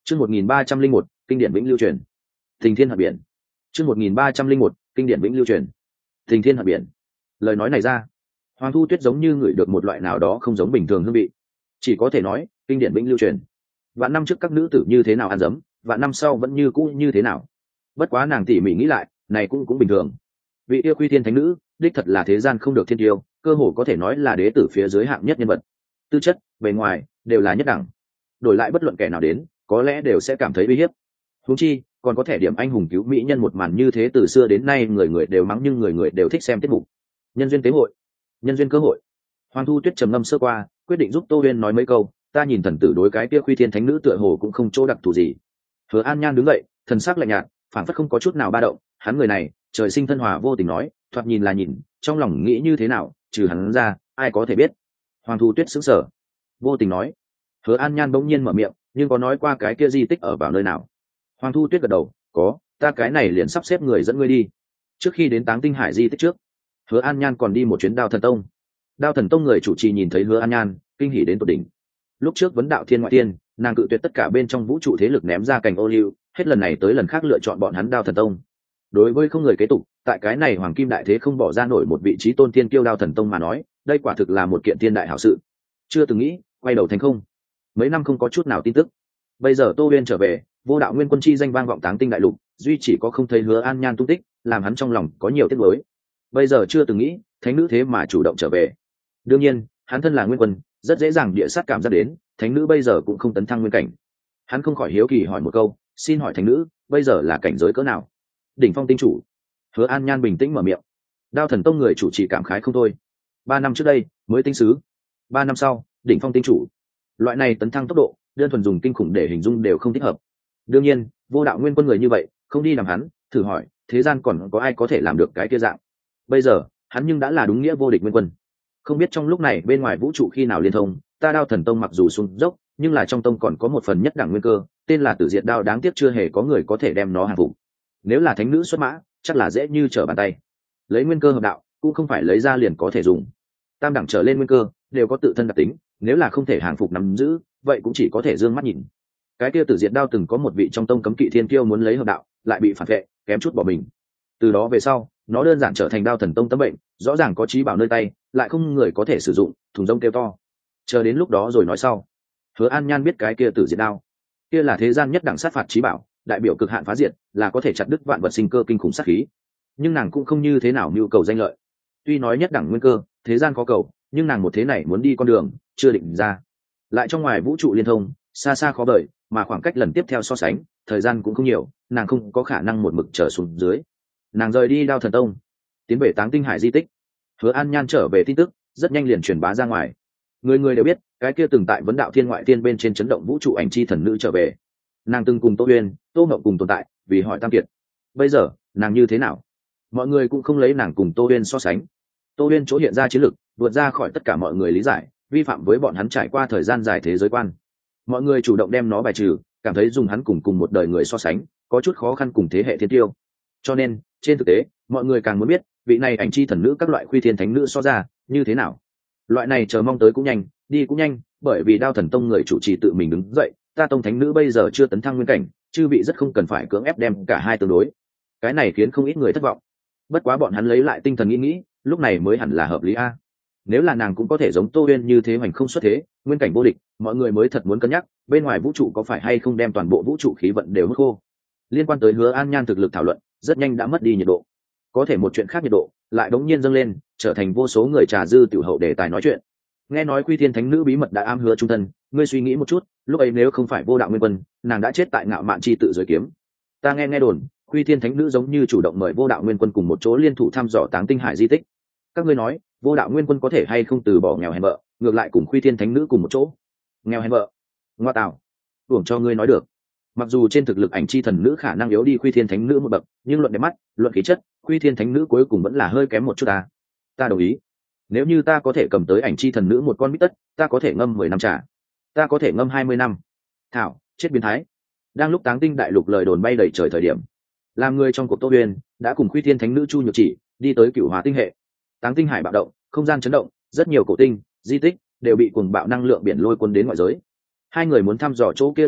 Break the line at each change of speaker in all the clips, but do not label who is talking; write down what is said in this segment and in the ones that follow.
Chương 1301, kinh điển vĩnh lưu truyền. Tình thiên hợp biển. Chương 1301, kinh điển vĩnh lưu truyền. Tình thiên hợp biển. Lời nói này ra, Hoàng Thu Tuyết giống như ngửi được một loại nào đó không giống bình thường hương vị. Chỉ có thể nói, kinh điển vĩnh lưu truyền. Vạn năm trước các nữ tử như thế nào ăn dấm, vạn năm sau vẫn như cũ như thế nào. Bất quá nàng tỉ mỉ nghĩ lại, này cũng bình thường. Vị yêu Quy Thiên thánh nữ, đích thật là thế gian không được thiên tiêu, cơ hồ có thể nói là đế tử phía dưới hạng nhất nhân vật. Tư chất, bề ngoài đều là nhất đẳng. Đổi lại bất luận kẻ nào đến, có lẽ đều sẽ cảm thấy uy hiếp. Huống chi, còn có thể điểm anh hùng cứu mỹ nhân một màn như thế từ xưa đến nay người người đều mắng nhưng người người đều thích xem tiết mục. Nhân duyên tế hội, nhân duyên cơ hội. Hoàng Thu Tuyết trầm ngâm sơ qua, quyết định giúp Tô Uyên nói mấy câu, ta nhìn thần tử đối cái kia Quy Thiên thánh nữ tựa hồ cũng không chỗ đặc thù gì. Hứa An Nhan đứng dậy, thần sắc lạnh nhạt, phản phất không có chút nào ba động, hắn người này, trời sinh thân hòa vô tình nói, thoạt nhìn là nhìn, trong lòng nghĩ như thế nào, trừ hắn ra, ai có thể biết. Hoàng Thu Tuyết sững sờ, vô tình nói. Hứa An Nhan bỗng nhiên mở miệng, nhưng có nói qua cái kia di tích ở vào nơi nào? Hoàng Thu Tuyết gật đầu, có, ta cái này liền sắp xếp người dẫn ngươi đi. Trước khi đến Táng Tinh Hải di tích trước, Hứa An Nhan còn đi một chuyến Đao Thần Tông. Đao Thần Tông người chủ trì nhìn thấy Hứa An Nhan, kinh hỉ đến tột đỉnh. Lúc trước vấn đạo thiên ngoại thiên, nàng cự tuyệt tất cả bên trong vũ trụ thế lực ném ra cành ô liu, hết lần này tới lần khác lựa chọn bọn hắn Đao Thần Tông. Đối với không người kế tục, tại cái này hoàng kim đại thế không bỏ ra nổi một vị trí tôn tiên kiêu Đao Thần Tông mà nói, đây quả thực là một kiện thiên đại hảo sự. Chưa từng nghĩ, quay đầu thành không. Mấy năm không có chút nào tin tức. Bây giờ Tô Uyên trở về, Vô Đạo Nguyên Quân chi danh vang vọng Táng Tinh đại lục, duy chỉ có không thấy Hứa An Nhan tung tích, làm hắn trong lòng có nhiều tiếc nuối. Bây giờ chưa từng nghĩ, thánh nữ thế mà chủ động trở về. Đương nhiên, hắn thân là Nguyên Quân, rất dễ dàng địa sát cảm giác đến, thánh nữ bây giờ cũng không tấn thăng nguyên cảnh. Hắn không khỏi hiếu kỳ hỏi một câu, xin hỏi thánh nữ, bây giờ là cảnh giới cỡ nào? Đỉnh phong tinh chủ. Hứa An Nhan bình tĩnh mở miệng. Đao Thần Tông người chủ trì cảm khái không thôi. 3 năm trước đây, mới tinh sứ. 3 năm sau, đỉnh phong tinh chủ. Loại này tấn thăng tốc độ, đơn thuần dùng kinh khủng để hình dung đều không thích hợp. Đương nhiên, Vô Đạo Nguyên Quân người như vậy, không đi làm hắn, thử hỏi, thế gian còn có ai có thể làm được cái kia dạng? Bây giờ, hắn nhưng đã là đúng nghĩa vô địch Nguyên Quân. Không biết trong lúc này bên ngoài vũ trụ khi nào liên thông, ta Đao Thần Tông mặc dù xuống dốc, nhưng là trong tông còn có một phần nhất đẳng nguyên cơ, tên là Tử Diệt Đao, đáng tiếc chưa hề có người có thể đem nó hàng phục. Nếu là thánh nữ xuất mã, chắc là dễ như trở bàn tay. Lấy nguyên cơ hợp đạo, cũng không phải lấy ra liền có thể dùng. Tam đẳng trở lên nguyên cơ đều có tự thân đặc tính, nếu là không thể hàng phục nắm giữ, vậy cũng chỉ có thể dương mắt nhìn. Cái kia Tử Diệt Đao từng có một vị trong tông cấm kỵ thiên kiêu muốn lấy hợp đạo, lại bị phản vệ, kém chút bỏ mình. Từ đó về sau, nó đơn giản trở thành Đao Thần Tông tấm bệnh, rõ ràng có trí bảo nơi tay, lại không người có thể sử dụng, thùng rông kêu to. Chờ đến lúc đó rồi nói sau. Hứa An Nhan biết cái kia Tử Diệt Đao, kia là thế gian nhất đẳng sát phạt trí bảo, đại biểu cực hạn phá diệt, là có thể chặt đứt vạn vật sinh cơ kinh khủng sát khí. Nhưng nàng cũng không như thế nào nhu cầu danh lợi. Tuy nói nhất đẳng nguyên cơ, thế gian có cầu, nhưng nàng một thế này muốn đi con đường chưa định ra. Lại trong ngoài vũ trụ liên thông, xa xa khó đợi, mà khoảng cách lần tiếp theo so sánh, thời gian cũng không nhiều, nàng không có khả năng một mực trở xuống dưới. Nàng rời đi Đao Thần Tông, tiến về Táng Tinh Hải di tích. Hứa An Nhan trở về tin tức rất nhanh liền truyền bá ra ngoài. Người người đều biết, cái kia từng tại vấn đạo thiên ngoại thiên bên trên chấn động vũ trụ ảnh chi thần nữ trở về. Nàng từng cùng Tô Uyên, Tô Ngọc cùng tồn tại, vì hỏi Tam Kiệt. Bây giờ, nàng như thế nào? Mọi người cũng không lấy nàng cùng Tô Uyên so sánh. Tô Uyên chỗ hiện ra chiến lực vượt ra khỏi tất cả mọi người lý giải, vi phạm với bọn hắn trải qua thời gian dài thế giới quan. Mọi người chủ động đem nó bài trừ, cảm thấy dùng hắn cùng một đời người so sánh, có chút khó khăn cùng thế hệ thiên tiêu. Cho nên, trên thực tế, mọi người càng muốn biết, vị này ảnh chi thần nữ các loại Quy Thiên thánh nữ so ra, như thế nào. Loại này chờ mong tới cũng nhanh, đi cũng nhanh, bởi vì Đao Thần Tông người chủ trì tự mình đứng dậy, ta tông thánh nữ bây giờ chưa tấn thăng nguyên cảnh, chư vị rất không cần phải cưỡng ép đem cả hai tương đối. Cái này khiến không ít người thất vọng. Bất quá bọn hắn lấy lại tinh thần nghĩ, lúc này mới hẳn là hợp lý a. Nếu là nàng cũng có thể giống Tô Uyên như thế hoành không xuất thế, nguyên cảnh vô địch, mọi người mới thật muốn cân nhắc, bên ngoài vũ trụ có phải hay không đem toàn bộ vũ trụ khí vận đều hút khô. Liên quan tới Hứa An Nhan thực lực thảo luận, rất nhanh đã mất đi nhiệt độ. Có thể một chuyện khác nhiệt độ lại đống nhiên dâng lên, trở thành vô số người trà dư tiểu hậu đề tài nói chuyện. Nghe nói Quy Thiên thánh nữ bí mật đã am hứa trung thân, ngươi suy nghĩ một chút, lúc ấy nếu không phải Vô Đạo Nguyên Quân, nàng đã chết tại Ngạo Mạn chi tự dưới kiếm. Ta nghe đồn, Quy Thiên thánh nữ giống như chủ động mời Vô Đạo Nguyên Quân cùng một chỗ liên thủ thăm dò Táng Tinh Hải di tích. Các ngươi nói, Vô Đạo Nguyên Quân có thể hay không từ bỏ nghèo hèn vợ, ngược lại cùng Quy Thiên thánh nữ cùng một chỗ? Nghèo hèn vợ? Ngoa tạo. Uổng cho ngươi nói được. Mặc dù trên thực lực ảnh chi thần nữ khả năng yếu đi Quy Thiên thánh nữ một bậc, nhưng luận đẹp mắt, luận khí chất, Quy Thiên thánh nữ cuối cùng vẫn là hơi kém một chút ta. Ta đồng ý. Nếu như ta có thể cầm tới ảnh chi thần nữ một con bít tất, ta có thể ngâm 10 năm trà, ta có thể ngâm 20 năm. Thảo, chết biến thái. Đang lúc Táng Tinh đại lục lời đồn bay đầy trời thời điểm, làm người trong cuộc Tô Uyên đã cùng Quy Thiên thánh nữ Chu Nhược Chỉ đi tới Cửu Hóa tinh hệ. Táng Tinh hải bạo động, không gian chấn động, rất nhiều cổ tinh, di tích đều bị cuồng bạo năng lượng biển lôi cuốn đến ngoại giới. Hai người muốn thăm dò chỗ kia di tích,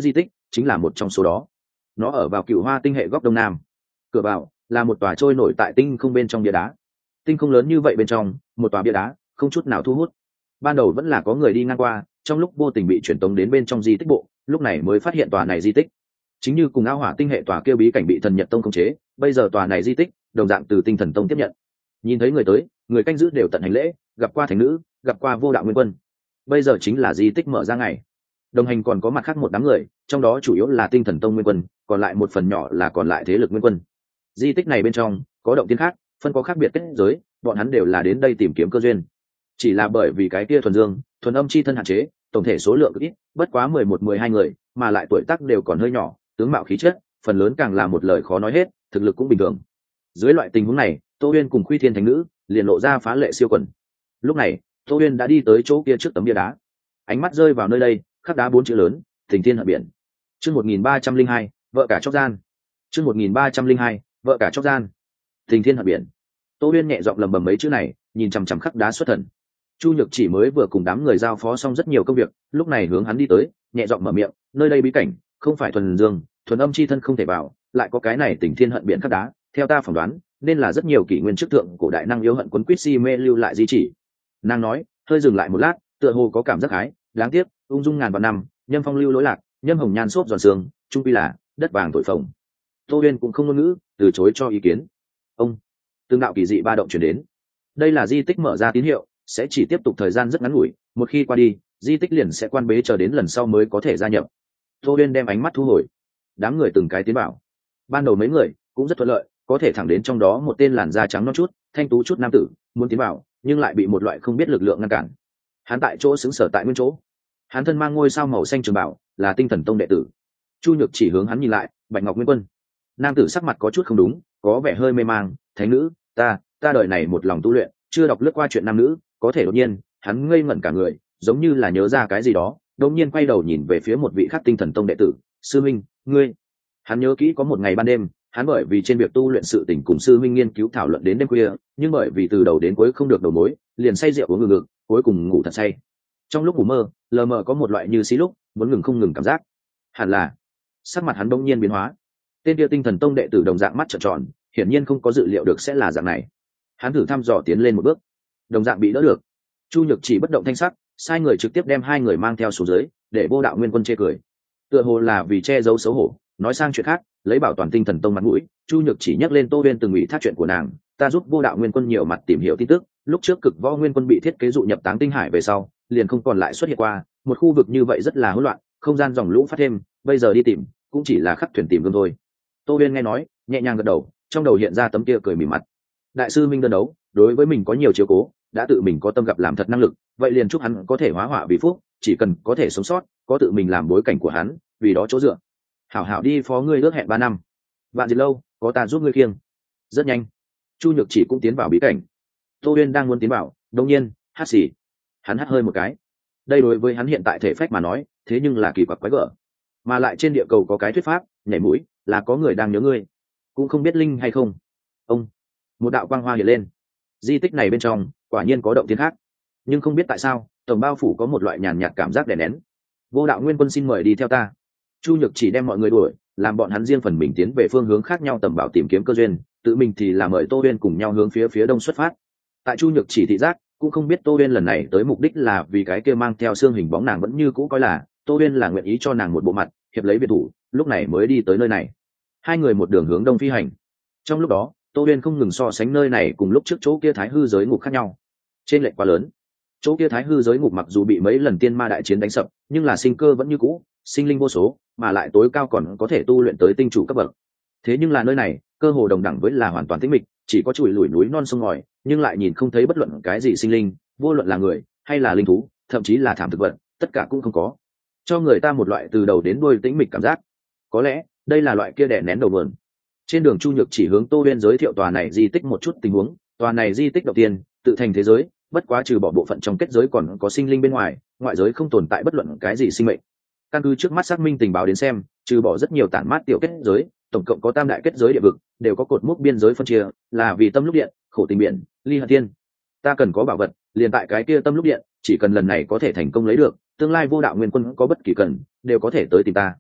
chính là một trong số đó. Nó ở vào Cựu Hoa tinh hệ góc đông nam. Cửa vào là một tòa trôi nổi tại tinh không bên trong bia đá. Tinh không lớn như vậy bên trong, một tòa bia đá không chút nào thu hút. Ban đầu vẫn là có người đi ngang qua, trong lúc vô tình bị truyền tống đến bên trong di tích bộ, lúc này mới phát hiện tòa này di tích. Chính như cùng Ao Hỏa tinh hệ tòa kia bí cảnh bị Thần Nhật Tông khống chế, bây giờ tòa này di tích đồng dạng từ Tinh Thần Tông tiếp nhận. Nhìn thấy người tới, người canh giữ đều tận hành lễ, gặp qua thánh nữ, gặp qua Vô Đạo Nguyên Quân. Bây giờ chính là di tích mở ra ngày. Đồng hành còn có mặt khác một đám người, trong đó chủ yếu là Tinh Thần Tông Nguyên Quân, còn lại một phần nhỏ là còn lại thế lực Nguyên Quân. Di tích này bên trong có động tiên khác, phân có khác biệt kết giới, bọn hắn đều là đến đây tìm kiếm cơ duyên. Chỉ là bởi vì cái kia thuần dương, thuần âm chi thân hạn chế, tổng thể số lượng ít, bất quá 11-12 người, mà lại tuổi tác đều còn hơi nhỏ, tướng mạo khí chất, phần lớn càng là một lời khó nói hết, thực lực cũng bình thường. Dưới loại tình huống này, Tô Uyên cùng Khuy Thiên Thánh Nữ liền lộ ra phá lệ siêu quần. Lúc này, Tô Uyên đã đi tới chỗ kia trước tấm bia đá, ánh mắt rơi vào nơi đây, khắc đá 4 chữ lớn, Tình Thiên Hận Biển. Chương 1302, vợ cả chóc gian. Chương 1302, vợ cả chóc gian. Tình Thiên Hận Biển. Tô Uyên nhẹ giọng lầm bầm mấy chữ này, nhìn chằm chằm khắc đá xuất thần. Chu Nhược chỉ mới vừa cùng đám người giao phó xong rất nhiều công việc, lúc này hướng hắn đi tới, nhẹ giọng mở miệng, nơi đây bí cảnh, không phải thuần dương, thuần âm chi thân không thể vào, lại có cái này Tình Thiên Hận Biển khắc đá, theo ta phỏng đoán, nên là rất nhiều kỷ nguyên trước thượng cổ đại năng yêu hận quấn quýt si mê lưu lại di chỉ. Nàng nói, hơi dừng lại một lát, tựa hồ có cảm giác hái, đáng tiếc, ung dung ngàn vạn năm, nhân phong lưu lỗi lạc, nhân hồng nhan xốp giòn sương, trung quy là đất vàng thổi phồng. Tô Uyên cũng không ngôn ngữ, từ chối cho ý kiến. Ông, tương đạo kỳ dị ba động truyền đến. Đây là di tích mở ra tín hiệu, sẽ chỉ tiếp tục thời gian rất ngắn ngủi, một khi qua đi, di tích liền sẽ quan bế chờ đến lần sau mới có thể gia nhập. Tô Uyên đem ánh mắt thu hồi, đám người từng cái tiến vào. Ban đầu mấy người cũng rất thuận lợi, có thể thẳng đến trong đó một tên làn da trắng non chút, thanh tú chút nam tử muốn tiến vào, nhưng lại bị một loại không biết lực lượng ngăn cản. Hắn tại chỗ xứng sở tại nguyên chỗ. Hắn thân mang ngôi sao màu xanh trường bảo, là Tinh Thần Tông đệ tử. Chu Nhược chỉ hướng hắn nhìn lại, Bạch Ngọc Nguyên Quân. Nam tử sắc mặt có chút không đúng, có vẻ hơi mê mang. Thánh nữ, ta đời này một lòng tu luyện, chưa đọc lướt qua chuyện nam nữ, có thể đột nhiên, hắn ngây ngẩn cả người, giống như là nhớ ra cái gì đó, đột nhiên quay đầu nhìn về phía một vị khác Tinh Thần Tông đệ tử. Sư minh, ngươi. Hắn nhớ kỹ có một ngày ban đêm, hắn bởi vì trên việc tu luyện sự tình cùng sư minh nghiên cứu thảo luận đến đêm khuya, nhưng bởi vì từ đầu đến cuối không được đầu mối, liền say rượu uống ngực, cuối cùng ngủ thật say. Trong lúc ngủ mơ, lờ mờ có một loại như xí lúc muốn ngừng không ngừng cảm giác. Hẳn là sắc mặt hắn bỗng nhiên biến hóa. Tên kia Tinh Thần Tông đệ tử đồng dạng mắt trợn tròn, hiển nhiên không có dự liệu được sẽ là dạng này. Hắn thử thăm dò tiến lên một bước, đồng dạng bị đỡ được. Chu Nhược chỉ bất động thanh sắc, sai người trực tiếp đem hai người mang theo xuống dưới, để Vô Đạo Nguyên Quân chê cười. Tựa hồ là vì che giấu xấu hổ, nói sang chuyện khác, lấy bảo toàn Tinh Thần Tông mặt mũi, Chu Nhược chỉ nhắc lên Tô Uyên từng ủy thác chuyện của nàng, ta giúp Vô Đạo Nguyên Quân nhiều mặt tìm hiểu tin tức, lúc trước Cực Võ Nguyên Quân bị thiết kế dụ nhập Táng Tinh Hải về sau, liền không còn lại xuất hiện qua, một khu vực như vậy rất là hỗn loạn, không gian dòng lũ phát thêm, bây giờ đi tìm, cũng chỉ là khắc thuyền tìm gương thôi. Tô Uyên nghe nói, nhẹ nhàng gật đầu, trong đầu hiện ra tấm kia cười mỉm mặt. Đại sư minh đơn đấu, đối với mình có nhiều chiếu cố, đã tự mình có tâm gặp làm thật năng lực, vậy liền chúc hắn có thể hóa họa vì phúc, chỉ cần có thể sống sót, có tự mình làm bối cảnh của hắn, vì đó chỗ dựa. Hảo hảo đi phó ngươi ước hẹn 3 năm. Vạn diệt lâu, có ta giúp ngươi khiêng. Rất nhanh, Chu Nhược chỉ cũng tiến vào bí cảnh. Tô Uyên đang muốn tiến vào, đột nhiên, hắt xì. Hắn hắt hơi một cái. Đây đối với hắn hiện tại thể phách mà nói, thế nhưng là kỳ quặc quái gở. Mà lại trên địa cầu có cái thuyết pháp, nhảy mũi, là có người đang nhớ ngươi. Cũng không biết linh hay không. Ông, một đạo quang hoa hiện lên. Di tích này bên trong, quả nhiên có động thiên khác. Nhưng không biết tại sao, tổng bao phủ có một loại nhàn nhạt cảm giác đè nén. Vô Đạo Nguyên Quân xin mời đi theo ta. Chu Nhược chỉ đem mọi người đuổi, làm bọn hắn riêng phần mình tiến về phương hướng khác nhau tầm bảo tìm kiếm cơ duyên, tự mình thì là mời Tô Uyên cùng nhau hướng phía đông xuất phát. Tại Chu Nhược chỉ thị giác, cũng không biết Tô Uyên lần này tới mục đích là vì cái kia mang theo xương hình bóng nàng vẫn như cũ coi là Tô Uyên là nguyện ý cho nàng một bộ mặt, hiệp lấy biệt thủ, lúc này mới đi tới nơi này. Hai người một đường hướng đông phi hành. Trong lúc đó, Tô Uyên không ngừng so sánh nơi này cùng lúc trước chỗ kia Thái Hư giới ngục khác nhau. Trên lệch quá lớn. Chỗ kia Thái Hư giới ngục mặc dù bị mấy lần tiên ma đại chiến đánh sập, nhưng là sinh cơ vẫn như cũ, sinh linh vô số, mà lại tối cao còn có thể tu luyện tới tinh chủ cấp bậc. Thế nhưng là nơi này, cơ hồ đồng đẳng với là hoàn toàn tĩnh mịch, chỉ có chùi lủi núi non sông ngòi, nhưng lại nhìn không thấy bất luận cái gì sinh linh, vô luận là người hay là linh thú, thậm chí là thảm thực vật, tất cả cũng không có, cho người ta một loại từ đầu đến đuôi tĩnh mịch cảm giác. Có lẽ đây là loại kia đè nén đầu vườn. Trên đường Chu Nhược chỉ hướng Tô Uyên giới thiệu tòa này di tích một chút tình huống. Tòa này di tích đầu tiên tự thành thế giới, bất quá trừ bỏ bộ phận trong kết giới còn có sinh linh bên ngoài, ngoại giới không tồn tại bất luận cái gì sinh mệnh. Căn cứ trước mắt xác minh tình báo đến xem, trừ bỏ rất nhiều tản mát tiểu kết giới, tổng cộng có tam đại kết giới địa vực, đều có cột mốc biên giới phân chia, là vì tâm lúc điện, khổ tình biển, ly hận thiên. Ta cần có bảo vật, liền tại cái kia tâm lúc điện, chỉ cần lần này có thể thành công lấy được, tương lai Vô Đạo Nguyên Quân có bất kỳ cần, đều có thể tới tìm ta.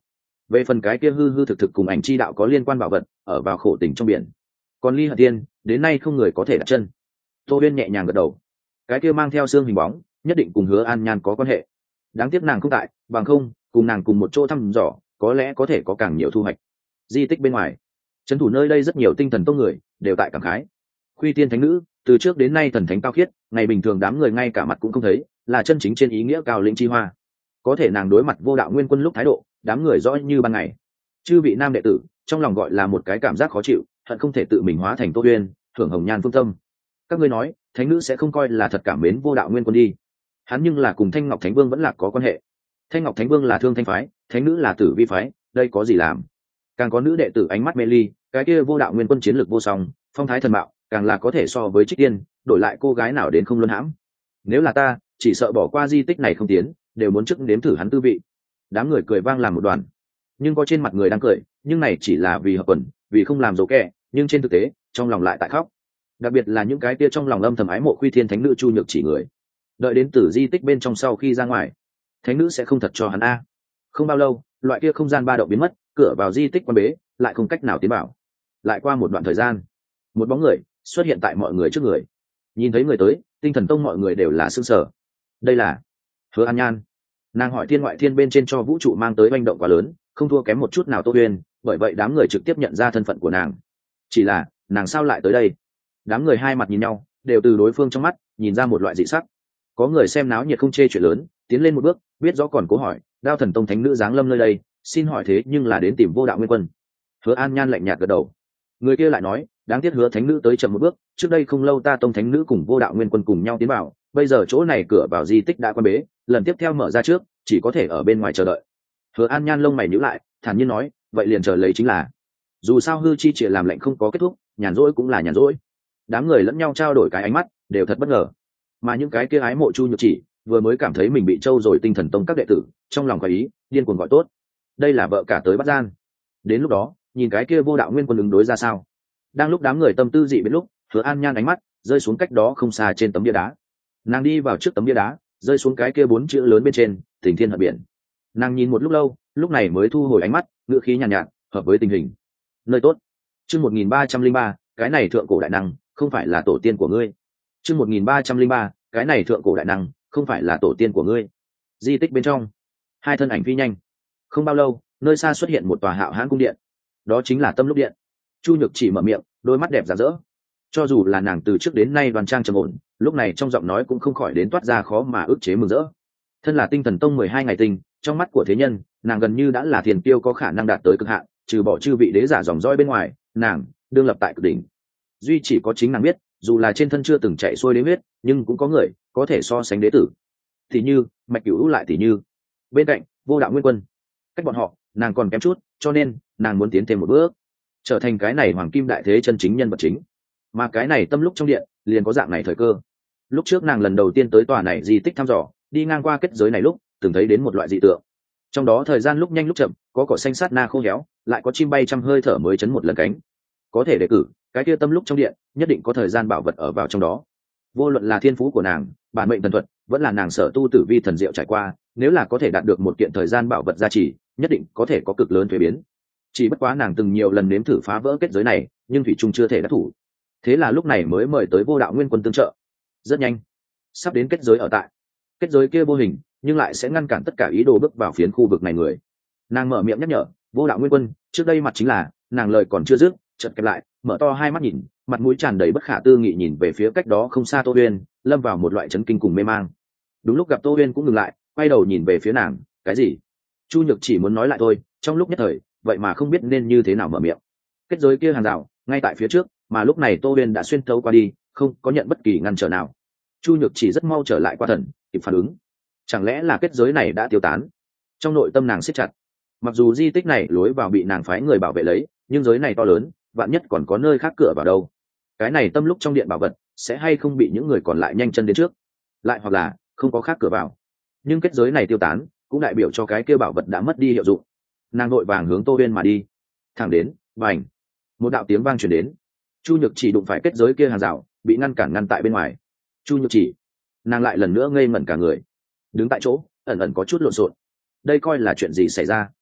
về phần cái kia hư hư thực thực cùng ảnh chi đạo có liên quan bảo vật ở vào khổ tình trong biển, còn ly hận tiên đến nay không người có thể đặt chân. Tô Uyên nhẹ nhàng gật đầu, cái kia mang theo xương hình bóng nhất định cùng Hứa An Nhan có quan hệ. Đáng tiếc nàng không tại, bằng không cùng nàng cùng một chỗ thăm dò có lẽ có thể có càng nhiều thu hoạch. Di tích bên ngoài, trấn thủ nơi đây rất nhiều tinh thần tông người đều tại cảm khái. Khuy Tiên thánh nữ từ trước đến nay thần thánh cao khiết, ngày bình thường đám người ngay cả mặt cũng không thấy, là chân chính trên ý nghĩa cao lĩnh chi hoa. Có thể nàng đối mặt Vô Đạo Nguyên Quân lúc thái độ, đám người rõ như ban ngày. Chư vị nam đệ tử trong lòng gọi là một cái cảm giác khó chịu, hận không thể tự mình hóa thành Tô Uyên, thưởng hồng nhan phương tâm. Các ngươi nói thánh nữ sẽ không coi là thật cảm mến Vô Đạo Nguyên Quân đi? Hắn nhưng là cùng Thanh Ngọc Thánh Vương vẫn là có quan hệ. Thanh Ngọc Thánh Vương là Thương Thanh phái, thánh nữ là Tử Vi phái, đây có gì làm? Càng có nữ đệ tử ánh mắt mê ly, cái kia Vô Đạo Nguyên Quân chiến lược vô song, phong thái thần mạo, càng là có thể so với Trích Tiên, đổi lại cô gái nào đến không luân hãm. Nếu là ta, chỉ sợ bỏ qua di tích này không tiến, đều muốn trước nếm thử hắn tư vị. Đám người cười vang làm một đoàn, nhưng có trên mặt người đang cười, nhưng này chỉ là vì hợp quần, vì không làm dấu kẻ, nhưng trên thực tế trong lòng lại tại khóc. Đặc biệt là những cái kia trong lòng âm thầm ái mộ Khuy Thiên thánh nữ Chu Nhược Chỉ người, đợi đến từ di tích bên trong sau khi ra ngoài, thánh nữ sẽ không thật cho hắn a. Không bao lâu, loại kia không gian ba động biến mất, cửa vào di tích quan bế, lại không cách nào tiến vào. Lại qua một đoạn thời gian, một bóng người xuất hiện tại mọi người trước người. Nhìn thấy người tới, tinh thần tông mọi người đều là sững sờ. Đây là Hứa An Nhan. Nàng hỏi thiên ngoại thiên bên trên cho vũ trụ mang tới manh động quá lớn, không thua kém một chút nào Tô Uyên, bởi vậy đám người trực tiếp nhận ra thân phận của nàng. Chỉ là nàng sao lại tới đây? Đám người hai mặt nhìn nhau, đều từ đối phương trong mắt nhìn ra một loại dị sắc. Có người xem náo nhiệt không chê chuyện lớn, tiến lên một bước, biết rõ còn cố hỏi, Đao Thần Tông thánh nữ giáng lâm nơi đây, xin hỏi thế nhưng là đến tìm Vô Đạo Nguyên Quân. Hứa An Nhan lạnh nhạt gật đầu. Người kia lại nói, đáng tiếc Hứa thánh nữ tới chậm một bước, trước đây không lâu ta tông thánh nữ cùng Vô Đạo Nguyên Quân cùng nhau tiến vào, bây giờ chỗ này cửa vào di tích đã quan bế, lần tiếp theo mở ra trước, chỉ có thể ở bên ngoài chờ đợi. Hứa An Nhan lông mày nhíu lại, thản nhiên nói, vậy liền chờ lấy chính là. Dù sao hư chi chỉ làm lệnh không có kết thúc, nhàn rỗi cũng là nhàn rỗi. Đám người lẫn nhau trao đổi cái ánh mắt, đều thật bất ngờ. Mà những cái kia ái mộ Chu Nhược Chỉ vừa mới cảm thấy mình bị trâu rồi tinh thần tông các đệ tử, trong lòng có ý điên cuồng gọi tốt. Đây là vợ cả tới bắt gian. Đến lúc đó, nhìn cái kia Vô Đạo Nguyên Quân ứng đối ra sao. Đang lúc đám người tâm tư dị biến lúc, Hứa An Nhan ánh mắt rơi xuống cách đó không xa trên tấm bia đá. Nàng đi vào trước tấm bia đá, rơi xuống cái kia 4 chữ lớn bên trên, Tình Thiên Hận Biển. Nàng nhìn một lúc lâu, lúc này mới thu hồi ánh mắt, ngữ khí nhàn nhạt, hợp với tình hình. Nơi tốt. Chương 1303, cái này thượng cổ đại năng, không phải là tổ tiên của ngươi. Chương 1303, cái này thượng cổ đại năng, không phải là tổ tiên của ngươi. Di tích bên trong, hai thân ảnh phi nhanh. Không bao lâu, nơi xa xuất hiện một tòa hạo hãn cung điện. Đó chính là Tâm Lúc Điện. Chu Nhược Chỉ mở miệng, đôi mắt đẹp rạng rỡ. Cho dù là nàng từ trước đến nay đoan trang trầm ổn, lúc này trong giọng nói cũng không khỏi đến toát ra khó mà ức chế mừng rỡ. Thân là tinh thần tông 12 ngày tinh, trong mắt của thế nhân, nàng gần như đã là thiền tiêu có khả năng đạt tới cực hạn, trừ bỏ chư vị đế giả dòng dõi bên ngoài, nàng đương lập tại cực đỉnh. Duy chỉ có chính nàng biết, dù là trên thân chưa từng chạy xuôi đế huyết, nhưng cũng có người có thể so sánh đế tử. Thì như Mạch Cửu lại thì như bên cạnh Vô Đạo Nguyên Quân, cách bọn họ nàng còn kém chút, cho nên nàng muốn tiến thêm một bước, trở thành cái này hoàng kim đại thế chân chính nhân vật chính. Mà cái này Tâm Lúc trong điện liền có dạng này thời cơ. Lúc trước nàng lần đầu tiên tới tòa này di tích thăm dò, đi ngang qua kết giới này lúc từng thấy đến một loại dị tượng. Trong đó thời gian lúc nhanh lúc chậm, có cỏ xanh sát na khô héo, lại có chim bay trăm hơi thở mới chấn một lần cánh. Có thể đề cử cái kia Tâm Lúc trong điện nhất định có thời gian bảo vật ở vào trong đó. Vô luận là thiên phú của nàng, bản mệnh thần thuật, vẫn là nàng sở tu tử vi thần diệu trải qua, nếu là có thể đạt được một kiện thời gian bảo vật gia trì, nhất định có thể có cực lớn thuế biến. Chỉ bất quá nàng từng nhiều lần nếm thử phá vỡ kết giới này, nhưng thủy trung chưa thể đắc thủ. Thế là lúc này mới mời tới Vô Đạo Nguyên Quân tương trợ. Rất nhanh, sắp đến kết giới ở tại. Kết giới kia vô hình, nhưng lại sẽ ngăn cản tất cả ý đồ bước vào phiến khu vực này người. Nàng mở miệng nhắc nhở, Vô Đạo Nguyên Quân, trước đây mặt chính là, nàng lời còn chưa dứt, chợt kẹp lại, mở to hai mắt nhìn, mặt mũi tràn đầy bất khả tư nghị nhìn về phía cách đó không xa Tô Uyên, lâm vào một loại chấn kinh cùng mê mang. Đúng lúc gặp Tô Uyên cũng ngừng lại, quay đầu nhìn về phía nàng, cái gì? Chu Nhược chỉ muốn nói lại thôi, trong lúc nhất thời, vậy mà không biết nên như thế nào mở miệng. Kết giới kia hàng rào ngay tại phía trước, mà lúc này Tô Uyên đã xuyên thấu qua đi, không có nhận bất kỳ ngăn trở nào. Chu Nhược chỉ rất mau trở lại qua thần, kịp phản ứng. Chẳng lẽ là kết giới này đã tiêu tán? Trong nội tâm nàng siết chặt. Mặc dù di tích này lối vào bị nàng phái người bảo vệ lấy, nhưng giới này to lớn, vạn nhất còn có nơi khác cửa vào đâu. Cái này Tâm Lúc trong điện bảo vật sẽ hay không bị những người còn lại nhanh chân đến trước, lại hoặc là không có khác cửa vào. Nhưng kết giới này tiêu tán cũng đại biểu cho cái kia bảo vật đã mất đi hiệu dụng. Nàng vội vàng hướng Tô Uyên mà đi, thẳng đến bành, một đạo tiếng vang truyền đến. Chu Nhược chỉ đụng phải kết giới kia hàng rào, bị ngăn tại bên ngoài. Chu Nhược chỉ, nàng lại lần nữa ngây ngẩn cả người, đứng tại chỗ ẩn ẩn có chút lộn xộn. Đây coi là chuyện gì xảy ra?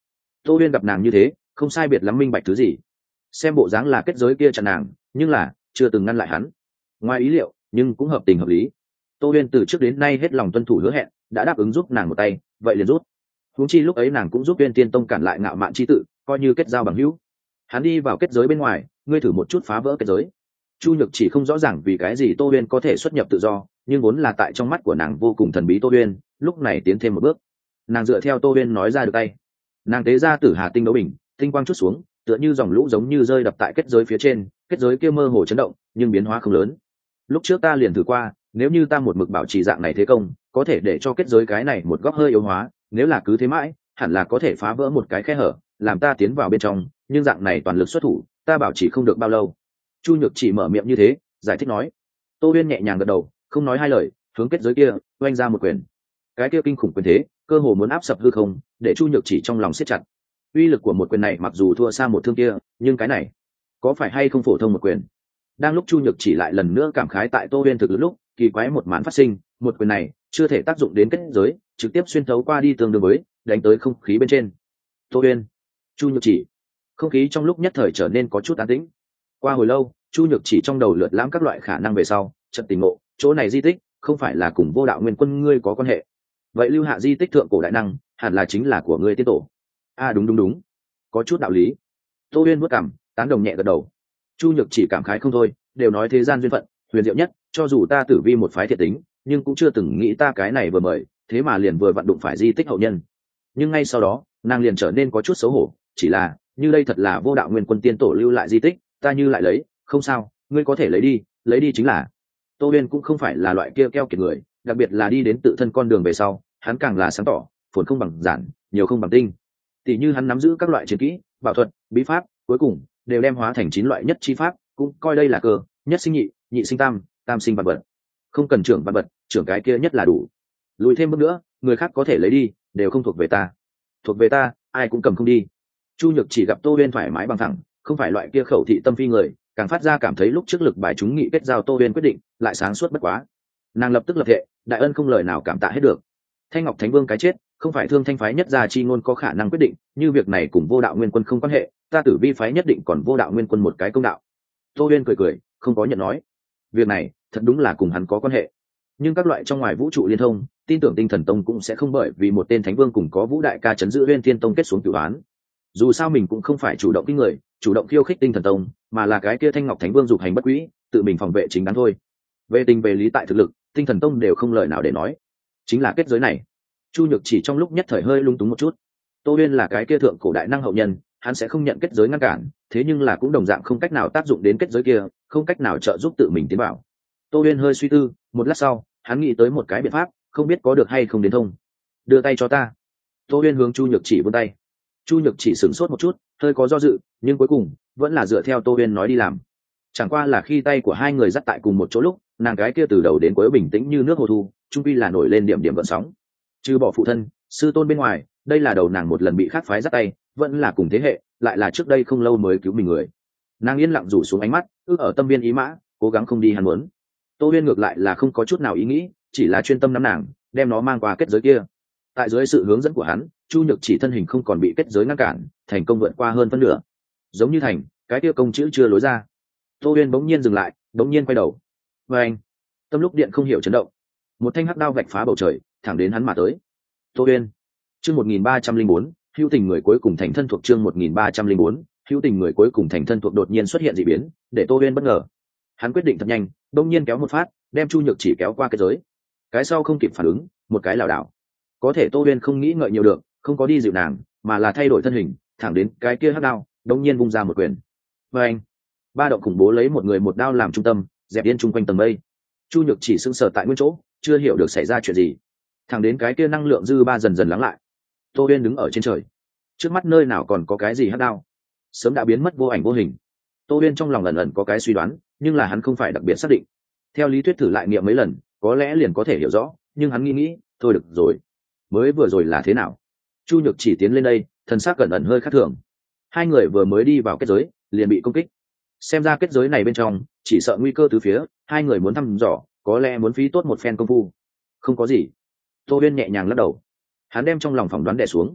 Tô Uyên gặp nàng như thế không sai biệt lắm minh bạch thứ gì, xem bộ dáng là kết giới kia chặn nàng nhưng là chưa từng ngăn lại hắn, ngoài ý liệu nhưng cũng hợp tình hợp lý. Tô Uyên từ trước đến nay hết lòng tuân thủ hứa hẹn, đã đáp ứng giúp nàng một tay vậy liền rút. Huống chi lúc ấy nàng cũng giúp Uyên Tiên Tông cản lại ngạo mạn chi tự, coi như kết giao bằng hữu. Hắn đi vào kết giới bên ngoài, ngươi thử một chút phá vỡ kết giới. Chu Nhược chỉ không rõ ràng vì cái gì Tô Uyên có thể xuất nhập tự do, nhưng vốn là tại trong mắt của nàng vô cùng thần bí Tô Uyên lúc này tiến thêm một bước. Nàng dựa theo Tô Uyên nói ra được tay, nàng tế ra Tử Hà tinh đấu bình, tinh quang chút xuống tựa như dòng lũ giống như rơi đập tại kết giới phía trên, kết giới kia mơ hồ chấn động nhưng biến hóa không lớn. Lúc trước ta liền thử qua, nếu như ta một mực bảo trì dạng này thế công, có thể để cho kết giới cái này một góc hơi yếu hóa, nếu là cứ thế mãi hẳn là có thể phá vỡ một cái khe hở làm ta tiến vào bên trong, nhưng dạng này toàn lực xuất thủ ta bảo chỉ không được bao lâu. Chu Nhược chỉ mở miệng như thế giải thích nói. Tô Uyên nhẹ nhàng gật đầu không nói hai lời, hướng kết giới kia oanh ra một quyền. Cái kia kinh khủng quyền thế cơ hồ muốn áp sập hư không, để Chu Nhược chỉ trong lòng siết chặt. Uy lực của một quyền này mặc dù thua xa một thương kia, nhưng cái này có phải hay không phổ thông một quyền? Đang lúc Chu Nhược chỉ lại lần nữa cảm khái tại Tô Uyên thực lực lúc, kỳ quái một màn phát sinh, một quyền này chưa thể tác dụng đến kết giới, trực tiếp xuyên thấu qua đi tương đương với đánh tới không khí bên trên. Tô Uyên, Chu Nhược chỉ, không khí trong lúc nhất thời trở nên có chút an tĩnh. Qua hồi lâu, Chu Nhược chỉ trong đầu lượt lãm các loại khả năng về sau, chợt tỉnh ngộ, chỗ này di tích không phải là cùng Vô Đạo Nguyên Quân ngươi có quan hệ. Vậy lưu hạ di tích thượng cổ đại năng, hẳn là chính là của ngươi tiên tổ. Đúng, có chút đạo lý. Tô Uyên vuốt cằm, tán đồng nhẹ gật đầu. Chu Nhược chỉ cảm khái không thôi, đều nói thế gian duyên phận huyền diệu nhất, cho dù ta tử vi một phái thiệt tính, nhưng cũng chưa từng nghĩ ta cái này vừa mời, thế mà liền vừa vận đụng phải di tích hậu nhân. Nhưng ngay sau đó nàng liền trở nên có chút xấu hổ, chỉ là như đây thật là Vô Đạo Nguyên Quân tiên tổ lưu lại di tích, ta như lại lấy, không sao, ngươi có thể lấy đi chính là. Tô Uyên cũng không phải là loại kia keo kiệt người, đặc biệt là đi đến tự thân con đường về sau, hắn càng là sáng tỏ, phồn không bằng giản, nhiều không bằng tinh. Tỷ như hắn nắm giữ các loại chiến kỹ, bảo thuật, bí pháp, cuối cùng đều đem hóa thành 9 loại nhất chi pháp, cũng coi đây là cơ, nhất sinh nhị, nhị sinh tam, tam sinh vạn vật. Không cần trưởng vạn vật, trưởng cái kia nhất là đủ. Lùi thêm bước nữa, người khác có thể lấy đi, đều không thuộc về ta. Thuộc về ta, ai cũng cầm không đi. Chu Nhược chỉ gặp Tô Uyên thoải mái bằng thẳng, không phải loại kia khẩu thị tâm phi người, càng phát ra cảm thấy lúc trước lực bài chúng nghị kết giao Tô Uyên quyết định lại sáng suốt bất quá. Nàng lập tức lập thệ, đại ân không lời nào cảm tạ hết được. Thanh Ngọc Thánh Vương cái chết, không phải Thương Thanh phái nhất gia chi ngôn có khả năng quyết định, như việc này cùng Vô Đạo Nguyên Quân không quan hệ, ta Tử Vi phái nhất định còn Vô Đạo Nguyên Quân một cái công đạo. Tô Uyên cười, không có nhận nói. Việc này, thật đúng là cùng hắn có quan hệ. Nhưng các loại trong ngoài vũ trụ liên thông, tin tưởng Tinh Thần Tông cũng sẽ không bởi vì một tên Thánh Vương cùng có Vũ Đại ca trấn giữ Uyên Thiên Tông kết xuống cửu án. Dù sao mình cũng không phải chủ động kinh người, chủ động khiêu khích Tinh Thần Tông, mà là cái kia Thanh Ngọc Thánh Vương dục hành bất quý, tự mình phòng vệ chính đáng thôi. Về tình về lý tại thực lực, Tinh Thần Tông đều không lời nào để nói. Chính là kết giới này. Chu Nhược chỉ trong lúc nhất thời hơi lung túng một chút. Tô Uyên là cái kia thượng cổ đại năng hậu nhân, hắn sẽ không nhận kết giới ngăn cản, thế nhưng là cũng đồng dạng không cách nào tác dụng đến kết giới kia, không cách nào trợ giúp tự mình tiến vào. Tô Uyên hơi suy tư, một lát sau, hắn nghĩ tới một cái biện pháp, không biết có được hay không đến thông. Đưa tay cho ta. Tô Uyên hướng Chu Nhược chỉ vươn tay. Chu Nhược chỉ sửng sốt một chút, hơi có do dự, nhưng cuối cùng vẫn là dựa theo Tô Uyên nói đi làm. Chẳng qua là khi tay của hai người dắt tại cùng một chỗ lúc, nàng gái kia từ đầu đến cuối bình tĩnh như nước hồ thu, trung quy là nổi lên điểm điểm gợn sóng. Trừ bỏ phụ thân, sư tôn bên ngoài, đây là đầu nàng một lần bị khác phái dắt tay, vẫn là cùng thế hệ, lại là trước đây không lâu mới cứu mình người. Nàng yên lặng rủ xuống ánh mắt, ước ở tâm viên ý mã, cố gắng không đi hắn muốn. Tô Uyên ngược lại là không có chút nào ý nghĩ, chỉ là chuyên tâm nắm nàng, đem nó mang qua kết giới kia. Tại dưới sự hướng dẫn của hắn, Chu Nhược chỉ thân hình không còn bị kết giới ngăn cản, thành công vượt qua hơn phân nửa. Giống như thành, cái kia công chữ chưa lối ra. Tô Uyên bỗng nhiên dừng lại, bỗng nhiên quay đầu. Và anh, tâm lúc điện không hiểu chấn động, một thanh hắc đao vạch phá bầu trời, thẳng đến hắn mà tới. Tô Uyên, chương 1304, hữu tình người cuối cùng thành thân thuộc, chương 1304, hữu tình người cuối cùng thành thân thuộc đột nhiên xuất hiện dị biến, để Tô Uyên bất ngờ. Hắn quyết định thật nhanh, bỗng nhiên kéo một phát, đem Chu Nhược chỉ kéo qua kết giới. Cái sau không kịp phản ứng, một cái lảo đảo. Có thể Tô Uyên không nghĩ ngợi nhiều được, không có đi dịu nàng, mà là thay đổi thân hình, thẳng đến cái kia hắc đao, bỗng nhiên vung ra một quyền. Và anh, ba động khủng bố lấy một người một đao làm trung tâm, dẹp yên chung quanh tầng mây. Chu Nhược chỉ sững sờ tại nguyên chỗ, chưa hiểu được xảy ra chuyện gì. Thẳng đến cái kia năng lượng dư ba dần dần lắng lại, Tô Uyên đứng ở trên trời, trước mắt nơi nào còn có cái gì hắc đao, sớm đã biến mất vô ảnh vô hình. Tô Uyên trong lòng ẩn ẩn có cái suy đoán, nhưng là hắn không phải đặc biệt xác định. Theo lý thuyết thử lại nghiệm mấy lần, có lẽ liền có thể hiểu rõ, nhưng hắn nghĩ, thôi được rồi. Mới vừa rồi là thế nào? Chu Nhược chỉ tiến lên đây, thần sắc ẩn ẩn hơi khác thường. Hai người vừa mới đi vào kết giới, liền bị công kích. Xem ra kết giới này bên trong, chỉ sợ nguy cơ từ phía, hai người muốn thăm dò, có lẽ muốn phí tốt một phen công phu. Không có gì. Tô Uyên nhẹ nhàng lắc đầu. Hắn đem trong lòng phỏng đoán đè xuống.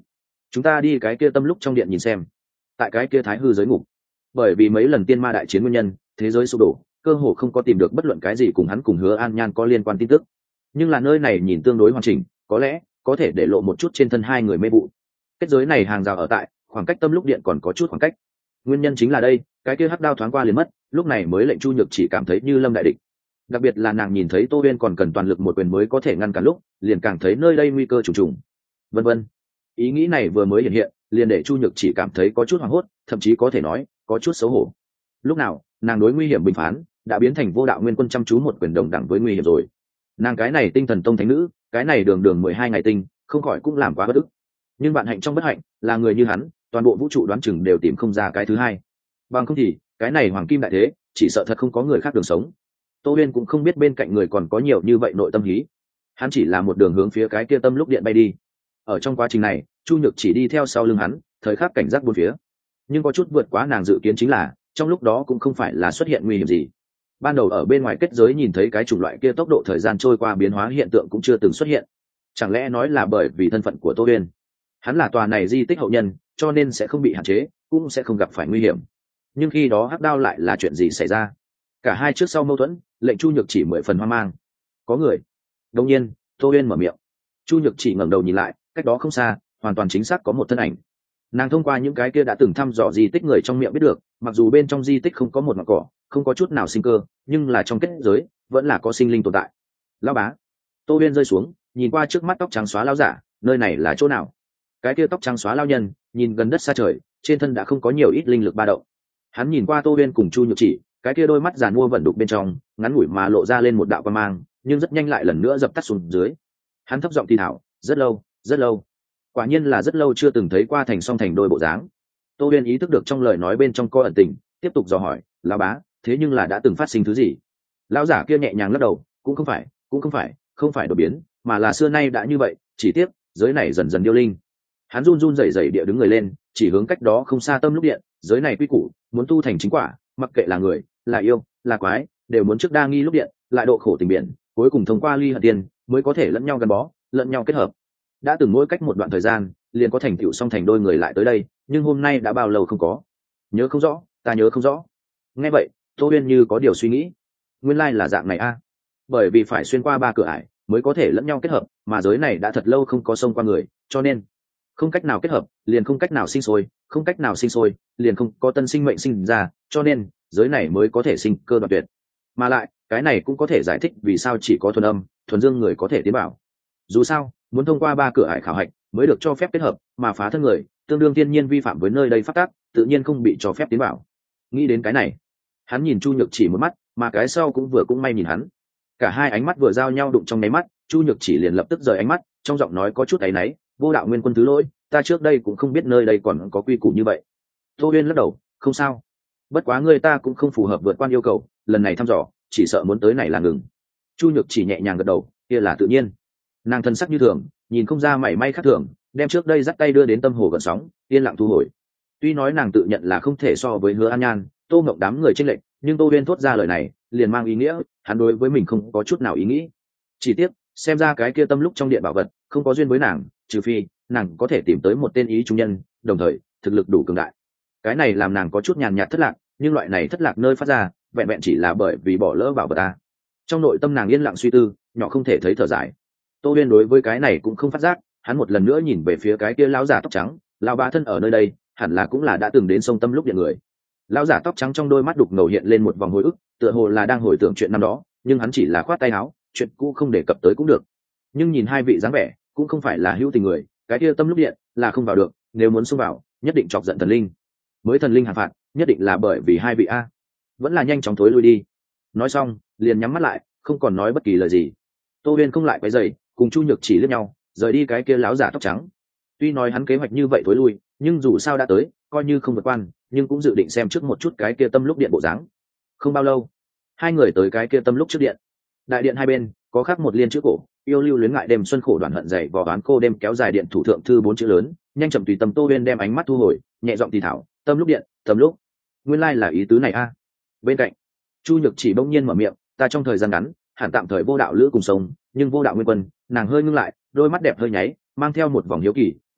chúng ta đi cái kia tâm lúc trong điện nhìn xem. Tại cái kia thái hư giới ngục, bởi vì mấy lần tiên ma đại chiến nguyên nhân, thế giới sụp đổ, cơ hồ không có tìm được bất luận cái gì cùng hắn cùng Hứa An Nhan có liên quan tin tức. Nhưng là nơi này nhìn tương đối hoàn chỉnh, có lẽ có thể để lộ một chút trên thân hai người mê vụ. Kết giới này hàng rào ở tại, khoảng cách tâm lúc điện còn có chút khoảng cách. Nguyên nhân chính là đây, cái kia hắc đao thoáng qua liền mất, lúc này mới lệnh Chu Nhược chỉ cảm thấy như lâm đại địch. Đặc biệt là nàng nhìn thấy Tô Uyên còn cần toàn lực một quyền mới có thể ngăn cản lúc, liền càng thấy nơi đây nguy cơ trùng trùng. Vân vân. Ý nghĩ này vừa mới hiện hiện, liền để Chu Nhược chỉ cảm thấy có chút hoảng hốt, thậm chí có thể nói có chút xấu hổ. Lúc nào nàng đối nguy hiểm bình phán đã biến thành Vô Đạo Nguyên Quân chăm chú một quyền đồng đẳng với nguy hiểm rồi. Nàng cái này tinh thần tông thánh nữ, cái này đường đường 12 ngày tinh, không khỏi cũng làm quá bất ức. Nhưng bạn hạnh trong bất hạnh, là người như hắn, toàn bộ vũ trụ đoán chừng đều tìm không ra cái thứ hai. Bằng không thì, cái này hoàng kim đại thế, chỉ sợ thật không có người khác đường sống. Tô Uyên cũng không biết bên cạnh người còn có nhiều như vậy nội tâm hí. Hắn chỉ là một đường hướng phía cái kia tâm lúc điện bay đi. Ở trong quá trình này, Chu Nhược chỉ đi theo sau lưng hắn, thời khắc cảnh giác bốn phía. Nhưng có chút vượt quá nàng dự kiến chính là, trong lúc đó cũng không phải là xuất hiện nguy hiểm gì. Ban đầu ở bên ngoài kết giới nhìn thấy cái chủng loại kia tốc độ thời gian trôi qua biến hóa hiện tượng cũng chưa từng xuất hiện. Chẳng lẽ nói là bởi vì thân phận của Tô Uyên, hắn là tòa này di tích hậu nhân, cho nên sẽ không bị hạn chế, cũng sẽ không gặp phải nguy hiểm. Nhưng khi đó hắc đao lại là chuyện gì xảy ra? Cả hai trước sau mâu thuẫn, lệnh Chu Nhược chỉ 10 phần hoang mang. Có người. Đột nhiên, Tô Uyên mở miệng. Chu Nhược chỉ ngẩng đầu nhìn lại, cách đó không xa, hoàn toàn chính xác có một thân ảnh. Nàng thông qua những cái kia đã từng thăm dò di tích người trong miệng biết được, mặc dù bên trong di tích không có một ngọn cỏ, không có chút nào sinh cơ, nhưng là trong kết giới vẫn là có sinh linh tồn tại. Lão bá. Tô Uyên rơi xuống, nhìn qua trước mắt tóc trắng xóa lão giả, nơi này là chỗ nào? Cái kia tóc trắng xóa lão nhân, nhìn gần đất xa trời, trên thân đã không có nhiều ít linh lực ba động. Hắn nhìn qua Tô Uyên cùng Chu Nhược chỉ, cái kia đôi mắt giàn mua vẩn đục bên trong, ngắn ngủi mà lộ ra lên một đạo quang mang, nhưng rất nhanh lại lần nữa dập tắt xuống dưới. Hắn thấp giọng thì thào, rất lâu, rất lâu. Quả nhiên là rất lâu chưa từng thấy qua thành song thành đôi bộ dáng. Tô Uyên ý thức được trong lời nói bên trong có ẩn tình, tiếp tục dò hỏi, lão bá, thế nhưng là đã từng phát sinh thứ gì? Lão giả kia nhẹ nhàng lắc đầu, cũng không phải, không phải đột biến, mà là xưa nay đã như vậy, chỉ tiếc giới này dần dần điêu linh. Hắn run run rẩy rẩy địa đứng người lên, chỉ hướng cách đó không xa tâm lúc điện, giới này quy củ, muốn tu thành chính quả, mặc kệ là người, là yêu, là quái, đều muốn trước đa nghi lúc điện, lại độ khổ tình biển, cuối cùng thông qua ly hận tiền, mới có thể lẫn nhau gắn bó, lẫn nhau kết hợp. Đã từng mỗi cách một đoạn thời gian, liền có thành tựu song thành đôi người lại tới đây, nhưng hôm nay đã bao lâu không có? Nhớ không rõ, ta nhớ không rõ. Nghe vậy, Tô Uyên như có điều suy nghĩ. Nguyên lai là dạng này a. Bởi vì phải xuyên qua 3 cửa ải mới có thể lẫn nhau kết hợp, mà giới này đã thật lâu không có xông qua người, cho nên không cách nào kết hợp, liền không cách nào sinh sôi, không cách nào sinh sôi, liền không có tân sinh mệnh sinh ra, cho nên giới này mới có thể sinh cơ đoạn tuyệt. Mà lại, cái này cũng có thể giải thích vì sao chỉ có thuần âm, thuần dương người có thể tiến vào. Dù sao, muốn thông qua 3 cửa ải khảo hạch mới được cho phép kết hợp, mà phá thân người, tương đương thiên nhiên vi phạm với nơi đây pháp tắc, tự nhiên không bị cho phép tiến vào. Nghĩ đến cái này, hắn nhìn Chu Nhược chỉ một mắt, mà cái sau cũng cũng may nhìn hắn. Cả hai ánh mắt vừa giao nhau đụng trong nháy mắt, Chu Nhược chỉ liền lập tức rời ánh mắt, trong giọng nói có chút áy náy, Vô Đạo Nguyên Quân thứ lỗi, ta trước đây cũng không biết nơi đây còn có quy củ như vậy. Tô Uyên lắc đầu, không sao, bất quá người ta cũng không phù hợp vượt quan yêu cầu, lần này thăm dò, chỉ sợ muốn tới này là ngừng. Chu Nhược chỉ nhẹ nhàng gật đầu, kia là tự nhiên. Nàng thân sắc như thường, nhìn không ra mảy may khác thường, đem trước đây dắt tay đưa đến tâm hồ gần sóng, yên lặng thu hồi. Tuy nói nàng tự nhận là không thể so với Hứa An Nhan, Tô Ngọc đám người trên lệnh, nhưng Tô Uyên thốt ra lời này, liền mang ý nghĩa, hắn đối với mình không có chút nào ý nghĩ. Chỉ tiếc, xem ra cái kia tâm lúc trong điện bảo vật, không có duyên với nàng, trừ phi nàng có thể tìm tới một tên ý trung nhân, đồng thời thực lực đủ cường đại. Cái này làm nàng có chút nhàn nhạt thất lạc, nhưng loại này thất lạc nơi phát ra, vẹn vẹn chỉ là bởi vì bỏ lỡ bảo vật ta. Trong nội tâm nàng yên lặng suy tư, nhỏ không thể thấy thở dài. Tô Uyên đối với cái này cũng không phát giác, hắn một lần nữa nhìn về phía cái kia lão giả tóc trắng, lão bá thân ở nơi đây, hẳn là cũng là đã từng đến sông tâm lúc điện người. Lão giả tóc trắng trong đôi mắt đục ngầu hiện lên một vòng hồi ức, tựa hồ là đang hồi tưởng chuyện năm đó, nhưng hắn chỉ là khoát tay áo, chuyện cũ không đề cập tới cũng được. Nhưng nhìn hai vị dáng vẻ, cũng không phải là hữu tình người, cái kia tâm lúc điện là không vào được, nếu muốn xông vào, nhất định chọc giận thần linh. Mới thần linh hạn phạt, nhất định là bởi vì hai vị a. Vẫn là nhanh chóng thối lui đi. Nói xong, liền nhắm mắt lại, không còn nói bất kỳ lời gì. Tô Uyên không lại quấy rầy, cùng Chu Nhược chỉ liếc nhau, rời đi cái kia lão giả tóc trắng. Tuy nói hắn kế hoạch như vậy thối lui, nhưng dù sao đã tới, coi như không vượt quan, nhưng cũng dự định xem trước một chút cái kia tâm lúc điện bộ dáng. Không bao lâu, hai người tới cái kia tâm lúc trước điện. Đại điện hai bên có khắc một liên chữ cổ, yêu lưu luyến ngại đêm xuân khổ đoàn hận dày vò đoán cô đêm kéo dài điện thủ thượng thư 4 chữ lớn, nhanh chậm tùy tâm. Tô Uyên đem ánh mắt thu hồi, nhẹ giọng thì thảo, tâm lúc điện, tâm lúc. Nguyên lai là ý tứ này a. Bên cạnh, Chu Nhược chỉ bỗng nhiên mở miệng, ta trong thời gian ngắn, hẳn tạm thời vô đạo lữ cùng sống, nhưng Vô Đạo Nguyên Quân, nàng hơi ngưng lại, đôi mắt đẹp hơi nháy, mang theo một vòng hiếu kỳ,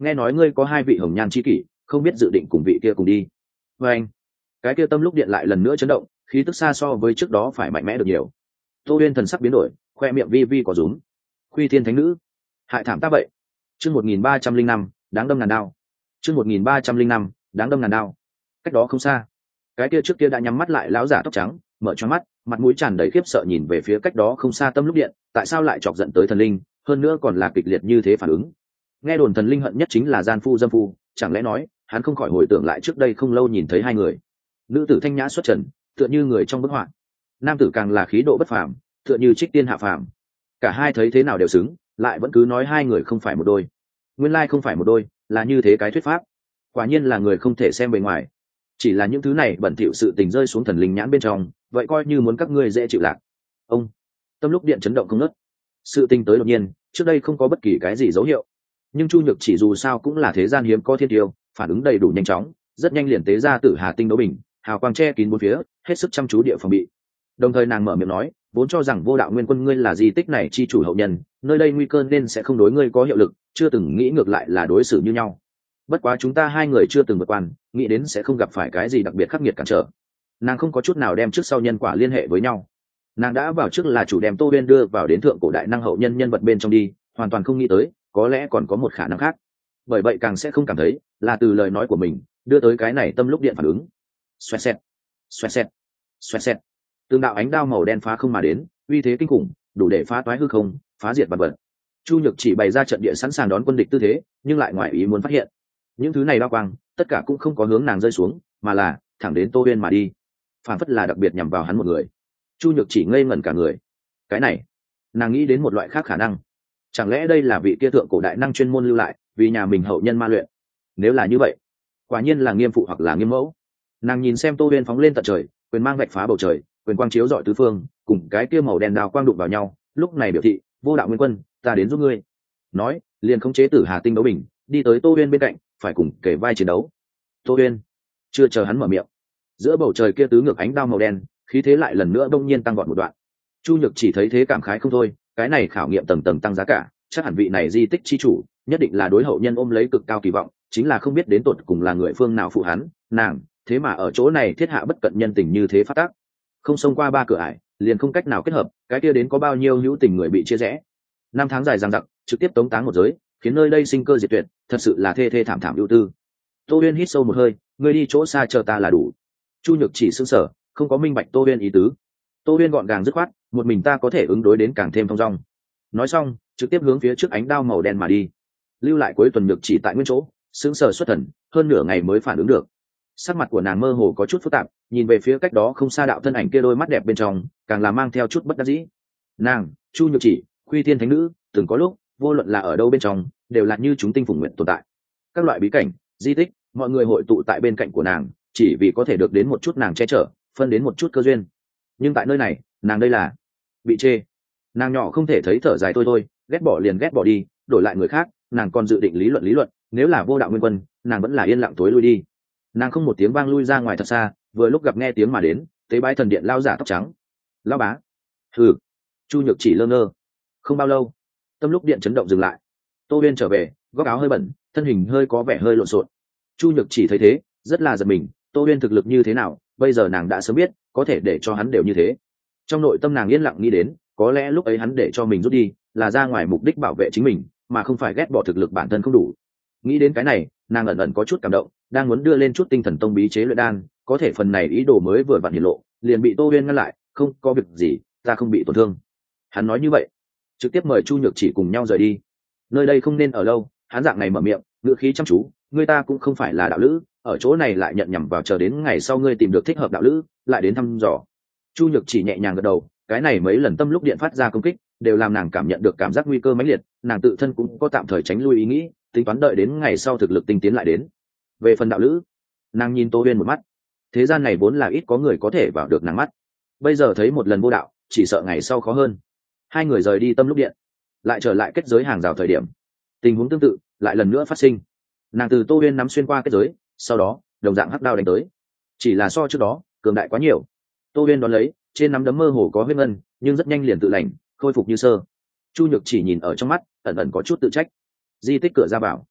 nghe nói ngươi có 2 vị hồng nhan chi kỷ, không biết dự định cùng vị kia cùng đi. Và anh, cái kia tâm lúc điện lại lần nữa chấn động, khí tức xa so với trước đó phải mạnh mẽ được nhiều. Tô Uyên thần sắc biến đổi, khoe miệng vi vi có rúm. Khuy Thiên Thánh Nữ, hại thảm ta vậy. Chương 1305, đáng đâm ngàn đao. Chương 1305, đáng đâm ngàn đao. Cách đó không xa, cái kia trước kia đã nhắm mắt lại lão giả tóc trắng, mở choáng mắt, mặt mũi tràn đầy khiếp sợ nhìn về phía cách đó không xa tâm lúc điện, tại sao lại chọc giận tới thần linh, hơn nữa còn là kịch liệt như thế phản ứng. Nghe đồn thần linh hận nhất chính là gian phu dâm phu, chẳng lẽ nói, hắn không khỏi hồi tưởng lại trước đây không lâu nhìn thấy hai người. Nữ tử thanh nhã xuất trần, tựa như người trong bức họa. Nam tử càng là khí độ bất phàm, tựa như trích tiên hạ phàm. Cả hai thấy thế nào đều xứng, lại vẫn cứ nói hai người không phải một đôi. Nguyên lai không phải một đôi, là như thế cái thuyết pháp. Quả nhiên là người không thể xem bề ngoài. Chỉ là những thứ này bẩn thỉu sự tình rơi xuống thần linh nhãn bên trong, vậy coi như muốn các ngươi dễ chịu lạc. Ông, tâm lúc điện chấn động không ngớt. Sự tình tới đột nhiên, trước đây không có bất kỳ cái gì dấu hiệu. Nhưng Chu Nhược chỉ dù sao cũng là thế gian hiếm có thiên tiêu, phản ứng đầy đủ nhanh chóng, rất nhanh liền tế ra Tử Hà tinh đấu bình, hào quang che kín bốn phía, hết sức chăm chú địa phòng bị. Đồng thời nàng mở miệng nói, vốn cho rằng Vô Đạo Nguyên Quân ngươi là di tích này chi chủ hậu nhân, nơi đây nguy cơ nên sẽ không đối ngươi có hiệu lực, chưa từng nghĩ ngược lại là đối xử như nhau. Bất quá chúng ta hai người chưa từng vượt quan, nghĩ đến sẽ không gặp phải cái gì đặc biệt khắc nghiệt cản trở. Nàng không có chút nào đem trước sau nhân quả liên hệ với nhau. Nàng đã vào trước là chủ đem Tô Uyên đưa vào đến thượng cổ đại năng hậu nhân nhân vật bên trong đi, hoàn toàn không nghĩ tới, có lẽ còn có một khả năng khác. Bởi vậy càng sẽ không cảm thấy là từ lời nói của mình đưa tới cái này tâm lúc điện phản ứng. Xoẹt xẹt, xoẹt xẹt, xoẹt xẹt. Từng đạo ánh đao màu đen phá không mà đến, uy thế kinh khủng, đủ để phá toái hư không, phá diệt vật vật. Chu Nhược chỉ bày ra trận địa sẵn sàng đón quân địch tư thế, nhưng lại ngoài ý muốn phát hiện, những thứ này đao quang, tất cả cũng không có hướng nàng rơi xuống, mà là thẳng đến Tô Uyên mà đi. Phản phất là đặc biệt nhằm vào hắn một người. Chu Nhược chỉ ngây ngẩn cả người. Cái này, nàng nghĩ đến một loại khác khả năng. Chẳng lẽ đây là vị kia thượng cổ đại năng chuyên môn lưu lại, vì nhà mình hậu nhân ma luyện? Nếu là như vậy, quả nhiên là nghiêm phụ hoặc là nghiêm mẫu. Nàng nhìn xem Tô Uyên phóng lên tận trời, quyền mang vạch phá bầu trời, quyền quang chiếu rọi tứ phương, cùng cái kia màu đen đao quang đụng vào nhau, lúc này biểu thị, Vô Đạo Nguyên Quân, ta đến giúp ngươi. Nói, liền khống chế Tử Hà tinh đấu bình, đi tới Tô Uyên bên cạnh, phải cùng kể vai chiến đấu. Tô Uyên, chưa chờ hắn mở miệng, giữa bầu trời kia tứ ngược ánh đao màu đen, khí thế lại lần nữa đông nhiên tăng vọt một đoạn. Chu Nhược chỉ thấy thế cảm khái không thôi, cái này khảo nghiệm tầng tầng tăng giá cả, chắc hẳn vị này di tích chi chủ nhất định là đối hậu nhân ôm lấy cực cao kỳ vọng, chính là không biết đến tột cùng là người phương nào phụ hắn, nàng, thế mà ở chỗ này thiết hạ bất cận nhân tình như thế phát tác. Không xông qua 3 cửa ải, liền không cách nào kết hợp, cái kia đến có bao nhiêu hữu tình người bị chia rẽ. 5 tháng dài dằng dặc, trực tiếp tống táng một giới, khiến nơi đây sinh cơ diệt tuyệt, thật sự là thê thê thảm thảm ưu tư. Tô Uyên hít sâu một hơi, ngươi đi chỗ xa chờ ta là đủ. Chu Nhược chỉ sững sờ, không có minh bạch Tô Uyên ý tứ. Tô Uyên gọn gàng dứt khoát, một mình ta có thể ứng đối đến càng thêm thông dong. Nói xong, trực tiếp hướng phía trước ánh đao màu đen mà đi. Lưu lại cuối tuần Nhược chỉ tại nguyên chỗ, sững sờ xuất thần, hơn nửa ngày mới phản ứng được. Sắc mặt của nàng mơ hồ có chút phức tạp, nhìn về phía cách đó không xa đạo thân ảnh kia đôi mắt đẹp bên trong, càng là mang theo chút bất đắc dĩ. Nàng, Chu Nhược chỉ, Khuy Thiên Thánh Nữ, từng có lúc, vô luận là ở đâu bên trong, đều là như chúng tinh phùng nguyện tồn tại. Các loại bí cảnh, di tích, mọi người hội tụ tại bên cạnh của nàng, chỉ vì có thể được đến một chút nàng che chở, phân đến một chút cơ duyên. Nhưng tại nơi này, nàng đây là bị chê. Nàng nhỏ không thể thấy thở dài thôi, ghét bỏ liền ghét bỏ đi, đổi lại người khác, nàng còn dự định lý luận, nếu là Vô Đạo Nguyên Quân, nàng vẫn là yên lặng tối lui đi. Nàng không một tiếng vang lui ra ngoài thật xa, vừa lúc gặp nghe tiếng mà đến, tế bái thần điện lao giả tóc trắng. Lao bá. Hừ. Chu Nhược chỉ lơ ngơ. Không bao lâu, tâm lúc điện chấn động dừng lại. Tô Uyên trở về, góc áo hơi bẩn, thân hình hơi có vẻ hơi lộn xộn. Chu Nhược chỉ thấy thế, rất là giật mình, Tô Uyên thực lực như thế nào, bây giờ nàng đã sớm biết, có thể để cho hắn đều như thế. Trong nội tâm nàng yên lặng nghĩ đến, có lẽ lúc ấy hắn để cho mình rút đi, là ra ngoài mục đích bảo vệ chính mình, mà không phải ghét bỏ thực lực bản thân không đủ. Nghĩ đến cái này, nàng ẩn ẩn có chút cảm động, đang muốn đưa lên chút tinh thần tông bí chế luyện đan, có thể phần này ý đồ mới vừa vặn hiển lộ, liền bị Tô Uyên ngăn lại, không có việc gì, ta không bị tổn thương. Hắn nói như vậy, trực tiếp mời Chu Nhược chỉ cùng nhau rời đi. Nơi đây không nên ở lâu, hắn dạng này mở miệng, ngữ khí chăm chú, người ta cũng không phải là đạo lữ, ở chỗ này lại nhận nhầm vào chờ đến ngày sau ngươi tìm được thích hợp đạo lữ, lại đến thăm dò. Chu Nhược chỉ nhẹ nhàng gật đầu, cái này mấy lần tâm lúc điện phát ra công kích, đều làm nàng cảm nhận được cảm giác nguy cơ mãnh liệt, nàng tự thân cũng có tạm thời tránh lui ý nghĩ, tính toán đợi đến ngày sau thực lực tinh tiến lại đến. Về phần đạo lữ, nàng nhìn Tô Uyên một mắt, thế gian này vốn là ít có người có thể vào được nàng mắt, bây giờ thấy một lần vô đạo, chỉ sợ ngày sau khó hơn. Hai người rời đi tâm lúc điện, lại trở lại kết giới hàng rào thời điểm, tình huống tương tự lại lần nữa phát sinh. Nàng từ Tô Uyên nắm xuyên qua kết giới, sau đó đồng dạng hắc đao đánh tới, chỉ là so trước đó cường đại quá nhiều. Tô Uyên đón lấy, trên nắm đấm mơ hồ có huyết ngân, nhưng rất nhanh liền tự lành, khôi phục như sơ. Chu Nhược chỉ nhìn ở trong mắt, ẩn ẩn có chút tự trách. Di tích cửa ra vào,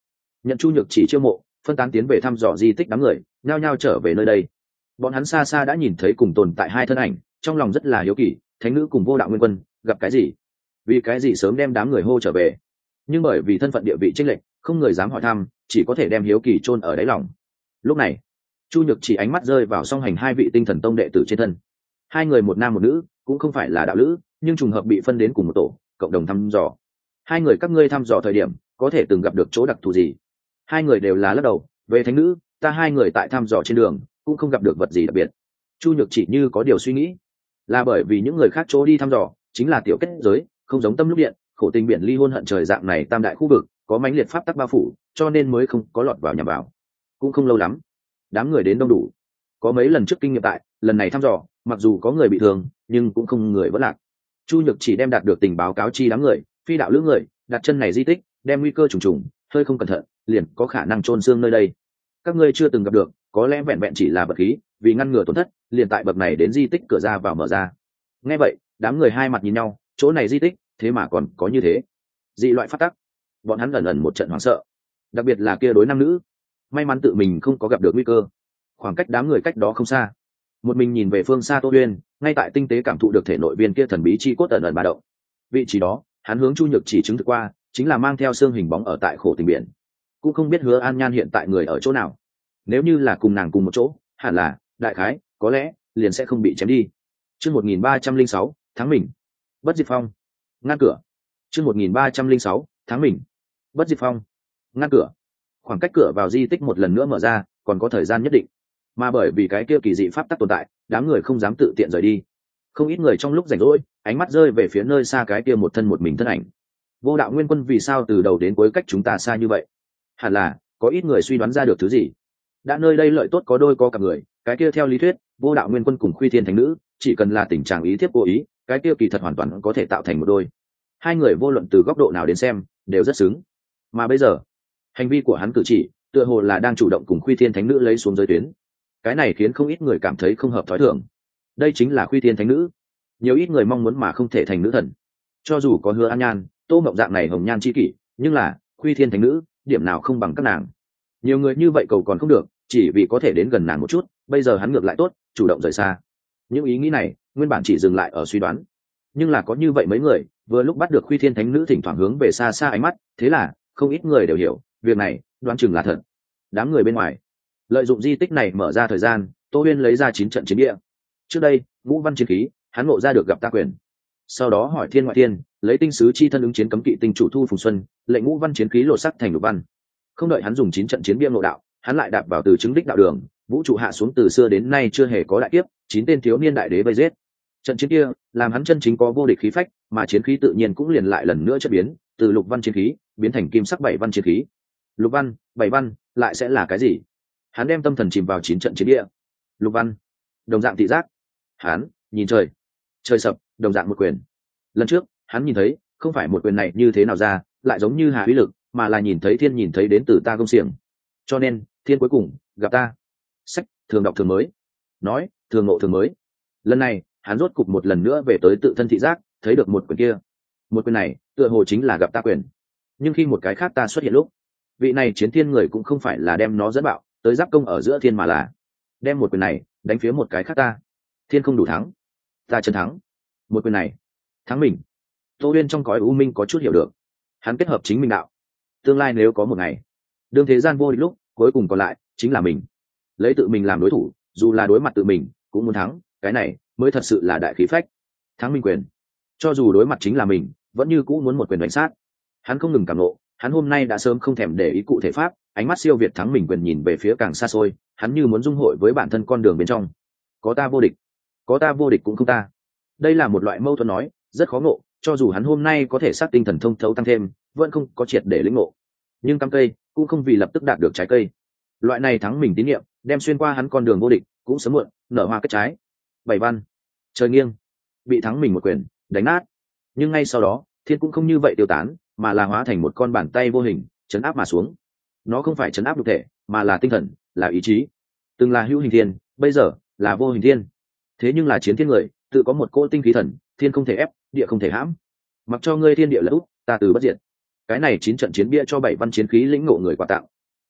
nhận Chu Nhược Chỉ chiêu mộ, phân tán tiến về thăm dò di tích đám người nhao nhao trở về nơi đây. Bọn hắn xa xa đã nhìn thấy cùng tồn tại hai thân ảnh, trong lòng rất là hiếu kỳ, thánh nữ cùng Vô Đạo Nguyên Quân gặp cái gì, vì cái gì sớm đem đám người hô trở về. Nhưng bởi vì thân phận địa vị chênh lệch, không người dám hỏi thăm, chỉ có thể đem hiếu kỳ chôn ở đáy lòng. Lúc này Chu Nhược Chỉ ánh mắt rơi vào song hành hai vị tinh thần tông đệ tử trên thân. Hai người một nam một nữ, cũng không phải là đạo lữ, nhưng trùng hợp bị phân đến cùng một tổ, cộng đồng thăm dò. Hai người các ngươi thăm dò thời điểm, có thể từng gặp được chỗ đặc thù gì? Hai người đều là lắc đầu, về thánh nữ, ta hai người tại thăm dò trên đường, cũng không gặp được vật gì đặc biệt. Chu Nhược Chỉ như có điều suy nghĩ, là bởi vì những người khác chỗ đi thăm dò chính là tiểu kết giới, không giống tâm lúc điện, khổ tình biển ly hôn hận trời dạng này tam đại khu vực, có mãnh liệt pháp tắc bao phủ, cho nên mới không có lọt vào nhằm vào. Cũng không lâu lắm, đám người đến đông đủ. Có mấy lần trước kinh nghiệm tại, lần này thăm dò, mặc dù có người bị thương, nhưng cũng không người vỡ lạc. Chu Nhược Chỉ đem đạt được tình báo cáo chi đám người, phi đạo lữ người, đặt chân này di tích, đem nguy cơ trùng trùng, hơi không cẩn thận, liền có khả năng chôn xương nơi đây. Các ngươi chưa từng gặp được, có lẽ vẹn vẹn chỉ là vật khí, vì ngăn ngừa tổn thất, liền tại bậc này đến di tích cửa ra vào mở ra. Nghe vậy, đám người hai mặt nhìn nhau, chỗ này di tích, thế mà còn có như thế dị loại phát tắc. Bọn hắn ẩn ẩn một trận hoảng sợ, đặc biệt là kia đối nam nữ, may mắn tự mình không có gặp được nguy cơ. Khoảng cách đám người cách đó không xa, một mình nhìn về phương xa Tô Uyên, ngay tại tinh tế cảm thụ được thể nội viên kia thần bí chi cốt ẩn ẩn ba động. Vị trí đó, hắn hướng Chu Nhược Chỉ chứng thực qua, chính là mang theo xương hình bóng ở tại khổ tình biển. Cũng không biết Hứa An Nhan hiện tại người ở chỗ nào. Nếu như là cùng nàng cùng một chỗ, hẳn là đại khái, có lẽ liền sẽ không bị chém đi. Chương 1306, tháng mình. Bất diệt phong. Ngăn cửa. Chương 1306, tháng mình. Bất diệt phong. Ngăn cửa. Khoảng cách cửa vào di tích một lần nữa mở ra, còn có thời gian nhất định. Mà bởi vì cái kia kỳ dị pháp tắc tồn tại, đám người không dám tự tiện rời đi. Không ít người trong lúc rảnh rỗi, ánh mắt rơi về phía nơi xa cái kia một thân một mình thân ảnh. Vô Đạo Nguyên Quân vì sao từ đầu đến cuối cách chúng ta xa như vậy? Hẳn là có ít người suy đoán ra được thứ gì. Đã nơi đây lợi tốt có đôi có cả người, cái kia theo lý thuyết, Vô Đạo Nguyên Quân cùng Khuy Thiên Thánh Nữ, chỉ cần là tình trạng ý thiếp cố ý, cái kia kỳ thật hoàn toàn có thể tạo thành một đôi. Hai người vô luận từ góc độ nào đến xem, đều rất xứng. Mà bây giờ, hành vi của hắn cử chỉ, tựa hồ là đang chủ động cùng Khuy Thiên Thánh Nữ lấy xuống giới tuyến. Cái này khiến không ít người cảm thấy không hợp thói thường. Đây chính là Khuy Thiên Thánh Nữ, nhiều ít người mong muốn mà không thể thành nữ thần. Cho dù có Hứa An Nhan, Tô Mộng dạng này hồng nhan chi kỷ, nhưng là Khuy Thiên Thánh Nữ, điểm nào không bằng các nàng. Nhiều người như vậy cầu còn không được, chỉ vì có thể đến gần nàng một chút, bây giờ hắn ngược lại tốt, chủ động rời xa. Những ý nghĩ này nguyên bản chỉ dừng lại ở suy đoán, nhưng là có như vậy mấy người vừa lúc bắt được Khuy Thiên Thánh Nữ thỉnh thoảng hướng về xa xa ánh mắt, thế là không ít người đều hiểu việc này đoán chừng là thật. Đám người bên ngoài lợi dụng di tích này mở ra thời gian, Tô Huyên lấy ra 9 trận chiến địa. Trước đây Ngũ Văn chiến khí hắn ngộ ra được gặp Ta Quyền, sau đó hỏi Thiên Ngoại Thiên lấy tinh sứ chi thân ứng chiến cấm kỵ tinh chủ Thu Phùng Xuân, lệnh Ngũ Văn chiến khí lột sắc thành lục văn. Không đợi hắn dùng 9 trận chiến bia ngộ đạo, hắn lại đạp vào từ chứng đích đạo đường, vũ trụ hạ xuống từ xưa đến nay chưa hề có đại kiếp, 9 tên thiếu niên đại đế vây giết. Trận chiến kia làm hắn chân chính có vô địch khí phách, mà chiến khí tự nhiên cũng liền lại lần nữa chất biến, từ lục văn chiến khí biến thành kim sắc 7 văn chiến khí. Lục văn, 7 văn lại sẽ là cái gì? Hắn đem tâm thần chìm vào 9 trận chiến địa. Lục văn, đồng dạng thị giác. Hắn nhìn trời, trời sập, đồng dạng một quyền. Lần trước hắn nhìn thấy không phải một quyền này như thế nào ra, lại giống như hà uy lực, mà là nhìn thấy thiên, nhìn thấy đến từ ta công xiềng. Cho nên thiên cuối cùng gặp ta. Sách thường đọc thường mới, nói thường ngộ thường mới. Lần này hắn rốt cục một lần nữa về tới tự thân thị giác, thấy được một quyền kia. Một quyền này tựa hồ chính là gặp ta quyền, nhưng khi một cái khác ta xuất hiện lúc, vị này chiến thiên người cũng không phải là đem nó dẫn bạo tới giáp công ở giữa thiên, mà là đem một quyền này đánh phía một cái khác ta. Thiên không đủ thắng, ta chân thắng. Một quyền này thắng mình. Tô Uyên trong cõi u minh có chút hiểu được, hắn kết hợp chính mình đạo, tương lai nếu có một ngày đương thế gian vô địch lúc, cuối cùng còn lại chính là mình. Lấy tự mình làm đối thủ, dù là đối mặt tự mình cũng muốn thắng, cái này mới thật sự là đại khí phách. Thắng minh quyền, cho dù đối mặt chính là mình, vẫn như cũ muốn một quyền đánh sát. Hắn không ngừng cảm nộ, hắn hôm nay đã sớm không thèm để ý cụ thể pháp, ánh mắt siêu việt thắng mình quyền nhìn về phía càng xa xôi, hắn như muốn dung hội với bản thân con đường bên trong. Có ta vô địch, có ta vô địch cũng không ta. Đây là một loại mâu thuẫn nói rất khó ngộ, cho dù hắn hôm nay có thể sát tinh thần thông thấu tăng thêm, vẫn không có triệt để lĩnh ngộ. Nhưng cắm cây cũng không vì lập tức đạt được trái cây. Loại này thắng mình tín nhiệm đem xuyên qua hắn con đường vô địch, cũng sớm muộn nở hoa kết trái. 7 văn, trời nghiêng, bị thắng mình một quyền đánh nát. Nhưng ngay sau đó thiên cũng không như vậy tiêu tán, mà là hóa thành một con bàn tay vô hình chấn áp mà xuống. Nó không phải chấn áp nhục thể, mà là tinh thần, là ý chí. Từng là hữu hình thiên, bây giờ là vô hình thiên. Thế nhưng là chiến thiên người tự có một cỗ tinh khí thần, thiên không thể ép, địa không thể hãm. Mặc cho ngươi thiên địa lỡ út, ta từ bất diệt. Cái này 9 trận chiến bia cho 7 văn chiến khí lĩnh ngộ người quà tặng,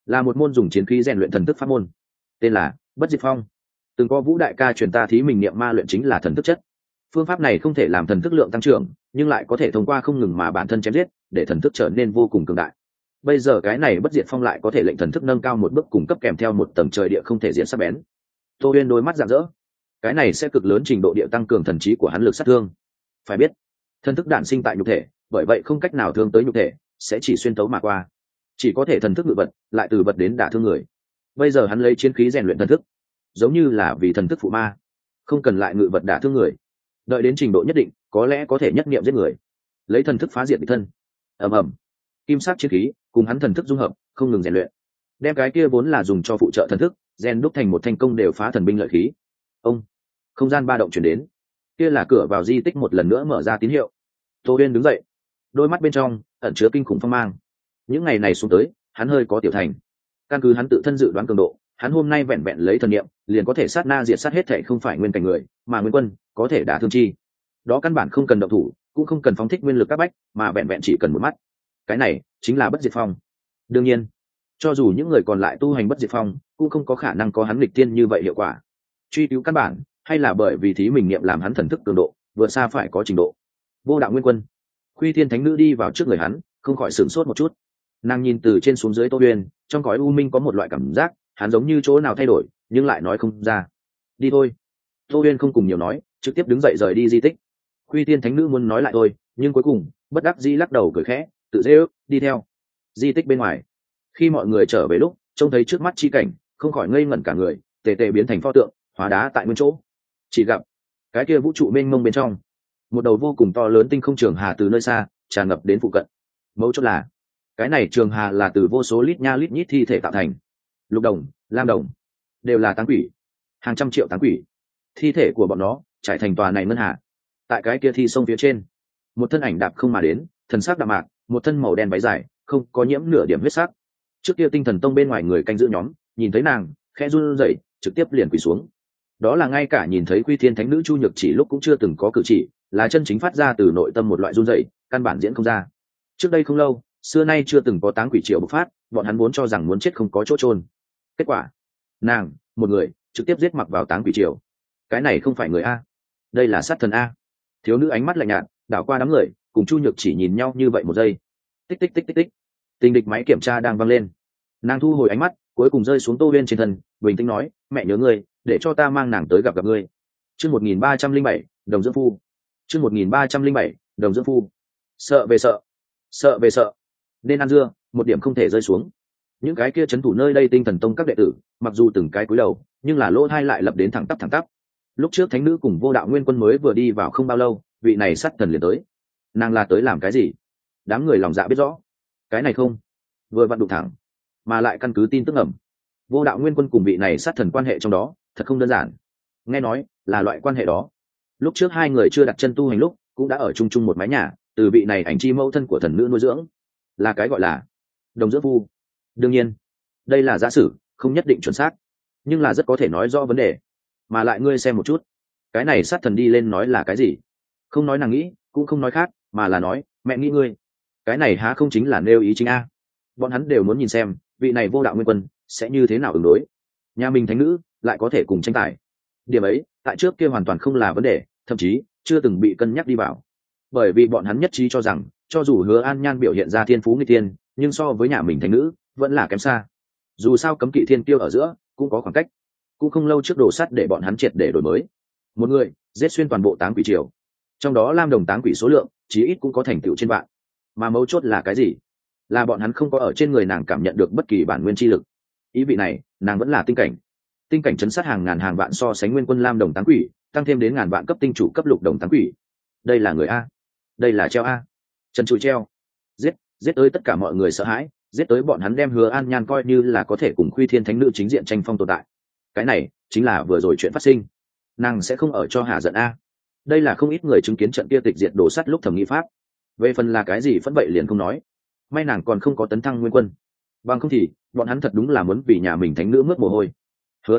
là một môn dùng chiến khí rèn luyện thần thức pháp môn, tên là Bất Diệt Phong. Từng có Vũ đại ca truyền ta thí mình niệm ma luyện chính là thần thức chất. Phương pháp này không thể làm thần thức lượng tăng trưởng, nhưng lại có thể thông qua không ngừng mà bản thân chém giết để thần thức trở nên vô cùng cường đại. Bây giờ cái này Bất Diệt Phong lại có thể lệnh thần thức nâng cao một bước, cung cấp kèm theo một tầng trời địa không thể diễn sắc bén. Tô Uyên đôi mắt rạng rỡ, cái này sẽ cực lớn trình độ địa tăng cường thần trí của hắn lực sát thương. Phải biết, thần thức đản sinh tại nhục thể, bởi vậy không cách nào thương tới nhục thể, sẽ chỉ xuyên tấu mà qua, chỉ có thể thần thức ngự vật, lại từ vật đến đả thương người. Bây giờ hắn lấy chiến khí rèn luyện thần thức, giống như là vì thần thức phụ ma, không cần lại ngự vật đả thương người. Đợi đến trình độ nhất định, có lẽ có thể nhất niệm giết người, lấy thần thức phá diệt địch thân. ầm ầm, kim sắc chiến khí cùng hắn thần thức dung hợp, không ngừng rèn luyện, đem cái kia vốn là dùng cho phụ trợ thần thức rèn đúc thành một thanh công đều phá thần binh lợi khí. Ông, không gian ba động chuyển đến, kia là cửa vào di tích một lần nữa mở ra tín hiệu. Tô Uyên đứng dậy, đôi mắt bên trong ẩn chứa kinh khủng phong mang. Những ngày này xuống tới, hắn hơi có tiểu thành. Căn cứ hắn tự thân dự đoán cường độ, hắn hôm nay vẹn vẹn lấy thần niệm liền có thể sát na diệt sát hết thảy không phải nguyên cảnh người, mà nguyên quân có thể đả thương chi. Đó căn bản không cần động thủ, cũng không cần phóng thích nguyên lực các bách, mà vẹn vẹn chỉ cần một mắt. Cái này chính là Bất Diệt Phong. Đương nhiên, cho dù những người còn lại tu hành Bất Diệt Phong, cũng không có khả năng có hắn nghịch tiên như vậy hiệu quả. Truy cứu căn bản, hay là bởi vì thí mình niệm làm hắn thần thức cường độ vượt xa phải có trình độ. Vô Đạo Nguyên Quân, Khuy Thiên Thánh Nữ đi vào trước người hắn, không khỏi sửng sốt một chút. Nàng nhìn từ trên xuống dưới Tô Uyên, trong cõi u minh có một loại cảm giác, hắn giống như chỗ nào thay đổi, nhưng lại nói không ra. Đi thôi. Tô Uyên không cùng nhiều nói, trực tiếp đứng dậy rời đi di tích. Khuy Thiên Thánh Nữ muốn nói lại thôi, nhưng cuối cùng bất đắc dĩ lắc đầu cười khẽ, tự dễ ước, đi theo. Di tích bên ngoài, khi mọi người trở về lúc trông thấy trước mắt chi cảnh, không khỏi ngây ngẩn cả người, tề tề biến thành pho tượng, hóa đá tại nguyên chỗ. Chỉ gặp cái kia vũ trụ mênh mông bên trong, một đầu vô cùng to lớn tinh không trường hà từ nơi xa tràn ngập đến phụ cận. Mấu chốt là cái này trường hà là từ vô số lít nha lít nhít thi thể tạo thành. Lục đồng, lam đồng, đều là táng quỷ, hàng trăm triệu táng quỷ. Thi thể của bọn nó trải thành tòa này ngân hà. Tại cái kia thi sông phía trên, một thân ảnh đạp không mà đến, thần sắc đạm mạc, một thân màu đen váy dài, không có nhiễm nửa điểm huyết sắc. Trước kia Tinh Thần Tông bên ngoài người canh giữ nhóm nhìn thấy nàng, khẽ run rẩy, trực tiếp liền quỳ xuống. Đó là ngay cả nhìn thấy Quy Thiên Thánh Nữ Chu Nhược Chỉ lúc cũng chưa từng có cử chỉ, là chân chính phát ra từ nội tâm một loại run rẩy, căn bản diễn không ra. Trước đây không lâu, xưa nay chưa từng có táng quỷ triều bộc phát, bọn hắn vốn cho rằng muốn chết không có chỗ chôn. Kết quả, nàng, một người, trực tiếp giết mặc vào táng quỷ triều. Cái này không phải người a, đây là sát thần a. Thiếu nữ ánh mắt lạnh nhạt, đảo qua đám người, cùng Chu Nhược Chỉ nhìn nhau như vậy một giây. Tích tích tích tích tích. Tình địch máy kiểm tra đang vang lên. Nàng thu hồi ánh mắt, cuối cùng rơi xuống Tô Uyên trên thân, bình tĩnh nói, mẹ nhớ ngươi, để cho ta mang nàng tới gặp ngươi. Chương 1307, Đồng Dưỡng Phu. Chương 1307, Đồng Dưỡng Phu. Sợ về sợ, sợ về sợ. Nên ăn dưa, một điểm không thể rơi xuống. Những cái kia trấn thủ nơi đây Tinh Thần Tông các đệ tử, mặc dù từng cái cúi đầu, nhưng là lỗ hai lại lập đến thẳng tắp thẳng tắp. Lúc trước Thánh Nữ cùng Vô Đạo Nguyên Quân mới vừa đi vào không bao lâu, vị này sát thần liền tới. Nàng là tới làm cái gì? Đám người lòng dạ biết rõ. Cái này không, vừa vặn đụng thẳng, mà lại căn cứ tin tức ẩm. Vô Đạo Nguyên Quân cùng vị này sát thần quan hệ trong đó thật không đơn giản. Nghe nói là loại quan hệ đó, lúc trước hai người chưa đặt chân tu hành lúc cũng đã ở chung chung một mái nhà, từ vị này ảnh chi mẫu thân của thần nữ nuôi dưỡng, là cái gọi là đồng dưỡng phu. Đương nhiên đây là giả sử, không nhất định chuẩn xác, nhưng là rất có thể nói rõ vấn đề. Mà lại ngươi xem một chút, cái này sát thần đi lên nói là cái gì? Không nói nàng nghĩ, cũng không nói khác, mà là nói mẹ nghĩ ngươi. Cái này há không chính là nêu ý chính a? Bọn hắn đều muốn nhìn xem vị này Vô Đạo Nguyên Quân sẽ như thế nào ứng đối. Nhà mình thánh nữ lại có thể cùng tranh tài, điểm ấy tại trước kia hoàn toàn không là vấn đề, thậm chí chưa từng bị cân nhắc đi vào. Bởi vì bọn hắn nhất trí cho rằng, cho dù Hứa An Nhan biểu hiện ra thiên phú nghịch tiên, nhưng so với nhà mình thánh nữ vẫn là kém xa. Dù sao cấm kỵ thiên tiêu ở giữa cũng có khoảng cách. Cũng không lâu trước đồ sắt để bọn hắn triệt để đổi mới, một người giết xuyên toàn bộ táng quỷ triều, trong đó lam đồng táng quỷ số lượng chí ít cũng có thành tựu trên vạn. Mà mấu chốt là cái gì? Là bọn hắn không có ở trên người nàng cảm nhận được bất kỳ bản nguyên chi lực. Ý vị này, nàng vẫn là tinh cảnh. Tinh cảnh chấn sát hàng ngàn hàng vạn, so sánh nguyên quân lam đồng táng quỷ tăng thêm đến ngàn vạn cấp tinh chủ cấp lục đồng táng quỷ. Đây là người a, đây là treo a. Trần trụi treo, giết tới tất cả mọi người sợ hãi, giết tới bọn hắn đem Hứa An Nhan coi như là có thể cùng Khuy Thiên Thánh Nữ chính diện tranh phong tồn tại. Cái này chính là vừa rồi chuyện phát sinh. Nàng sẽ không ở cho hạ giận a. Đây là không ít người chứng kiến trận kia tịch diệt đổ sắt lúc thẩm nghĩ pháp. Về phần là cái gì phẫn bậy liền không nói, may nàng còn không có tấn thăng nguyên quân, bằng không thì bọn hắn thật đúng là muốn vì nhà mình thánh nữ mướt mồ hôi. Hứa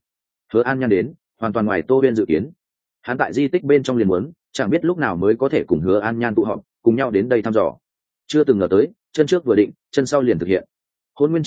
An Nhan đến hoàn toàn ngoài Tô Uyên dự kiến. Hắn tại di tích bên trong liền muốn chẳng biết lúc nào mới có thể cùng Hứa An Nhan tụ họp cùng nhau đến đây thăm dò, chưa từng ngờ tới chân trước vừa định chân sau liền thực hiện. Hôn nguyên chi mắt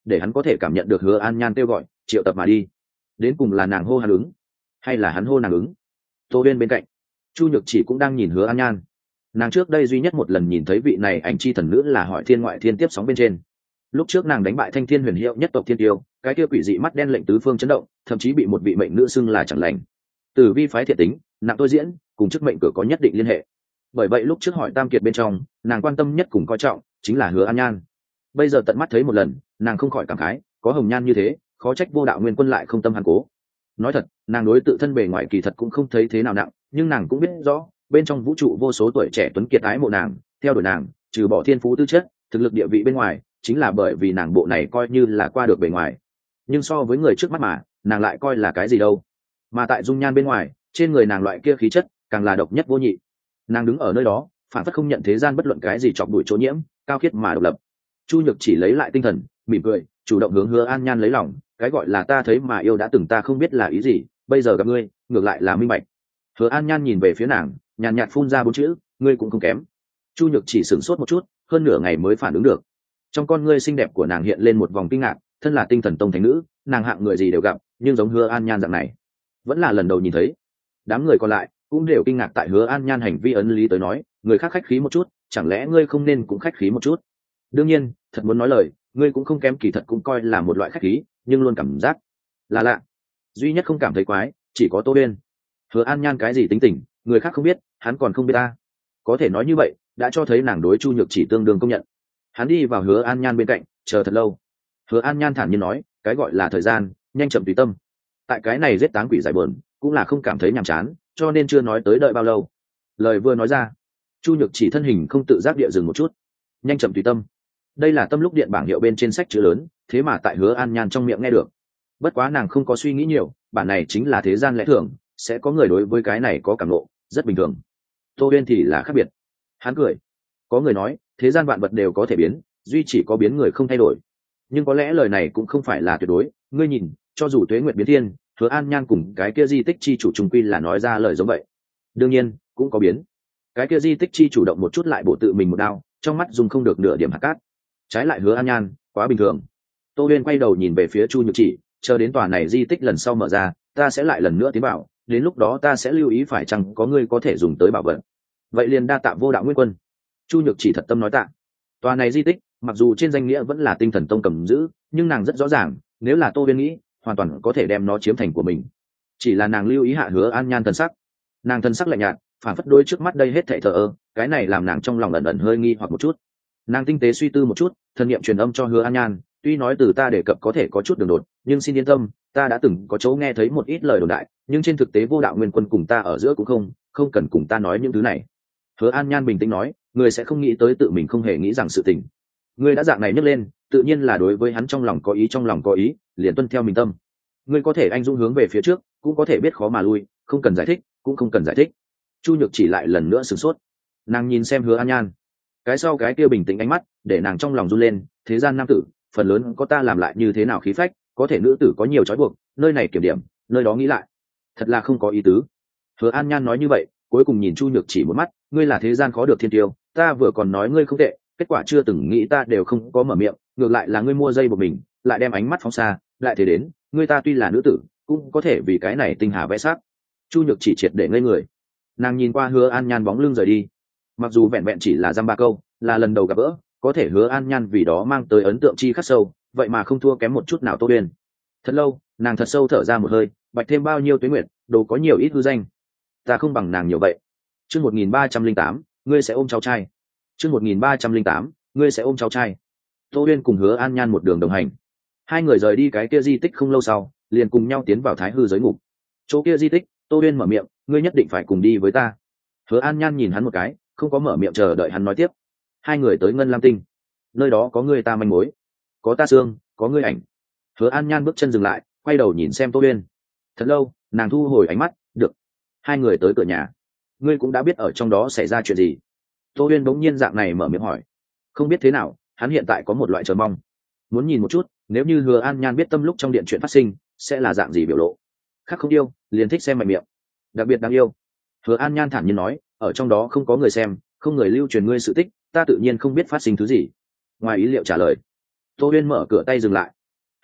để hắn có thể cảm nhận được Hứa An Nhan kêu gọi, triệu tập mà đi. Đến cùng là nàng hô hắn ứng, hay là hắn hô nàng ứng? Tô Uyên bên cạnh, Chu Nhược Chỉ cũng đang nhìn Hứa An Nhan. Nàng trước đây duy nhất một lần nhìn thấy vị này ảnh chi thần nữ là hỏi thiên ngoại thiên tiếp sóng bên trên. Lúc trước nàng đánh bại Thanh Thiên Huyền Hiệu nhất tộc Thiên Tiêu, cái kia quỷ dị mắt đen lệnh tứ phương chấn động, thậm chí bị một vị mệnh nữ xưng là chẳng lành. Tử vi phái thiện tính, nặng tôi diễn, cùng chức mệnh cửa có nhất định liên hệ. Bởi vậy lúc trước hỏi Tam Kiệt bên trong, nàng quan tâm nhất cùng coi trọng chính là Hứa An Nhan. Bây giờ tận mắt thấy một lần, nàng không khỏi cảm khái, có hồng nhan như thế, khó trách Vô Đạo Nguyên Quân lại không tâm hàn cố. Nói thật, nàng đối tự thân bề ngoài kỳ thật cũng không thấy thế nào nặng, nhưng nàng cũng biết rõ, bên trong vũ trụ vô số tuổi trẻ tuấn kiệt ái mộ nàng, theo đuổi nàng, trừ bỏ thiên phú tư chất, thực lực địa vị bên ngoài, chính là bởi vì nàng bộ này coi như là qua được bề ngoài. Nhưng so với người trước mắt mà, nàng lại coi là cái gì đâu? Mà tại dung nhan bên ngoài, trên người nàng loại kia khí chất, càng là độc nhất vô nhị. Nàng đứng ở nơi đó, phản phất không nhận thế gian bất luận cái gì chọc đuổi chỗ nhiễm, cao khiết mà độc lập. Chu Nhược Chỉ lấy lại tinh thần, mỉm cười, chủ động hướng Hứa An Nhan lấy lòng, cái gọi là ta thấy mà yêu đã từng ta không biết là ý gì, bây giờ gặp ngươi, ngược lại là minh bạch. Hứa An Nhan nhìn về phía nàng, nhàn nhạt phun ra 4 chữ, ngươi cũng không kém. Chu Nhược Chỉ sửng sốt một chút, hơn nửa ngày mới phản ứng được. Trong con ngươi xinh đẹp của nàng hiện lên một vòng kinh ngạc, thân là Tinh Thần Tông thánh nữ, nàng hạng người gì đều gặp, nhưng giống Hứa An Nhan dạng này, vẫn là lần đầu nhìn thấy. Đám người còn lại cũng đều kinh ngạc tại Hứa An Nhan hành vi ấn lý tới nói, người khác khách khí một chút, chẳng lẽ ngươi không nên cũng khách khí một chút? Đương nhiên, thật muốn nói lời, ngươi cũng không kém, kỳ thật cũng coi là một loại khách khí, nhưng luôn cảm giác là lạ. Duy nhất không cảm thấy quái, chỉ có Tô Uyên. Hứa An Nhan cái gì tính tình, người khác không biết, hắn còn không biết ta. Có thể nói như vậy, đã cho thấy nàng đối Chu Nhược Chỉ tương đương công nhận. Hắn đi vào Hứa An Nhan bên cạnh, chờ thật lâu. Hứa An Nhan thản nhiên nói, cái gọi là thời gian, nhanh chậm tùy tâm. Tại cái này giết táng quỷ giải buồn, cũng là không cảm thấy nhàm chán, cho nên chưa nói tới đợi bao lâu. Lời vừa nói ra, Chu Nhược Chỉ thân hình không tự giác địa dừng một chút. Nhanh chậm tùy tâm. Đây là tâm lúc điện bảng hiệu bên trên sách chữ lớn, thế mà tại Hứa An Nhan trong miệng nghe được. Bất quá nàng không có suy nghĩ nhiều, bản này chính là thế gian lẽ thường, sẽ có người đối với cái này có cảm ngộ, rất bình thường. Tô Uyên thì là khác biệt. Hắn cười. Có người nói, thế gian vạn vật đều có thể biến, duy chỉ có biến người không thay đổi. Nhưng có lẽ lời này cũng không phải là tuyệt đối, ngươi nhìn, cho dù tuế nguyệt biến thiên, Hứa An Nhan cùng cái kia di tích chi chủ trùng quy là nói ra lời giống vậy. Đương nhiên, cũng có biến. Cái kia di tích chi chủ động một chút lại bổ tự mình một đao, trong mắt dùng không được nửa điểm hạt cát. Trái lại Hứa An Nhan, quá bình thường. Tô Uyên quay đầu nhìn về phía Chu Nhược Chỉ, chờ đến tòa này di tích lần sau mở ra, ta sẽ lại lần nữa tiến vào, đến lúc đó ta sẽ lưu ý phải chăng có ngươi có thể dùng tới bảo vật. Vậy liền đa tạ Vô Đạo Nguyên Quân. Chu Nhược Chỉ thật tâm nói tạ. Tòa này di tích, mặc dù trên danh nghĩa vẫn là Tinh Thần Tông cầm giữ, nhưng nàng rất rõ ràng, nếu là Tô Uyên nghĩ, hoàn toàn có thể đem nó chiếm thành của mình. Chỉ là nàng lưu ý hạ Hứa An Nhan thần sắc. Nàng thần sắc lạnh nhạt, phản phất đối trước mắt đây hết thảy thờ ơ, cái này làm nàng trong lòng ẩn ẩn hơi nghi hoặc một chút. Nàng tinh tế suy tư một chút, thần niệm truyền âm cho Hứa An Nhan, tuy nói từ ta đề cập có thể có chút đường đột, nhưng xin yên tâm, ta đã từng có chỗ nghe thấy một ít lời đồn đại, nhưng trên thực tế Vô Đạo Nguyên Quân cùng ta ở giữa cũng không cần cùng ta nói những thứ này. Hứa An Nhan bình tĩnh nói, người sẽ không nghĩ tới tự mình không hề nghĩ rằng sự tình. Ngươi đã dạng này nhấc lên, tự nhiên là đối với hắn trong lòng có ý, liền tuân theo mình tâm. Ngươi có thể anh dũng hướng về phía trước, cũng có thể biết khó mà lui, không cần giải thích, cũng không cần giải thích. Chu Nhược Chỉ lại lần nữa sửng sốt. Nàng nhìn xem Hứa An Nhan, cái sau cái kia bình tĩnh ánh mắt, để nàng trong lòng run lên. Thế gian nam tử, phần lớn có ta làm lại như thế nào khí phách, có thể nữ tử có nhiều trói buộc, nơi này kiểm điểm, nơi đó nghĩ lại, thật là không có ý tứ. Hứa An Nhan nói như vậy, cuối cùng nhìn Chu Nhược Chỉ một mắt, ngươi là thế gian khó được thiên tiêu, ta vừa còn nói ngươi không tệ, kết quả chưa từng nghĩ ta đều không có mở miệng, ngược lại là ngươi mua dây của mình, lại đem ánh mắt phóng xa, lại thế đến, ngươi ta tuy là nữ tử, cũng có thể vì cái này tinh hà vẽ sắc. Chu Nhược Chỉ triệt để ngây người. Nàng nhìn qua Hứa An Nhan bóng lưng rời đi, mặc dù vẹn vẹn chỉ là dăm ba câu, là lần đầu gặp gỡ, có thể Hứa An Nhan vì đó mang tới ấn tượng chi khắc sâu, vậy mà không thua kém một chút nào Tô Uyên. Thật lâu, nàng thật sâu thở ra một hơi, bạch thêm bao nhiêu tuế nguyệt, đồ có nhiều ít hư danh, ta không bằng nàng nhiều vậy. Chương 1308, ngươi sẽ ôm cháu trai. Chương 1308, ngươi sẽ ôm cháu trai. Tô Uyên cùng Hứa An Nhan một đường đồng hành. Hai người rời đi cái kia di tích không lâu sau, liền cùng nhau tiến vào Thái Hư giới ngục. Chỗ kia di tích, Tô Uyên mở miệng, ngươi nhất định phải cùng đi với ta. Hứa An Nhan nhìn hắn một cái, không có mở miệng chờ đợi hắn nói tiếp. Hai người tới Ngân Lam Tinh. Nơi đó có người ta manh mối, có ta xương, có ngươi ảnh. Hứa An Nhan bước chân dừng lại, quay đầu nhìn xem Tô Uyên. Thật lâu, nàng thu hồi ánh mắt, được. Hai người tới cửa nhà. Ngươi cũng đã biết ở trong đó xảy ra chuyện gì. Tô Uyên bỗng nhiên dạng này mở miệng hỏi. Không biết thế nào, hắn hiện tại có một loại chờ mong, muốn nhìn một chút nếu như Hứa An Nhan biết tâm lúc trong điện chuyện phát sinh sẽ là dạng gì biểu lộ. Khác không yêu, liền thích xem mạnh miệng, đặc biệt đáng yêu. Hứa An Nhan thản nhiên nói, ở trong đó không có người xem, không người lưu truyền ngươi sự tích, ta tự nhiên không biết phát sinh thứ gì. Ngoài ý liệu trả lời. Tô Uyên mở cửa tay dừng lại.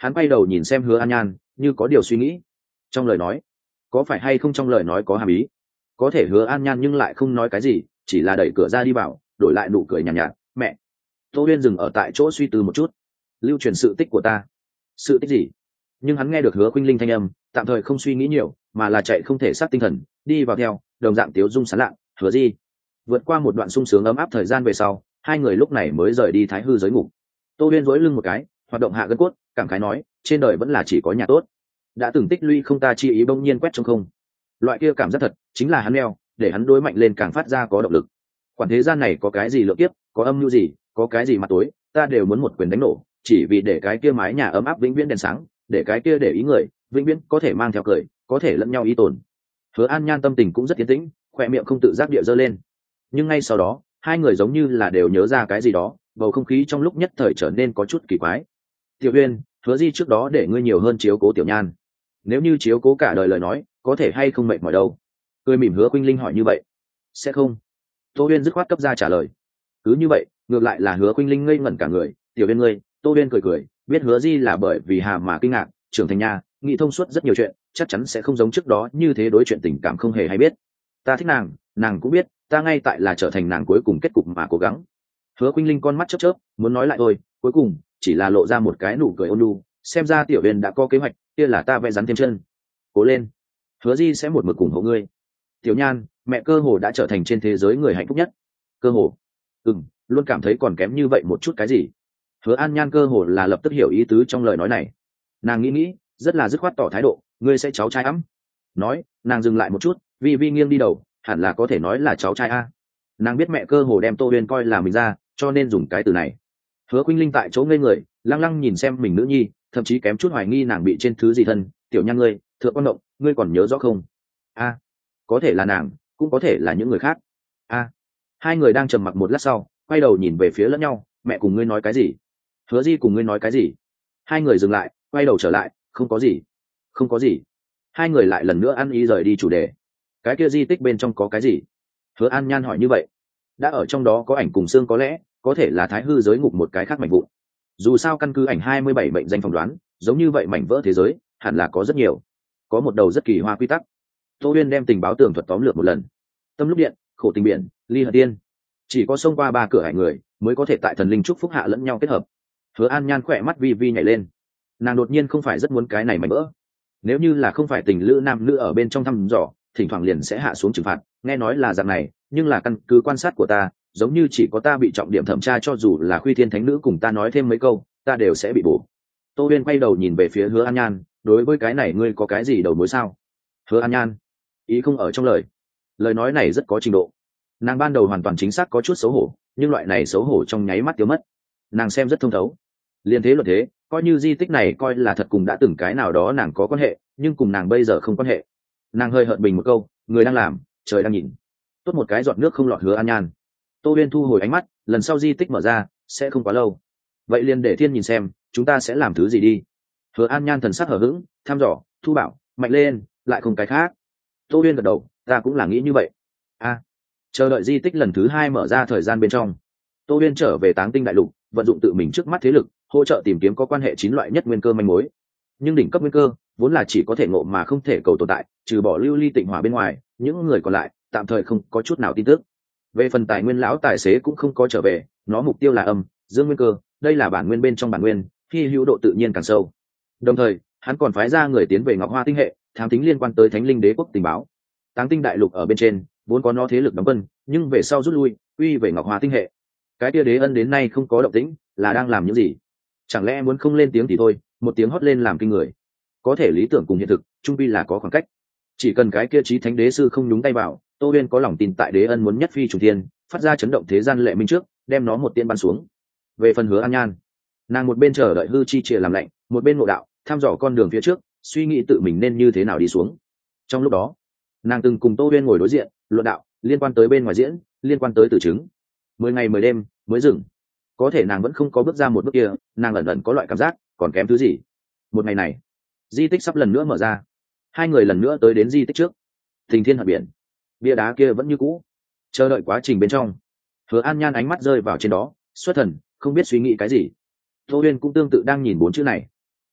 Hắn quay đầu nhìn xem Hứa An Nhan, như có điều suy nghĩ. Trong lời nói, có phải hay không trong lời nói có hàm ý? Có thể Hứa An Nhan nhưng lại không nói cái gì, chỉ là đẩy cửa ra đi vào, đổi lại nụ cười nhàn nhạt, mẹ. Tô Uyên dừng ở tại chỗ suy tư một chút. Lưu truyền sự tích của ta. Sự tích gì? Nhưng hắn nghe được Hứa Khuynh Linh thanh âm, tạm thời không suy nghĩ nhiều, mà là chạy không thể sát tinh thần, đi vào theo, đồng dạng tiếu dung sán lạ, Hứa Di. Vượt qua một đoạn sung sướng ấm áp thời gian về sau, hai người lúc này mới rời đi Thái Hư giới ngục. Tô Uyên duỗi lưng một cái, hoạt động hạ gân cốt, cảm khái nói, trên đời vẫn là chỉ có nhà tốt. Đã từng tích lũy không ta chi ý bỗng nhiên quét trong không. Loại kia cảm giác thật, chính là hắn neo, để hắn đối mạnh lên càng phát ra có động lực. Quản thế gian này có cái gì lượng kiếp, có âm mưu gì, có cái gì mặt tối, ta đều muốn một quyền đánh nổ, chỉ vì để cái kia mái nhà ấm áp vĩnh viễn đèn sáng, để cái kia để ý người, vĩnh viễn có thể mang theo cười, có thể lẫn nhau ý tồn. Hứa An Nhan tâm tình cũng rất tiến tĩnh, khỏe miệng không tự giác địa giơ lên. Nhưng ngay sau đó, hai người giống như là đều nhớ ra cái gì đó, bầu không khí trong lúc nhất thời trở nên có chút kỳ quái. Tiểu Uyên, Hứa Di trước đó để ngươi nhiều hơn chiếu cố Tiểu Nhan, nếu như chiếu cố cả đời lời nói, có thể hay không mệt mỏi đâu? Cười mỉm Hứa Khuynh Linh hỏi như vậy. Sẽ không. Tô Uyên dứt khoát cấp ra trả lời. Cứ như vậy, ngược lại là Hứa Khuynh Linh ngây ngẩn cả người. Tiểu Uyên ngươi, Tô Uyên cười cười, biết Hứa Di là bởi vì Hà mà kinh ngạc, trưởng thành nha, nghĩ thông suốt rất nhiều chuyện, chắc chắn sẽ không giống trước đó như thế đối chuyện tình cảm không hề hay biết. Ta thích nàng, nàng cũng biết, ta ngay tại là trở thành nàng cuối cùng kết cục mà cố gắng. Hứa Khuynh Linh con mắt chớp chớp, muốn nói lại thôi, cuối cùng chỉ là lộ ra một cái nụ cười ôn nhu, xem ra Tiểu Uyên đã có kế hoạch, kia là ta vẽ rắn thêm chân. Cố lên, Hứa Di sẽ một mực ủng hộ ngươi. Tiểu Nhan, mẹ cơ hồ đã trở thành trên thế giới người hạnh phúc nhất. Cơ hồ? Luôn cảm thấy còn kém như vậy một chút cái gì. Hứa An Nhan cơ hồ là lập tức hiểu ý tứ trong lời nói này. Nàng nghĩ, rất là dứt khoát tỏ thái độ, ngươi sẽ cháu trai ấm. Nói, nàng dừng lại một chút, vi nghiêng đi đầu, hẳn là có thể nói là cháu trai a. Nàng biết mẹ cơ hồ đem Tô Uyên coi là mình ra, cho nên dùng cái từ này. Hứa Khuynh Linh tại chỗ ngây người, lăng lăng nhìn xem mình nữ nhi, thậm chí kém chút hoài nghi nàng bị trên thứ gì thân. Tiểu Nhan ngươi, thượng quan động, ngươi còn nhớ rõ không? A, có thể là nàng, cũng có thể là những người khác. A. Hai người đang trầm mặc một lát sau, quay đầu nhìn về phía lẫn nhau, mẹ cùng ngươi nói cái gì? Hứa Di cùng ngươi nói cái gì? Hai người dừng lại, quay đầu trở lại, không có gì. Không có gì. Hai người lại lần nữa ăn ý rời đi chủ đề. Cái kia di tích bên trong có cái gì? Hứa An Nhan hỏi như vậy. Đã ở trong đó có ảnh cùng xương có lẽ, có thể là Thái Hư giới ngục một cái khác mảnh vụn. Dù sao căn cứ ảnh 27 mệnh danh phỏng đoán, giống như vậy mảnh vỡ thế giới, hẳn là có rất nhiều. Có một đầu rất kỳ hoa quy tắc. Tô Uyên đem tình báo tường thuật tóm lược một lần. Tâm lúc điện, khổ tình biển, ly hợp tiên. Chỉ có xông qua 3 cửa hải người, mới có thể tại thần linh chúc phúc hạ lẫn nhau kết hợp. Hứa An Nhan khỏe mắt vi nhảy lên. Nàng đột nhiên không phải rất muốn cái này mảnh vỡ. Nếu như là không phải tình lữ nam nữ ở bên trong thăm dò, thỉnh thoảng liền sẽ hạ xuống trừng phạt, nghe nói là dạng này, nhưng là căn cứ quan sát của ta, giống như chỉ có ta bị trọng điểm thẩm tra, cho dù là Khuy Thiên Thánh Nữ cùng ta nói thêm mấy câu, ta đều sẽ bị bổ. Tô Uyên quay đầu nhìn về phía Hứa An Nhan, đối với cái này ngươi có cái gì đầu mối sao? Hứa An Nhan, ý không ở trong lời nói này rất có trình độ. Nàng ban đầu hoàn toàn chính xác có chút xấu hổ, nhưng loại này xấu hổ trong nháy mắt tiêu mất. Nàng xem rất thông thấu. Liên thế luật thế, coi như di tích này coi là thật cùng đã từng cái nào đó nàng có quan hệ, nhưng cùng nàng bây giờ không quan hệ. Nàng hơi hợt bình một câu, người đang làm, trời đang nhìn. Tốt một cái giọt nước không lọt Hứa An Nhan. Tô Uyên thu hồi ánh mắt, lần sau di tích mở ra sẽ không quá lâu, vậy liền để thiên nhìn xem chúng ta sẽ làm thứ gì đi. Hứa An Nhan thần sắc hở hững, thăm dò, thu bảo, mạnh lên, lại không cái khác. Tô Uyên gật đầu, ta cũng là nghĩ như vậy. Chờ đợi di tích lần thứ 2 mở ra thời gian bên trong, Tô Uyên trở về Táng Tinh Đại Lục, vận dụng tự mình trước mắt thế lực, hỗ trợ tìm kiếm có quan hệ 9 loại nhất nguyên cơ manh mối. Nhưng đỉnh cấp nguyên cơ vốn là chỉ có thể ngộ mà không thể cầu tồn tại, trừ bỏ Lưu Ly Tịnh Hỏa bên ngoài, những người còn lại tạm thời không có chút nào tin tức. Về phần tài nguyên, lão tài xế cũng không có trở về, nó mục tiêu là âm dương nguyên cơ, đây là bản nguyên bên trong bản nguyên, khi hữu độ tự nhiên càng sâu. Đồng thời hắn còn phái ra người tiến về Ngọc Hoa tinh hệ, thám tính liên quan tới Thánh Linh Đế quốc tình báo. Táng Tinh Đại Lục ở bên trên vốn có nó thế lực đóng quân, nhưng về sau rút lui, quy về Ngọc Hoa tinh hệ. Cái kia Đế Ân đến nay không có động tĩnh, là đang làm những gì? Chẳng lẽ muốn không lên tiếng thì thôi, một tiếng hót lên làm kinh người. Có thể lý tưởng cùng hiện thực trung quy là có khoảng cách, chỉ cần cái kia Chí Thánh Đế sư không nhúng tay vào, Tô Uyên có lòng tin tại Đế Ân muốn nhất phi trùng thiên, phát ra chấn động thế gian lệ minh trước, đem nó một tiên bắn xuống. Về phần Hứa An Nhan, nàng một bên chờ đợi hư chi triệt làm lạnh, một bên ngộ đạo, thăm dò con đường phía trước, suy nghĩ tự mình nên như thế nào đi xuống. Trong lúc đó, nàng từng cùng Tô Uyên ngồi đối diện, luận đạo, liên quan tới bên ngoài diễn, liên quan tới tử chứng. 10 ngày 10 đêm mới dừng. Có thể nàng vẫn không có bước ra một bước kia, nàng ẩn ẩn có loại cảm giác còn kém thứ gì. Một ngày này, di tích sắp lần nữa mở ra. Hai người lần nữa tới đến di tích trước. Tình Thiên Hận Biển, bia đá kia vẫn như cũ. Chờ đợi quá trình bên trong, Hứa An Nhan ánh mắt rơi vào trên đó, xuất thần, không biết suy nghĩ cái gì. Tô Uyên cũng tương tự đang nhìn 4 chữ này.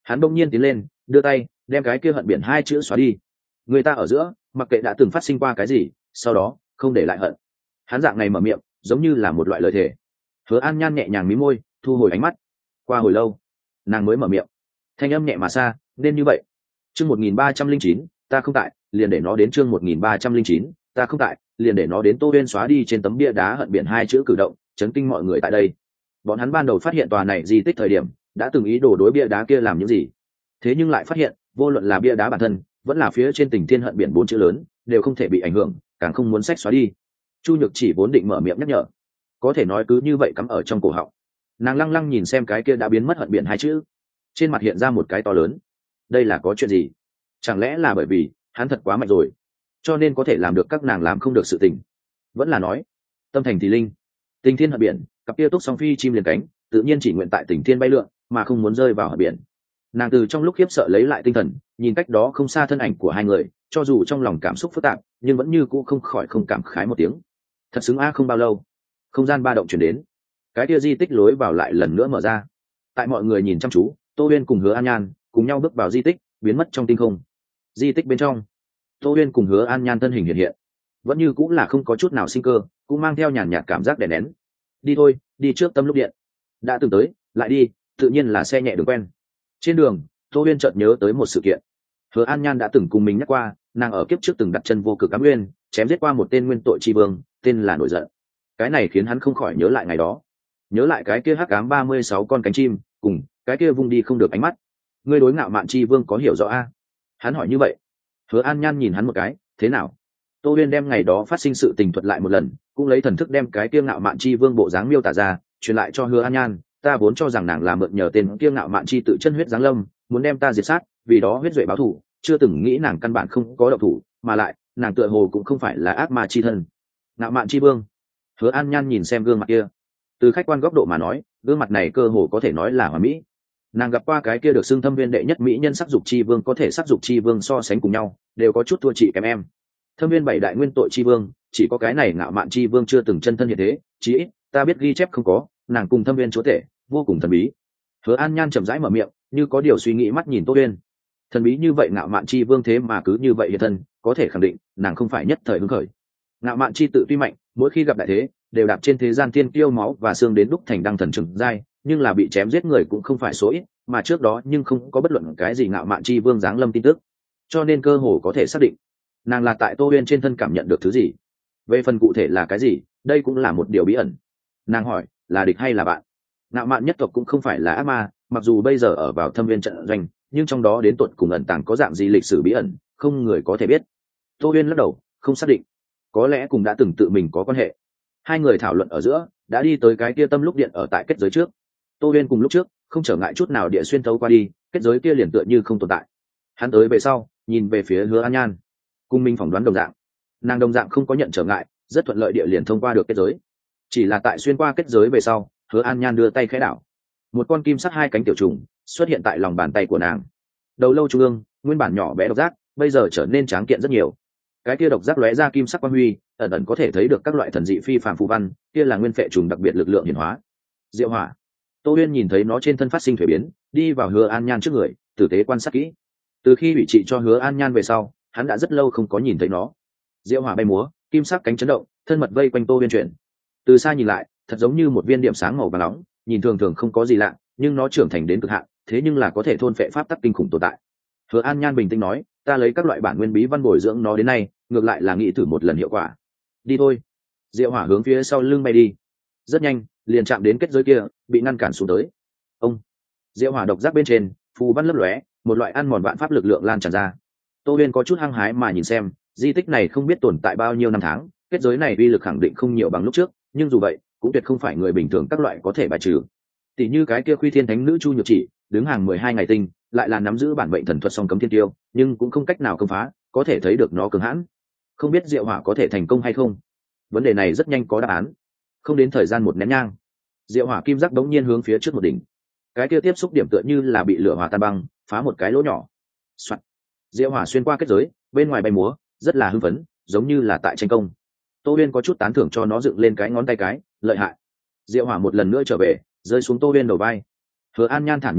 Hắn bỗng nhiên tiến lên đưa tay đem cái kia hận biển hai chữ xóa đi. Người ta ở giữa mặc kệ đã từng phát sinh qua cái gì, sau đó không để lại hận. Hắn dạng này mở miệng giống như là một loại lời thề. Hứa An Nhan nhẹ nhàng mí môi thu hồi ánh mắt. Qua hồi lâu nàng mới mở miệng, thanh âm nhẹ mà xa, nên như vậy. Chương 1309, ta không tại, liền để nó đến. Chương 1309, ta không tại, liền để nó đến. Tô Uyên xóa đi trên tấm bia đá hận biển hai chữ cử động chấn kinh mọi người tại đây. Bọn hắn ban đầu phát hiện tòa này di tích thời điểm đã từng ý đồ đối bia đá kia làm những gì, thế nhưng lại phát hiện vô luận là bia đá bản thân vẫn là phía trên Tình Thiên hận biển bốn chữ lớn đều không thể bị ảnh hưởng, càng không muốn sách xóa đi. Chu Nhược chỉ vốn định mở miệng nhắc nhở, có thể nói cứ như vậy cắm ở trong cổ họng. Nàng lăng lăng nhìn xem cái kia đã biến mất hận biển hai chữ, trên mặt hiện ra một cái to lớn. Đây là có chuyện gì? Chẳng lẽ là bởi vì hắn thật quá mạnh rồi cho nên có thể làm được các nàng làm không được sự tình? Vẫn là nói tâm thành thì linh, Tình Thiên hận biển, cặp kia túc song phi chim liền cánh tự nhiên chỉ nguyện tại Tình Thiên bay lượn mà không muốn rơi vào hận biển. Nàng từ trong lúc khiếp sợ lấy lại tinh thần, nhìn cách đó không xa thân ảnh của hai người, cho dù trong lòng cảm xúc phức tạp nhưng vẫn như cũ không khỏi không cảm khái một tiếng. Thật xứng a. Không bao lâu không gian ba động chuyển đến, cái kia di tích lối vào lại lần nữa mở ra. Tại mọi người nhìn chăm chú, Tô Uyên cùng Hứa An Nhan cùng nhau bước vào di tích, biến mất trong tinh không. Di tích bên trong, Tô Uyên cùng Hứa An Nhan thân hình hiện hiện, vẫn như cũng là không có chút nào sinh cơ, cũng mang theo nhàn nhạt cảm giác đè nén. Đi thôi, đi trước Tâm Lúc Điện. Đã từng tới lại đi, tự nhiên là xe nhẹ đường quen. Trên đường, Tô Uyên chợt nhớ tới một sự kiện. Hứa An Nhan đã từng cùng mình nhắc qua, nàng ở kiếp trước từng đặt chân Vô Cực Ám Nguyên, chém giết qua một tên nguyên tội tri vương, tên là Nổi Giận. Cái này khiến hắn không khỏi nhớ lại ngày đó, nhớ lại cái kia hắc ám 36 con cánh chim, cùng cái kia vung đi không được ánh mắt. Ngươi đối Ngạo Mạn Chi Vương có hiểu rõ a? Hắn hỏi như vậy. Hứa An Nhan nhìn hắn một cái, thế nào? Tô Uyên đem ngày đó phát sinh sự tình thuật lại một lần, cũng lấy thần thức đem cái kia Ngạo Mạn Chi Vương bộ dáng miêu tả ra, truyền lại cho Hứa An Nhan. Ta vốn cho rằng nàng là mượn nhờ tên kia Ngạo Mạn Chi tự chân huyết giáng lâm, muốn đem ta diệt sát, vì đó huyết duệ báo thù, chưa từng nghĩ nàng căn bản không có động thủ, mà lại nàng tựa hồ cũng không phải là ác ma chi thân. Ngạo Mạn Chi Vương. Hứa An Nhan nhìn xem gương mặt kia, từ khách quan góc độ mà nói, gương mặt này cơ hồ có thể nói là hoàn mỹ. Nàng gặp qua cái kia được xưng Thâm Viên đệ nhất mỹ nhân sắc dục chi vương, có thể sắc dục chi vương so sánh cùng nhau đều có chút thua chị kém em. Thâm Viên bảy đại nguyên tội chi vương, chỉ có cái này Ngạo Mạn Chi Vương chưa từng chân thân hiện thế, chí ít ta biết ghi chép không có. Nàng cùng Thâm Viên chúa tể vô cùng thần bí. Hứa An Nhan chậm rãi mở miệng, như có điều suy nghĩ mắt nhìn Tô Uyên. Thần bí như vậy Ngạo Mạn Chi Vương thế mà cứ như vậy hiện thân, có thể khẳng định nàng không phải nhất thời hứng khởi. Ngạo Mạn Chi tự tuy mạnh, mỗi khi gặp đại thế đều đạp trên thế gian tiên tiêu máu và xương đến đúc thành đăng thần trừng giai, nhưng là bị chém giết người cũng không phải số ít, mà trước đó nhưng không có bất luận cái gì Ngạo Mạn Chi Vương giáng lâm tin tức, cho nên cơ hồ có thể xác định nàng là tại Tô Uyên trên thân cảm nhận được thứ gì. Về phần cụ thể là cái gì, đây cũng là một điều bí ẩn. Nàng hỏi, là địch hay là bạn? Ngạo Mạn nhất tộc cũng không phải là ác ma, mặc dù bây giờ ở vào Thâm Viên trận doanh, nhưng trong đó đến tột cùng ẩn tàng có dạng gì lịch sử bí ẩn, không người có thể biết. Tô Uyên lắc đầu, không xác định, có lẽ cùng đã từng tự mình có quan hệ. Hai người thảo luận ở giữa, đã đi tới cái kia Tâm Lúc Điện ở tại kết giới trước. Tô Uyên cùng lúc trước không trở ngại chút nào địa xuyên thấu qua đi, kết giới kia liền tựa như không tồn tại. Hắn tới về sau, nhìn về phía Hứa An Nhan, cùng mình phỏng đoán đồng dạng, nàng đồng dạng không có nhận trở ngại, rất thuận lợi địa liền thông qua được kết giới. Chỉ là tại xuyên qua kết giới về sau, Hứa An Nhan đưa tay khẽ đảo, một con kim sắc hai cánh tiểu trùng xuất hiện tại lòng bàn tay của nàng. Đầu lâu trung ương, nguyên bản nhỏ bé độc giác, bây giờ trở nên tráng kiện rất nhiều. Cái kia độc giác lóe ra kim sắc quang huy, ẩn ẩn có thể thấy được các loại thần dị phi phàm phù văn, kia là nguyên phệ trùng đặc biệt lực lượng hiển hóa. Diệu Hỏa. Tô Uyên nhìn thấy nó trên thân phát sinh thuế biến, đi vào Hứa An Nhan trước người, tử tế quan sát kỹ. Từ khi bị trị cho Hứa An Nhan về sau, hắn đã rất lâu không có nhìn thấy nó. Diệu Hỏa bay múa, kim sắc cánh chấn động, thân mật vây quanh Tô Uyên chuyển. Từ xa nhìn lại, thật giống như một viên điểm sáng màu vàng nóng, nhìn thường thường không có gì lạ, nhưng nó trưởng thành đến cực hạn, thế nhưng là có thể thôn phệ pháp tắc kinh khủng tồn tại. Hứa An Nhan bình tĩnh nói, ta lấy các loại bản nguyên bí văn bồi dưỡng nó đến nay, ngược lại là nghĩ thử một lần hiệu quả. Đi thôi. Diệu Hỏa hướng phía sau lưng bay đi, rất nhanh liền chạm đến kết giới kia, bị ngăn cản xuống tới. Ông. Diệu Hỏa độc giác bên trên phù văn lấp lóe, một loại ăn mòn vạn pháp lực lượng lan tràn ra. Tô Uyên có chút hăng hái mà nhìn xem, di tích này không biết tồn tại bao nhiêu năm tháng, kết giới này uy lực khẳng định không nhiều bằng lúc trước, nhưng dù vậy cũng tuyệt không phải người bình thường các loại có thể bài trừ. Tỷ như cái kia Khuy Thiên Thánh Nữ Chu Nhược Chỉ, đứng hàng 12 ngày tinh, lại là nắm giữ bản mệnh thần thuật song cấm thiên tiêu, nhưng cũng không cách nào công phá, có thể thấy được nó cường hãn. Không biết Diệu Hỏa có thể thành công hay không? Vấn đề này rất nhanh có đáp án. Không đến thời gian một nén nhang, Diệu Hỏa kim giác đống nhiên hướng phía trước một đỉnh. Cái kia tiếp xúc điểm tựa như là bị lửa hòa tan băng, phá một cái lỗ nhỏ. Soạt. Diệu Hỏa xuyên qua kết giới, bên ngoài bay múa, rất là hưng phấn, giống như là tại tranh công. Tô Uyên có chút tán thưởng cho nó dựng lên cái ngón tay cái, lợi hại. Diệu Hỏa một lần nữa trở về, rơi xuống Tô Uyên đầu vai. Hứa An Nhan thản nhiên nói,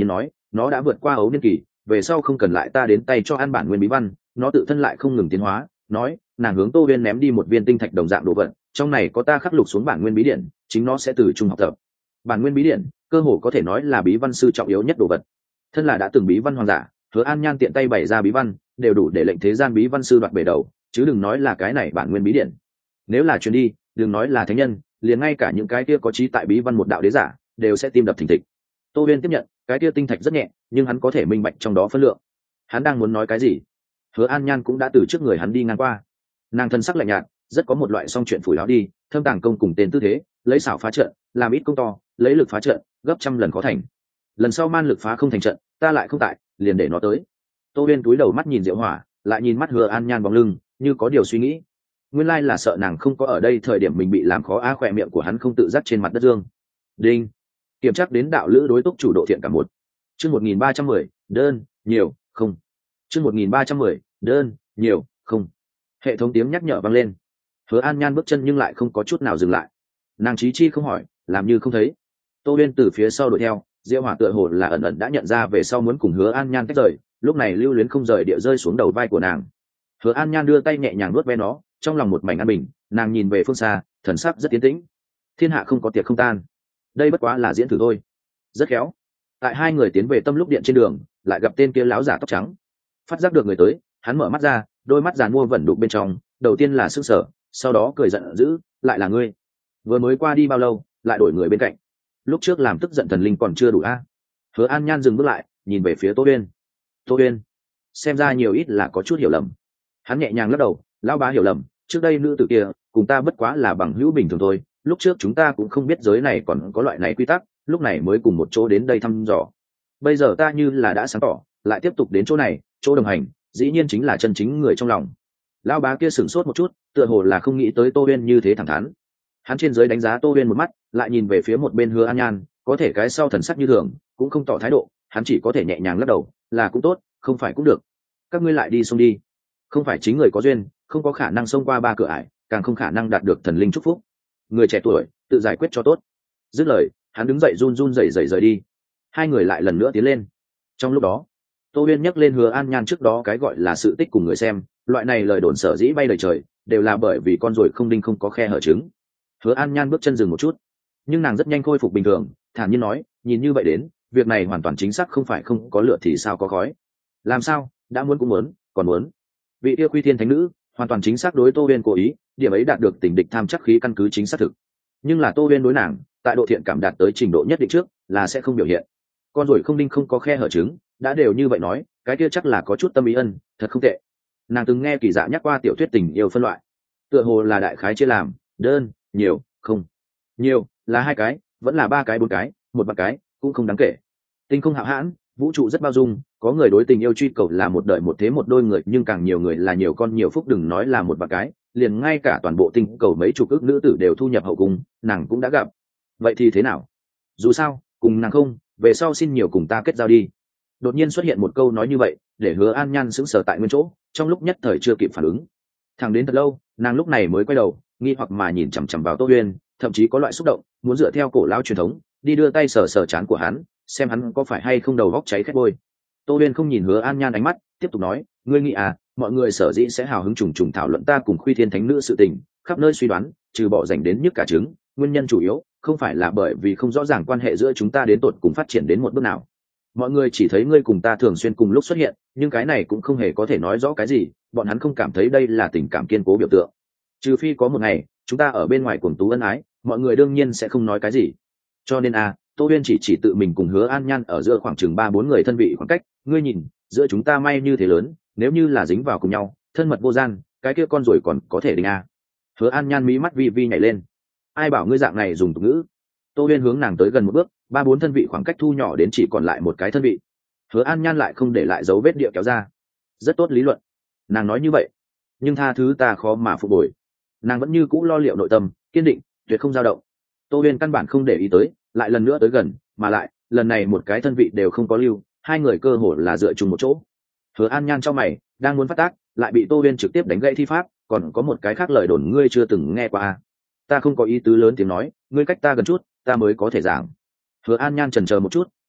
nó đã vượt qua ấu niên kỳ, về sau không cần lại ta đến tay cho ăn bản nguyên bí văn, nó tự thân lại không ngừng tiến hóa. Nói, nàng hướng Tô Uyên ném đi một viên tinh thạch đồng dạng đồ vật, trong này có ta khắc lục xuống bản nguyên bí điển, chính nó sẽ từ trung học tập. Bản nguyên bí điển cơ hồ có thể nói là bí văn sư trọng yếu nhất đồ vật. Thân là đã từng bí văn hoàng giả, Hứa An Nhan tiện tay bày ra bí văn đều đủ để lệnh thế gian bí văn sư đoạt bể đầu, chứ đừng nói là cái này bản nguyên bí điển. Nếu là truyền đi, đừng nói là thánh nhân, liền ngay cả những cái kia có trí tại bí văn một đạo đế giả đều sẽ tim đập thình thịch. Tô Uyên tiếp nhận cái kia tinh thạch rất nhẹ, nhưng hắn có thể minh bạch trong đó phân lượng. Hắn đang muốn nói cái gì, Hứa An Nhan cũng đã từ trước người hắn đi ngang qua. Nàng thân sắc lạnh nhạt, rất có một loại song chuyện phủi láo đi, thâm tàng công cùng tên tư thế, lấy xảo phá trận, làm ít công to, lấy lực phá trận, gấp trăm lần khó thành. Lần sau man lực phá không thành trận, ta lại không tại, liền để nó tới. Tô Uyên túi đầu mắt nhìn Diệu Hỏa, lại nhìn mắt Hứa An Nhan bóng lưng, như có điều suy nghĩ. Nguyên lai là sợ nàng không có ở đây thời điểm mình bị làm khó á. Khỏe miệng của hắn không tự giác trên mặt đất dương. Đinh. Kiểm tra đến đạo lữ đối túc chủ độ thiện cảm một. Chương 1310, đơn, nhiều, không. Chương 1310, đơn, nhiều, không. Hệ thống tiếng nhắc nhở vang lên. Hứa An Nhan bước chân nhưng lại không có chút nào dừng lại. Nàng chí chi không hỏi, làm như không thấy. Tô Uyên từ phía sau đuổi theo, Diệu Hỏa tựa hồ là ẩn ẩn đã nhận ra về sau muốn cùng Hứa An Nhan tách rời, lúc này lưu luyến không rời địa rơi xuống đầu vai của nàng. Hứa An Nhan đưa tay nhẹ nhàng nuốt ve nó, trong lòng một mảnh an bình. Nàng nhìn về phương xa, thần sắc rất tiến tĩnh. Thiên hạ không có tiệc không tan, đây bất quá là diễn thử thôi. Rất khéo. Tại hai người tiến về tâm lúc điện trên đường, lại gặp tên kia láo giả tóc trắng. Phát giác được người tới, hắn mở mắt ra, đôi mắt giàn mua vẩn đục bên trong, đầu tiên là sững sờ, sau đó cười giận dữ, lại là ngươi. Vừa mới qua đi bao lâu, lại đổi người bên cạnh. Lúc trước làm tức giận thần linh còn chưa đủ a. Hứa An Nhan dừng bước lại, nhìn về phía Tô Uyên. Tô Uyên, xem ra nhiều ít là có chút hiểu lầm. Hắn nhẹ nhàng lắc đầu, lão bá hiểu lầm, trước đây nữ tử kia cùng ta bất quá là bằng hữu bình thường thôi, lúc trước chúng ta cũng không biết giới này còn có loại này quy tắc, lúc này mới cùng một chỗ đến đây thăm dò. Bây giờ ta như là đã sáng tỏ, lại tiếp tục đến chỗ này, chỗ đồng hành, dĩ nhiên chính là chân chính người trong lòng. Lão bá kia sửng sốt một chút, tựa hồ là không nghĩ tới Tô Uyên như thế thẳng thắn. Hắn trên dưới đánh giá Tô Uyên một mắt, lại nhìn về phía một bên Hứa An Nhan, có thể cái sau thần sắc như thường, cũng không tỏ thái độ, hắn chỉ có thể nhẹ nhàng lắc đầu, là cũng tốt, không phải cũng được. Các ngươi lại đi xông đi. Không phải chính người có duyên, không có khả năng xông qua ba cửa ải, càng không khả năng đạt được thần linh chúc phúc. Người trẻ tuổi, tự giải quyết cho tốt. Dứt lời, hắn đứng dậy run run rẩy rẩy rời đi. Hai người lại lần nữa tiến lên. Trong lúc đó, Tô Uyên nhắc lên Hứa An Nhan trước đó cái gọi là sự tích cùng người xem, loại này lời đồn sở dĩ bay đầy trời, đều là bởi vì con ruồi không đinh không có khe hở trứng. Hứa An Nhan bước chân dừng một chút, nhưng nàng rất nhanh khôi phục bình thường, thản nhiên nói, nhìn như vậy đến, việc này hoàn toàn chính xác không phải không có lửa thì sao có khói. Làm sao, đã muốn cũng muốn, còn muốn. Vị yêu quy thiên thánh nữ, hoàn toàn chính xác đối Tô Uyên cố ý, điểm ấy đạt được tình địch tham chắc khí căn cứ chính xác thực. Nhưng là Tô Uyên đối nàng, tại độ thiện cảm đạt tới trình độ nhất định trước, là sẽ không biểu hiện. Con ruồi không đinh không có khe hở trứng, đã đều như vậy nói, cái kia chắc là có chút tâm ý ân, thật không tệ. Nàng từng nghe Kỳ Dạ nhắc qua tiểu thuyết tình yêu phân loại, tựa hồ là đại khái chia làm đơn, nhiều, không. Nhiều là 2 cái, vẫn là 3 cái 4 cái, 1 vạn cái cũng không đáng kể. Tinh không hạo hãn, vũ trụ rất bao dung, có người đối tình yêu truy cầu là một đời một thế một đôi người, nhưng càng nhiều người là nhiều con nhiều phúc, đừng nói là 1 vạn cái, liền ngay cả toàn bộ tinh cầu mấy chục ức nữ tử đều thu nhập hậu cung, nàng cũng đã gặp. Vậy thì thế nào? Dù sao, cùng nàng không, về sau xin nhiều cùng ta kết giao đi. Đột nhiên xuất hiện một câu nói như vậy, để Hứa An Nhan sững sờ tại nguyên chỗ, trong lúc nhất thời chưa kịp phản ứng. Thẳng đến thật lâu, nàng lúc này mới quay đầu, nghi hoặc mà nhìn chằm chằm vào Tô Uyên, thậm chí có loại xúc động, muốn dựa theo cổ lão truyền thống, đi đưa tay sờ sờ trán của hắn, xem hắn có phải hay không đầu góc cháy khét bôi. Tô Uyên không nhìn Hứa An Nhan ánh mắt, tiếp tục nói, ngươi nghĩ à, mọi người sở dĩ sẽ hào hứng trùng trùng thảo luận ta cùng Khuy Thiên Thánh Nữ sự tình, khắp nơi suy đoán, trừ bỏ dành đến nhức cả trứng, nguyên nhân chủ yếu không phải là bởi vì không rõ ràng quan hệ giữa chúng ta đến tột cùng phát triển đến một bước nào. Mọi người chỉ thấy ngươi cùng ta thường xuyên cùng lúc xuất hiện, nhưng cái này cũng không hề có thể nói rõ cái gì, bọn hắn không cảm thấy đây là tình cảm kiên cố biểu tượng. Trừ phi có một ngày chúng ta ở bên ngoài cuồng tú ân ái, mọi người đương nhiên sẽ không nói cái gì. Cho nên Tô Uyên chỉ tự mình cùng Hứa An Nhan ở giữa khoảng chừng 3-4 người thân vị khoảng cách, ngươi nhìn, giữa chúng ta may như thế lớn, nếu như là dính vào cùng nhau, thân mật vô gian, cái kia con rồi còn có thể đinh Hứa An Nhan mí mắt vi vi nhảy lên. Ai bảo ngươi dạng này dùng tục ngữ? Tô Uyên hướng nàng tới gần một bước, 3-4 thân vị khoảng cách thu nhỏ đến chỉ còn lại một cái thân vị. Hứa An Nhan lại không để lại dấu vết địa kéo ra. Rất tốt lý luận. Nàng nói như vậy, nhưng tha thứ ta khó mà phục hồi. Nàng vẫn như cũ lo liệu nội tâm, kiên định, tuyệt không dao động. Tô Uyên căn bản không để ý tới, lại lần nữa tới gần, mà lại lần này một cái thân vị đều không có lưu, hai người cơ hồ là dựa chung một chỗ. Hứa An Nhan trong mày đang muốn phát tác, lại bị Tô Uyên trực tiếp đánh gãy thi pháp, còn có một cái khác lời đồn ngươi chưa từng nghe qua. Ta không có ý tứ lớn tiếng nói, ngươi cách ta gần chút, ta mới có thể giảng. Hứa An Nhan chần chờ một chút,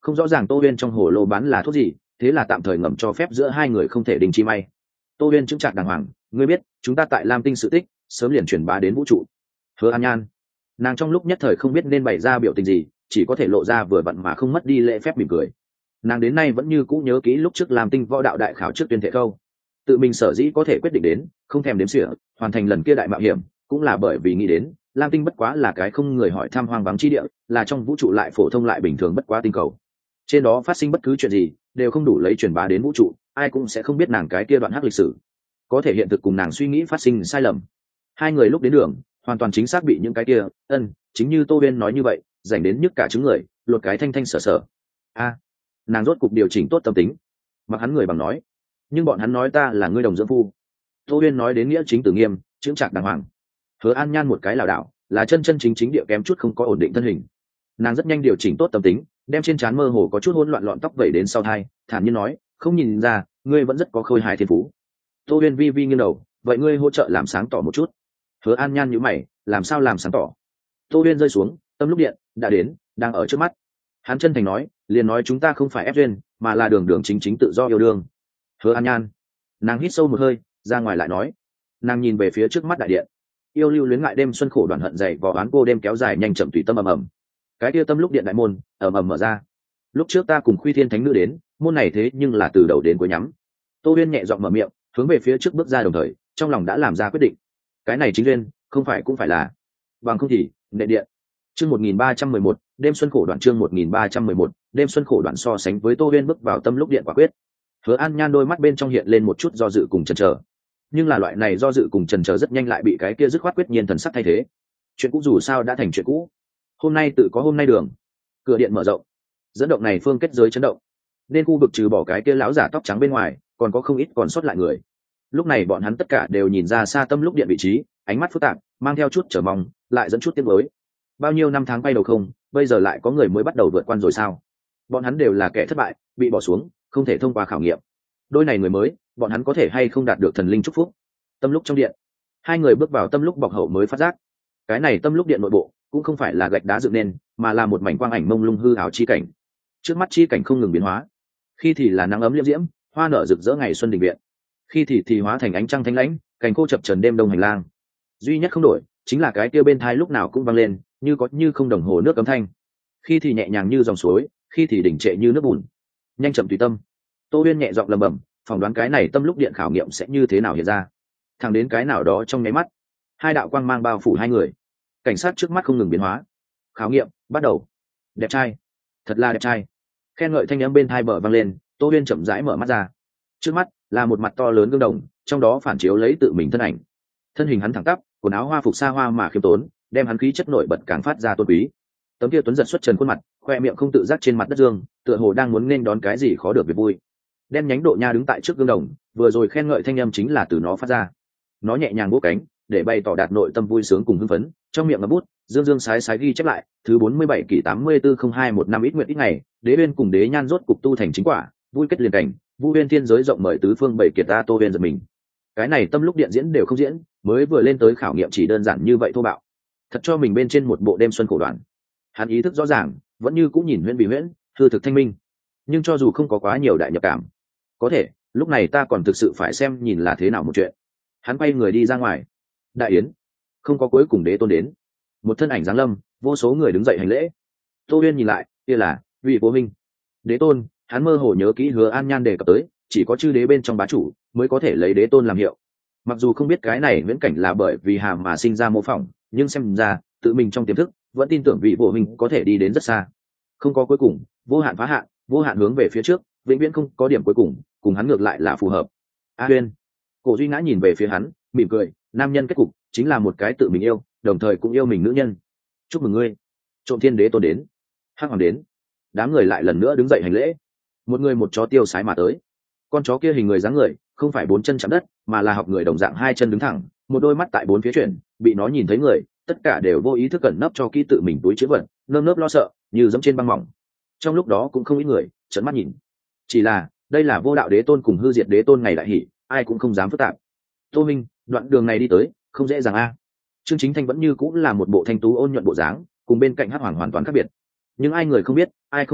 không rõ ràng Tô Huyên trong hồ lô bán là thuốc gì, thế là tạm thời ngầm cho phép giữa hai người không thể đình chi may. Tô Huyên chứng trạc đàng hoàng, ngươi biết chúng ta tại Lam Tinh sự tích sớm liền truyền bá đến vũ trụ. Hứa An Nhan, nàng trong lúc nhất thời không biết nên bày ra biểu tình gì, chỉ có thể lộ ra vừa vặn mà không mất đi lễ phép mỉm cười. Nàng đến nay vẫn như cũ nhớ kỹ lúc trước Lam Tinh võ đạo đại khảo trước tuyên thệ câu, tự mình sở dĩ có thể quyết định đến không thèm đếm xỉa hoàn thành lần kia đại mạo hiểm, cũng là bởi vì nghĩ đến Lam Tinh bất quá là cái không người hỏi thăm hoang vắng chi địa, là trong vũ trụ lại phổ thông lại bình thường bất quá tinh cầu, trên đó phát sinh bất cứ chuyện gì đều không đủ lấy truyền bá đến vũ trụ, ai cũng sẽ không biết nàng cái kia đoạn hắc lịch sử. Có thể hiện thực cùng nàng suy nghĩ phát sinh sai lầm, hai người lúc đến đường hoàn toàn chính xác bị những cái kia chính như Tô Huyên nói như vậy, dành đến nhức cả trứng người, lột cái thanh thanh sở sở. Nàng rốt cục điều chỉnh tốt tâm tính, mặc hắn người bằng nói, nhưng bọn hắn nói ta là ngươi đồng dưỡng phu. Tô Huyên nói đến nghĩa chính tử nghiêm, chững chạc đàng hoàng. Hứa An Nhan một cái lảo đảo, là chân chân chính chính địa kém chút không có ổn định thân hình. Nàng rất nhanh điều chỉnh tốt tâm tính, đem trên trán mơ hồ có chút hỗn loạn lọn tóc vẩy đến sau thai, thản nhiên nói, không nhìn ra ngươi vẫn rất có khôi hài thiên phú. Tô Huyên vi vi nghiêng đầu, vậy ngươi hỗ trợ làm sáng tỏ một chút. Hứa An Nhan nhíu mày, làm sao làm sáng tỏ? Tô Huyên rơi xuống, tâm lúc điện đã đến, đang ở trước mắt. Hắn chân thành nói, liền nói chúng ta không phải ép duyên, mà là đường đường chính chính tự do yêu đương. Hứa An Nhan, nàng hít sâu một hơi, ra ngoài lại nói. Nàng nhìn về phía trước mắt đại điện, yêu lưu luyến ngại đêm xuân khổ đoàn hận dày vò oán cô đêm kéo dài nhanh chậm tùy tâm ầm ầm. Cái kia tâm lúc điện đại môn ầm ầm mở ra. Lúc trước ta cùng Khuy Thiên Thánh Nữ đến, môn này thế nhưng là từ đầu đến cuối nhắm. Tô Huyên nhẹ giọng mở miệng, hướng về phía trước bước ra, đồng thời trong lòng đã làm ra quyết định. Cái này chính duyên, không phải cũng phải là, bằng không thì nệ điện. Chương 1311, đêm xuân khổ đoạn, chương 1311, đêm xuân khổ đoạn. So sánh với Tô Huyên bước vào tâm lúc điện quả quyết, Hứa An Nhan đôi mắt bên trong hiện lên một chút do dự cùng chần chờ. Nhưng là loại này do dự cùng chần chờ rất nhanh lại bị cái kia dứt khoát quyết nhiên thần sắc thay thế. Chuyện cũ dù sao đã thành chuyện cũ, hôm nay tự có hôm nay đường. Cửa điện mở rộng, dẫn động này phương kết giới chấn động, nên khu vực trừ bỏ cái kia lão giả tóc trắng bên ngoài, còn có không ít còn sót lại người. Lúc này bọn hắn tất cả đều nhìn ra xa tâm lúc điện vị trí, ánh mắt phức tạp, mang theo chút chờ mong, lại dẫn chút tiếc nuối. Bao nhiêu năm tháng bay đầu không, bây giờ lại có người mới bắt đầu vượt qua rồi sao? Bọn hắn đều là kẻ thất bại, bị bỏ xuống, không thể thông qua khảo nghiệm. Đôi này người mới, bọn hắn có thể hay không đạt được thần linh chúc phúc? Tâm lúc trong điện, hai người bước vào tâm lúc bọc hậu mới phát giác, cái này tâm lúc điện nội bộ cũng không phải là gạch đá dựng nên, mà là một mảnh quang ảnh mông lung hư ảo chi cảnh. Trước mắt chi cảnh không ngừng biến hóa, khi thì là nắng ấm liễm diễm, hoa nở rực rỡ ngày xuân đình viện, khi thì hóa thành ánh trăng thanh lãnh, cành khô chập chờn đêm đông hành lang. Duy nhất không đổi chính là cái kia bên thai lúc nào cũng vang lên như có như không đồng hồ nước âm thanh, khi thì nhẹ nhàng như dòng suối, khi thì đỉnh trệ như nước bùn. Nhanh chậm tùy tâm. Tô Huyên nhẹ giọng lẩm bẩm, phỏng đoán cái này tâm lúc điện khảo nghiệm sẽ như thế nào hiện ra. Thẳng đến cái nào đó trong nháy mắt, hai đạo quang mang bao phủ hai người, cảnh sát trước mắt không ngừng biến hóa. Khảo nghiệm bắt đầu. Đẹp trai, thật là đẹp trai. Khen ngợi thanh âm bên thai bờ vang lên. Tô Huyên chậm rãi mở mắt ra, trước mắt là một mặt to lớn gương đồng, trong đó phản chiếu lấy tự mình thân ảnh. Thân hình hắn thẳng tắp, quần áo hoa phục xa hoa mà khiêm tốn, đem hắn khí chất nổi bật càng phát ra tôn quý. Tấm kia tuấn giật xuất trần khuôn mặt, khoe miệng không tự giác trên mặt đất dương, tựa hồ đang muốn nên đón cái gì khó được việc vui. Đen nhánh độ nha đứng tại trước gương đồng, vừa rồi khen ngợi thanh âm chính là từ nó phát ra. Nó nhẹ nhàng vỗ cánh để bày tỏ đạt nội tâm vui sướng cùng hưng phấn, trong miệng ngậm bút dương dương sái sái ghi chép lại thứ 47 kỷ 840215 ít nguyện ít ngày, đế uyên cùng đế nhan rốt cục tu thành chính quả, vui kết liền cảnh, vu uyên thiên giới rộng mời tứ phương bảy kiệt ta. Tô Huyên giật mình, cái này tâm lúc điện diễn đều không diễn, mới vừa lên tới khảo nghiệm chỉ đơn giản như vậy thô bạo, thật cho mình bên trên một bộ đêm xuân khổ đoạn. Hắn ý thức rõ ràng, vẫn như cũng nhìn huyễn vì huyễn, hư thực thanh minh, nhưng cho dù không có quá nhiều đại nhập cảm, có thể lúc này ta còn thực sự phải xem nhìn là thế nào một chuyện. Hắn quay người đi ra ngoài. Đại yến không có cuối cùng đế tôn đến, một thân ảnh giáng lâm, vô số người đứng dậy hành lễ. Tô Huyên nhìn lại, kia là vị vô minh đế tôn. Hắn mơ hồ nhớ kỹ Hứa An Nhan đề cập tới, chỉ có chư đế bên trong bá chủ mới có thể lấy đế tôn làm hiệu. Mặc dù không biết cái này viễn cảnh là bởi vì hàm mà sinh ra mô phỏng, nhưng xem ra tự mình trong tiềm thức vẫn tin tưởng vị vô minh có thể đi đến rất xa. Không có cuối cùng, vô hạn phá hạn, vô hạn hướng về phía trước, vĩnh viễn không có điểm cuối cùng, cùng hắn ngược lại là phù hợp. A Huyên, Cổ Duy Ngã nhìn về phía hắn, mỉm cười, nam nhân kết cục chính là một cái tự mình yêu, đồng thời cũng yêu mình nữ nhân. Chúc mừng ngươi. Trộm thiên đế tôn đến, hắc hoàng đến. Đám người lại lần nữa đứng dậy hành lễ. Một người một chó tiêu sái mà tới. Con chó kia hình người dáng người, không phải bốn chân chạm đất, mà là học người đồng dạng hai chân đứng thẳng, một đôi mắt tại bốn phía chuyển, bị nó nhìn thấy người, tất cả đều vô ý thức cẩn nấp cho kỹ tự mình túi chứa vật, nơm nớp lo sợ, như dẫm trên băng mỏng. Trong lúc đó cũng không ít người trợn mắt nhìn. Chỉ là, đây là vô đạo đế tôn cùng hư diệt đế tôn ngày đại hỷ, ai cũng không dám phức tạp. Tô Minh, đoạn đường này đi tới, không dễ dàng a. Trương Chính Thanh vẫn như cũng là một bộ thanh tú ôn nhuận bộ dáng, cùng bên cạnh Hắc Hoàng hoàn toàn khác biệt. Nhưng ai người không biết, ai không hiểu,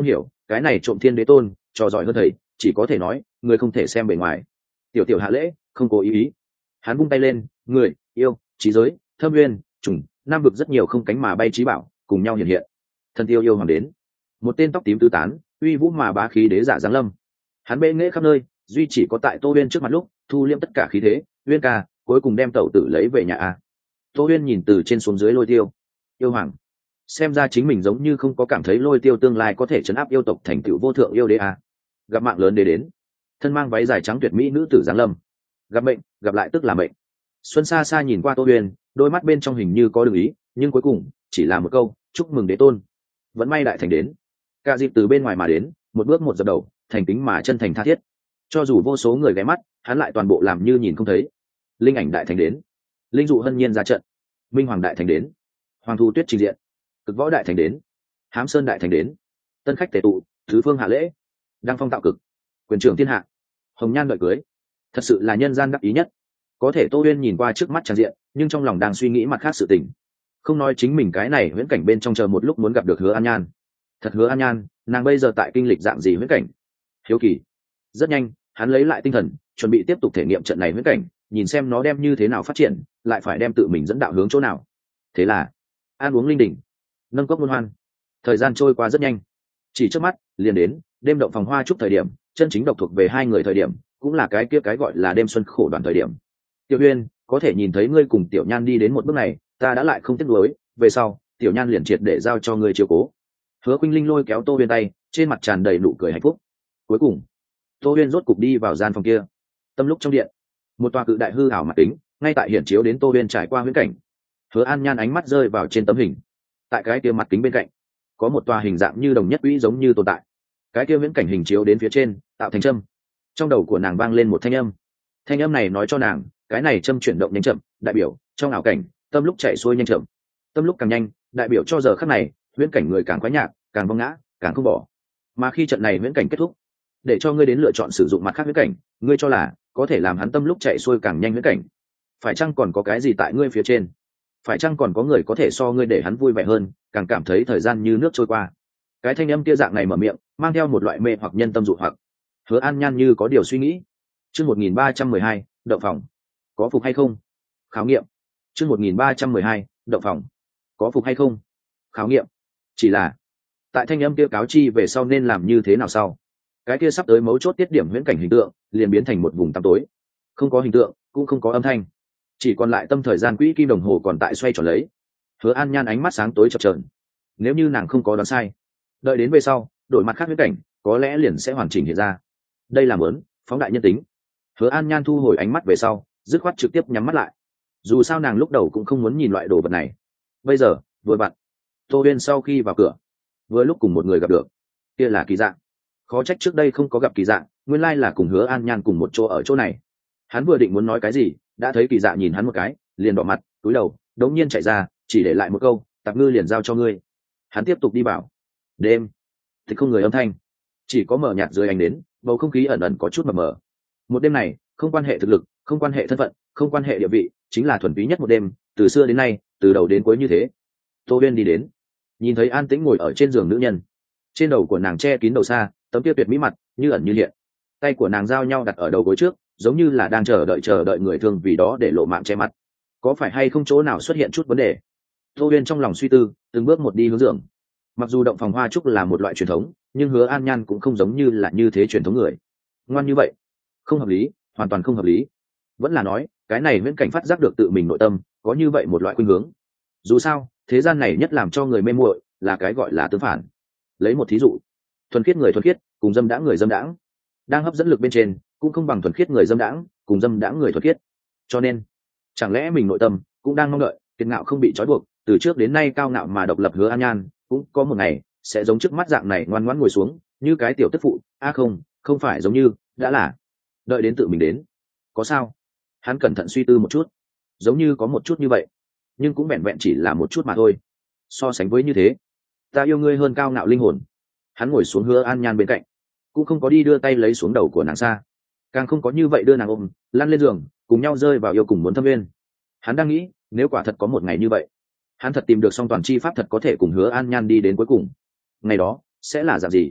cái này trộm thiên đế tôn trò giỏi hơn thầy, chỉ có thể nói người không thể xem bề ngoài. Tiểu tiểu hạ lễ, không cố ý. Hắn vung tay lên, người yêu trí giới thâm nguyên trùng nam vực rất nhiều không cánh mà bay trí bảo cùng nhau hiện hiện. Thần tiêu yêu hoàng đến, một tên tóc tím tứ tán uy vũ mà bá khí đế giả giáng lâm. Hắn bệ nghệ khắp nơi, duy chỉ có tại Tô Uyên trước mặt lúc thu liễm tất cả khí thế. Uyên ca, cuối cùng đem tẩu tử lấy về nhà a. Tô Uyên nhìn từ trên xuống dưới Lôi Tiêu. Yêu hoàng, xem ra chính mình giống như không có cảm thấy Lôi Tiêu tương lai có thể trấn áp yêu tộc thành tựu vô thượng yêu đế a. Gặp mạng lớn đế đến, thân mang váy dài trắng tuyệt mỹ nữ tử giáng lâm. Gặp mệnh, gặp lại tức là mệnh. Xuân xa xa nhìn qua Tô Uyên, đôi mắt bên trong hình như có đường ý, nhưng cuối cùng chỉ là một câu chúc mừng đế tôn. Vẫn may đại thành đến. Cả dịp từ bên ngoài mà đến, một bước một dập đầu, thành kính mà chân thành tha thiết. Cho dù vô số người ghé mắt, hắn lại toàn bộ làm như nhìn không thấy. Linh ảnh đại thành đến, linh dụ hân nhiên ra trận. Minh hoàng đại thành đến, hoàng thu tuyết trình diện. Cực võ đại thành đến, hám sơn đại thành đến. Tân khách tề tụ, thứ phương hạ lễ. Đăng phong tạo cực, quyền trưởng thiên hạ. Hồng nhan đợi cưới, thật sự là nhân gian đắc ý nhất. Có thể Tô Uyên nhìn qua trước mắt tràn diện, nhưng trong lòng đang suy nghĩ mặt khác sự tình. Không nói chính mình cái này huyễn cảnh bên trong chờ một lúc muốn gặp được Hứa An Nhan. Thật Hứa An Nhan, nàng bây giờ tại kinh lịch dạng gì huyễn cảnh? Hiếu kỳ. Rất nhanh, hắn lấy lại tinh thần, chuẩn bị tiếp tục thể nghiệm trận này huyễn cảnh, nhìn xem nó đem như thế nào phát triển, lại phải đem tự mình dẫn đạo hướng chỗ nào. Thế là, ăn uống linh đỉnh, nâng cốc luân hoan. Thời gian trôi qua rất nhanh, chỉ trước mắt liền đến đêm động phòng hoa chúc thời điểm, chân chính độc thuộc về hai người thời điểm, cũng là cái kia cái gọi là đêm xuân khổ đoàn thời điểm. Tiểu Uyên, có thể nhìn thấy ngươi cùng Tiểu Nhan đi đến một bước này, ta đã lại không tiếc nuối, về sau Tiểu Nhan liền triệt để giao cho ngươi chiếu cố. Hứa Khuynh Linh lôi kéo Tô Uyên tay, trên mặt tràn đầy nụ cười hạnh phúc. Cuối cùng, Tô Uyên rốt cục đi vào gian phòng kia. Tâm lúc trong điện, một tòa cự đại hư ảo mặt kính ngay tại hiển chiếu đến Tô Uyên trải qua huyễn cảnh. Hứa An Nhan ánh mắt rơi vào trên tấm hình. Tại cái kia mặt kính bên cạnh, có một tòa hình dạng như đồng nhất quỹ giống như tồn tại. Cái kia huyễn cảnh hình chiếu đến phía trên, tạo thành châm. Trong đầu của nàng vang lên một thanh âm. Thanh âm này nói cho nàng, cái này châm chuyển động nhanh chậm, đại biểu trong ảo cảnh, tâm lúc chạy xuôi nhanh chậm. Tâm lúc càng nhanh, đại biểu cho giờ khắc này, huyễn cảnh người càng quái nhạc, càng vong ngã, càng không bỏ. Mà khi trận này huyễn cảnh kết thúc, để cho ngươi đến lựa chọn sử dụng mặt khác huyễn cảnh, ngươi cho là có thể làm hắn tâm lúc chạy xuôi càng nhanh huyễn cảnh. Phải chăng còn có cái gì tại ngươi phía trên? Phải chăng còn có người có thể so ngươi để hắn vui vẻ hơn, càng cảm thấy thời gian như nước trôi qua? Cái thanh âm kia dạng này mở miệng, mang theo một loại mê hoặc nhân tâm dụ hoặc. Hứa An Nhan như có điều suy nghĩ. Chương 1312, động phòng. Có phục hay không? Khảo nghiệm. Chương 1312, động phòng. Có phục hay không? Khảo nghiệm. Chỉ là, tại thanh âm kia cáo chi về sau nên làm như thế nào sau? Cái kia sắp tới mấu chốt tiết điểm huyễn cảnh hình tượng, liền biến thành một vùng tăm tối. Không có hình tượng, cũng không có âm thanh. Chỉ còn lại tâm thời gian quỹ kim đồng hồ còn tại xoay tròn lấy. Hứa An Nhan ánh mắt sáng tối chập chờn. Nếu như nàng không có đoán sai, đợi đến về sau, đổi mặt khác huyễn cảnh, có lẽ liền sẽ hoàn chỉnh hiện ra. Đây là muốn phóng đại nhân tính. Hứa An Nhan thu hồi ánh mắt về sau, dứt khoát trực tiếp nhắm mắt lại. Dù sao nàng lúc đầu cũng không muốn nhìn loại đồ vật này. Bây giờ, vừa vặn, Tô Uyên sau khi vào cửa, vừa lúc cùng một người gặp được. Kia là Kỳ Dạ. Khó trách trước đây không có gặp Kỳ Dạ, nguyên lai là cùng Hứa An Nhan cùng một chỗ ở chỗ này. Hắn vừa định muốn nói cái gì, đã thấy Kỳ Dạ nhìn hắn một cái, liền đỏ mặt, cúi đầu, đống nhiên chạy ra, chỉ để lại một câu, "Tạp ngư liền giao cho ngươi." Hắn tiếp tục đi vào. Đêm, thì không người âm thanh, chỉ có mờ nhạt dưới ánh đến, bầu không khí ẩn ẩn có chút mờ mờ. Một đêm này, không quan hệ thực lực, không quan hệ thân phận, không quan hệ địa vị, chính là thuần túy nhất một đêm, từ xưa đến nay, từ đầu đến cuối như thế. Tô Uyên đi đến, nhìn thấy an tĩnh ngồi ở trên giường nữ nhân, trên đầu của nàng che kín đầu xa, tấm kia tuyệt mỹ mặt như ẩn như hiện, tay của nàng giao nhau đặt ở đầu gối trước, giống như là đang chờ đợi người thương vì đó để lộ mạng che mặt. Có phải hay không chỗ nào xuất hiện chút vấn đề? Tô Uyên trong lòng suy tư, từng bước một đi hướng giường. Mặc dù động phòng hoa trúc là một loại truyền thống, nhưng Hứa An Nhan cũng không giống như là như thế truyền thống người. Ngoan như vậy, không hợp lý, hoàn toàn không hợp lý. Vẫn là nói, cái này viễn cảnh phát giác được tự mình nội tâm, có như vậy một loại khuynh hướng. Dù sao, thế gian này nhất làm cho người mê muội là cái gọi là tương phản. Lấy một thí dụ, thuần khiết người thuần khiết, cùng dâm đãng người dâm đãng, đang hấp dẫn lực bên trên, cũng không bằng thuần khiết người dâm đãng, cùng dâm đãng người thuần khiết. Cho nên, chẳng lẽ mình nội tâm cũng đang mong đợi, kiệt ngạo không bị trói buộc, từ trước đến nay cao ngạo mà độc lập Hứa An Nhan, cũng có một ngày sẽ giống trước mắt dạng này ngoan ngoãn ngồi xuống, như cái tiểu tức phụ, không, không phải giống như, đã là đợi đến tự mình đến. Có sao? Hắn cẩn thận suy tư một chút, giống như có một chút như vậy, nhưng cũng vẹn vẹn chỉ là một chút mà thôi. So sánh với như thế, ta yêu ngươi hơn cao ngạo linh hồn. Hắn ngồi xuống Hứa An Nhan bên cạnh, cũng không có đi đưa tay lấy xuống đầu của nàng xa, càng không có như vậy đưa nàng ôm lăn lên giường, cùng nhau rơi vào yêu cùng muốn thâm viên. Hắn đang nghĩ, nếu quả thật có một ngày như vậy, hắn thật tìm được song toàn chi pháp thật có thể cùng Hứa An Nhan đi đến cuối cùng, ngày đó sẽ là dạng gì?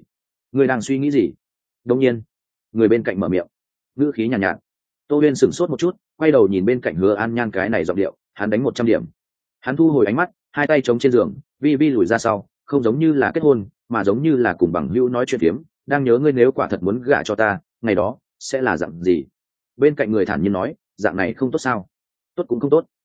Người đang suy nghĩ gì? Đông nhiên người bên cạnh mở miệng, ngữ khí nhàn nhạt. Tô Uyên sửng sốt một chút, quay đầu nhìn bên cạnh Hứa An Nhan, cái này giọng điệu hắn đánh 100 điểm. Hắn thu hồi ánh mắt, hai tay chống trên giường, vi vi lùi ra sau, không giống như là kết hôn mà giống như là cùng bằng hữu nói chuyện phiếm, đang nhớ ngươi nếu quả thật muốn gả cho ta, ngày đó sẽ là dạng gì. Bên cạnh người thản nhiên nói, dạng này không tốt sao? Tốt cũng không tốt.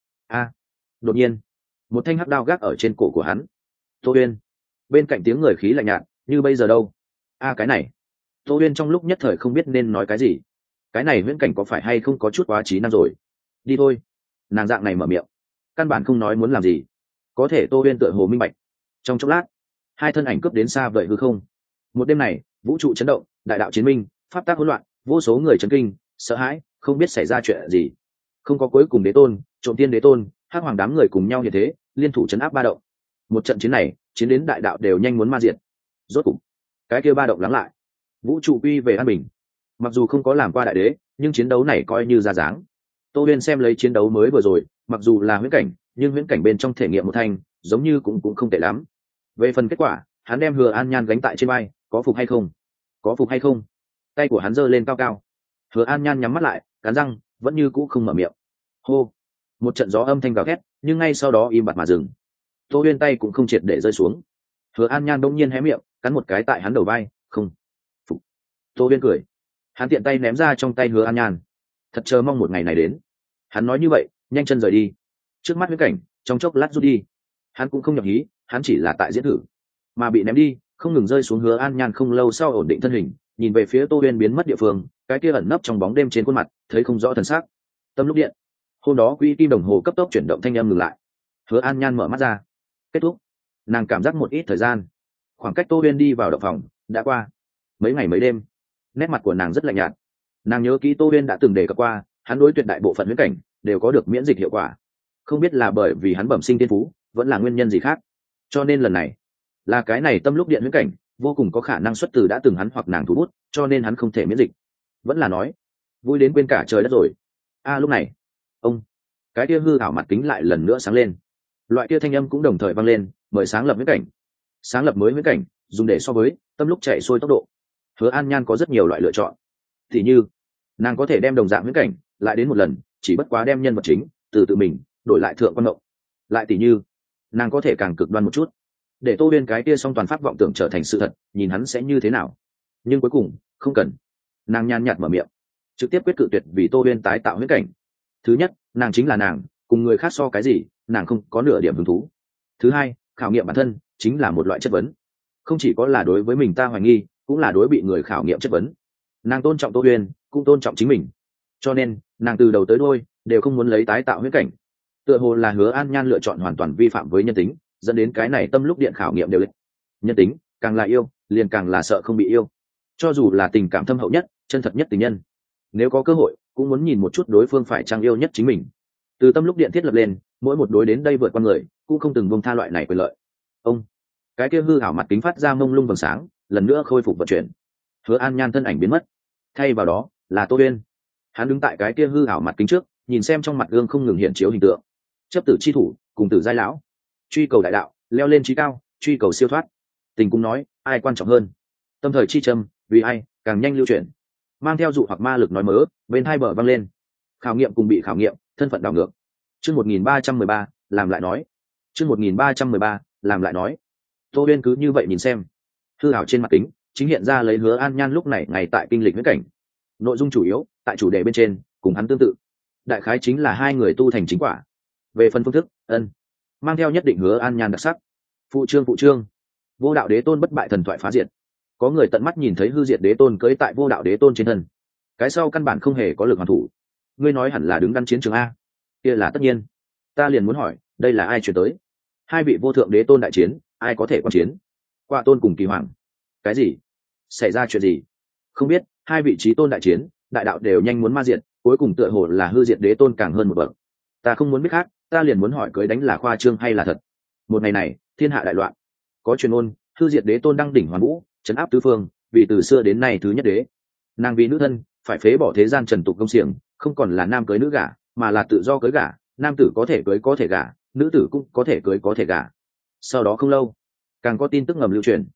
Đột nhiên một thanh hắc đao gác ở trên cổ của hắn. Tô Uyên. Bên cạnh tiếng người khí lạnh nhạt, như bây giờ đâu? Cái này. Tô Uyên trong lúc nhất thời không biết nên nói cái gì. Cái này huyễn cảnh có phải hay không có chút quá trí năng rồi? Đi thôi. Nàng dạng này mở miệng, căn bản không nói muốn làm gì. Có thể Tô Uyên tựa hồ minh bạch. Trong chốc lát, hai thân ảnh cướp đến xa vậy hư không. Một đêm này, vũ trụ chấn động, đại đạo chiến minh, pháp tác hỗn loạn, vô số người chấn kinh, sợ hãi, không biết xảy ra chuyện gì. Không có cuối cùng đế tôn, trộm tiên đế tôn, hắc hoàng đám người cùng nhau như thế, liên thủ chấn áp ba động. Một trận chiến này, chiến đến đại đạo đều nhanh muốn ma diệt. Rốt cục, cái kia ba động lắng lại, vũ trụ quy về an bình. Mặc dù không có làm qua đại đế, nhưng chiến đấu này coi như ra dáng. Tô Uyên xem lấy chiến đấu mới vừa rồi, mặc dù là huyễn cảnh, nhưng huyễn cảnh bên trong thể nghiệm một thanh, giống như cũng không tệ lắm. Về phần kết quả, hắn đem Hứa An Nhan gánh tại trên vai, có phục hay không? Có phục hay không? Tay của hắn giơ lên cao cao. Hứa An Nhan nhắm mắt lại, cắn răng, vẫn như cũ không mở miệng. Hô. Một trận gió âm thanh gào thét, nhưng ngay sau đó im bặt mà dừng. Tô Uyên tay cũng không triệt để rơi xuống. Hứa An Nhan đông nhiên hé miệng, cắn một cái tại hắn đầu vai, không. Phục. Tô Uyên cười. Hắn tiện tay ném ra trong tay Hứa An Nhan. Thật chờ mong một ngày này đến. Hắn nói như vậy, nhanh chân rời đi. Trước mắt huyễn cảnh, trong chốc lát rút đi. Hắn cũng không nhập hí, hắn chỉ là tại diễn thử. Mà bị ném đi, không ngừng rơi xuống. Hứa An Nhan không lâu sau ổn định thân hình, nhìn về phía Tô Uyên biến mất địa phương, cái kia ẩn nấp trong bóng đêm trên khuôn mặt, thấy không rõ thần sắc. Tâm lúc điện. Hôm đó quỹ kim đồng hồ cấp tốc chuyển động, thanh âm ngừng lại. Hứa An Nhan mở mắt ra. Kết thúc. Nàng cảm giác một ít thời gian. Khoảng cách Tô Uyên đi vào động phòng đã qua mấy ngày mấy đêm. Nét mặt của nàng rất lạnh nhạt. Nàng nhớ kỹ Tô Uyên đã từng đề cập qua, hắn đối tuyệt đại bộ phận huyễn cảnh đều có được miễn dịch hiệu quả. Không biết là bởi vì hắn bẩm sinh tiên phú, vẫn là nguyên nhân gì khác, cho nên lần này là cái này tâm lúc điện huyễn cảnh vô cùng có khả năng xuất từ đã từng hắn hoặc nàng thủ bút, cho nên hắn không thể miễn dịch. Vẫn là nói vui đến quên cả trời đất rồi. Lúc này ông cái kia hư ảo mặt kính lại lần nữa sáng lên, loại kia thanh âm cũng đồng thời vang lên, mời sáng lập huyễn cảnh, sáng lập mới huyễn cảnh, dùng để so với tâm lúc chạy xuôi tốc độ. Hứa An Nhan có rất nhiều loại lựa chọn, thì như nàng có thể đem đồng dạng huyễn cảnh lại đến một lần, chỉ bất quá đem nhân vật chính từ tự mình đổi lại thượng quan mộng. Lại tỉ như nàng có thể càng cực đoan một chút, để Tô Uyên cái kia song toàn pháp vọng tưởng trở thành sự thật, nhìn hắn sẽ như thế nào. Nhưng cuối cùng không cần. Nàng nhàn nhạt mở miệng, trực tiếp quyết cự tuyệt vì Tô Uyên tái tạo huyễn cảnh. Thứ nhất, nàng chính là nàng, cùng người khác so cái gì, nàng không có nửa điểm hứng thú. Thứ hai, khảo nghiệm bản thân chính là một loại chất vấn, không chỉ có là đối với mình ta hoài nghi, cũng là đối bị người khảo nghiệm chất vấn. Nàng tôn trọng Tô Uyên, cũng tôn trọng chính mình, cho nên nàng từ đầu tới đuôi đều không muốn lấy tái tạo huyễn cảnh. Tựa hồ là Hứa An Nhan lựa chọn hoàn toàn vi phạm với nhân tính, dẫn đến cái này tâm lúc điện khảo nghiệm đều lịch. Nhân tính càng là yêu, liền càng là sợ không bị yêu. Cho dù là tình cảm thâm hậu nhất, chân thật nhất tình nhân, nếu có cơ hội cũng muốn nhìn một chút đối phương phải chăng yêu nhất chính mình. Từ tâm lúc điện thiết lập lên, mỗi một đối đến đây vượt qua người cũng không từng buông tha loại này quyền lợi. Ông cái kia hư ảo mặt kính phát ra mông lung vầng sáng, lần nữa khôi phục vận chuyển. Hứa An Nhan thân ảnh biến mất, thay vào đó là Tô Uyên. Hắn đứng tại cái kia hư ảo mặt kính trước, nhìn xem trong mặt gương không ngừng hiện chiếu hình tượng. Chấp tử chi thủ, cùng tử giai lão, truy cầu đại đạo, leo lên trí cao, truy cầu siêu thoát. Tình cũng nói, ai quan trọng hơn? Tâm thời chi trầm, vì ai càng nhanh lưu chuyển. Mang theo dụ hoặc ma lực nói mớ, bên hai bờ văng lên. Khảo nghiệm cùng bị khảo nghiệm, thân phận đảo ngược. Chương 1313, làm lại nói. Chương 1313, làm lại nói. Tô Uyên cứ như vậy nhìn xem. Hư ảo trên mặt kính chính hiện ra lấy Hứa An Nhan lúc này ngày tại kinh lịch huyễn cảnh. Nội dung chủ yếu tại chủ đề bên trên cùng hắn tương tự, đại khái chính là hai người tu thành chính quả. Về phần phương thức, mang theo nhất định Hứa An Nhan đặc sắc. Phụ trương, vô đạo đế tôn bất bại thần thoại phá diệt. Có người tận mắt nhìn thấy hư diệt đế tôn cưỡi tại vô đạo đế tôn trên thân, cái sau căn bản không hề có lực hoàn thủ. Ngươi nói hẳn là đứng đắn chiến trường a? Kia là tất nhiên. Ta liền muốn hỏi, đây là ai chuyển tới? Hai vị vô thượng đế tôn đại chiến, ai có thể quan chiến? Qua tôn cùng kỳ hoàng. Cái gì? Xảy ra chuyện gì? Không biết. Hai vị trí tôn đại chiến, đại đạo đều nhanh muốn ma diệt, cuối cùng tựa hồ là hư diệt đế tôn càng hơn một bậc. Ta không muốn biết khác, ta liền muốn hỏi cưới đánh là khoa trương hay là thật? Một ngày này, thiên hạ đại loạn. Có truyền ôn, hư diệt đế tôn đăng đỉnh hoàn vũ, trấn áp tứ phương, vì từ xưa đến nay thứ nhất đế. Nàng vì nữ thân, phải phế bỏ thế gian trần tục công xiềng, không còn là nam cưới nữ gả, mà là tự do cưới gả, nam tử có thể cưới có thể gả, nữ tử cũng có thể cưới có thể gả. Sau đó không lâu, càng có tin tức ngầm lưu truyền,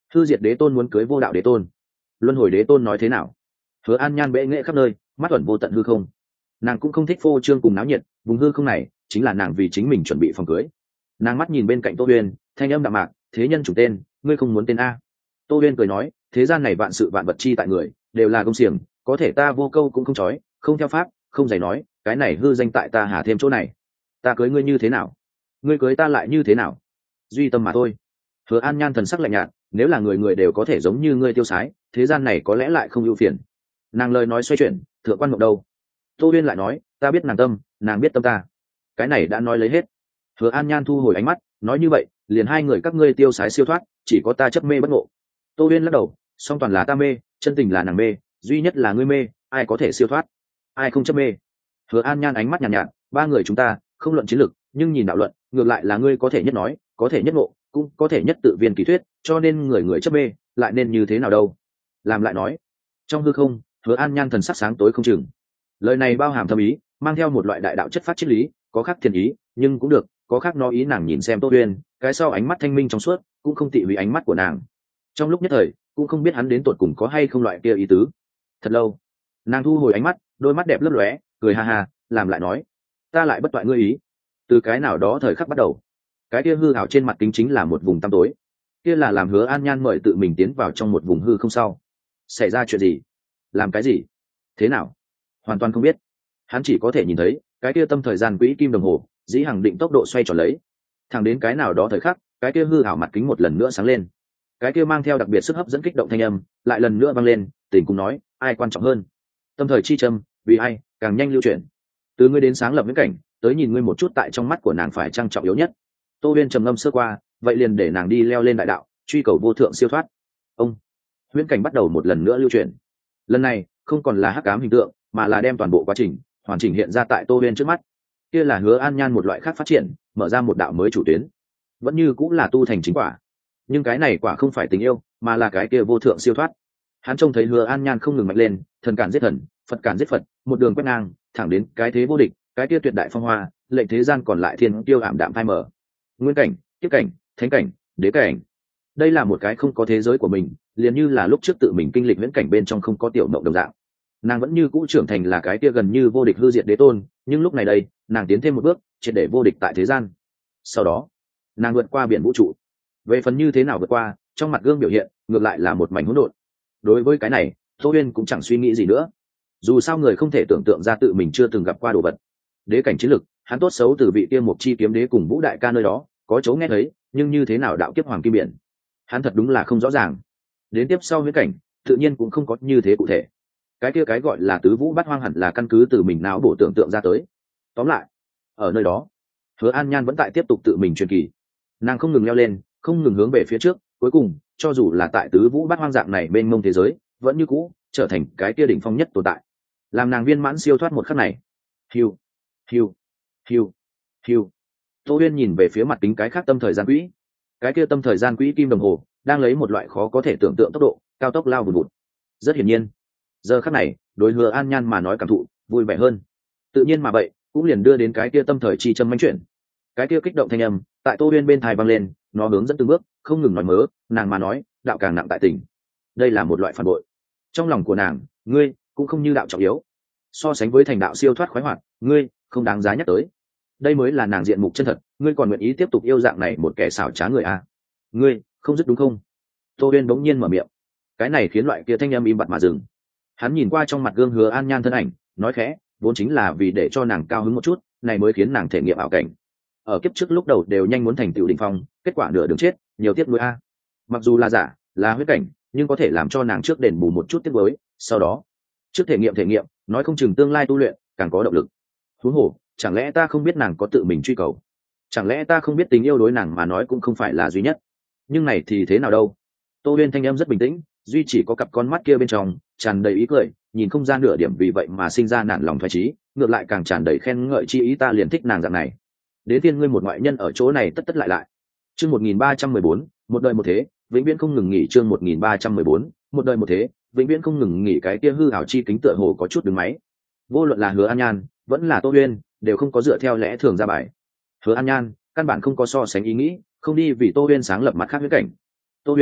hư diệt đế tôn muốn cưới vô đạo đế tôn, luân hồi đế tôn nói thế nào? Hứa An Nhan bệ nghệ khắp nơi, mắt ẩn vô tận hư không. Nàng cũng không thích phô trương cùng náo nhiệt, vùng hư không này chính là nàng vì chính mình chuẩn bị phòng cưới. Nàng mắt nhìn bên cạnh Tô Uyên, thanh âm đạm mạc, thế nhân chủ tên, ngươi không muốn tên a? Tô Uyên cười nói, thế gian này vạn sự vạn vật chi tại người, đều là công xiềng, có thể ta vô câu cũng không chói, không theo pháp, không giày nói, cái này hư danh tại ta hà thêm chỗ này. Ta cưới ngươi như thế nào? Ngươi cưới ta lại như thế nào? Duy tâm mà thôi. Hứa An Nhan thần sắc lạnh nhạt, nếu là người người đều có thể giống như ngươi tiêu sái, thế gian này có lẽ lại không ưu phiền. Nàng lời nói xoay chuyển, thượng quan mộng đâu? Tô Uyên lại nói, ta biết nàng tâm, nàng biết tâm ta. Cái này đã nói lấy hết. Hứa An Nhan thu hồi ánh mắt, nói như vậy, liền hai người các ngươi tiêu sái siêu thoát, chỉ có ta chấp mê bất ngộ. Tô Uyên lắc đầu, song toàn là ta mê, chân tình là nàng mê, duy nhất là ngươi mê, ai có thể siêu thoát, ai không chấp mê. Hứa An Nhan ánh mắt nhàn nhạt, ba người chúng ta không luận chiến lược, nhưng nhìn đạo luận, ngược lại là ngươi có thể nhất nói, có thể nhất ngộ, cũng có thể nhất tự viên kỳ thuyết, cho nên người người chấp mê, lại nên như thế nào đâu? Làm lại nói. Trong hư không, Hứa An Nhan thần sắc sáng tối không chừng. Lời này bao hàm thâm ý, mang theo một loại đại đạo chất phát triết lý, có khác thiền ý, nhưng cũng được, có khác nói ý. Nàng nhìn xem Tô Uyên, cái sau ánh mắt thanh minh trong suốt, cũng không tị hủy ánh mắt của nàng. Trong lúc nhất thời, cũng không biết hắn đến tột cùng có hay không loại kia ý tứ. Thật lâu, nàng thu hồi ánh mắt, đôi mắt đẹp lấp lóe, cười ha ha, làm lại nói, ta lại bất toại ngươi ý. Từ cái nào đó thời khắc bắt đầu, cái kia hư ảo trên mặt kính chính là một vùng tăm tối. Kia là làm Hứa An Nhan mời tự mình tiến vào trong một vùng hư không sau. Xảy ra chuyện gì? Làm cái gì? Thế nào? Hoàn toàn không biết. Hắn chỉ có thể nhìn thấy cái kia tâm thời gian quỹ kim đồng hồ dĩ hằng định tốc độ xoay tròn lấy, thẳng đến cái nào đó thời khắc, cái kia hư ảo mặt kính một lần nữa sáng lên, cái kia mang theo đặc biệt sức hấp dẫn kích động thanh âm lại lần nữa vang lên, tình cùng nói, ai quan trọng hơn? Tâm thời chi châm, vì ai càng nhanh lưu chuyển. Từ ngươi đến sáng lập viễn cảnh, tới nhìn ngươi một chút tại trong mắt của nàng phải trang trọng yếu nhất. Tô Uyên trầm ngâm sơ qua, vậy liền để nàng đi leo lên đại đạo, truy cầu vô thượng siêu thoát. Ông viễn cảnh bắt đầu một lần nữa lưu chuyển. Lần này không còn là hắc ám hình tượng, mà là đem toàn bộ quá trình hoàn chỉnh hiện ra tại Tô Uyên trước mắt. Kia là Hứa An Nhan một loại khác phát triển, mở ra một đạo mới chủ tuyến, vẫn như cũng là tu thành chính quả, nhưng cái này quả không phải tình yêu, mà là cái kia vô thượng siêu thoát. Hắn trông thấy Hứa An Nhan không ngừng mạnh lên, thần cản giết thần, Phật cản giết Phật, một đường quét ngang, thẳng đến cái thế vô địch, cái kia tuyệt đại phong hoa, lệnh thế gian còn lại thiên tiêu ảm đạm phai mờ. Nguyên cảnh, kiếp cảnh, thánh cảnh, đế cảnh. Đây là một cái không có thế giới của mình, liền như là lúc trước tự mình kinh lịch viễn cảnh bên trong không có tiểu mộng đồng dạng. Nàng vẫn như cũ trưởng thành là cái kia gần như vô địch hư diệt đế tôn, nhưng lúc này đây, nàng tiến thêm một bước, triệt để vô địch tại thế gian. Sau đó, nàng vượt qua biển vũ trụ. Về phần như thế nào vượt qua, trong mặt gương biểu hiện ngược lại là một mảnh hỗn độn. Đối với cái này, Tô Uyên cũng chẳng suy nghĩ gì nữa. Dù sao người không thể tưởng tượng ra tự mình chưa từng gặp qua đồ vật. Đế cảnh chiến lực, hắn tốt xấu từ vị kia Mộc Chi kiếm đế cùng Vũ đại ca nơi đó có chỗ nghe thấy, nhưng như thế nào đạo kiếp hoàng kim biển, hắn thật đúng là không rõ ràng. Đến tiếp sau viễn cảnh, tự nhiên cũng không có như thế cụ thể. Cái kia cái gọi là tứ vũ bát hoang hẳn là căn cứ từ mình não bổ tưởng tượng ra tới. Tóm lại, ở nơi đó, Hứa An Nhan vẫn tại tiếp tục tự mình truyền kỳ. Nàng không ngừng leo lên, không ngừng hướng về phía trước, cuối cùng, cho dù là tại tứ vũ bát hoang dạng này bên mông thế giới, vẫn như cũ trở thành cái kia đỉnh phong nhất tồn tại. Làm nàng viên mãn siêu thoát một khắc này. Hiu, hiu, hiu, hiu. Tô Uyên nhìn về phía mặt kính cái khác tâm thời gian quỹ. Cái kia tâm thời gian quỹ kim đồng hồ đang lấy một loại khó có thể tưởng tượng tốc độ, cao tốc lao vùn vụt. Rất hiển nhiên, giờ khắc này, đối Hứa An Nhan mà nói cảm thụ vui vẻ hơn. Tự nhiên mà vậy, cũng liền đưa đến cái kia tâm thời chi châm manh chuyển. Cái kia kích động thanh âm tại Tô Uyên bên tai vang lên, nó hướng dẫn từng bước, không ngừng nói mớ, nàng mà nói, đạo càng nặng tại tình. Đây là một loại phản bội. Trong lòng của nàng, ngươi cũng không như đạo trọng yếu. So sánh với thành đạo siêu thoát khoái hoạt, ngươi không đáng giá nhắc tới. Đây mới là nàng diện mục chân thật, ngươi còn nguyện ý tiếp tục yêu dạng này một kẻ xảo trá người à? Ngươi không dứt đúng không? Tô Uyên bỗng nhiên mở miệng. Cái này khiến loại kia thanh âm im bặt mà dừng. Hắn nhìn qua trong mặt gương Hứa An Nhan thân ảnh, nói khẽ, vốn chính là vì để cho nàng cao hứng một chút, này mới khiến nàng thể nghiệm ảo cảnh. Ở kiếp trước lúc đầu đều nhanh muốn thành tựu đỉnh phong, kết quả nửa đường chết, nhiều tiếc nuối a. Mặc dù là giả, là huyết cảnh, nhưng có thể làm cho nàng trước đền bù một chút tiếc nuối, sau đó, trước thể nghiệm, nói không chừng tương lai tu luyện càng có động lực. Huống hồ, chẳng lẽ ta không biết nàng có tự mình truy cầu? Chẳng lẽ ta không biết tình yêu đối nàng mà nói cũng không phải là duy nhất? Nhưng này thì thế nào đâu? Tô Uyên thanh âm rất bình tĩnh, duy chỉ có cặp con mắt kia bên trong tràn đầy ý cười, nhìn không ra nửa điểm vì vậy mà sinh ra nản lòng thoái chí, ngược lại càng tràn đầy khen ngợi chi ý. Ta liền thích nàng dạng này. Đến tiên ngươi một ngoại nhân ở chỗ này tất tất lại. Chương 1314, một đời một thế, vĩnh viễn không ngừng nghỉ. Chương 1314, một đời một thế, vĩnh viễn không ngừng nghỉ. Cái kia hư ảo chi kính tựa hồ có chút đứng máy. Vô luận là Hứa An Nhan, vẫn là Tô Uyên, đều không có dựa theo lẽ thường ra bài. Hứa An Nhan căn bản không có so sánh ý nghĩ, không đi vì Tô Uyên sáng lập mặt khác viễn cảnh. Tô Uyên,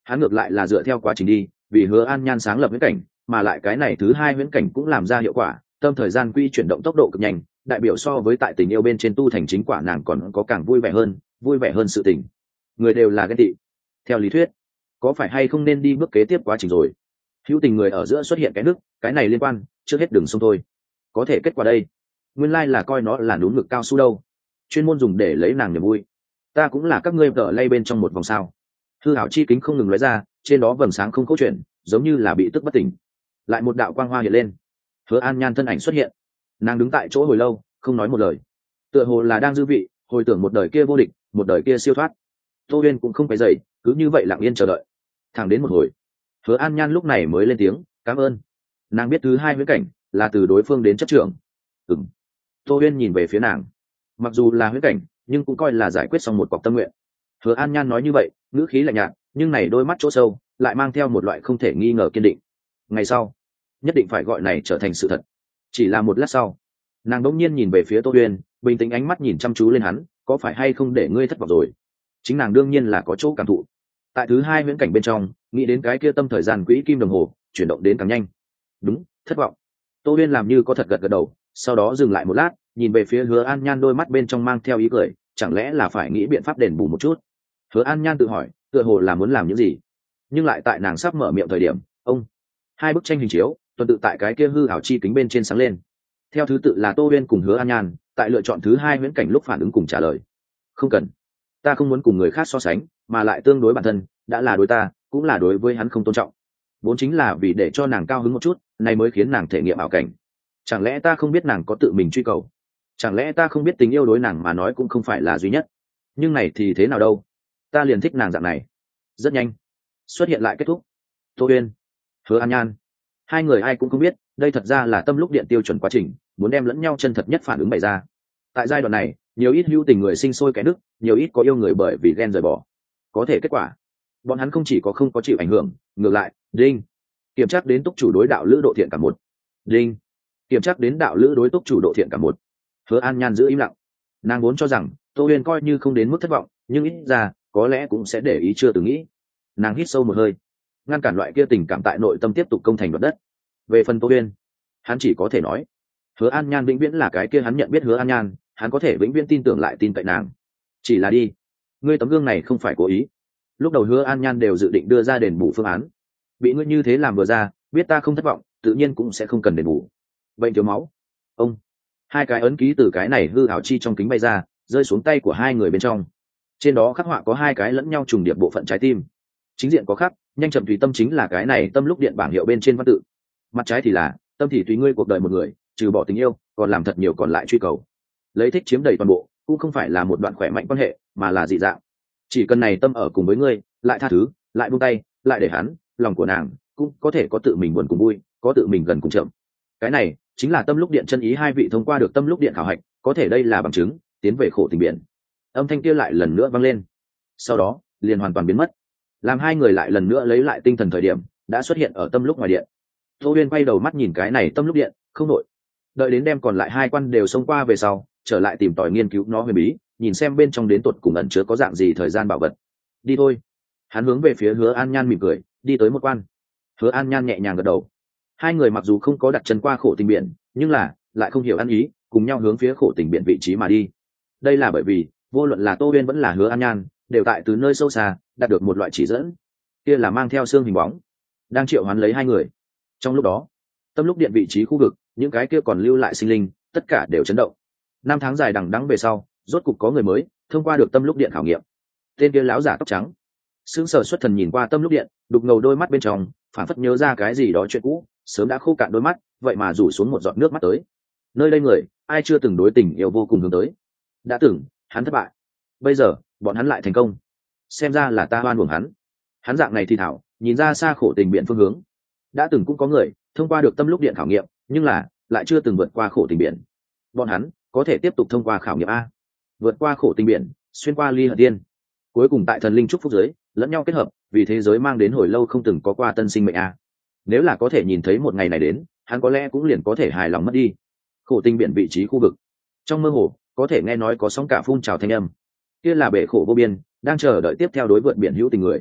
hắn ngược lại là dựa theo quá trình đi, vì Hứa An Nhan sáng lập huyễn cảnh, mà lại cái này thứ hai huyễn cảnh cũng làm ra hiệu quả, tâm thời gian quy chuyển động tốc độ cực nhanh, đại biểu so với tại tình yêu bên trên tu thành chính quả nàng còn có càng vui vẻ hơn sự tình. Người đều là ghen tị. Theo lý thuyết, có phải hay không nên đi bước kế tiếp quá trình rồi? Hữu tình người ở giữa xuất hiện cái nước, cái này liên quan, trước hết đừng xông thôi. Có thể kết quả đây, nguyên lai là coi nó là núm ngực cao su đâu, chuyên môn dùng để lấy nàng niềm vui. Ta cũng là các ngươi vợ lay bên trong một vòng sao? Hư hảo chi kính không ngừng lóe ra, trên đó vầng sáng không câu chuyện, giống như là bị tức bất tỉnh. Lại một đạo quang hoa hiện lên, Hứa An Nhan thân ảnh xuất hiện, nàng đứng tại chỗ hồi lâu, không nói một lời, tựa hồ là đang dư vị, hồi tưởng một đời kia vô địch, một đời kia siêu thoát. Tô Uyên cũng không phải dậy, cứ như vậy lặng yên chờ đợi, thẳng đến một hồi, Hứa An Nhan lúc này mới lên tiếng, cảm ơn. Nàng biết thứ hai huyễn cảnh là từ đối phương đến chấp trưởng. Ừm. Tô Uyên nhìn về phía nàng, mặc dù là huyễn cảnh, nhưng cũng coi là giải quyết xong một cọc tâm nguyện. Hứa An Nhan nói như vậy, ngữ khí lạnh nhạt, nhưng này đôi mắt chỗ sâu lại mang theo một loại không thể nghi ngờ kiên định. Ngày sau, nhất định phải gọi này trở thành sự thật. Chỉ là một lát sau, nàng đỗng nhiên nhìn về phía Tô Uyên, bình tĩnh ánh mắt nhìn chăm chú lên hắn, có phải hay không để ngươi thất vọng rồi? Chính nàng đương nhiên là có chỗ cảm thụ. Tại thứ hai huyễn cảnh bên trong, nghĩ đến cái kia tâm thời gian quỹ kim đồng hồ chuyển động đến càng nhanh. Đúng, thất vọng. Tô Uyên làm như có thật gật gật đầu, sau đó dừng lại một lát, nhìn về phía Hứa An Nhan, đôi mắt bên trong mang theo ý cười, chẳng lẽ là phải nghĩ biện pháp đền bù một chút? Hứa An Nhan tự hỏi, tựa hồ là muốn làm những gì, nhưng lại tại nàng sắp mở miệng thời điểm, ông, hai bức tranh hình chiếu tuần tự tại cái kia hư ảo chi kính bên trên sáng lên, theo thứ tự là Tô Uyên cùng Hứa An Nhan tại lựa chọn thứ hai huyễn cảnh lúc phản ứng cùng trả lời. Không cần, ta không muốn cùng người khác so sánh, mà lại tương đối bản thân, đã là đối ta cũng là đối với hắn không tôn trọng, vốn chính là vì để cho nàng cao hứng một chút, này mới khiến nàng thể nghiệm ảo cảnh. Chẳng lẽ ta không biết nàng có tự mình truy cầu? Chẳng lẽ ta không biết tình yêu đối nàng mà nói cũng không phải là duy nhất? Nhưng này thì thế nào đâu, ta liền thích nàng dạng này. Rất nhanh xuất hiện lại kết thúc. Tô Uyên, Hứa An Nhan, hai người ai cũng không biết, đây thật ra là tâm lúc điện tiêu chuẩn quá trình, muốn đem lẫn nhau chân thật nhất phản ứng bày ra. Tại giai đoạn này, nhiều ít hữu tình người sinh sôi cái đức, nhiều ít có yêu người bởi vì ghen rời bỏ. Có thể kết quả, bọn hắn không chỉ có không có chịu ảnh hưởng, ngược lại, đinh, kiểm tra đến túc chủ đối đạo lữ độ thiện cả một. Đinh, kiểm tra đến đạo lữ đối túc chủ độ thiện cả một. Hứa An Nhan giữ im lặng, nàng vốn cho rằng Tô Uyên coi như không đến mức thất vọng, nhưng ít ra có lẽ cũng sẽ để ý, chưa từng nghĩ. Nàng hít sâu một hơi, ngăn cản loại kia tình cảm tại nội tâm tiếp tục công thành đoạt đất. Về phần Tô Uyên, hắn chỉ có thể nói, Hứa An Nhan vĩnh viễn là cái kia hắn nhận biết Hứa An Nhan, hắn có thể vĩnh viễn tin tưởng lại tin cậy nàng. Chỉ là đi, ngươi tấm gương này không phải cố ý. Lúc đầu Hứa An Nhan đều dự định đưa ra đền bù phương án, bị ngươi như thế làm vừa ra, biết ta không thất vọng, tự nhiên cũng sẽ không cần đền bù. Bệnh thiếu máu. Ông, hai cái ấn ký từ cái này hư ảo chi trong kính bay ra, rơi xuống tay của hai người bên trong. Trên đó khắc họa có hai cái lẫn nhau trùng điệp bộ phận trái tim. Chính diện có khắc nhanh chậm tùy tâm, chính là cái này tâm lúc điện bảng hiệu bên trên văn tự. Mặt trái thì là tâm thì tùy ngươi cuộc đời một người, trừ bỏ tình yêu còn làm thật nhiều còn lại truy cầu, lấy thích chiếm đầy toàn bộ, cũng không phải là một đoạn khỏe mạnh quan hệ, mà là dị dạng. Chỉ cần này tâm ở cùng với ngươi, lại tha thứ, lại buông tay, lại để hắn, lòng của nàng cũng có thể có tự mình buồn cùng vui, có tự mình gần cùng chậm. Cái này chính là tâm lúc điện chân ý. Hai vị thông qua được tâm lúc điện khảo hạch, có thể đây là bằng chứng tiến về khổ tình biển. Âm thanh kia lại lần nữa vang lên, sau đó liền hoàn toàn biến mất. Làm hai người lại lần nữa lấy lại tinh thần thời điểm, đã xuất hiện ở tâm lúc ngoài điện. Tô Uyên quay đầu mắt nhìn cái này tâm lúc điện, không nội, đợi đến đem còn lại hai quan đều xông qua về sau, trở lại tìm tòi nghiên cứu nó huyền bí, nhìn xem bên trong đến tột cùng ẩn chứa có dạng gì thời gian bảo vật. Đi thôi. Hắn hướng về phía Hứa An Nhan mỉm cười, đi tới một quan. Hứa An Nhan nhẹ nhàng gật đầu. Hai người mặc dù không có đặt chân qua khổ tình biển, nhưng là lại không hiểu ăn ý, cùng nhau hướng phía khổ tình biển vị trí mà đi. Đây là bởi vì vô luận là Tô Uyên vẫn là Hứa An Nhan, đều tại từ nơi sâu xa đạt được một loại chỉ dẫn, kia là mang theo xương hình bóng, đang triệu hoán lấy hai người. Trong lúc đó, tâm lúc điện vị trí khu vực, những cái kia còn lưu lại sinh linh, tất cả đều chấn động. 5 tháng dài đằng đẵng về sau, rốt cục có người mới thông qua được tâm lúc điện khảo nghiệm. Tên kia lão giả tóc trắng, sững sờ xuất thần nhìn qua tâm lúc điện, đục ngầu đôi mắt bên trong phản phất nhớ ra cái gì đó chuyện cũ, sớm đã khô cạn đôi mắt, vậy mà rủ xuống một giọt nước mắt tới. Nơi đây người, ai chưa từng đối tình yêu vô cùng hướng tới? Đã từng hắn thất bại, bây giờ bọn hắn lại thành công. Xem ra là ta oan uổng hắn. Hắn dạng này thì thảo, nhìn ra xa khổ tình biển phương hướng. Đã từng cũng có người thông qua được tâm lúc điện khảo nghiệm, nhưng là lại chưa từng vượt qua khổ tình biển. Bọn hắn có thể tiếp tục thông qua khảo nghiệm a, vượt qua khổ tình biển, xuyên qua ly hận tiên, cuối cùng tại thần linh trúc phúc giới lẫn nhau kết hợp, vì thế giới mang đến hồi lâu không từng có qua tân sinh mệnh a. Nếu là có thể nhìn thấy một ngày này đến, hắn có lẽ cũng liền có thể hài lòng mất đi. Khổ tình biển vị trí khu vực, trong mơ hồ có thể nghe nói có sóng cả phun trào thanh âm, kia là bể khổ vô biên đang chờ đợi tiếp theo đối vượt biển hữu tình người.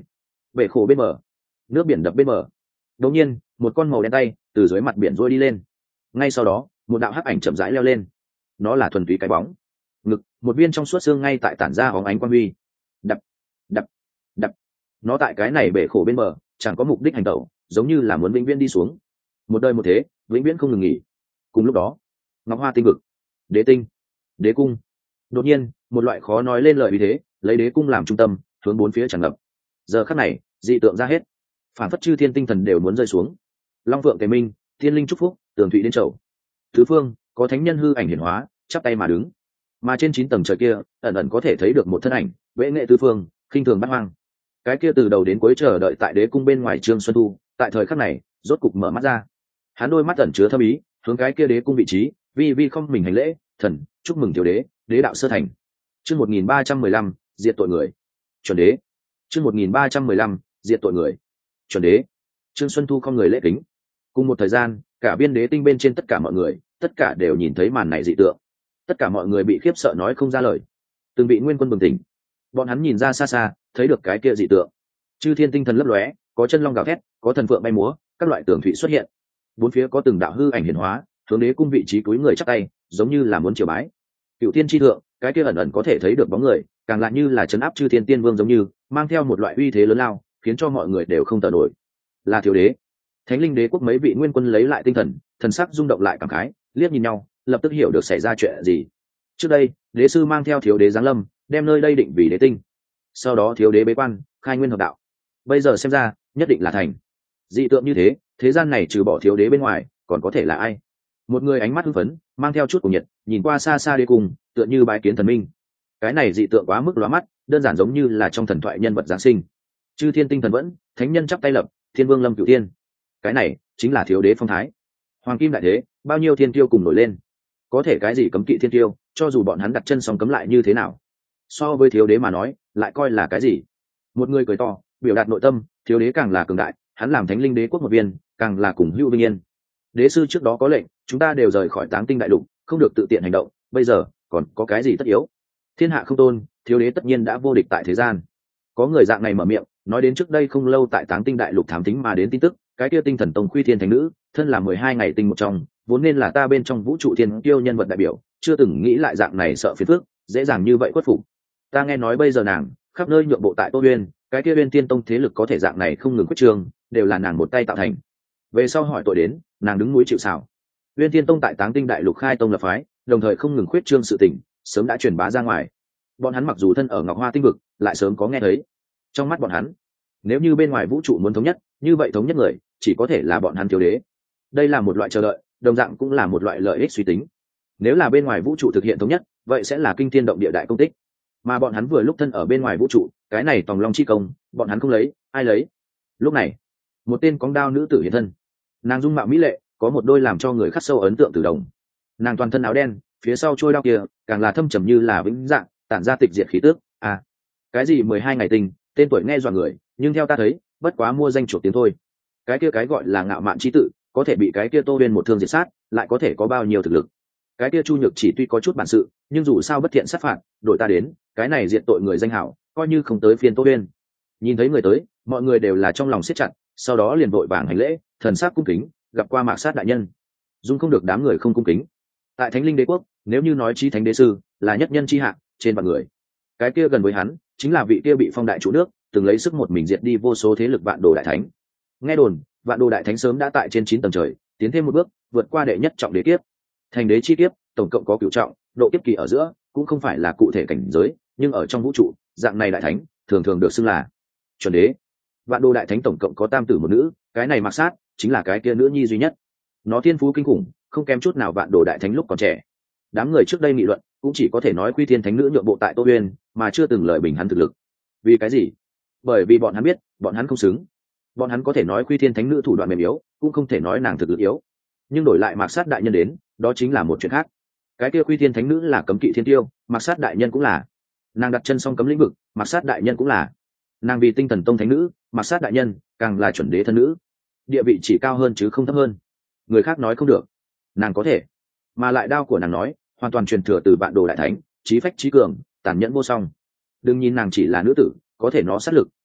bể khổ bên bờ, nước biển đập bên bờ. Đột nhiên một con màu đen tay từ dưới mặt biển rôi đi lên, ngay sau đó một đạo hắc ảnh chậm rãi leo lên. Nó là thuần túy cái bóng, ngực một viên trong suốt xương ngay tại tản ra óng ánh quang huy. Đập đập đập. Nó tại cái này bể khổ bên bờ chẳng có mục đích hành tẩu, giống như là muốn vĩnh viễn đi xuống, một đời một thế vĩnh viễn không ngừng nghỉ. Cùng lúc đó ngọc hoa tinh vực, đế tinh, đế cung. Đột nhiên một loại khó nói lên lời vì thế lấy đế cung làm trung tâm hướng bốn phía tràn ngập. Giờ khắc này dị tượng ra hết, phản phất chư thiên tinh thần đều muốn rơi xuống. Long vượng tề minh, thiên linh chúc phúc, tường thụy đến chầu. Thứ phương có thánh nhân hư ảnh hiển hóa, chắp tay mà đứng. Mà trên 9 tầng trời kia ẩn ẩn có thể thấy được một thân ảnh vẽ nghệ tứ phương, khinh thường bát hoang. Cái kia từ đầu đến cuối chờ đợi tại đế cung bên ngoài Trương Xuân Thu tại thời khắc này rốt cục mở mắt ra. Hắn đôi mắt ẩn chứa thâm ý hướng cái kia đế cung vị trí vi vi không mình hành lễ. Thần chúc mừng tiểu đế, đế đạo sơ thành. Chương 1315, diệt tội người. Chuẩn đế. Chương 1315, diệt tội người. Chuẩn đế. Trương Xuân Thu không người lễ kính. Cùng một thời gian cả biên đế tinh bên trên tất cả mọi người tất cả đều nhìn thấy màn này dị tượng. Tất cả mọi người bị khiếp sợ nói không ra lời. Từng bị nguyên quân bừng tỉnh, bọn hắn nhìn ra xa xa thấy được cái kia dị tượng. Chư thiên tinh thần lấp lóe, có chân long gào thét, có thần phượng bay múa, các loại tường thụy xuất hiện. Bốn phía có từng đạo hư ảnh hiển hóa hướng đế cung vị trí cúi người chắp tay, giống như là muốn triều bái. Cựu thiên chi thượng cái kia ẩn ẩn có thể thấy được bóng người, càng lại như là trấn áp chư thiên tiên vương, giống như mang theo một loại uy thế lớn lao khiến cho mọi người đều không tờ nổi. Là thiếu đế. Thánh linh đế quốc mấy vị nguyên quân lấy lại tinh thần, thần sắc rung động lại cảm khái, liếc nhìn nhau lập tức hiểu được xảy ra chuyện gì. Trước đây đế sư mang theo thiếu đế giáng lâm, đem nơi đây định vì đế tinh. Sau đó thiếu đế bế quan khai nguyên hợp đạo, bây giờ xem ra nhất định là thành. Dị tượng như thế, thế gian này trừ bỏ thiếu đế bên ngoài còn có thể là ai? Một người ánh mắt hưng phấn mang theo chút của nhiệt nhìn qua xa xa đế cung, tựa như bái kiến thần minh. Cái này dị tượng quá mức lóa mắt, đơn giản giống như là trong thần thoại nhân vật giáng sinh. Chư thiên tinh thần vẫn, thánh nhân chắp tay lập, thiên vương lâm cửu thiên. Cái này chính là thiếu đế phong thái. Hoàng kim đại thế, bao nhiêu thiên tiêu cùng nổi lên. Có thể cái gì cấm kỵ thiên tiêu, cho dù bọn hắn đặt chân xong cấm lại như thế nào, so với thiếu đế mà nói lại coi là cái gì? Một người cười to biểu đạt nội tâm, thiếu đế càng là cường đại, hắn làm thánh linh đế quốc một viên càng là cùng hữu vinh yên. Đế sư trước đó có lệnh chúng ta đều rời khỏi Táng Tinh đại lục, không được tự tiện hành động, bây giờ còn có cái gì tất yếu? Thiên hạ không tôn, thiếu đế tất nhiên đã vô địch tại thế gian. Có người dạng này mở miệng nói đến trước đây không lâu tại Táng Tinh đại lục thám tính mà đến tin tức, cái kia tinh thần tông Khuy Thiên thánh nữ thân là 12 ngày tinh một trong, vốn nên là ta bên trong vũ trụ thiên tiêu nhân vật đại biểu, chưa từng nghĩ lại dạng này sợ phiền phức, dễ dàng như vậy khuất phục. Ta nghe nói bây giờ nàng khắp nơi nhượng bộ tại Tô Uyên, cái kia Uyên Tiên tông thế lực có thể dạng này không ngừng quyết trường, đều là nàng một tay tạo thành. Về sau hỏi tội đến, nàng đứng núi chịu sào. Uyên Tiên tông tại Táng Tinh đại lục khai tông lập phái, đồng thời không ngừng khuyết trương sự tình, sớm đã truyền bá ra ngoài. Bọn hắn mặc dù thân ở Ngọc Hoa tinh vực, lại sớm có nghe thấy. Trong mắt bọn hắn, nếu như bên ngoài vũ trụ muốn thống nhất, như vậy thống nhất người chỉ có thể là bọn hắn thiếu đế. Đây là một loại chờ đợi, đồng dạng cũng là một loại lợi ích suy tính. Nếu là bên ngoài vũ trụ thực hiện thống nhất, vậy sẽ là kinh thiên động địa đại công tích. Mà bọn hắn vừa lúc thân ở bên ngoài vũ trụ, cái này tòng long chi công, bọn hắn không lấy, ai lấy? Lúc này, một tên cóng đao nữ tử hiện thân. Nàng dung mạo mỹ lệ, có một đôi làm cho người khắc sâu ấn tượng từ đồng. Nàng toàn thân áo đen, phía sau trôi đao kia càng là thâm trầm như là vĩnh dạng, tản ra tịch diệt khí tước. À, cái gì 12 ngày tinh, tên tuổi nghe dọa người, nhưng theo ta thấy, bất quá mua danh chuộc tiếng thôi. Cái kia cái gọi là ngạo mạn chí tự, có thể bị cái kia Tô Uyên một thương diệt sát, lại có thể có bao nhiêu thực lực? Cái kia Chu Nhược chỉ tuy có chút bản sự, nhưng dù sao bất thiện sát phạt, đội ta đến, cái này diện tội người danh hảo, coi như không tới phiên Tô Uyên. Nhìn thấy người tới, mọi người đều là trong lòng siết chặt, sau đó liền vội vàng hành lễ, thần sắc cung kính, gặp qua Mạc Sát đại nhân. Dung không được đám người không cung kính. Tại Thánh Linh Đế quốc, nếu như nói chí thánh đế sư là nhất nhân chi hạng, trên vạn người, cái kia gần với hắn chính là vị kia bị phong đại chủ nước, từng lấy sức một mình diệt đi vô số thế lực Vạn Đồ đại thánh. Nghe đồn, Vạn Đồ đại thánh sớm đã tại trên 9 tầng trời, tiến thêm một bước, vượt qua đệ nhất trọng đế kiếp. Thành đế chi kiếp, tổng cộng có cửu trọng, độ kiếp kỳ ở giữa cũng không phải là cụ thể cảnh giới, nhưng ở trong vũ trụ, dạng này đại thánh thường thường được xưng là chuẩn đế. Vạn Đồ đại thánh tổng cộng có tam tử một nữ, cái này Mạc Sát chính là cái kia nữ nhi duy nhất. Nó thiên phú kinh khủng, không kém chút nào Vạn Đồ đại thánh lúc còn trẻ. Đám người trước đây nghị luận cũng chỉ có thể nói Quy Thiên thánh nữ nhượng bộ tại Tô Uyên, mà chưa từng lời bình hắn thực lực. Vì cái gì? Bởi vì bọn hắn biết, bọn hắn không xứng. Bọn hắn có thể nói Quy Thiên thánh nữ thủ đoạn mềm yếu, cũng không thể nói nàng thực lực yếu. Nhưng đổi lại Mạc Sát đại nhân đến, đó chính là một chuyện khác. Cái kia Quy Thiên thánh nữ là cấm kỵ thiên tiêu, Mạc Sát đại nhân cũng là. Nàng đặt chân song cấm lĩnh vực, Mạc Sát đại nhân cũng là. Nàng vì Tinh Thần tông thánh nữ, Mạc Sát đại nhân càng là chuẩn đế thân nữ, địa vị chỉ cao hơn chứ không thấp hơn. Người khác nói không được, nàng có thể. Mà lại đao của nàng nói hoàn toàn truyền thừa từ Vạn Đồ đại thánh, chí phách chí cường, tàn nhẫn vô song. Đừng nhìn nàng chỉ là nữ tử, có thể nó sát lực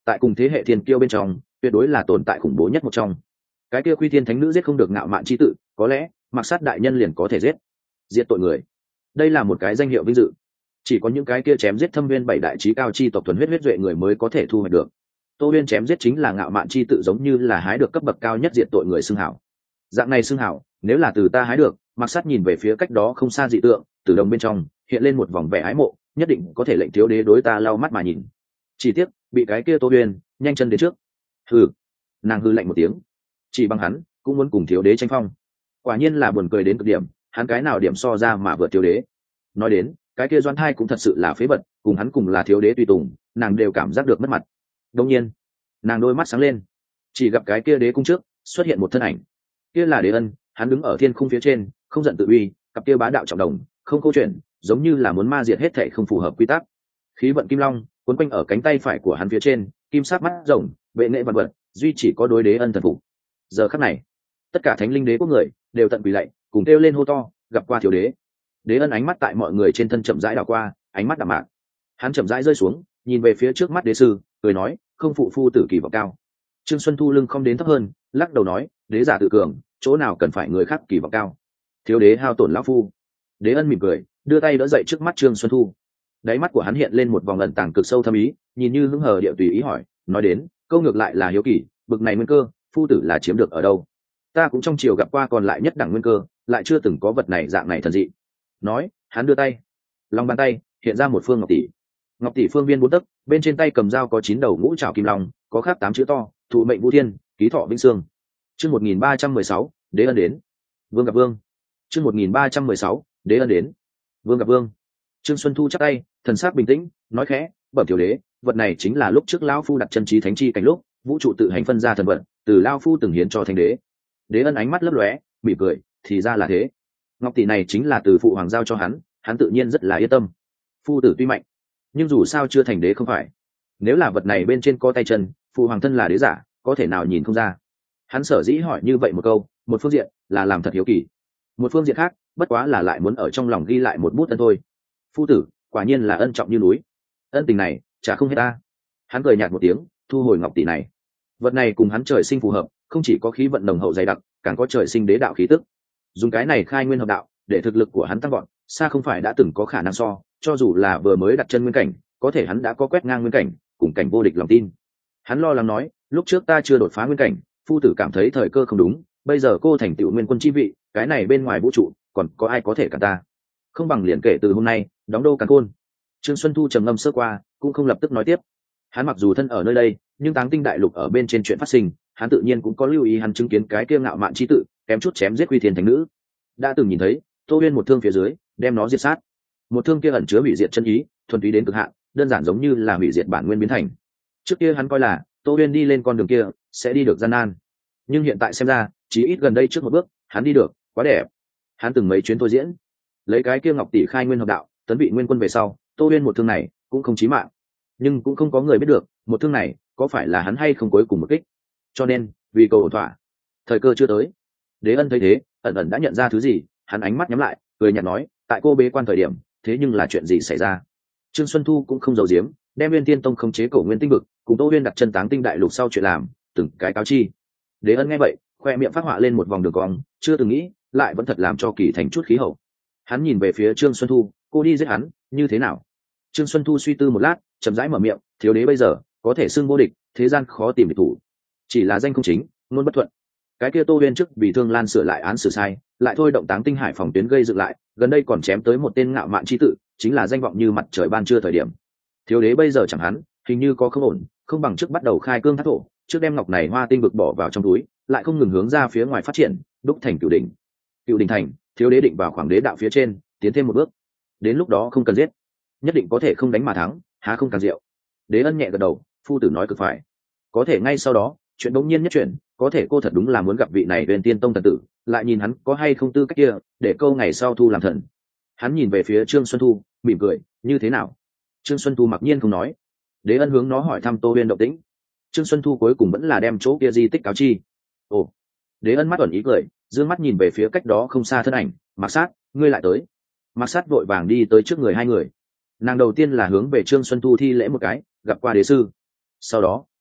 tại cùng thế hệ thiên kiêu bên trong tuyệt đối là tồn tại khủng bố nhất một trong. Cái kia quy thiên thánh nữ giết không được ngạo mạn chi tự, có lẽ mặc sát đại nhân liền có thể giết tội người. Đây là một cái danh hiệu vinh dự, chỉ có những cái kia chém giết thâm viên bảy đại trí cao chi tộc thuần huyết huyết duệ người mới có thể thu hoạch được. Tô Huyên chém giết chính là ngạo mạn chi tự, giống như là hái được cấp bậc cao nhất diệt tội người xưng hảo. Dạng này xưng hảo, nếu là từ ta hái được, mặc sát nhìn về phía cách đó không xa dị tượng, từ đồng bên trong hiện lên một vòng vẻ ái mộ, nhất định có thể lệnh thiếu đế đối ta lau mắt mà nhìn. Chỉ tiếc bị cái kia Tô Huyên nhanh chân đến trước. Hừ. Nàng hư lạnh một tiếng, chỉ bằng hắn cũng muốn cùng thiếu đế tranh phong. Quả nhiên là buồn cười đến cực điểm, hắn cái nào điểm so ra mà vượt thiếu đế. Nói đến cái kia Doan Thai cũng thật sự là phế vật, cùng hắn cùng là thiếu đế tùy tùng, nàng đều cảm giác được mất mặt. Đương nhiên nàng đôi mắt sáng lên, chỉ gặp cái kia đế cung trước xuất hiện một thân ảnh. Kia là Đế Ân, hắn đứng ở thiên khung phía trên, không giận tự uy, cặp kia bá đạo trọng đồng không câu chuyện, giống như là muốn ma diệt hết thảy không phù hợp quy tắc. Khí vận kim long cuốn quanh ở cánh tay phải của hắn phía trên, kim sắc mắt rồng vệ nghệ vật vật, duy chỉ có đối Đế Ân thần phục. Giờ khắc này tất cả thánh linh đế quốc người đều tận quỳ lạy, cùng kêu lên hô to, gặp qua thiếu đế. Đế Ân ánh mắt tại mọi người trên thân chậm rãi đảo qua, ánh mắt đạm mạc. Hắn chậm rãi rơi xuống, nhìn về phía trước mắt đế sư, cười nói, không phụ phu tử kỳ vọng cao. Trương Xuân Thu lưng không đến thấp hơn, lắc đầu nói, đế giả tự cường, chỗ nào cần phải người khác kỳ vọng cao. Thiếu đế hao tổn lão phu. Đế Ân mỉm cười, đưa tay đỡ dậy trước mắt Trương Xuân Thu. Đáy mắt của hắn hiện lên một vòng ẩn tàng cực sâu thâm ý, nhìn như hứng hờ địa tùy ý hỏi, nói đến, câu ngược lại là hiếu kỳ, bực này nguyên cơ, phu tử là chiếm được ở đâu? Ta cũng trong chiều gặp qua còn lại nhất đẳng nguyên cơ, lại chưa từng có vật này dạng này thần dị. Nói, hắn đưa tay, lòng bàn tay hiện ra một phương ngọc tỷ. Ngọc tỷ phương viên 4 tấc, bên trên tay cầm dao có 9 đầu ngũ trảo kim long, có khắc 8 chữ to, thụ mệnh vũ thiên, ký thọ vĩnh sương. Chương 1316, Đế Ân đến. Vương gặp vương. Chương 1316, Đế Ân đến. Vương gặp vương. Trương Xuân Thu chắp tay, thần sắc bình tĩnh, nói khẽ, bẩm thiếu đế, vật này chính là lúc trước lão phu đặt chân trí thánh chi cảnh lúc, vũ trụ tự hành phân ra thần vận, từ lão phu từng hiến cho thánh đế. Đế Ân ánh mắt lấp lóe, mỉm cười, thì ra là thế. Ngọc tỷ này chính là từ phụ hoàng giao cho hắn tự nhiên rất là yên tâm. Phu tử tuy mạnh, nhưng dù sao chưa thành đế không phải. Nếu là vật này bên trên có tay chân, phụ hoàng thân là đế giả, có thể nào nhìn không ra. Hắn sở dĩ hỏi như vậy một câu, một phương diện là làm thật hiếu kỳ, một phương diện khác bất quá là lại muốn ở trong lòng ghi lại một bút ân thôi. Phu tử quả nhiên là ân trọng như núi, ân tình này chả không hết ta. Hắn cười nhạt một tiếng, thu hồi ngọc tỷ này. Vật này cùng hắn trời sinh phù hợp, không chỉ có khí vận nồng hậu dày đặc, càng có trời sinh đế đạo khí tức. Dùng cái này khai nguyên hợp đạo, để thực lực của hắn tăng vọt, xa không phải đã từng có khả năng so, cho dù là vừa mới đặt chân nguyên cảnh, có thể hắn đã có quét ngang nguyên cảnh, cùng cảnh vô địch lòng tin. Hắn lo lắng nói, lúc trước ta chưa đột phá nguyên cảnh, phu tử cảm thấy thời cơ không đúng, bây giờ cô thành tựu nguyên quân chi vị, cái này bên ngoài vũ trụ còn có ai có thể cản ta? Không bằng liền kể từ hôm nay đóng đô càn khôn. Trương Xuân Thu trầm ngâm sơ qua, cũng không lập tức nói tiếp. Hắn mặc dù thân ở nơi đây, nhưng Táng Tinh Đại Lục ở bên trên chuyện phát sinh, hắn tự nhiên cũng có lưu ý. Hắn chứng kiến cái kia ngạo mạn chi tự kém chút chém giết Quy Thiên Thánh Nữ, đã từng nhìn thấy Tô Uyên một thương phía dưới đem nó diệt sát. Một thương kia ẩn chứa hủy diệt chân ý, thuần túy đến cực hạn, đơn giản giống như là hủy diệt bản nguyên biến thành. Trước kia hắn coi là Tô Uyên đi lên con đường kia sẽ đi được gian nan, nhưng hiện tại xem ra, chí ít gần đây trước một bước, hắn đi được quá đẹp. Hắn từng mấy chuyến thôi diễn, lấy cái kia ngọc tỷ khai nguyên hợp đạo, tấn vị nguyên quân về sau, Tô Uyên một thương này cũng không chí mạng, nhưng cũng không có người biết được một thương này có phải là hắn hay không cuối cùng một kích. Cho nên vì cầu ổn thỏa, thời cơ chưa tới. Đế Ân thấy thế, ẩn ẩn đã nhận ra thứ gì, hắn ánh mắt nhắm lại, cười nhạt nói, tại cô bế quan thời điểm, thế nhưng là chuyện gì xảy ra? Trương Xuân Thu cũng không giấu giếm, đem Nguyên Tiên Tông khống chế Cổ Nguyên Tinh vực, cùng Tô Uyên đặt chân Táng Tinh Đại Lục sau chuyện làm, từng cái cáo chi. Đế Ân nghe vậy, khoe miệng phát họa lên một vòng đường cong, chưa từng nghĩ, lại vẫn thật làm cho Kỳ Thành chút khí hậu. Hắn nhìn về phía Trương Xuân Thu, cô đi giết hắn, như thế nào? Trương Xuân Thu suy tư một lát, chậm rãi mở miệng, thiếu đế bây giờ có thể xưng vô địch, thế gian khó tìm địch thủ, chỉ là danh không chính, luôn bất thuận. Cái kia Tô Uyên trước vì Thương Lan sửa lại án xử sai, lại thôi động Táng Tinh Hải phòng tuyến gây dựng lại, gần đây còn chém tới một tên ngạo mạn chi tự, chính là danh vọng như mặt trời ban trưa thời điểm. Thiếu đế bây giờ chẳng hắn, hình như có không ổn, không bằng trước bắt đầu khai cương thác thổ, trước đem ngọc này hoa tinh vực bỏ vào trong túi, lại không ngừng hướng ra phía ngoài phát triển, đúc thành cửu đỉnh. Cửu đỉnh thành, thiếu đế định vào khoảng đế đạo phía trên, tiến thêm một bước. Đến lúc đó không cần giết, nhất định có thể không đánh mà thắng, há không càng diệu. Đế Ân nhẹ gật đầu, phu tử nói cực phải. Có thể ngay sau đó, chuyện đống nhiên nhất chuyển, có thể cô thật đúng là muốn gặp vị này Huyền Tiên Tông thần tử, lại nhìn hắn có hay không tư cách kia, để câu ngày sau thu làm thần. Hắn nhìn về phía Trương Xuân Thu, mỉm cười, như thế nào? Trương Xuân Thu mặc nhiên không nói. Đế Ân hướng nó hỏi thăm Tô Uyên động tĩnh. Trương Xuân Thu cuối cùng vẫn là đem chỗ kia di tích cáo chi. Ồ. Đế Ân mắt ẩn ý cười, dương mắt nhìn về phía cách đó không xa thân ảnh, Mạc Sát, ngươi lại tới. Mạc Sát vội vàng đi tới trước người hai người. Nàng đầu tiên là hướng về Trương Xuân Thu thi lễ một cái, gặp qua đế sư. Sau đó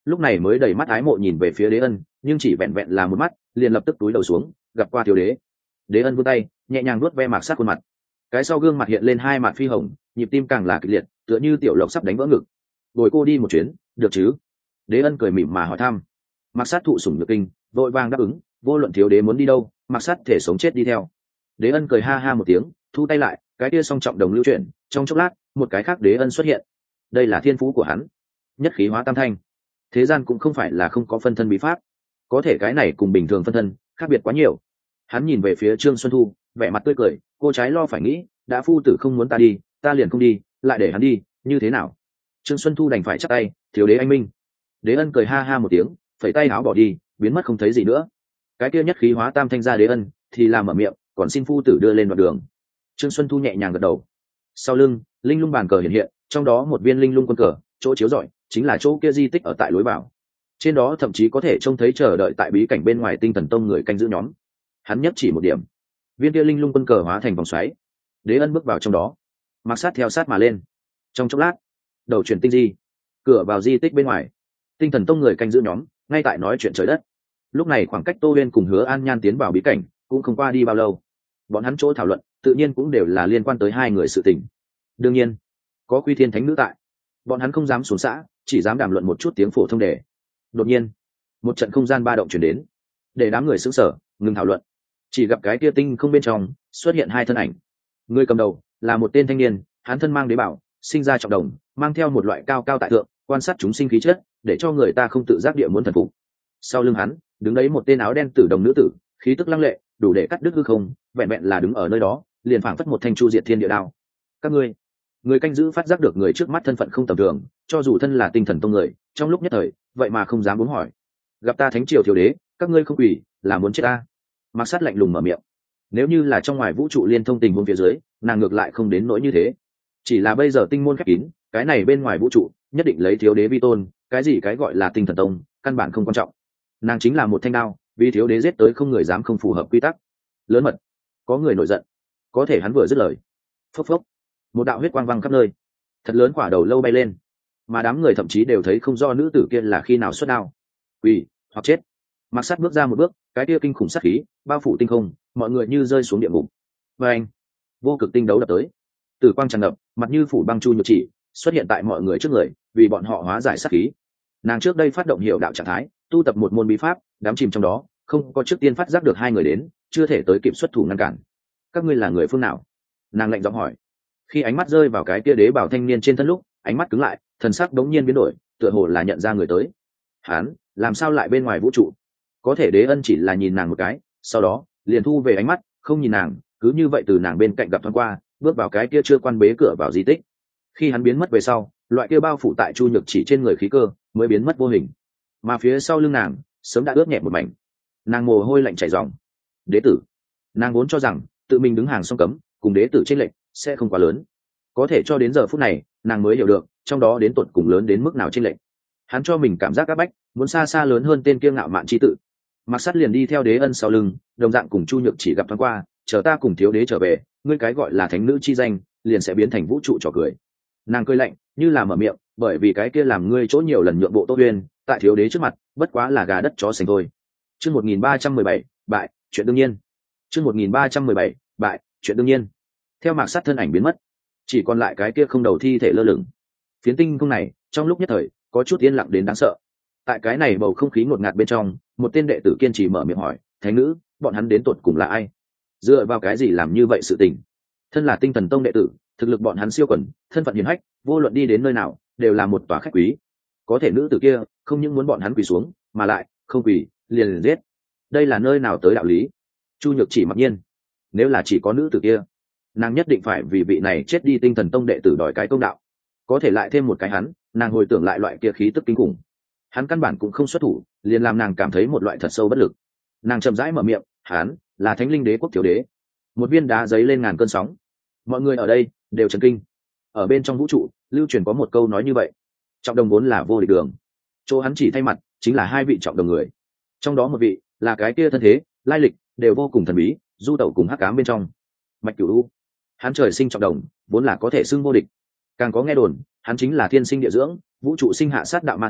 lúc này mới đầy mắt ái mộ nhìn về phía Đế Ân, nhưng chỉ vẹn vẹn là một mắt liền lập tức túi đầu xuống gặp qua thiếu đế. Đế Ân vươn tay nhẹ nhàng nuốt ve Mạc Sát khuôn mặt, cái sau gương mặt hiện lên hai mặt phi hồng, nhịp tim càng là kịch liệt, tựa như tiểu lộc sắp đánh vỡ ngực. Bồi cô đi một chuyến được chứ? Đế Ân cười mỉm mà hỏi thăm. Mạc Sát thụ sủng nhược kinh, vội vàng đáp ứng, vô luận thiếu đế muốn đi đâu, Mạc Sát thể sống chết đi theo. Đế Ân cười ha ha một tiếng, thu tay lại, cái kia song trọng đồng lưu chuyển, trong chốc lát một cái khác Đế Ân xuất hiện. Đây là thiên phú của hắn, nhất khí hóa tam thanh. Thế gian cũng không phải là không có phân thân bí pháp, có thể cái này cùng bình thường phân thân khác biệt quá nhiều. Hắn nhìn về phía Trương Xuân Thu, vẻ mặt tươi cười, cô trái lo phải nghĩ, đã phu tử không muốn ta đi, ta liền không đi, lại để hắn đi như thế nào? Trương Xuân Thu đành phải chắp tay, thiếu đế anh minh. Đế Ân cười ha ha một tiếng, phẩy tay áo bỏ đi, biến mất không thấy gì nữa. Cái kia nhất khí hóa tam thanh ra Đế Ân thì làm mở miệng, còn xin phu tử đưa lên đoạn đường. Trương Xuân Thu nhẹ nhàng gật đầu. Sau lưng linh lung bàn cờ hiện hiện, trong đó một viên linh lung quân cờ, chỗ chiếu rọi chính là chỗ kia di tích ở tại lối vào. Trên đó thậm chí có thể trông thấy chờ đợi tại bí cảnh bên ngoài Tinh Thần Tông người canh giữ nhóm. Hắn nhất chỉ một điểm, viên kia linh lung quân cờ hóa thành vòng xoáy. Đế Ân bước vào trong đó, Mạc Sát theo sát mà lên. Trong chốc lát, đầu chuyển tinh di, cửa vào di tích bên ngoài, Tinh Thần Tông người canh giữ nhóm ngay tại nói chuyện trời đất. Lúc này khoảng cách Tô Huyên cùng Hứa An Nhan tiến vào bí cảnh cũng không qua đi bao lâu. Bọn hắn chỗ thảo luận tự nhiên cũng đều là liên quan tới hai người sự tình. Đương nhiên, có Quy Thiên Thánh nữ tại, bọn hắn không dám xuống xã, chỉ dám đàm luận một chút tiếng phổ thông đề. Đột nhiên, một trận không gian ba động chuyển đến, để đám người sững sờ ngừng thảo luận. Chỉ gặp cái kia tinh không bên trong xuất hiện hai thân ảnh. Người cầm đầu là một tên thanh niên, hắn thân mang đế bảo, sinh ra trọng đồng, mang theo một loại cao cao tại thượng, quan sát chúng sinh khí chất, để cho người ta không tự giác địa muốn thần phục. Sau lưng hắn đứng đấy một tên áo đen tử đồng nữ tử, khí tức lăng lệ, đủ để cắt đứt hư không, vẹn vẹn là đứng ở nơi đó liền phảng phất một thanh chu diệt thiên địa đao. Các ngươi, người canh giữ phát giác được người trước mắt thân phận không tầm thường, cho dù thân là Tinh Thần Tông người, trong lúc nhất thời vậy mà không dám bướng hỏi. Gặp ta thánh triều thiếu đế, các ngươi không quỳ là muốn chết ta? Mạc Sát lạnh lùng mở miệng. Nếu như là trong ngoài vũ trụ liên thông tình huống phía dưới, nàng ngược lại không đến nỗi như thế. Chỉ là bây giờ tinh môn khép kín, cái này bên ngoài vũ trụ nhất định lấy thiếu đế vi tôn, cái gì cái gọi là Tinh Thần Tông căn bản không quan trọng. Nàng chính là một thanh đao, vì thiếu đế giết tới không người dám không phù hợp quy tắc. Lớn mật. Có người nổi giận, có thể hắn vừa dứt lời, phốc phốc, một đạo huyết quang văng khắp nơi, thật lớn quả đầu lâu bay lên, mà đám người thậm chí đều thấy không rõ nữ tử kia là khi nào xuất đao. Quỳ hoặc chết. Mạc Sát bước ra một bước, cái kia kinh khủng sát khí bao phủ tinh không, mọi người như rơi xuống địa ngục. Và anh, vô cực tinh đấu đập tới, tử quang tràn ngập, mặt như phủ băng chu nhược chỉ xuất hiện tại mọi người trước người, vì bọn họ hóa giải sát khí. Nàng trước đây phát động hiệu đạo trạng thái, tu tập một môn bí pháp, đám chìm trong đó, không có trước tiên phát giác được hai người đến, chưa thể tới kịp xuất thủ ngăn cản. Các ngươi là người phương nào? Nàng lạnh giọng hỏi. Khi ánh mắt rơi vào cái kia đế bảo thanh niên trên thân lúc, ánh mắt cứng lại, thần sắc đống nhiên biến đổi, tựa hồ là nhận ra người tới. Hắn làm sao lại bên ngoài vũ trụ? Có thể Đế Ân chỉ là nhìn nàng một cái, sau đó liền thu về ánh mắt, không nhìn nàng, cứ như vậy từ nàng bên cạnh gặp thoáng qua, bước vào cái kia chưa quan bế cửa vào di tích. Khi hắn biến mất về sau, loại kia bao phủ tại Chu Nhược Chỉ trên người khí cơ mới biến mất vô hình, mà phía sau lưng nàng sớm đã ướt nhẹ một mảnh. Nàng mồ hôi lạnh chảy ròng. Đế tử. Nàng vốn cho rằng tự mình đứng hàng song cấm, cùng đế tử chênh lệch sẽ không quá lớn, có thể cho đến giờ phút này nàng mới hiểu được trong đó đến tột cùng lớn đến mức nào chênh lệch. Hắn cho mình cảm giác áp bách muốn xa xa lớn hơn tên kia ngạo mạn chi tự. Mạc Sát liền đi theo Đế Ân sau lưng, đồng dạng cùng Chu Nhược Chỉ gặp thoáng qua, chờ ta cùng thiếu đế trở về, ngươi cái gọi là thánh nữ chi danh liền sẽ biến thành vũ trụ trò cười. Nàng cười lạnh như là mở miệng, bởi vì cái kia làm ngươi chỗ nhiều lần nhượng bộ Tô Uyên, tại thiếu đế trước mặt bất quá là gà đất chó sành thôi. Chương 1317, bại, chuyện đương nhiên. Chương 1317, bại, chuyện đương nhiên. Theo Mạc Sát thân ảnh biến mất, chỉ còn lại cái kia không đầu thi thể lơ lửng. Phiến tinh không này trong lúc nhất thời có chút yên lặng đến đáng sợ. Tại cái này bầu không khí ngột ngạt bên trong, một tên đệ tử kiên trì mở miệng hỏi, thánh nữ, bọn hắn đến tột cùng là ai? Dựa vào cái gì làm như vậy sự tình? Thân là Tinh Thần Tông đệ tử, thực lực bọn hắn siêu quần, thân phận hiển hách, vô luận đi đến nơi nào đều là một tòa khách quý. Có thể nữ tử kia không những muốn bọn hắn quỳ xuống, mà lại không quỳ liền giết. Đây là nơi nào tới đạo lý? Chu Nhược Chỉ mặc nhiên, nếu là chỉ có nữ tử kia, nàng nhất định phải vì vị này chết đi Tinh Thần Tông đệ tử đòi cái công đạo. Có thể lại thêm một cái hắn, nàng hồi tưởng lại loại kia khí tức kinh khủng. Hắn căn bản cũng không xuất thủ, liền làm nàng cảm thấy một loại thật sâu bất lực. Nàng chậm rãi mở miệng, hắn là Thánh Linh Đế quốc thiếu đế. Một viên đá giấy lên ngàn cơn sóng. Mọi người ở đây đều chấn kinh. Ở bên trong vũ trụ lưu truyền có một câu nói như vậy, trọng đồng vốn là vô địch đường. Chỗ hắn chỉ thay mặt chính là hai vị trọng đồng người, trong đó một vị là cái kia thân thế lai lịch đều vô cùng thần bí, du tẩu cùng hắc ám bên trong Mạch Cửu U. Hắn trời sinh trọng đồng, vốn là có thể xưng vô địch. Càng có nghe đồn hắn chính là thiên sinh địa dưỡng, vũ trụ sinh hạ sát đạo ma thai,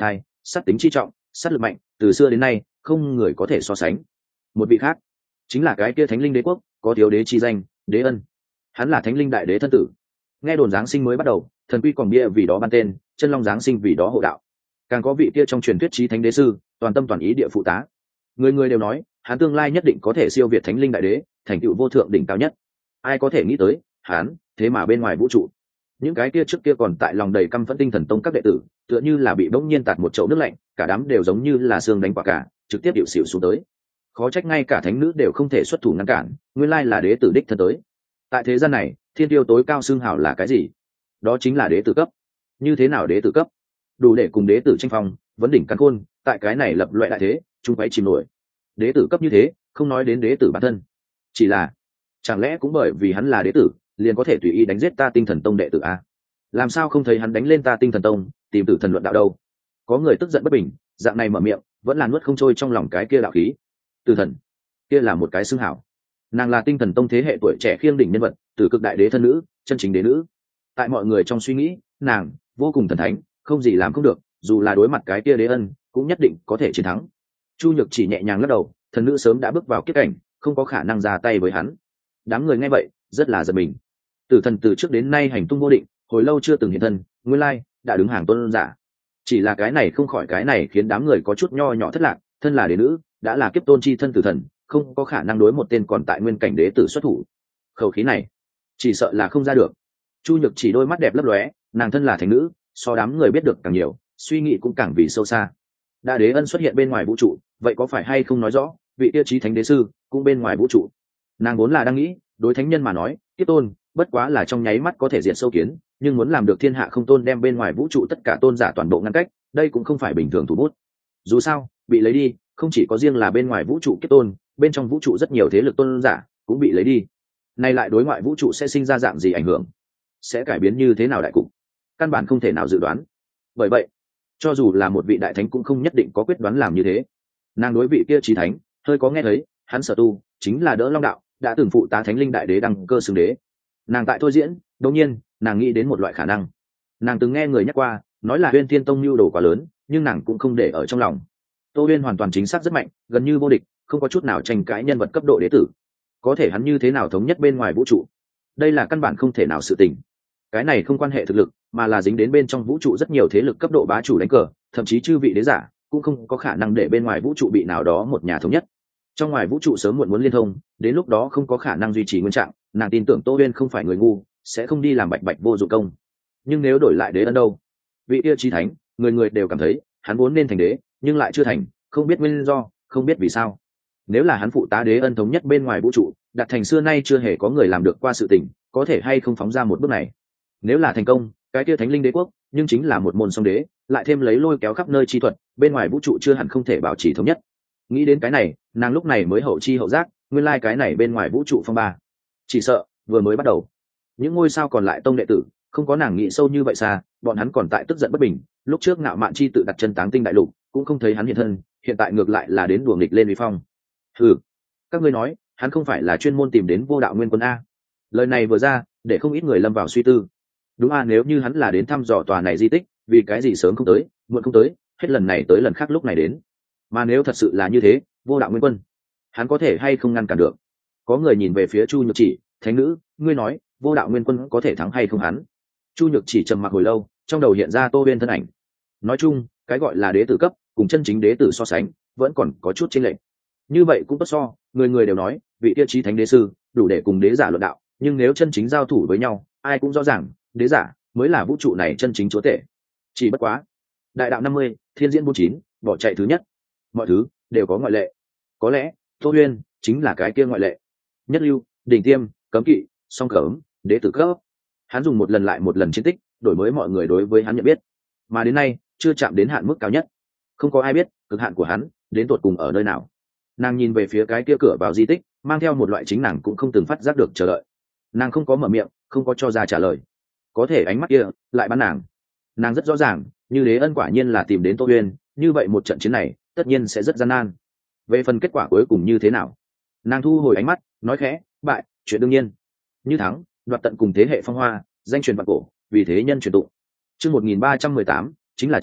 sát tính chi trọng, sát lực mạnh, từ xưa đến nay không người có thể so sánh. Một vị khác chính là cái kia thánh linh đế quốc, có thiếu đế chi danh, Đế Ân. Hắn là thánh linh đại đế thân tử. Nghe đồn giáng sinh mới bắt đầu, thần quy còn bia vì đó ban tên, chân long giáng sinh vì đó hộ đạo. Càng có vị kia trong truyền thuyết chí thánh đế sư, toàn tâm toàn ý địa phụ tá. Người người đều nói hắn tương lai nhất định có thể siêu việt thánh linh đại đế, thành tựu vô thượng đỉnh cao nhất. Ai có thể nghĩ tới hắn thế mà bên ngoài vũ trụ, những cái kia trước kia còn tại lòng đầy căm phẫn tinh thần tông các đệ tử tựa như là bị bỗng nhiên tạt một chậu nước lạnh, cả đám đều giống như là xương đánh quả cả, trực tiếp điệu xỉu xuống tới. Khó trách ngay cả thánh nữ đều không thể xuất thủ ngăn cản, nguyên lai là đế tử đích thân tới. Tại thế gian này, thiên tiêu tối cao xương hào là cái gì? Đó chính là đế tử cấp. Như thế nào đế tử cấp? Đủ để cùng đế tử tranh phong, vấn đỉnh căn khôn, tại cái này lập loại đại thế, chúng phải chìm nổi. Đế tử cấp như thế, không nói đến đế tử bản thân, chỉ là chẳng lẽ cũng bởi vì hắn là đế tử liền có thể tùy ý đánh giết ta tinh thần tông đệ tử a? Làm sao không thấy hắn đánh lên ta tinh thần tông tìm tử thần luận đạo đâu? Có người tức giận bất bình, dạng này mở miệng vẫn là nuốt không trôi trong lòng cái kia đạo khí. Tử thần kia là một cái xưng hảo, nàng là tinh thần tông thế hệ tuổi trẻ khiêng đỉnh nhân vật, từ cực đại đế thân nữ, chân chính đế nữ. Tại mọi người trong suy nghĩ, nàng vô cùng thần thánh, không gì làm không được, dù là đối mặt cái kia Đế Ân cũng nhất định có thể chiến thắng. Chu Nhược chỉ nhẹ nhàng lắc đầu, thần nữ sớm đã bước vào kiếp cảnh, không có khả năng ra tay với hắn. Đám người nghe vậy rất là giật mình. Tử thần từ trước đến nay hành tung vô định, hồi lâu chưa từng hiện thân, nguyên lai đã đứng hàng tôn giả. Chỉ là cái này không khỏi cái này khiến đám người có chút nho nhỏ thất lạc, thân là đế nữ, đã là kiếp tôn chi thân tử thần, không có khả năng đối một tên còn tại nguyên cảnh đế tử xuất thủ. Khẩu khí này chỉ sợ là không ra được. Chu Nhược chỉ đôi mắt đẹp lấp lóe, nàng thân là thánh nữ, so đám người biết được càng nhiều, suy nghĩ cũng càng vì sâu xa. Đã Đế Ân xuất hiện bên ngoài vũ trụ, vậy có phải hay không nói rõ vị tiêu chí thánh đế sư cũng bên ngoài vũ trụ? Nàng vốn là đang nghĩ, đối thánh nhân mà nói, kiếp tôn bất quá là trong nháy mắt có thể diệt sâu kiến, nhưng muốn làm được thiên hạ không tôn đem bên ngoài vũ trụ tất cả tôn giả toàn bộ ngăn cách, đây cũng không phải bình thường thủ bút. Dù sao, bị lấy đi, không chỉ có riêng là bên ngoài vũ trụ kiếp tôn, bên trong vũ trụ rất nhiều thế lực tôn giả cũng bị lấy đi. Nay lại đối ngoại vũ trụ sẽ sinh ra dạng gì ảnh hưởng, sẽ cải biến như thế nào đại cục, căn bản không thể nào dự đoán. Bởi vậy, cho dù là một vị đại thánh cũng không nhất định có quyết đoán làm như thế. Nàng đối vị kia chí thánh hơi có nghe thấy, hắn sở tu chính là đỡ long đạo, đã từng phụ tá thánh linh đại đế đăng cơ xưng đế. Nàng tại thôi diễn, đột nhiên nàng nghĩ đến một loại khả năng. Nàng từng nghe người nhắc qua, nói là Huyên Thiên Tông nhu đồ quá lớn, nhưng nàng cũng không để ở trong lòng. Tô Huyên hoàn toàn chính xác rất mạnh, gần như vô địch, không có chút nào tranh cãi nhân vật cấp độ đế tử. Có thể hắn như thế nào thống nhất bên ngoài vũ trụ, đây là căn bản không thể nào sự tình. Cái này không quan hệ thực lực, mà là dính đến bên trong vũ trụ rất nhiều thế lực cấp độ bá chủ đánh cờ, thậm chí chư vị đế giả cũng không có khả năng để bên ngoài vũ trụ bị nào đó một nhà thống nhất. Trong ngoài vũ trụ sớm muộn muốn liên thông, đến lúc đó không có khả năng duy trì nguyên trạng. Nàng tin tưởng Tô Huyên không phải người ngu, sẽ không đi làm bạch bạch vô dụng công. Nhưng nếu đổi lại Đế Ân đâu? Vị kia chí thánh, người người đều cảm thấy hắn vốn nên thành đế, nhưng lại chưa thành, không biết nguyên do, không biết vì sao. Nếu là hắn phụ tá Đế Ân thống nhất bên ngoài vũ trụ, đạt thành xưa nay chưa hề có người làm được qua sự tình, có thể hay không phóng ra một bước này? Nếu là thành công, cái kia thánh linh đế quốc nhưng chính là một môn song đế, lại thêm lấy lôi kéo khắp nơi chi thuật, bên ngoài vũ trụ chưa hẳn không thể bảo trì thống nhất. Nghĩ đến cái này, nàng lúc này mới hậu chi hậu giác, nguyên lai cái này bên ngoài vũ trụ phong ba, chỉ sợ vừa mới bắt đầu. Những ngôi sao còn lại tông đệ tử không có nàng nghĩ sâu như vậy xa, bọn hắn còn tại tức giận bất bình. Lúc trước Ngạo Mạn Chi tự đặt chân Táng Tinh đại lục, cũng không thấy hắn hiện thân, hiện tại ngược lại là đến đùa nghịch lên uy phong. Hừ, các ngươi nói hắn không phải là chuyên môn tìm đến Vô Đạo Nguyên Quân a? Lời này vừa ra, để không ít người lâm vào suy tư. Đúng a, nếu như hắn là đến thăm dò tòa này di tích, vì cái gì sớm không tới, muộn không tới, hết lần này tới lần khác lúc này đến? Mà nếu thật sự là như thế, Vô Đạo Nguyên Quân hắn có thể hay không ngăn cản được? Có người nhìn về phía Chu Nhược Chỉ, thánh nữ, ngươi nói Vô Đạo Nguyên Quân có thể thắng hay không hắn? Chu Nhược Chỉ trầm mặc hồi lâu, trong đầu hiện ra Tô Huyên thân ảnh. Nói chung, cái gọi là đế tử cấp cùng chân chính đế tử so sánh, vẫn còn có chút chênh lệch. Như vậy cũng tốt so, người người đều nói vị tiêu chí thánh đế sư đủ để cùng đế giả luận đạo, nhưng nếu chân chính giao thủ với nhau, ai cũng rõ ràng đế giả mới là vũ trụ này chân chính chúa tể. Chỉ bất quá, đại đạo 50, thiên diễn 49, bỏ chạy thứ nhất. Mọi thứ đều có ngoại lệ. Có lẽ Tô Huyên chính là cái kia ngoại lệ. Nhất lưu, đỉnh tiêm, cấm kỵ, song cấm, đế tử cấp. Hắn dùng một lần lại một lần chiến tích, đổi mới mọi người đối với hắn nhận biết, mà đến nay chưa chạm đến hạn mức cao nhất. Không có ai biết cực hạn của hắn đến tột cùng ở nơi nào. Nàng nhìn về phía cái kia cửa vào di tích, mang theo một loại chính nàng cũng không từng phát giác được chờ đợi. Nàng không có mở miệng, không có cho ra trả lời, có thể ánh mắt kia lại bắn nàng. Nàng rất rõ ràng, như Đế Ân quả nhiên là tìm đến Tô Huyên, như vậy một trận chiến này tất nhiên sẽ rất gian nan. Về phần kết quả cuối cùng như thế nào, nàng thu hồi ánh mắt, nói khẽ, bại chuyện đương nhiên, như thắng đoạt tận cùng thế hệ phong hoa, danh truyền vạn cổ, vì thế nhân truyền tụng. Chương 1318 chính là chém,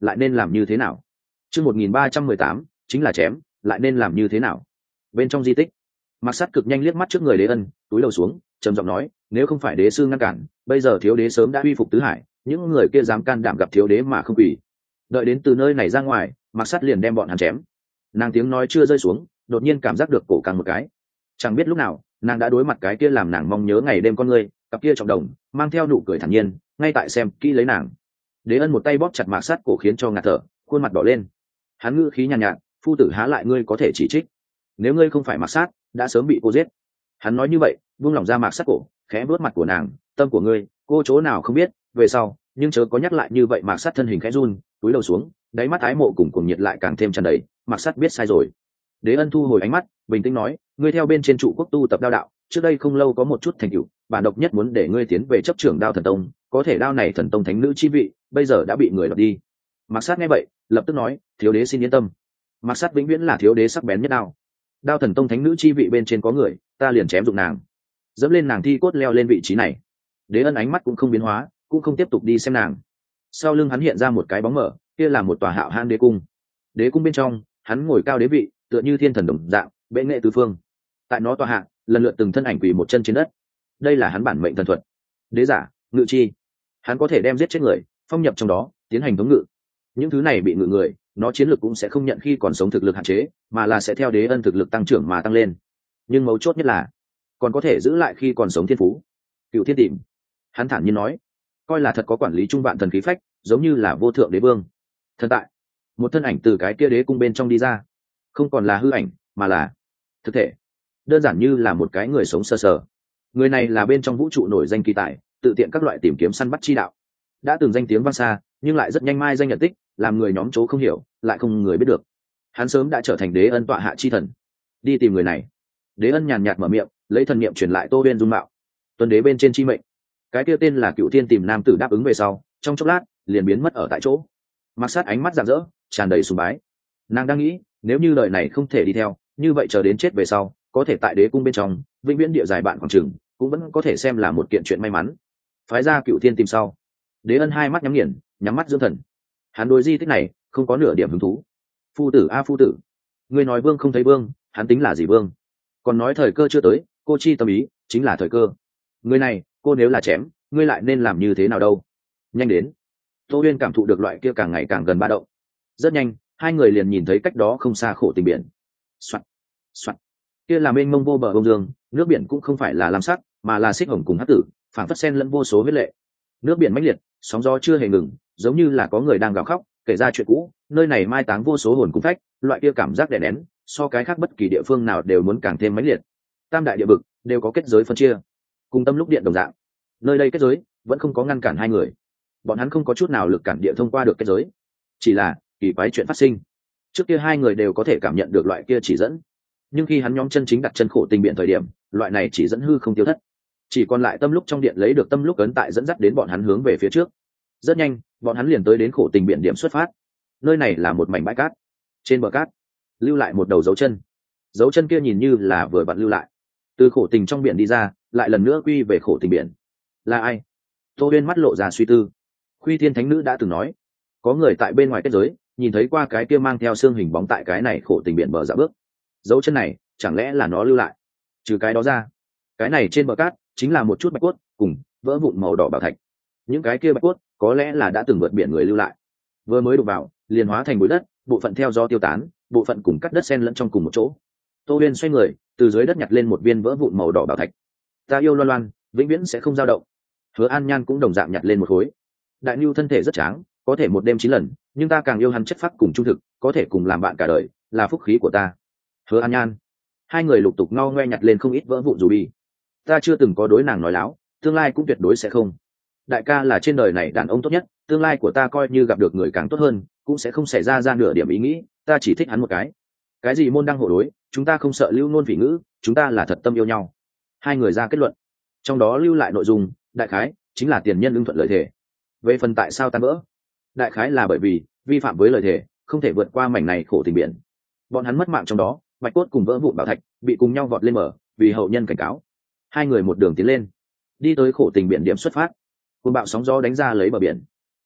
lại nên làm như thế nào? Chương 1318, chính là chém, lại nên làm như thế nào? Bên trong di tích, Mạc Sát cực nhanh liếc mắt trước người Đế Ân, túi đầu xuống, trầm giọng nói, nếu không phải đế sư ngăn cản, bây giờ thiếu đế sớm đã uy phục tứ hải, những người kia dám can đảm gặp thiếu đế mà không quỳ. Đợi đến từ nơi này ra ngoài, Mạc Sát liền đem bọn hắn chém. Nàng tiếng nói chưa rơi xuống, đột nhiên cảm giác được cổ căng một cái. Chẳng biết lúc nào, nàng đã đối mặt cái kia làm nàng mong nhớ ngày đêm con người, cặp kia trọng đồng, mang theo nụ cười thản nhiên, ngay tại xem kỹ lấy nàng. Đế Ân một tay bóp chặt Mạc Sát cổ khiến cho ngạt thở, khuôn mặt đỏ lên. Hắn ngữ khí nhàn nhạt, phu tử há lại ngươi có thể chỉ trích, nếu ngươi không phải Mạc Sát, đã sớm bị cô giết. Hắn nói như vậy, buông lỏng ra Mạc Sát cổ, khẽ vuốt mặt của nàng, tâm của ngươi, cô chỗ nào không biết, về sau, nhưng chớ có nhắc lại như vậy. Mạc Sát thân hình khẽ run, túi đầu xuống, đáy mắt ái mộ cùng cuồng nhiệt lại càng thêm tràn đầy. Mạc Sát biết sai rồi. Đế Ân thu hồi ánh mắt, bình tĩnh nói, ngươi theo bên trên trụ quốc tu tập đao đạo, trước đây không lâu có một chút thành tựu, bản độc nhất muốn để ngươi tiến về chấp trưởng đao thần tông, có thể đao này thần tông thánh nữ chi vị, bây giờ đã bị người đoạt đi. Mạc Sát nghe vậy, lập tức nói, thiếu đế xin yên tâm. Mạc Sát vĩnh viễn là thiếu đế sắc bén nhất đao. Đao thần tông thánh nữ chi vị bên trên có người, ta liền chém dụng nàng, dẫm lên nàng thi cốt leo lên vị trí này. Đế Ân ánh mắt cũng không biến hóa, cũng không tiếp tục đi xem nàng. Sau lưng hắn hiện ra một cái bóng mở, kia là một tòa hạo hãn đế cung. Đế cung bên trong, hắn ngồi cao đế vị, tựa như thiên thần đồng dạng, bệ nghệ tứ phương. Tại nó tòa hạ, lần lượt từng thân ảnh quỳ một chân trên đất. Đây là hắn bản mệnh thần thuật. Đế giả, ngự chi. Hắn có thể đem giết chết người, phong nhập trong đó, tiến hành thống ngự. Những thứ này bị ngự người, nó chiến lược cũng sẽ không nhận khi còn sống thực lực hạn chế, mà là sẽ theo Đế Ân thực lực tăng trưởng mà tăng lên. Nhưng mấu chốt nhất là, còn có thể giữ lại khi còn sống thiên phú. Cựu Thiên Tìm, hắn thản nhiên nói, coi là thật có quản lý trung vạn thần khí phách, giống như là vô thượng đế vương. Thần tại, một thân ảnh từ cái kia đế cung bên trong đi ra, không còn là hư ảnh, mà là thực thể, đơn giản như là một cái người sống sờ sờ. Người này là bên trong vũ trụ nổi danh kỳ tài, tự tiện các loại tìm kiếm săn bắt chi đạo, đã từng danh tiếng vang xa, nhưng lại rất nhanh mai danh nhận tích, làm người nhóm chỗ không hiểu, lại không người biết được. Hắn sớm đã trở thành Đế Ân tọa hạ chi thần. Đi tìm người này. Đế Ân nhàn nhạt mở miệng, lấy thần niệm truyền lại Tô Uyên dung mạo. Tuần đế bên trên chi mệnh. Cái kia tên là Cựu Thiên Tìm nam tử đáp ứng về sau, trong chốc lát liền biến mất ở tại chỗ. Mạc Sát ánh mắt rạng rỡ, tràn đầy sùng bái. Nàng đang nghĩ, nếu như đời này không thể đi theo, như vậy chờ đến chết về sau, có thể tại đế cung bên trong, vĩnh viễn địa dài bạn khoảng chừng, cũng vẫn có thể xem là một kiện chuyện may mắn. Phái ra Cựu Thiên Tìm sau, Đế Ân hai mắt nhắm nghiền, nhắm mắt dưỡng thần. Hắn đối di tích này không có nửa điểm hứng thú. Phu tử a phu tử, ngươi nói vương không thấy vương, hắn tính là gì vương? Còn nói thời cơ chưa tới, cô chi tâm ý chính là thời cơ. Người này, cô nếu là chém, ngươi lại nên làm như thế nào đâu? Nhanh đến. Tô Uyên cảm thụ được loại kia càng ngày càng gần ba động. Rất nhanh, hai người liền nhìn thấy cách đó không xa khổ tình biển. Soạt, soạt. Kia là mênh mông vô bờ bông dương, nước biển cũng không phải là lam sắc, mà là xích hồng cùng hắc tử, phảng phất xen lẫn vô số huyết lệ. Nước biển mãnh liệt, sóng gió chưa hề ngừng, giống như là có người đang gào khóc, kể ra chuyện cũ. Nơi này mai táng vô số hồn cùng phách, loại kia cảm giác đè nén, so cái khác bất kỳ địa phương nào đều muốn càng thêm mãnh liệt. Tam đại địa vực đều có kết giới phân chia, cùng tâm lúc điện đồng dạng. Nơi đây kết giới vẫn không có ngăn cản hai người, bọn hắn không có chút nào lực cản địa thông qua được kết giới. Chỉ là kỳ quái chuyện phát sinh, trước kia hai người đều có thể cảm nhận được loại kia chỉ dẫn, nhưng khi hắn nhóm chân chính đặt chân khổ tình biển thời điểm, loại này chỉ dẫn hư không tiêu thất, chỉ còn lại tâm lúc trong điện lấy được tâm lúc ấn tại dẫn dắt đến bọn hắn hướng về phía trước. Rất nhanh, bọn hắn liền tới đến khổ tình biển điểm xuất phát. Nơi này là một mảnh bãi cát, trên bờ cát lưu lại một đầu dấu chân. Dấu chân kia nhìn như là vừa vặn lưu lại, từ khổ tình trong biển đi ra, lại lần nữa quy về khổ tình biển. Là ai? Tô Uyên mắt lộ ra suy tư. Khuy Thiên Thánh Nữ đã từng nói, có người tại bên ngoài kết giới nhìn thấy qua cái kia mang theo xương hình bóng tại cái này khổ tình biển bờ dạo bước. Dấu chân này chẳng lẽ là nó lưu lại? Trừ cái đó ra, cái này trên bờ cát chính là một chút bạch cốt cùng vỡ vụn màu đỏ bảo thạch. Những cái kia bạch cốt có lẽ là đã từng vượt biển người lưu lại, vừa mới đụng vào liền hóa thành bụi đất, bộ phận theo gió tiêu tán, bộ phận cùng cắt đất xen lẫn trong cùng một chỗ. Tô Uyên xoay người, từ dưới đất nhặt lên một viên vỡ vụn màu đỏ bảo thạch. Ta yêu Loan Loan, vĩnh viễn sẽ không dao động. Hứa An Nhan cũng đồng dạng nhặt lên một khối. Đại Nưu thân thể rất tráng, có thể một đêm 9 lần, nhưng ta càng yêu hắn chất phác cùng trung thực, có thể cùng làm bạn cả đời, là phúc khí của ta. Hứa An Nhan. Hai người lục tục ngao ngoe nhặt lên không ít vỡ vụn ruby. Ta chưa từng có đối nàng nói láo, tương lai cũng tuyệt đối sẽ không. Đại ca là trên đời này đàn ông tốt nhất, tương lai của ta coi như gặp được người càng tốt hơn, cũng sẽ không xảy ra nửa điểm ý nghĩ, ta chỉ thích hắn một cái. Cái gì môn đăng hộ đối, chúng ta không sợ lưu nôn phỉ ngữ, chúng ta là thật tâm yêu nhau. Hai người ra kết luận, trong đó lưu lại nội dung đại khái chính là tiền nhân ưng thuận lời thề. Về phần tại sao tan vỡ, đại khái là bởi vì vi phạm với lời thề, không thể vượt qua mảnh này khổ tình biển. Bọn hắn mất mạng trong đó, bạch cốt cùng vỡ vụn bảo thạch bị cùng nhau vọt lên mở, vì hậu nhân cảnh cáo. Hai người một đường tiến lên, đi tới khổ tình biển điểm xuất phát. Cơn bão sóng gió đánh ra lấy bờ biển.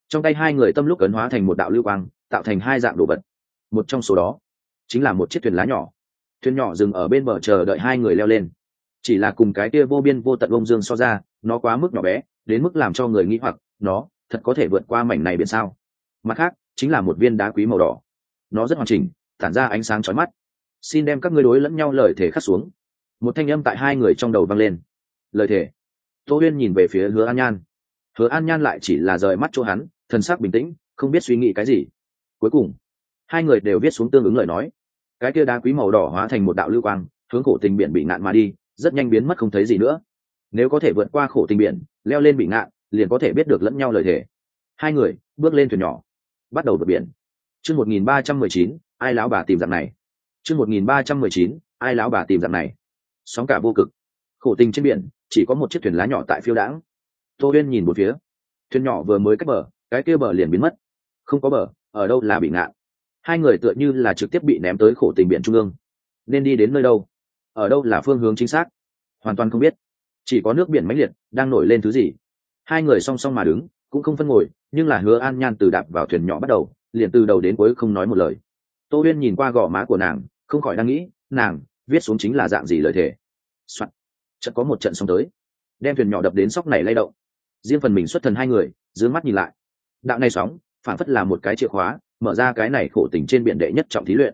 Trong tay hai người tâm lúc ấn hóa thành một đạo lưu quang, tạo thành hai dạng đồ vật. Một trong số đó chính là một chiếc thuyền lá nhỏ. Thuyền nhỏ dừng ở bên bờ chờ đợi hai người leo lên. Chỉ là cùng cái kia vô biên vô tận bông dương so ra, nó quá mức nhỏ bé, đến mức làm cho người nghĩ hoặc nó thật có thể vượt qua mảnh này biển sao. Mặt khác chính là một viên đá quý màu đỏ, nó rất hoàn chỉnh, tản ra ánh sáng chói mắt. Xin đem các ngươi đối lẫn nhau lời thể khắc xuống. Một thanh âm tại hai người trong đầu vang lên. Lời thể. Tô Uyên nhìn về phía Hứa An Nhan. Hứa An Nhan lại chỉ là rời mắt chỗ hắn, thần sắc bình tĩnh, không biết suy nghĩ cái gì. Cuối cùng hai người đều viết xuống tương ứng lời nói. Cái kia đá quý màu đỏ hóa thành một đạo lưu quang, hướng khổ tình biển bị ngạn mà đi, rất nhanh biến mất không thấy gì nữa. Nếu có thể vượt qua khổ tình biển, leo lên bị ngạn, liền có thể biết được lẫn nhau lời thể. Hai người bước lên thuyền nhỏ, bắt đầu vượt biển. Chương 1319, ai lão bà tìm dạng này. Chương 1319, ai lão bà tìm dạng này. Sóng cả vô cực, khổ tình trên biển, chỉ có một chiếc thuyền lá nhỏ tại phiêu đãng. Tô Uyên nhìn một phía, thuyền nhỏ vừa mới cách bờ, cái kia bờ liền biến mất. Không có bờ, ở đâu là bị ngạn. Hai người tựa như là trực tiếp bị ném tới khổ tình biển trung ương. Nên đi đến nơi đâu, ở đâu là phương hướng chính xác, hoàn toàn không biết. Chỉ có nước biển mãnh liệt đang nổi lên thứ gì. Hai người song song mà đứng, cũng không phân ngồi, nhưng là Hứa An Nhan từ đạp vào thuyền nhỏ bắt đầu, liền từ đầu đến cuối không nói một lời. Tô Uyên nhìn qua gò má của nàng, không khỏi đang nghĩ, nàng viết xuống chính là dạng gì lời thề. Soạn. Chợt có một trận sóng tới, đem thuyền nhỏ đập đến sóc này lay động. Riêng phần mình xuất thần hai người, dương mắt nhìn lại. Đạo này sóng, phản phất là một cái chìa khóa, mở ra cái này khổ tình trên biển đệ nhất trọng thí luyện.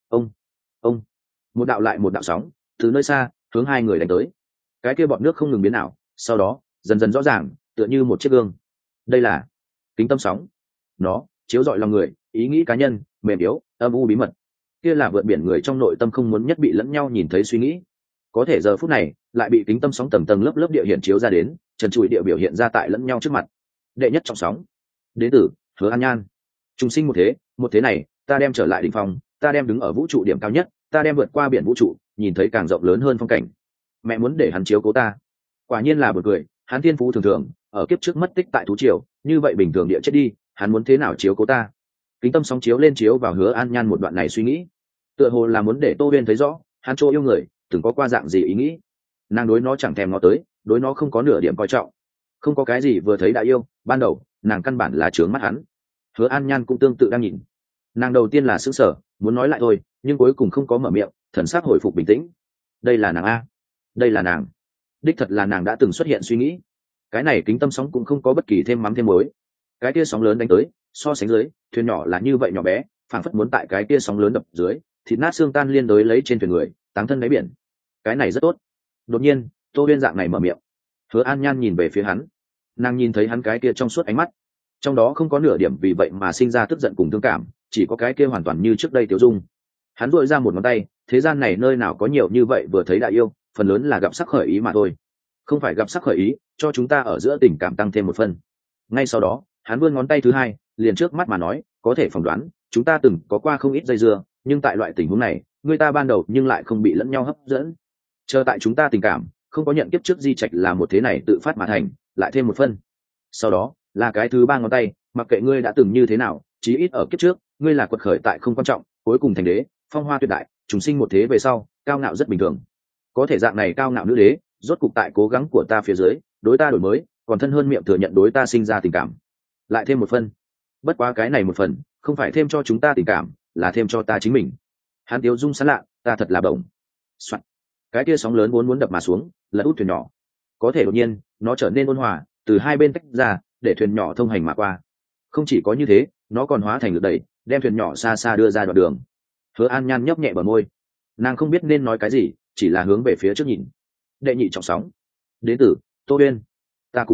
Ông, một đạo lại một đạo sóng, từ nơi xa hướng hai người đánh tới. Cái kia bọt nước không ngừng biến ảo, sau đó dần dần rõ ràng, tựa như một chiếc gương. Đây là kính tâm sóng. Nó chiếu rọi lòng người, ý nghĩ cá nhân, mềm yếu, âm u bí mật. Kia là vượt biển người trong nội tâm không muốn nhất bị lẫn nhau nhìn thấy suy nghĩ. Có thể giờ phút này lại bị kính tâm sóng tầng tầng lớp lớp địa hiện chiếu ra đến, trần trụi địa biểu hiện ra tại lẫn nhau trước mặt. Đệ nhất trọng sóng, đến từ Hứa An Nhan. Trùng sinh một thế này, ta đem trở lại đỉnh phong, ta đem đứng ở vũ trụ điểm cao nhất, ta đem vượt qua biển vũ trụ, nhìn thấy càng rộng lớn hơn phong cảnh. Mẹ muốn để hắn chiếu cố ta, quả nhiên là buồn cười. Hắn thiên phú thường thường, ở kiếp trước mất tích tại thú triều, như vậy bình thường địa chết đi, hắn muốn thế nào chiếu cố ta. Kính tâm sóng chiếu lên chiếu vào Hứa An Nhan một đoạn này suy nghĩ, tựa hồ là muốn để Tô Uyên thấy rõ hắn chỗ yêu người từng có qua dạng gì ý nghĩ. Nàng đối nó chẳng thèm ngó tới, đối nó không có nửa điểm coi trọng, không có cái gì vừa thấy đã yêu. Ban đầu nàng căn bản là trướng mắt hắn. Hứa An Nhan cũng tương tự đang nhìn. Nàng đầu tiên là sững sờ, muốn nói lại thôi, nhưng cuối cùng không có mở miệng, thần sắc hồi phục bình tĩnh. Đây là nàng a, đây là nàng, đích thật là nàng đã từng xuất hiện suy nghĩ. Cái này kính tâm sóng cũng không có bất kỳ thêm mắm thêm muối. Cái kia sóng lớn đánh tới, so sánh dưới, thuyền nhỏ là như vậy nhỏ bé, phảng phất muốn tại cái kia sóng lớn đập dưới, thịt nát xương tan liên đối lấy trên thuyền người, táng thân đáy biển. Cái này rất tốt. Đột nhiên, Tô Uyên dạng này mở miệng. Hứa An Nhan nhìn về phía hắn, nàng nhìn thấy hắn cái kia trong suốt ánh mắt, trong đó không có nửa điểm vì vậy mà sinh ra tức giận cùng thương cảm, chỉ có cái kia hoàn toàn như trước đây tiêu dung. Hắn duỗi ra một ngón tay, thế gian này nơi nào có nhiều như vậy vừa thấy đã yêu, phần lớn là gặp sắc khởi ý mà thôi. Không phải gặp sắc khởi ý, cho chúng ta ở giữa tình cảm tăng thêm một phần. Ngay sau đó, hắn vươn ngón tay thứ hai, liền trước mắt mà nói, có thể phỏng đoán, chúng ta từng có qua không ít dây dưa, nhưng tại loại tình huống này, người ta ban đầu nhưng lại không bị lẫn nhau hấp dẫn. Chờ tại chúng ta tình cảm không có nhận kiếp trước di trạch là một thế này tự phát mà thành, lại thêm một phân. Sau đó là cái thứ ba ngón tay, mặc kệ ngươi đã từng như thế nào, chí ít ở kiếp trước ngươi là quật khởi tại không quan trọng, cuối cùng thành đế, phong hoa tuyệt đại, chúng sinh một thế về sau, cao ngạo rất bình thường. Có thể dạng này cao ngạo nữ đế, rốt cục tại cố gắng của ta phía dưới, đối ta đổi mới, còn thân hơn miệng thừa nhận đối ta sinh ra tình cảm, lại thêm một phân. Bất quá cái này một phần, không phải thêm cho chúng ta tình cảm, là thêm cho ta chính mình. Hắn Tiếu dung sán lạ, ta thật là bổng. Soạn. Cái kia sóng lớn vốn muốn đập mà xuống, lật út thuyền nhỏ. Có thể đột nhiên, nó trở nên ôn hòa, từ hai bên tách ra, để thuyền nhỏ thông hành mà qua. Không chỉ có như thế, nó còn hóa thành lực đẩy, đem thuyền nhỏ xa xa đưa ra đoạn đường. Hứa An Nhan nhấp nhẹ bờ môi, nàng không biết nên nói cái gì, chỉ là hướng về phía trước nhìn. Đệ nhị trọng sóng, đến từ Tô Uyên. Ta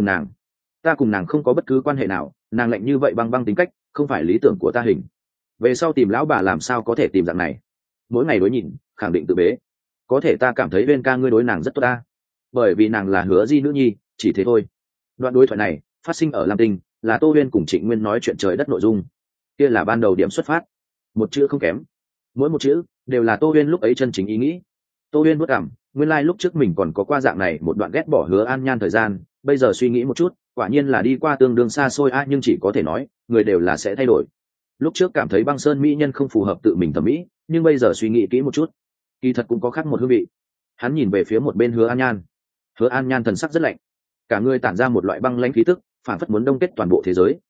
cùng nàng không có bất cứ quan hệ nào, nàng lạnh như vậy băng băng tính cách, không phải lý tưởng của ta hình. Về sau tìm lão bà làm sao có thể tìm dạng này, mỗi ngày đối nhìn, khẳng định tự bế. Có thể ta cảm thấy Uyên ca ngươi đối nàng rất tốt ta, bởi vì nàng là Hứa Di nữ nhi, chỉ thế thôi. Đoạn đối thoại này phát sinh ở Lam Tinh, là Tô Uyên cùng Trịnh Nguyên nói chuyện trời đất nội dung. Kia là ban đầu điểm xuất phát, một chữ không kém, mỗi một chữ đều là Tô Uyên lúc ấy chân chính ý nghĩ. Tô Uyên bước cảm, nguyên lai lúc trước mình còn có qua dạng này một đoạn ghét bỏ Hứa An Nhan thời gian, bây giờ suy nghĩ một chút, quả nhiên là đi qua tương đương xa xôi nhưng chỉ có thể nói, người đều là sẽ thay đổi. Lúc trước cảm thấy băng sơn mỹ nhân không phù hợp tự mình thẩm mỹ, nhưng bây giờ suy nghĩ kỹ một chút, kỳ thật cũng có khác một hương vị. Hắn nhìn về phía một bên Hứa An Nhan. Hứa An Nhan thần sắc rất lạnh, cả người tản ra một loại băng lãnh khí tức, phản phất muốn đông kết toàn bộ thế giới,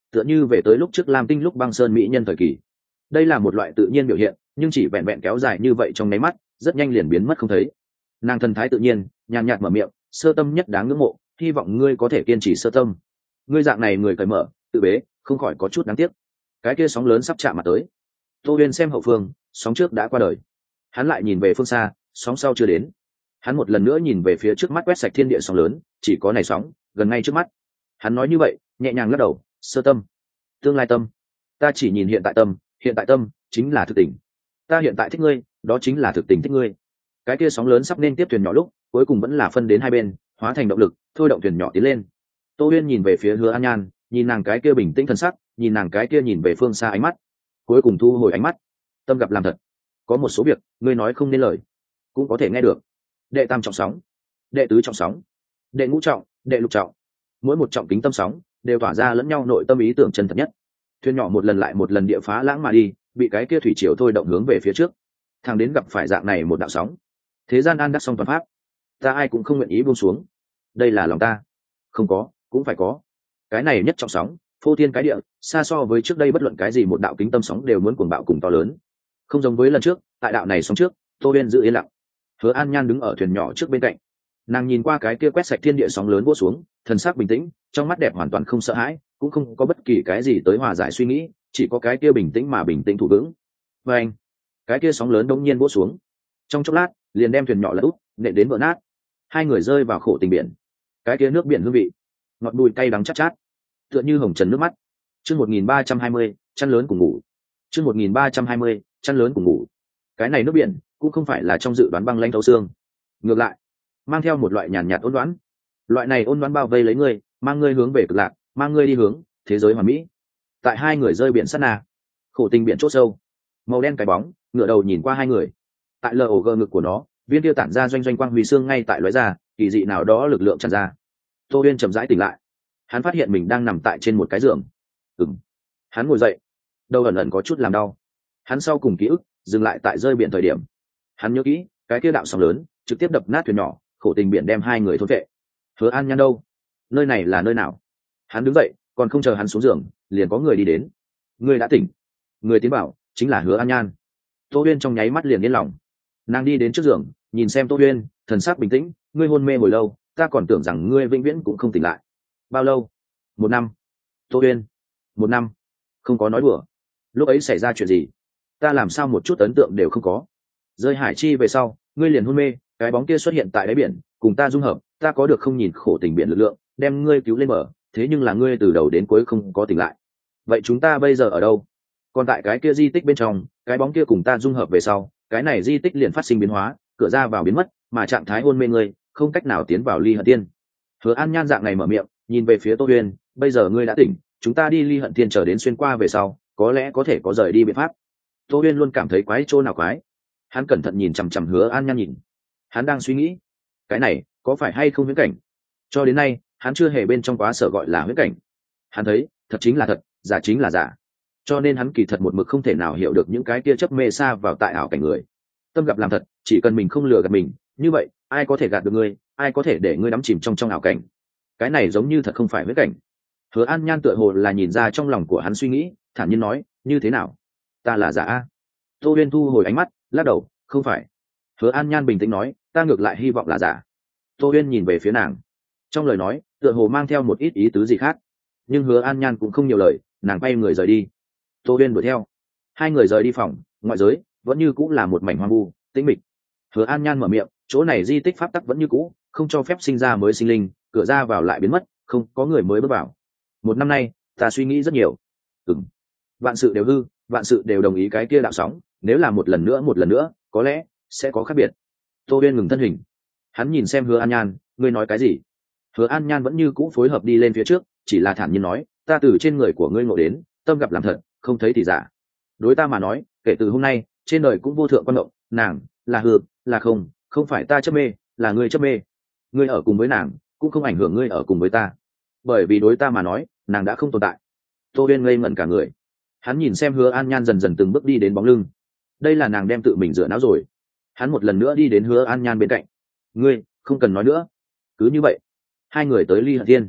tựa như về tới lúc trước lam tinh lúc băng sơn mỹ nhân thời kỳ. Đây là một loại tự nhiên biểu hiện, nhưng chỉ vẹn vẹn kéo dài như vậy trong nháy mắt, rất nhanh liền biến mất không thấy. Nàng thần thái tự nhiên, nhàn nhạt mở miệng, sơ tâm nhất đáng ngưỡng mộ, hy vọng ngươi có thể kiên trì sơ tâm. Ngươi dạng này người cởi mở, tự bế, không khỏi có chút đáng tiếc. Cái kia sóng lớn sắp chạm mặt tới. Tô Uyên xem hậu phương, sóng trước đã qua đời. Hắn lại nhìn về phương xa, sóng sau chưa đến. Hắn một lần nữa nhìn về phía trước mắt quét sạch thiên địa sóng lớn, chỉ có này sóng gần ngay trước mắt. Hắn nói như vậy, nhẹ nhàng lắc đầu, sơ tâm, tương lai tâm, ta chỉ nhìn hiện tại tâm chính là thực tình. Ta hiện tại thích ngươi, đó chính là thực tình thích ngươi. Cái kia sóng lớn sắp nên tiếp thuyền nhỏ lúc, cuối cùng vẫn là phân đến hai bên, hóa thành động lực, thôi động thuyền nhỏ tiến lên. Tô Uyên nhìn về phía Hứa An Nhan, nhìn nàng cái kia bình tĩnh thần sắc, nhìn nàng cái kia nhìn về phương xa ánh mắt, cuối cùng thu hồi ánh mắt. Tâm gặp làm thật, có một số việc ngươi nói không nên lời, cũng có thể nghe được. Đệ tam trọng sóng, đệ tứ trọng sóng, đệ ngũ trọng, đệ lục trọng, mỗi một trọng kính tâm sóng đều tỏa ra lẫn nhau nội tâm ý tưởng chân thật nhất. Thuyền nhỏ một lần lại một lần địa phá lãng mà đi, bị cái kia thủy triều thôi động hướng về phía trước, thang đến gặp phải dạng này một đạo sóng. Thế gian an đắc song toàn pháp, ta ai cũng không nguyện ý buông xuống. Đây là lòng ta, không có cũng phải có. Cái này nhất trọng sóng, phô thiên cái địa, xa so với trước đây bất luận cái gì một đạo kính tâm sóng đều muốn cuồng bạo cùng to lớn. Không giống với lần trước, tại đạo này sóng trước, Tô Uyên giữ yên lặng. Hứa An Nhan đứng ở thuyền nhỏ trước bên cạnh, nàng nhìn qua cái kia quét sạch thiên địa sóng lớn vỗ xuống, thần sắc bình tĩnh, trong mắt đẹp hoàn toàn không sợ hãi, cũng không có bất kỳ cái gì tới hòa giải suy nghĩ, chỉ có cái kia bình tĩnh mà bình tĩnh thủ vững. Và anh, cái kia sóng lớn đống nhiên vỗ xuống, trong chốc lát liền đem thuyền nhỏ lật úp, nện đến vỡ nát. Hai người rơi vào khổ tình biển. Cái kia nước biển hương vị ngọt bùi cay đắng chát chát, tựa như hồng trần nước mắt. Chương 1320, chăn lớn cùng ngủ. Chương 1320, chăn lớn cùng ngủ. Cái này nước biển cũng không phải là trong dự đoán băng lãnh thấu xương, ngược lại mang theo một loại nhàn nhạt ôn đoán. Loại này ôn đoán bao vây lấy ngươi, mang ngươi hướng về cực lạc, mang ngươi đi hướng thế giới hoàn mỹ. Tại hai người rơi biển sát na, khổ tình biển chốt sâu, màu đen cái bóng ngựa đầu nhìn qua hai người. Tại log ngực của nó, viên tiêu tản ra doanh doanh quang huy xương ngay tại lóe ra, kỳ dị nào đó lực lượng tràn ra. Tô Uyên chậm rãi tỉnh lại, hắn phát hiện mình đang nằm tại trên một cái giường. Hắn ngồi dậy, đầu ẩn ẩn có chút làm đau. Hắn sau cùng ký ức dừng lại tại rơi biển thời điểm. Hắn nhớ kỹ cái kia đạo sóng lớn trực tiếp đập nát thuyền nhỏ, khổ tình biển đem hai người thôn vệ. Hứa An Nhan đâu? Nơi này là nơi nào? Hắn đứng dậy, còn không chờ hắn xuống giường, liền có người đi đến. Người đã tỉnh. Người tiến bảo chính là Hứa An Nhan. Tô Uyên trong nháy mắt liền yên lòng. Nàng đi đến trước giường, nhìn xem Tô Uyên, thần sắc bình tĩnh. Ngươi hôn mê hồi lâu, ta còn tưởng rằng ngươi vĩnh viễn cũng không tỉnh lại. Bao lâu? 1 năm. Tô Uyên, 1 năm. Không có nói đùa. Lúc ấy xảy ra chuyện gì? Ta làm sao một chút ấn tượng đều không có. Rơi hải chi về sau, ngươi liền hôn mê, cái bóng kia xuất hiện tại đáy biển, cùng ta dung hợp, ta có được không nhìn khổ tình biển lực lượng, đem ngươi cứu lên bờ, thế nhưng là ngươi từ đầu đến cuối không có tỉnh lại. Vậy chúng ta bây giờ ở đâu? Còn tại cái kia di tích bên trong, cái bóng kia cùng ta dung hợp về sau, cái này di tích liền phát sinh biến hóa, cửa ra vào biến mất, mà trạng thái hôn mê ngươi không cách nào tiến vào Ly Hận Tiên. Hứa An Nhan dạng này mở miệng, nhìn về phía Tô Uyên, bây giờ ngươi đã tỉnh, chúng ta đi Ly Hận Tiên chờ đến xuyên qua về sau, có lẽ có thể có rời đi biện pháp. Tô Uyên luôn cảm thấy quái chỗ nào quái. Hắn cẩn thận nhìn chằm chằm Hứa An Nhan nhìn. Hắn đang suy nghĩ, cái này có phải hay không huyễn cảnh? Cho đến nay, hắn chưa hề bên trong quá sở gọi là huyễn cảnh. Hắn thấy, thật chính là thật, giả chính là giả. Cho nên hắn kỳ thật một mực không thể nào hiểu được những cái kia chấp mê xa vào tại ảo cảnh người. Tâm gặp làm thật, chỉ cần mình không lừa gạt mình, như vậy, ai có thể gạt được ngươi, ai có thể để ngươi đắm chìm trong ảo cảnh. Cái này giống như thật không phải huyễn cảnh. Hứa An Nhan tựa hồ là nhìn ra trong lòng của hắn suy nghĩ, thản nhiên nói, như thế nào? Ta là giả a? Tô Uyên thu hồi ánh mắt, lắc đầu, không phải. Hứa An Nhan bình tĩnh nói, ta ngược lại hy vọng là giả. Tô Uyên nhìn về phía nàng, trong lời nói tựa hồ mang theo một ít ý tứ gì khác, nhưng Hứa An Nhan cũng không nhiều lời, nàng bay người rời đi. Tô Uyên đuổi theo. Hai người rời đi phòng, ngoại giới vẫn như cũng là một mảnh hoang vu, tĩnh mịch. Hứa An Nhan mở miệng, chỗ này di tích pháp tắc vẫn như cũ, không cho phép sinh ra mới sinh linh, cửa ra vào lại biến mất, không có người mới bước vào. 1 năm nay, ta suy nghĩ rất nhiều. Vạn sự đều hư, vạn sự đều đồng ý cái kia đạo sóng, nếu là một lần nữa, có lẽ sẽ có khác biệt. Tô Uyên ngừng thân hình, hắn nhìn xem Hứa An Nhan, ngươi nói cái gì? Hứa An Nhan vẫn như cũ phối hợp đi lên phía trước, chỉ là thản nhiên nói, ta từ trên người của ngươi ngộ đến, tâm gặp làm thật, không thấy thì giả. Đối ta mà nói, kể từ hôm nay, trên đời cũng vô thượng quan động, nàng là hư, là không, không phải ta chấp mê, là ngươi chấp mê. Ngươi ở cùng với nàng, cũng không ảnh hưởng ngươi ở cùng với ta, bởi vì đối ta mà nói, nàng đã không tồn tại. Tô Uyên ngây ngẩn cả người. Hắn nhìn xem Hứa An Nhan dần dần từng bước đi đến bóng lưng, đây là nàng đem tự mình dựa não rồi. Hắn một lần nữa đi đến Hứa An Nhan bên cạnh, ngươi không cần nói nữa. Cứ như vậy, hai người tới Ly Hận Thiên.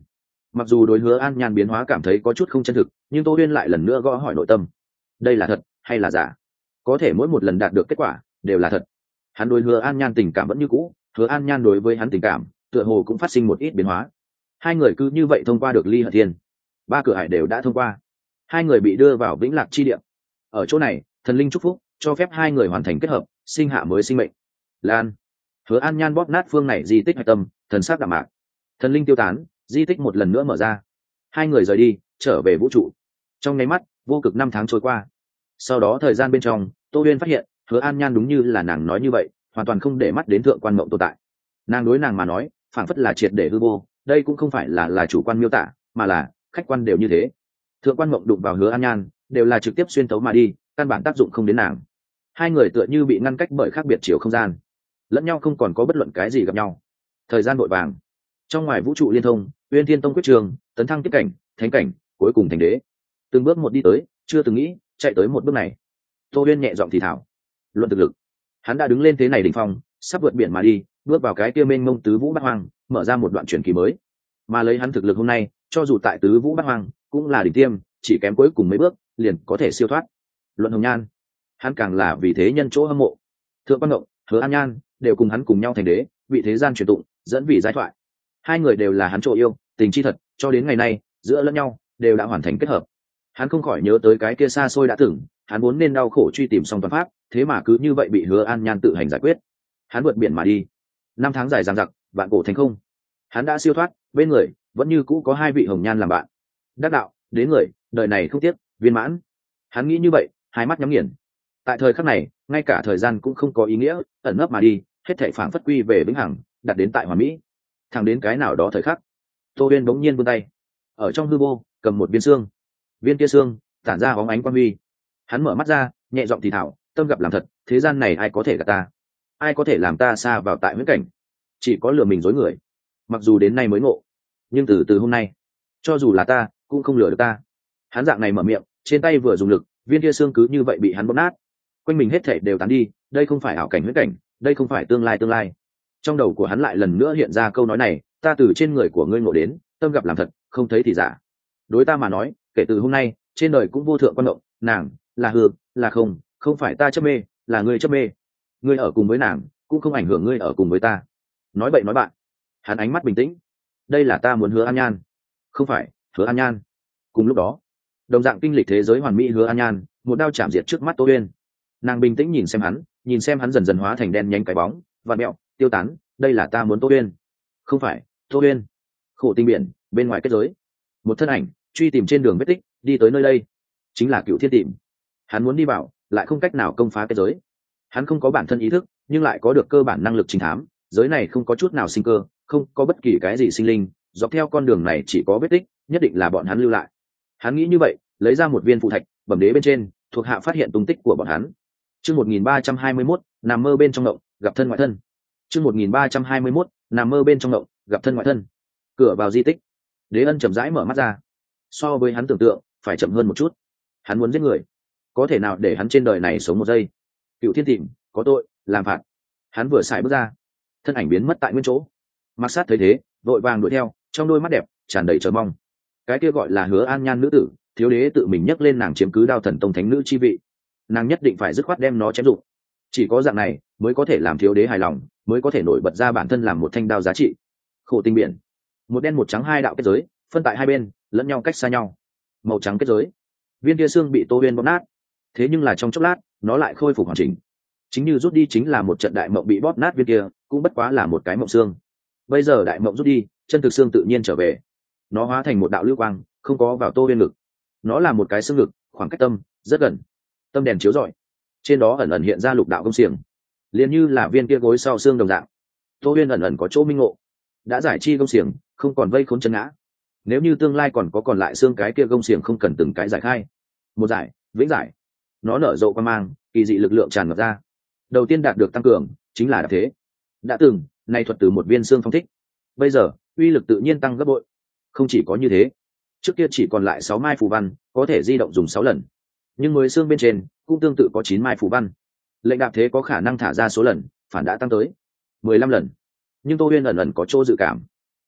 Mặc dù đối Hứa An Nhan biến hóa cảm thấy có chút không chân thực, nhưng Tô Uyên lại lần nữa gõ hỏi nội tâm, đây là thật hay là giả? Có thể mỗi một lần đạt được kết quả đều là thật. Hắn đối Hứa An Nhan tình cảm vẫn như cũ, Hứa An Nhan đối với hắn tình cảm tựa hồ cũng phát sinh một ít biến hóa. Hai người cứ như vậy thông qua được ly hợp thiên, 3 cửa ải đều đã thông qua. Hai người bị đưa vào vĩnh lạc chi địa. Ở chỗ này, thần linh chúc phúc cho phép hai người hoàn thành kết hợp, sinh hạ mới sinh mệnh. Lan. Hứa An Nhan bóp nát phương này di tích hạch tâm, thần sắc đạm mạc. Thần linh tiêu tán, di tích một lần nữa mở ra. Hai người rời đi, trở về vũ trụ. Trong nháy mắt, vô cực 5 tháng trôi qua. Sau đó thời gian bên trong, Tô Uyên phát hiện Hứa An Nhan đúng như là nàng nói như vậy, hoàn toàn không để mắt đến thượng quan mộng tồn tại. Nàng đối nàng mà nói phản phất là triệt để hư vô, đây cũng không phải là chủ quan miêu tả, mà là khách quan đều như thế. Thượng quan mộng đụng vào Hứa An Nhan đều là trực tiếp xuyên tấu mà đi, căn bản tác dụng không đến nàng. Hai người tựa như bị ngăn cách bởi khác biệt chiều không gian, lẫn nhau không còn có bất luận cái gì gặp nhau. Thời gian vội vàng, trong ngoài vũ trụ liên thông, Uyên Thiên Tông quyết trường tấn thăng tiếp cảnh, thánh cảnh, cuối cùng thành đế. Từng bước một đi tới, chưa từng nghĩ chạy tới một bước này. Tô Uyên nhẹ giọng thì thảo, luận thực lực, hắn đã đứng lên thế này đỉnh phong, sắp vượt biển mà đi, bước vào cái kia mênh mông tứ vũ bát hoang, mở ra một đoạn truyền kỳ mới. Mà lấy hắn thực lực hôm nay, cho dù tại tứ vũ bát hoang cũng là đỉnh tiêm, chỉ kém cuối cùng mấy bước liền có thể siêu thoát. Luận hồng nhan, hắn càng là vì thế nhân chỗ hâm mộ. Thượng quan ngộng, Hứa An Nhan đều cùng hắn cùng nhau thành đế, bị thế gian truyền tụng, dẫn vị giai thoại. Hai người đều là hắn chỗ yêu, tình chi thật, cho đến ngày nay giữa lẫn nhau đều đã hoàn thành kết hợp. Hắn không khỏi nhớ tới cái kia xa xôi đã từng, hắn vốn nên đau khổ truy tìm xong toàn pháp, thế mà cứ như vậy bị Hứa An Nhan tự hành giải quyết. Hắn vượt biển mà đi, 5 tháng dài dằng dặc, vạn cổ thành không. Hắn đã siêu thoát, bên người vẫn như cũ có 2 vị hồng nhan làm bạn. Đắc đạo, đến người, đời này không tiếc, viên mãn. Hắn nghĩ như vậy, hai mắt nhắm nghiền. Tại thời khắc này, ngay cả thời gian cũng không có ý nghĩa, ẩn nấp mà đi, hết thảy phảng phất quy về vĩnh hằng, đặt đến tại hoàn mỹ. Thẳng đến cái nào đó thời khắc, Tô Uyên bỗng nhiên vươn tay, ở trong hư vô cầm một viên xương. Viên kia xương tản ra bóng ánh quang huy. Hắn mở mắt ra, nhẹ giọng thì thảo, tâm gặp làm thật, thế gian này ai có thể gạt ta? Ai có thể làm ta xa vào tại huyễn cảnh? Chỉ có lừa mình dối người. Mặc dù đến nay mới ngộ, nhưng từ hôm nay, cho dù là ta cũng không lừa được ta. Hắn dạng này mở miệng, trên tay vừa dùng lực, viên kia xương cứ như vậy bị hắn bóp nát. Quanh mình hết thảy đều tán đi, đây không phải ảo cảnh huyễn cảnh, đây không phải tương lai. Trong đầu của hắn lại lần nữa hiện ra câu nói này, ta từ trên người của ngươi ngộ đến, tâm gặp làm thật, không thấy thì giả. Đối ta mà nói, kể từ hôm nay, trên đời cũng vô thượng quan động, nàng là hư, là không phải ta chấp mê, là ngươi chấp mê. Ngươi ở cùng với nàng, cũng không ảnh hưởng ngươi ở cùng với ta. Nói bậy nói bạn. Hắn ánh mắt bình tĩnh. Đây là ta muốn Hứa An Nhan, không phải Hứa An Nhan. Cùng lúc đó, đồng dạng kinh lịch thế giới hoàn mỹ Hứa An Nhan, một đao chạm diệt trước mắt Tô Uyên. Nàng bình tĩnh nhìn xem hắn dần dần hóa thành đen nhánh cái bóng, vặn mẹo, tiêu tán. Đây là ta muốn Tô Uyên, không phải Tô Uyên. Khổ tinh biển bên ngoài kết giới, một thân ảnh truy tìm trên đường vết tích, đi tới nơi đây, chính là Cựu Thiên Tìm. Hắn muốn đi vào, lại không cách nào công phá kết giới. Hắn không có bản thân ý thức, nhưng lại có được cơ bản năng lực trinh thám. Giới này không có chút nào sinh cơ, không có bất kỳ cái gì sinh linh, dọc theo con đường này chỉ có vết tích, nhất định là bọn hắn lưu lại. Hắn nghĩ như vậy, lấy ra một viên phù thạch, bẩm đế bên trên, thuộc hạ phát hiện tung tích của bọn hắn. Chương 1321, nằm mơ bên trong ngộng, gặp thân ngoại thân. Chương 1321, nằm mơ bên trong ngộng, gặp thân ngoại thân. Cửa vào di tích, Đế Ân chậm rãi mở mắt ra. So với hắn tưởng tượng, phải chậm hơn một chút. Hắn muốn giết người, có thể nào để hắn trên đời này sống một giây? Cựu Thiên Tìm có tội, làm phạt. Hắn vừa xài bước ra, thân ảnh biến mất tại nguyên chỗ. Mặc Sát thấy thế, vội vàng đuổi theo, trong đôi mắt đẹp tràn đầy chờ mong. Cái kia gọi là Hứa An Nhan nữ tử, thiếu đế tự mình nhấc lên nàng chiếm cứ Đao Thần Tông thánh nữ chi vị, nàng nhất định phải dứt khoát đem nó chém dụng. Chỉ có dạng này mới có thể làm thiếu đế hài lòng, mới có thể nổi bật ra bản thân làm một thanh đao giá trị. Khổ tinh biển, một đen một trắng 2 đạo kết giới, phân tại hai bên, lẫn nhau cách xa nhau. Màu trắng kết giới, viên kia xương bị Tô Uyên bóp nát, thế nhưng là trong chốc lát nó lại khôi phục hoàn chỉnh. Chính như rút đi chính là một trận đại mộng bị bóp nát viên kia, cũng bất quá là một cái mộng xương. Bây giờ đại mộng rút đi, chân thực xương tự nhiên trở về, nó hóa thành một đạo lưu quang, không có vào Tô Uyên ngực. Nó là một cái xương ngực, khoảng cách tâm rất gần. Tâm đèn chiếu rọi, trên đó ẩn ẩn hiện ra lục đạo công xiềng, liền như là viên kia gối sau xương đồng dạng. Tô Uyên ẩn ẩn có chỗ minh ngộ, đã giải chi công xiềng, không còn vây khốn chân ngã. Nếu như tương lai còn lại xương cái kia công xiềng không cần từng cái giải khai, một giải vĩnh giải, nó nở rộ quan mang, kỳ dị lực lượng tràn ngập ra. Đầu tiên đạt được tăng cường chính là đạp thế. Đã từng nay thuật từ một viên xương phong thích, bây giờ uy lực tự nhiên tăng gấp bội. Không chỉ có như thế, trước kia chỉ còn lại 6 mai phù văn, có thể di động dùng 6 lần, nhưng mới xương bên trên cũng tương tự có 9 mai phù văn. Lệnh đạp thế có khả năng thả ra số lần phản đã tăng tới 15 lần. Nhưng Tô Uyên ẩn ẩn có chỗ dự cảm,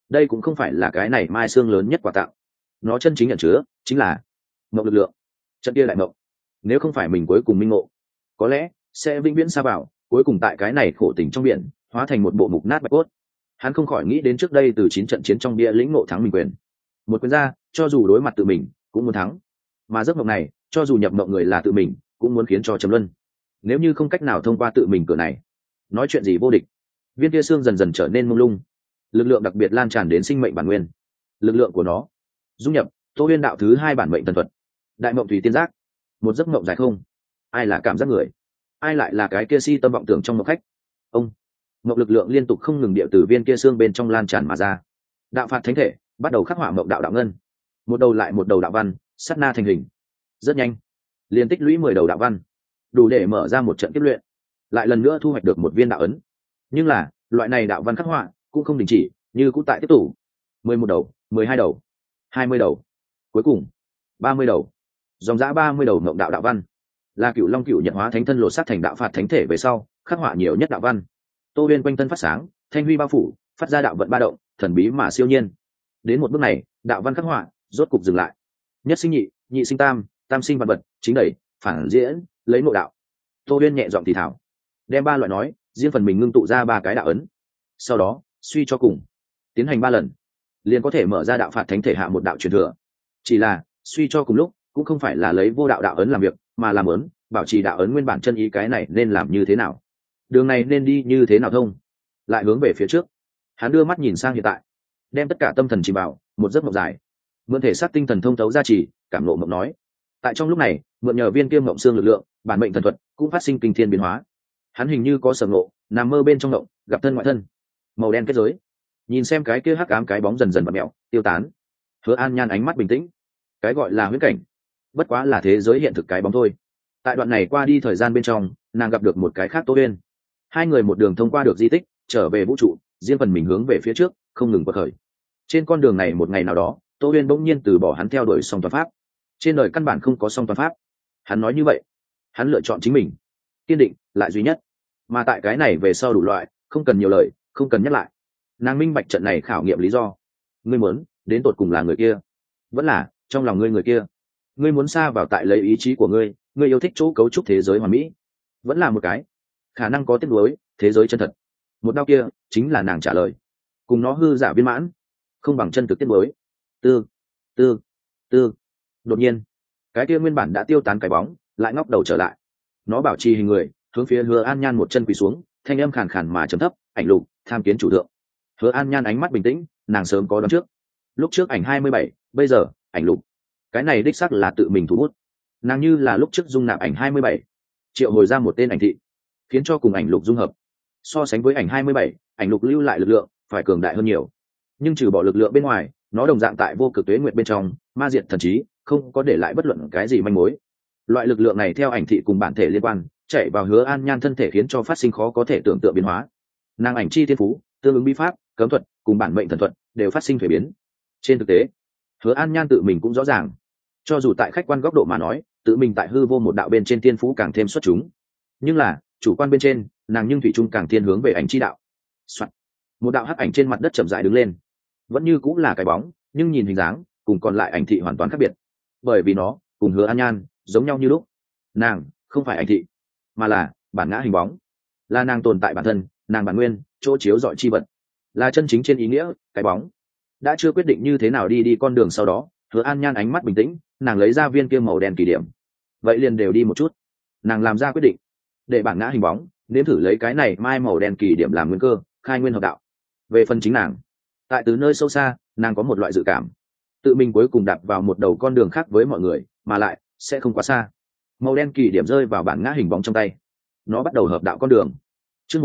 đây cũng không phải là cái này mai xương lớn nhất quà tặng, nó chân chính nhận chứa chính là mộng lực lượng. Trận kia lại mộng, nếu không phải mình cuối cùng minh ngộ, có lẽ sẽ vĩnh viễn xa vào, cuối cùng tại cái này khổ tình trong biển hóa thành một bộ mục nát bạch cốt. Hắn không khỏi nghĩ đến trước đây từ 9 trận chiến trong bia lĩnh ngộ thắng mình quyền, một quyền ra cho dù đối mặt tự mình cũng muốn thắng, mà giấc mộng này cho dù nhập mộng người là tự mình cũng muốn khiến cho trầm luân. Nếu như không cách nào thông qua tự mình cửa này, nói chuyện gì vô địch. Viên kia xương dần dần trở nên mông lung, lực lượng đặc biệt lan tràn đến sinh mệnh bản nguyên. Lực lượng của nó dung nhập Tô Huyên đạo thứ 2 bản mệnh thần thuật, đại mộng thủy tiên giác. Một giấc mộng dài không, ai là cảm giác người, ai lại là cái kia si tâm vọng tưởng trong mộng khách. Ông mộng lực lượng liên tục không ngừng điệu từ viên kia xương bên trong lan tràn mà ra. Đạo phạt thánh thể bắt đầu khắc họa mộng đạo đạo ngân, một đầu lại một đầu đạo văn sát na thành hình. Rất nhanh liên tích lũy 10 đầu đạo văn, đủ để mở ra một trận kiếp luyện, lại lần nữa thu hoạch được một viên đạo ấn. Nhưng là loại này đạo văn khắc họa cũng không đình chỉ, như cũ tại tiếp tục. 11 đầu, 12 đầu, 20 đầu, cuối cùng 30 đầu, dòng dã 30 đầu mộng đạo đạo văn, là Cửu Long Cửu Nhận hóa thánh thân lột sát thành đạo phạt thánh thể về sau khắc họa nhiều nhất đạo văn. Tô Huyên quanh thân phát sáng, thanh huy bao phủ, phát ra đạo vận ba động, thần bí mà siêu nhiên. Đến một bước này, đạo văn khắc họa rốt cục dừng lại. Nhất sinh nhị, nhị sinh tam, tam sinh vạn vật, chính đẩy, phản diễn, lấy nội đạo. Tô Huyên nhẹ giọng thì thảo, đem 3 loại nói, riêng phần mình ngưng tụ ra 3 cái đạo ấn. Sau đó, suy cho cùng, tiến hành 3 lần, liền có thể mở ra đạo phạt thánh thể hạ một đạo truyền thừa. Chỉ là, suy cho cùng lúc, cũng không phải là lấy vô đạo đạo ấn làm việc, mà làm ấn, bảo trì đạo ấn nguyên bản chân ý. Cái này nên làm như thế nào? Đường này nên đi như thế nào thông? Lại hướng về phía trước. Hắn đưa mắt nhìn sang hiện tại, đem tất cả tâm thần chìm vào một giấc mộng dài, mượn thể xác tinh thần thông thấu gia trì, cảm ngộ mộng nói. Tại trong lúc này, mượn nhờ viên kim mộng xương lực lượng, bản mệnh thần thuật cũng phát sinh kinh thiên biến hóa. Hắn hình như có sở ngộ, nằm mơ bên trong mộng, gặp thân ngoại thân, màu đen kết giới. Nhìn xem cái kia hắc ám cái bóng dần dần bật mẹo tiêu tán. Hứa An Nhan ánh mắt bình tĩnh. Cái gọi là huyễn cảnh, bất quá là thế giới hiện thực cái bóng thôi. Tại đoạn này qua đi thời gian bên trong, nàng gặp được một cái khác Tô Huyên. 2 người một đường thông qua được di tích, trở về vũ trụ, riêng phần mình hướng về phía trước, không ngừng quật khởi. Trên con đường này một ngày nào đó, Tô Huyên bỗng nhiên từ bỏ hắn theo đuổi song toàn pháp. Trên đời căn bản không có song toàn pháp. Hắn nói như vậy, hắn lựa chọn chính mình, kiên định lại duy nhất. Mà tại cái này về sau đủ loại, không cần nhiều lời, không cần nhắc lại. Nàng minh bạch trận này khảo nghiệm lý do. Ngươi muốn đến tột cùng là người kia, vẫn là trong lòng ngươi người kia. Ngươi muốn xa vào tại lấy ý chí của ngươi, ngươi yêu thích chỗ cấu trúc thế giới hoàn mỹ, vẫn là một cái khả năng có tiếc nuối thế giới chân thật. Một đau kia chính là nàng trả lời, cùng nó hư giả viên mãn không bằng chân thực tiếc nuối. Tư tư tư đột nhiên cái kia nguyên bản đã tiêu tán cái bóng lại ngóc đầu trở lại. Nó bảo trì hình người, hướng phía Hứa An Nhan một chân quỳ xuống, thanh âm khàn khàn mà trầm thấp, ảnh lục tham kiến chủ thượng. Hứa An Nhan ánh mắt bình tĩnh, nàng sớm có đoán trước. Lúc trước ảnh 27, bây giờ ảnh lục, cái này đích xác là tự mình thủ bút. Nàng như là lúc trước dung nạp ảnh 27, triệu hồi ra một tên ảnh thị, khiến cho cùng ảnh lục dung hợp. So sánh với ảnh 27, ảnh lục lưu lại lực lượng phải cường đại hơn nhiều. Nhưng trừ bỏ lực lượng bên ngoài, nó đồng dạng tại vô cực tuế nguyệt bên trong ma diệt thần trí, không có để lại bất luận cái gì manh mối. Loại lực lượng này theo ảnh thị cùng bản thể liên quan, chạy vào Hứa An Nhan thân thể, khiến cho phát sinh khó có thể tưởng tượng biến hóa. Nàng ảnh chi thiên phú, tương ứng bí pháp, cấm thuật cùng bản mệnh thần thuật đều phát sinh thuế biến. Trên thực tế, Hứa An Nhan tự mình cũng rõ ràng, cho dù tại khách quan góc độ mà nói, tự mình tại hư vô một đạo bên trên thiên phú càng thêm xuất chúng, nhưng là chủ quan bên trên, nàng nhưng thủy chung càng thiên hướng về ảnh chi đạo. Một đạo hắc ảnh trên mặt đất chậm rãi đứng lên, vẫn như cũng là cái bóng, nhưng nhìn hình dáng cùng còn lại ảnh thị hoàn toàn khác biệt, bởi vì nó cùng Hứa An Nhan giống nhau như lúc. Nàng không phải ảnh thị, mà là bản ngã hình bóng, là nàng tồn tại bản thân, nàng bản nguyên, chỗ chiếu dọi chi vật, là chân chính trên ý nghĩa cái bóng. Đã chưa quyết định như thế nào đi con đường sau đó, Hứa An Nhan ánh mắt bình tĩnh, nàng lấy ra viên kia màu đen kỳ điểm. Vậy liền đều đi một chút. Nàng làm ra quyết định, để bản ngã hình bóng nếm thử lấy cái này mai màu đen kỳ điểm làm nguyên cơ, khai nguyên hợp đạo. Về phần chính nàng, tại từ nơi sâu xa, nàng có một loại dự cảm, tự mình cuối cùng đạp vào một đầu con đường khác với mọi người, mà lại sẽ không quá xa. Màu đen kỳ điểm rơi vào bản ngã hình bóng trong tay, nó bắt đầu hợp đạo con đường. Chương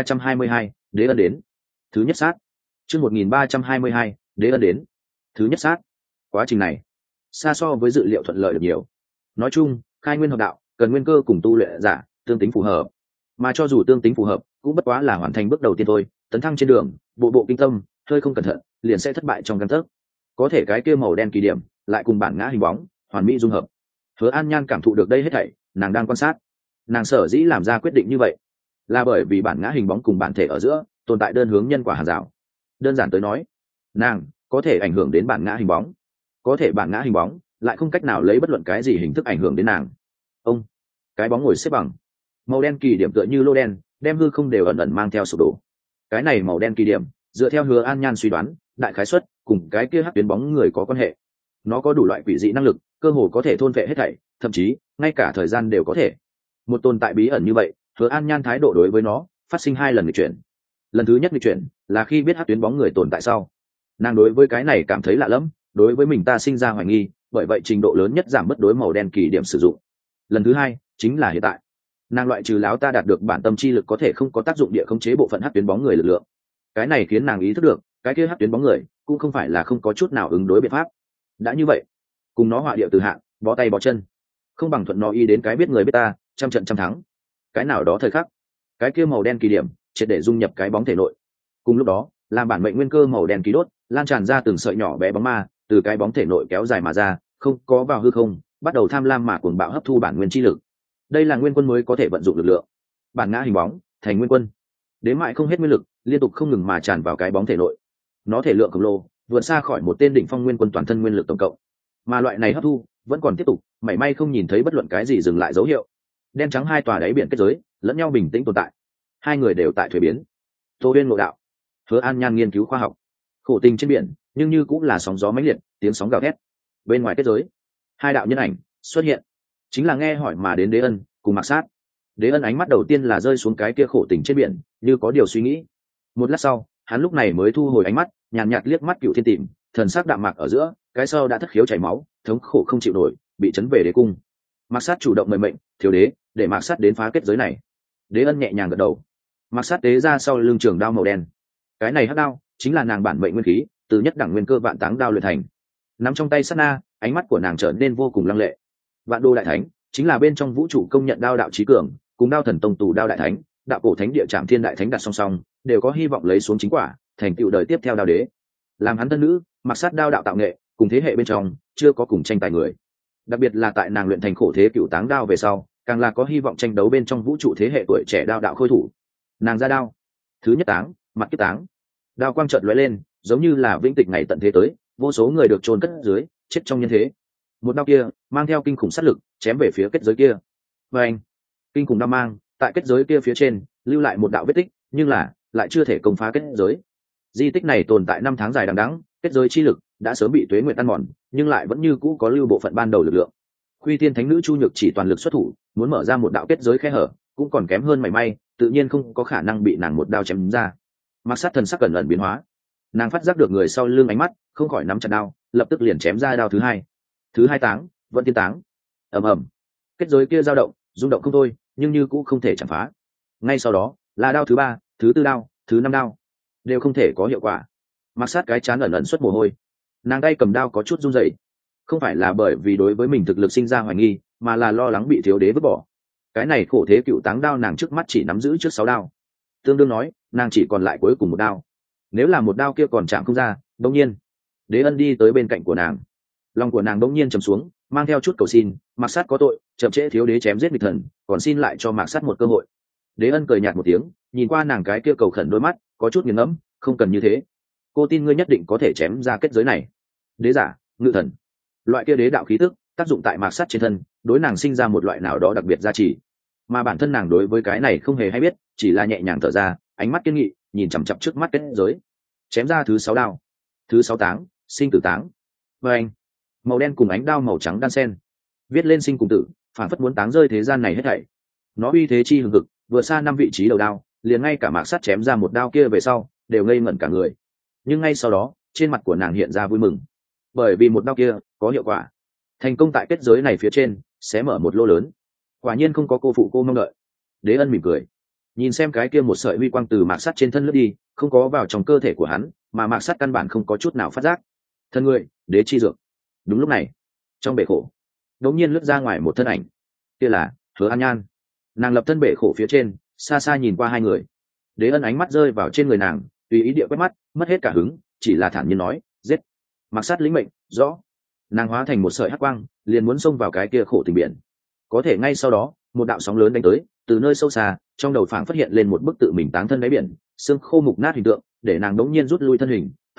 1322, đế ân đến. Thứ nhất sát. Chương 1322, đế ân đến. Thứ nhất sát. Quá trình này xa so với dự liệu thuận lợi được nhiều. Nói chung, khai nguyên hợp đạo cần nguyên cơ cùng tu luyện giả tương tính phù hợp, mà cho dù tương tính phù hợp cũng bất quá là hoàn thành bước đầu tiên thôi. Tấn thăng trên đường, bộ bộ kinh tâm, hơi không cẩn thận liền sẽ thất bại trong căn tấc. Có thể cái kia màu đen kỳ điểm lại cùng bản ngã hình bóng hoàn mỹ dung hợp. Hứa An Nhan cảm thụ được đây hết thảy, nàng đang quan sát. Nàng sở dĩ làm ra quyết định như vậy, là bởi vì bản ngã hình bóng cùng bản thể ở giữa tồn tại đơn hướng nhân quả hàng rào. Đơn giản tới nói, nàng có thể ảnh hưởng đến bản ngã hình bóng, có thể bản ngã hình bóng lại không cách nào lấy bất luận cái gì hình thức ảnh hưởng đến nàng. Ông, cái bóng ngồi xếp bằng, màu đen kỳ điểm tựa như lô đen đem hư không đều ẩn ẩn mang theo sụp đổ. Cái này màu đen kỳ điểm dựa theo Hứa An Nhan suy đoán, đại khái suất cùng cái kia hắc tuyến bóng người có quan hệ. Nó có đủ loại quỷ dị năng lực, cơ hồ có thể thôn vệ hết thảy, thậm chí ngay cả thời gian đều có thể. Một tồn tại bí ẩn như vậy, Hứa An Nhan thái độ đối với nó phát sinh 2 lần nghịch chuyển. Lần thứ nhất nghịch chuyển là khi biết hắc tuyến bóng người tồn tại sau, nàng đối với cái này cảm thấy lạ lẫm, đối với mình ta sinh ra hoài nghi, bởi vậy trình độ lớn nhất giảm mất đối màu đen kỳ điểm sử dụng. Lần thứ hai chính là hiện tại, nàng loại trừ láo ta đạt được bản tâm chi lực có thể không có tác dụng địa khống chế bộ phận hắc tuyến bóng người lực lượng. Cái này khiến nàng ý thức được cái kia hắc tuyến bóng người cũng không phải là không có chút nào ứng đối biện pháp. Đã như vậy, cùng nó họa địa từ hạng, bó tay bó chân, không bằng thuận nó y đến cái biết người biết ta, trăm trận trăm thắng. Cái nào đó thời khắc, cái kia màu đen kỳ điểm triệt để dung nhập cái bóng thể nội. Cùng lúc đó, làm bản mệnh nguyên cơ màu đen ký đốt lan tràn ra từng sợi nhỏ bé bóng ma từ cái bóng thể nội kéo dài mà ra, không có vào hư không, bắt đầu tham lam mà cuồng bạo hấp thu bản nguyên chi lực. Đây là nguyên quân mới có thể vận dụng lực lượng. Bản ngã hình bóng thành nguyên quân, đến mại không hết nguyên lực liên tục không ngừng mà tràn vào cái bóng thể nội. Nó thể lượng khổng lồ vượt xa khỏi một tên đỉnh phong nguyên quân toàn thân nguyên lực tổng cộng, mà loại này hấp thu vẫn còn tiếp tục, mảy may không nhìn thấy bất luận cái gì dừng lại dấu hiệu. Đen trắng hai tòa đáy biển kết giới lẫn nhau bình tĩnh tồn tại, hai người đều tại thuế biến. Tô Uyên ngộ đạo, Hứa An Nhan nghiên cứu khoa học, khổ tình trên biển nhưng như cũng là sóng gió mãnh liệt, tiếng sóng gào thét. Bên ngoài kết giới, hai đạo nhân ảnh xuất hiện, chính là nghe hỏi mà đến Đế Ân cùng Mạc Sát. Đế Ân ánh mắt đầu tiên là rơi xuống cái kia khổ tình trên biển, như có điều suy nghĩ. Một lát sau, hắn lúc này mới thu hồi ánh mắt, nhàn nhạt liếc mắt Cựu Thiên Tìm, thần sắc đạm mạc ở giữa, cái sau đã thất khiếu chảy máu, thống khổ không chịu nổi, bị chấn về đế cung. Mạc Sát chủ động mời mệnh, thiếu đế, để Mạc Sát đến phá kết giới này. Đế Ân nhẹ nhàng gật đầu. Mạc Sát tế ra sau lưng trường đao màu đen. Cái này hắc đao chính là nàng bản mệnh nguyên khí, từ nhất đẳng nguyên cơ vạn táng đao luyện thành. Nắm trong tay sát na, ánh mắt của nàng trở nên vô cùng lăng lệ. Vạn đô đại thánh chính là bên trong vũ trụ công nhận đao đạo chí cường, cùng đao thần tông tù đao đại thánh, đạo cổ thánh địa trạm thiên đại thánh đặt song song, đều có hy vọng lấy xuống chính quả, thành tựu đời tiếp theo đao đế. Làm hắn thân nữ, Mạc Sát đao đạo tạo nghệ, cùng thế hệ bên trong chưa có cùng tranh tài người. Đặc biệt là tại nàng luyện thành khổ thế cựu táng đao về sau, càng là có hy vọng tranh đấu bên trong vũ trụ thế hệ tuổi trẻ đao đạo khôi thủ. Nàng ra đao, thứ nhất táng, mặt kiếp táng. Đao quang chợt lóe lên, giống như là vĩnh tịch ngày tận thế tới, vô số người được chôn cất dưới, chết trong nhân thế. Một đao kia mang theo kinh khủng sát lực, chém về phía kết giới kia. Và anh, kinh khủng đao mang tại kết giới kia phía trên lưu lại một đạo vết tích, nhưng là lại chưa thể công phá kết giới. Di tích này tồn tại 5 tháng dài đằng đẵng, kết giới chi lực đã sớm bị tuế nguyệt ăn mòn, nhưng lại vẫn như cũ có lưu bộ phận ban đầu lực lượng. Khuy Thiên Thánh Nữ Chu Nhược chỉ toàn lực xuất thủ, muốn mở ra một đạo kết giới khe hở, cũng còn kém hơn mảy may, tự nhiên không có khả năng bị nàng một đao chém ra. Mạc Sát thần sắc cẩn ẩn biến hóa, nàng phát giác được người sau lưng ánh mắt, không khỏi nắm chặt đao, lập tức liền chém ra đao thứ hai. Thứ hai táng, vẫn tiên táng. Ầm ầm, kết giới kia dao động, rung động không thôi, nhưng như cũng không thể chạm phá. Ngay sau đó, là đao thứ ba, thứ tư đao, thứ năm đao, đều không thể có hiệu quả. Mạc Sát cái chán ẩn ẩn xuất mồ hôi, nàng tay cầm đao có chút run rẩy, không phải là bởi vì đối với mình thực lực sinh ra hoài nghi, mà là lo lắng bị thiếu đế vứt bỏ. Cái này khổ thế cựu táng đao nàng trước mắt chỉ nắm giữ trước 6 đao, tương đương nói nàng chỉ còn lại cuối cùng một đao. Nếu là một đao kia còn chạm không ra, đột nhiên Đế Ân đi tới bên cạnh của nàng, lòng của nàng đột nhiên trầm xuống, mang theo chút cầu xin, Mạc Sát có tội, chậm trễ thiếu đế chém giết nghịch thần, còn xin lại cho Mạc Sát một cơ hội. Đế Ân cười nhạt một tiếng, nhìn qua nàng cái kia cầu khẩn đôi mắt, có chút nghiền ngẫm, không cần như thế, cô tin ngươi nhất định có thể chém ra kết giới này. Đế giả, ngự thần, loại kia đế đạo khí tức tác dụng tại Mạc Sát trên thân, đối nàng sinh ra một loại nào đó đặc biệt giá trị, mà bản thân nàng đối với cái này không hề hay biết, chỉ là nhẹ nhàng thở ra, ánh mắt kiên nghị nhìn chằm chằm trước mắt kết giới. Chém ra thứ 6 đao, thứ 6 táng, sinh tử táng. Và anh, màu đen cùng ánh đao màu trắng đan sen, viết lên sinh cùng tử, phản phất muốn táng rơi thế gian này hết thảy. Nó uy thế chi hùng hực, vừa xa 5 vị trí đầu đao, liền ngay cả Mạc Sát chém ra một đao kia về sau, đều ngây ngẩn cả người. Nhưng ngay sau đó, trên mặt của nàng hiện ra vui mừng, bởi vì một đao kia có hiệu quả, thành công tại kết giới này phía trên xé mở một lỗ lớn. Quả nhiên không có cô phụ cô mong đợi. Đế Ân mỉm cười, nhìn xem cái kia một sợi huy quang từ Mạc Sát trên thân lướt đi, không có vào trong cơ thể của hắn, mà Mạc Sát căn bản không có chút nào phát giác. Thân người, đế chi dược. Đúng lúc này, trong bể khổ đột nhiên lướt ra ngoài một thân ảnh, kia là Hứa An Nhan. Nàng lập thân bể khổ phía trên, xa xa nhìn qua hai người. Đế Ân ánh mắt rơi vào trên người nàng, tùy ý địa quét mắt, mất hết cả hứng, chỉ là thản nhiên nói, giết. Mạc Sát lĩnh mệnh, rõ. Nàng hóa thành một sợi hắc quang, liền muốn xông vào cái kia khổ tình biển. Có thể ngay sau đó, một đạo sóng lớn đánh tới, từ nơi sâu xa, trong đầu phảng phát hiện lên một bức tự mình táng thân đáy biển, xương khô mục nát hình tượng, để nàng đống nhiên rút lui thân hình,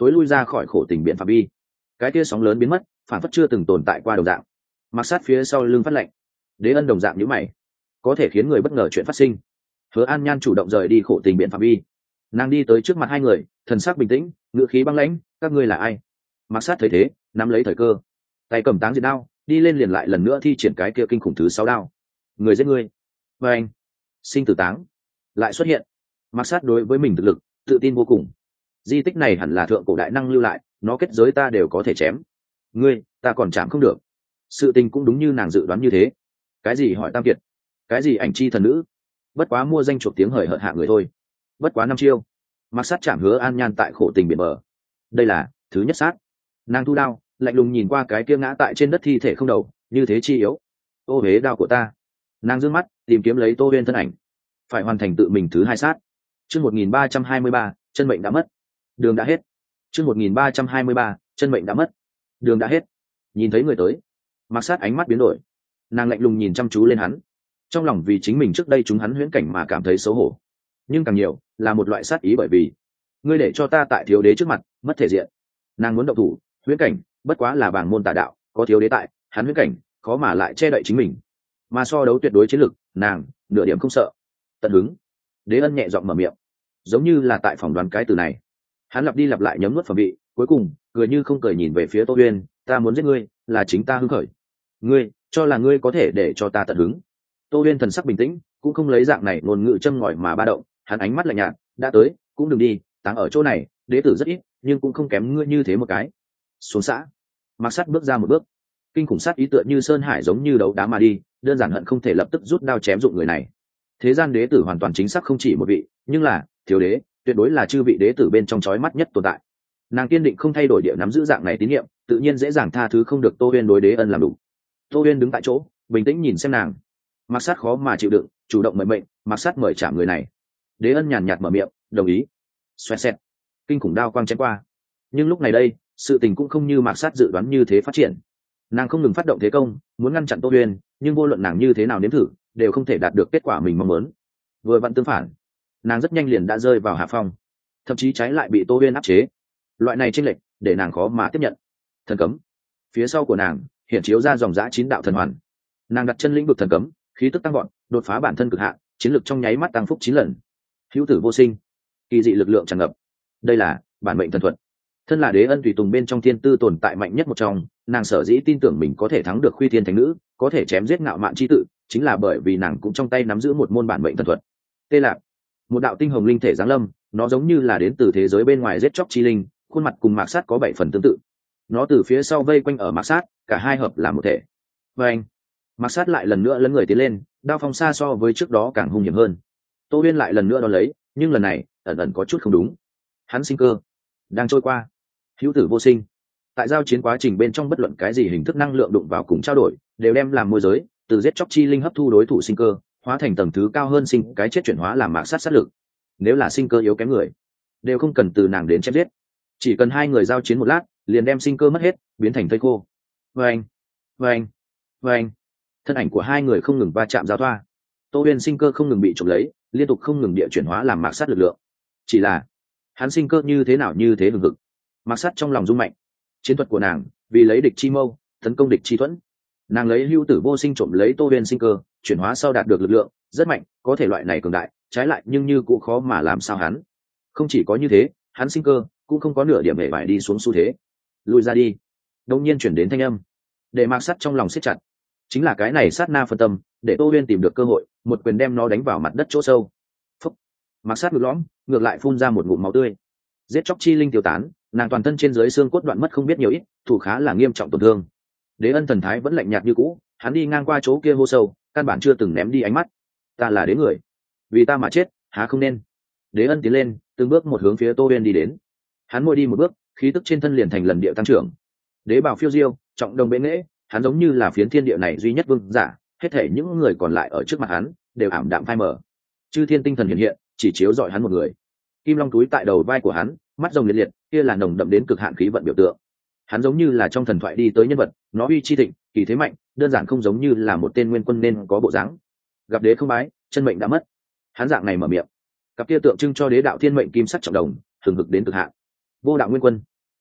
thối lui ra khỏi khổ tình biện phạm vi. Cái kia sóng lớn biến mất, phản phất chưa từng tồn tại qua đồng dạng. Mặc sát phía sau lưng phát lạnh. Đế Ân đồng dạng nhíu mày, có thể khiến người bất ngờ chuyện phát sinh. Hứa An Nhan chủ động rời đi khổ tình biện phạm vi, nàng đi tới trước mặt hai người, thần sắc bình tĩnh, ngữ khí băng lãnh, các ngươi là ai? Mặc sát thấy thế, nắm lấy thời cơ, tay cầm táng diệt đao, đi lên liền lại lần nữa thi triển cái kia kinh khủng thứ 6 đao. Người giết ngươi. Và anh, sinh tử táng lại xuất hiện. Mặc sát đối với mình thực lực tự tin vô cùng. Di tích này hẳn là thượng cổ đại năng lưu lại, nó kết giới ta đều có thể chém. Ngươi, ta còn chạm không được. Sự tình cũng đúng như nàng dự đoán như thế. Cái gì hỏi tam kiệt, cái gì ảnh chi thần nữ, bất quá mua danh chuộc tiếng hời hợt hạ người thôi. Bất quá 5 chiêu, Mặc sát chạm Hứa An Nhan tại khổ tình biển bờ. Đây là thứ nhất sát. Nàng thu đao, lạnh lùng nhìn qua cái kia ngã tại trên đất thi thể không đầu, như thế chi yếu. Ô hế đao của ta. Nàng dương mắt tìm kiếm lấy Tô Huyên thân ảnh, phải hoàn thành tự mình thứ 2 sát. Chương 1323, chân mệnh đã mất, đường đã hết. Chương 1323, chân mệnh đã mất, đường đã hết. Nhìn thấy người tới, Mặc sát ánh mắt biến đổi, nàng lạnh lùng nhìn chăm chú lên hắn, trong lòng vì chính mình trước đây chúng hắn huyễn cảnh mà cảm thấy xấu hổ, nhưng càng nhiều là một loại sát ý, bởi vì ngươi để cho ta tại thiếu đế trước mặt mất thể diện. Nàng muốn động thủ, huyễn cảnh bất quá là bảng môn tà đạo, có thiếu đế tại, hắn huyễn cảnh khó mà lại che đậy chính mình, mà so đấu tuyệt đối chiến lực, nàng nửa điểm không sợ. Tận hứng. Đế Ân nhẹ giọng mở miệng, giống như là tại phỏng đoán cái từ này. Hắn lặp đi lặp lại nhấm nuốt phẩm vị, cuối cùng cười như không cười nhìn về phía Tô Huyên, ta muốn giết ngươi là chính ta hưng khởi, ngươi cho là ngươi có thể để cho ta tận hứng? Tô Huyên thần sắc bình tĩnh, cũng không lấy dạng này ngôn ngữ châm ngòi mà ba động, hắn ánh mắt lạnh nhạt, đã tới cũng đừng đi, táng ở chỗ này đế tử rất ít, nhưng cũng không kém ngươi như thế một cái. Xuống xã. Mặc sát bước ra một bước, kinh khủng sát ý tựa như sơn hải giống như đấu đá mà đi, đơn giản hận không thể lập tức rút đao chém dụng người này. Thế gian đế tử hoàn toàn chính xác không chỉ một vị, nhưng là thiếu đế tuyệt đối là chư vị đế tử bên trong chói mắt nhất tồn tại. Nàng kiên định không thay đổi địa nắm giữ dạng này tín nhiệm, tự nhiên dễ dàng tha thứ không được Tô Huyên đối Đế Ân làm đủ. Tô Huyên đứng tại chỗ bình tĩnh nhìn xem nàng. Mặc sát khó mà chịu đựng, chủ động mời mệnh, Mặc sát mời chạm người này. Đế Ân nhàn nhạt mở miệng, đồng ý. Xoẹt xẹt, kinh khủng đao quang chém qua. Nhưng lúc này đây, sự tình cũng không như Mặc sát dự đoán như thế phát triển. Nàng không ngừng phát động thế công, muốn ngăn chặn Tô Huyên, nhưng vô luận nàng như thế nào nếm thử, đều không thể đạt được kết quả mình mong muốn. Vừa vặn tương phản, nàng rất nhanh liền đã rơi vào hạ phong, thậm chí trái lại bị Tô Huyên áp chế. Loại này chênh lệch để nàng khó mà tiếp nhận. Thần cấm. Phía sau của nàng hiện chiếu ra dòng dã 9 đạo thần hoàn. Nàng đặt chân lĩnh vực thần cấm, khí tức tăng vọt, đột phá bản thân cực hạn, chiến lực trong nháy mắt tăng phúc 9 lần. Hữu tử vô sinh, kỳ dị lực lượng tràn ngập. Đây là bản mệnh thần thuật. Thân là Đế Ân tùy tùng bên trong thiên tư tồn tại mạnh nhất một trong, nàng sở dĩ tin tưởng mình có thể thắng được Khuy Thiên Thánh Nữ, có thể chém giết ngạo mạn chi tự, chính là bởi vì nàng cũng trong tay nắm giữ một môn bản mệnh thần thuật. Tê Lạc, một đạo tinh hồng linh thể giáng lâm, nó giống như là đến từ thế giới bên ngoài giết chóc chi linh, khuôn mặt cùng Mạc Sát có 7 phần tương tự. Nó từ phía sau vây quanh ở Mạc Sát, cả hai hợp làm một thể. Và anh, Mạc Sát lại lần nữa lấn người tiến lên, đao phong xa so với trước đó càng hung hiểm hơn. Tô Huyên lại lần nữa đón lấy, nhưng lần này ẩn ẩn có chút không đúng. Hắn sinh cơ đang trôi qua, hữu tử vô sinh. Tại giao chiến quá trình bên trong, bất luận cái gì hình thức năng lượng đụng vào cùng trao đổi, đều đem làm môi giới, từ giết chóc chi linh hấp thu đối thủ sinh cơ, hóa thành tầng thứ cao hơn sinh cái chết chuyển hóa làm Mạc Sát sát lực. Nếu là sinh cơ yếu kém người, đều không cần từ nàng đến chém giết, chỉ cần hai người giao chiến một lát, liền đem sinh cơ mất hết, biến thành thây khô. Vâng, vâng, vâng. Thân ảnh của hai người không ngừng va chạm giao thoa. Tô Huyên sinh cơ không ngừng bị trộm lấy, liên tục không ngừng địa chuyển hóa làm Mạc Sát lực lượng. Chỉ là hắn sinh cơ như thế nào như thế hừng hực. Mạc Sát trong lòng rung mạnh. Chiến thuật của nàng vì lấy địch chi mâu, tấn công địch chi thuẫn. Nàng lấy hữu tử vô sinh trộm lấy Tô Huyên sinh cơ, chuyển hóa sau đạt được lực lượng rất mạnh, có thể loại này cường đại, trái lại nhưng như cũng khó mà làm sao hắn. Không chỉ có như thế, hắn sinh cơ cũng không có nửa điểm hề bại đi xuống xu thế. Lùi ra đi. Đông nhiên chuyển đến thanh âm, để Mạc Sát trong lòng siết chặt. Chính là cái này sát na phân tâm, để Tô Huyên tìm được cơ hội, một quyền đem nó đánh vào mặt đất chỗ sâu. Phúc. Mạc Sát ngược lõm, ngược lại phun ra một ngụm máu tươi. Giết chóc chi linh tiêu tán, nàng toàn thân trên dưới xương cốt đoạn mất không biết nhiều ít, thủ khá là nghiêm trọng tổn thương. Đế Ân thần thái vẫn lạnh nhạt như cũ, hắn đi ngang qua chỗ kia hô sâu, căn bản chưa từng ném đi ánh mắt. Ta là đế người, vì ta mà chết há không nên. Đế Ân tiến lên, từng bước một hướng phía Tô Huyên đi đến. Hắn mỗi đi một bước, khí tức trên thân liền thành lần địa tăng trưởng. Đế bào phiêu diêu, trọng đồng bệ nghệ, hắn giống như là phiến thiên địa này duy nhất vương giả, hết thể những người còn lại ở trước mặt hắn đều ảm đạm phai mờ. Chư thiên tinh thần hiện hiện, chỉ chiếu rọi hắn một người. Kim long túi tại đầu vai của hắn, mắt rồng liệt liệt, kia là nồng đậm đến cực hạn khí vận biểu tượng. Hắn giống như là trong thần thoại đi tới nhân vật, nó uy chi thịnh, kỳ thế mạnh, đơn giản không giống như là một tên nguyên quân nên có bộ dáng. Gặp đế không bái, chân mệnh đã mất. Hắn dạng này mở miệng, cặp kia tượng trưng cho đế đạo thiên mệnh kim sắc trọng đồng, thường hực đến cực hạn. Vô đạo nguyên quân,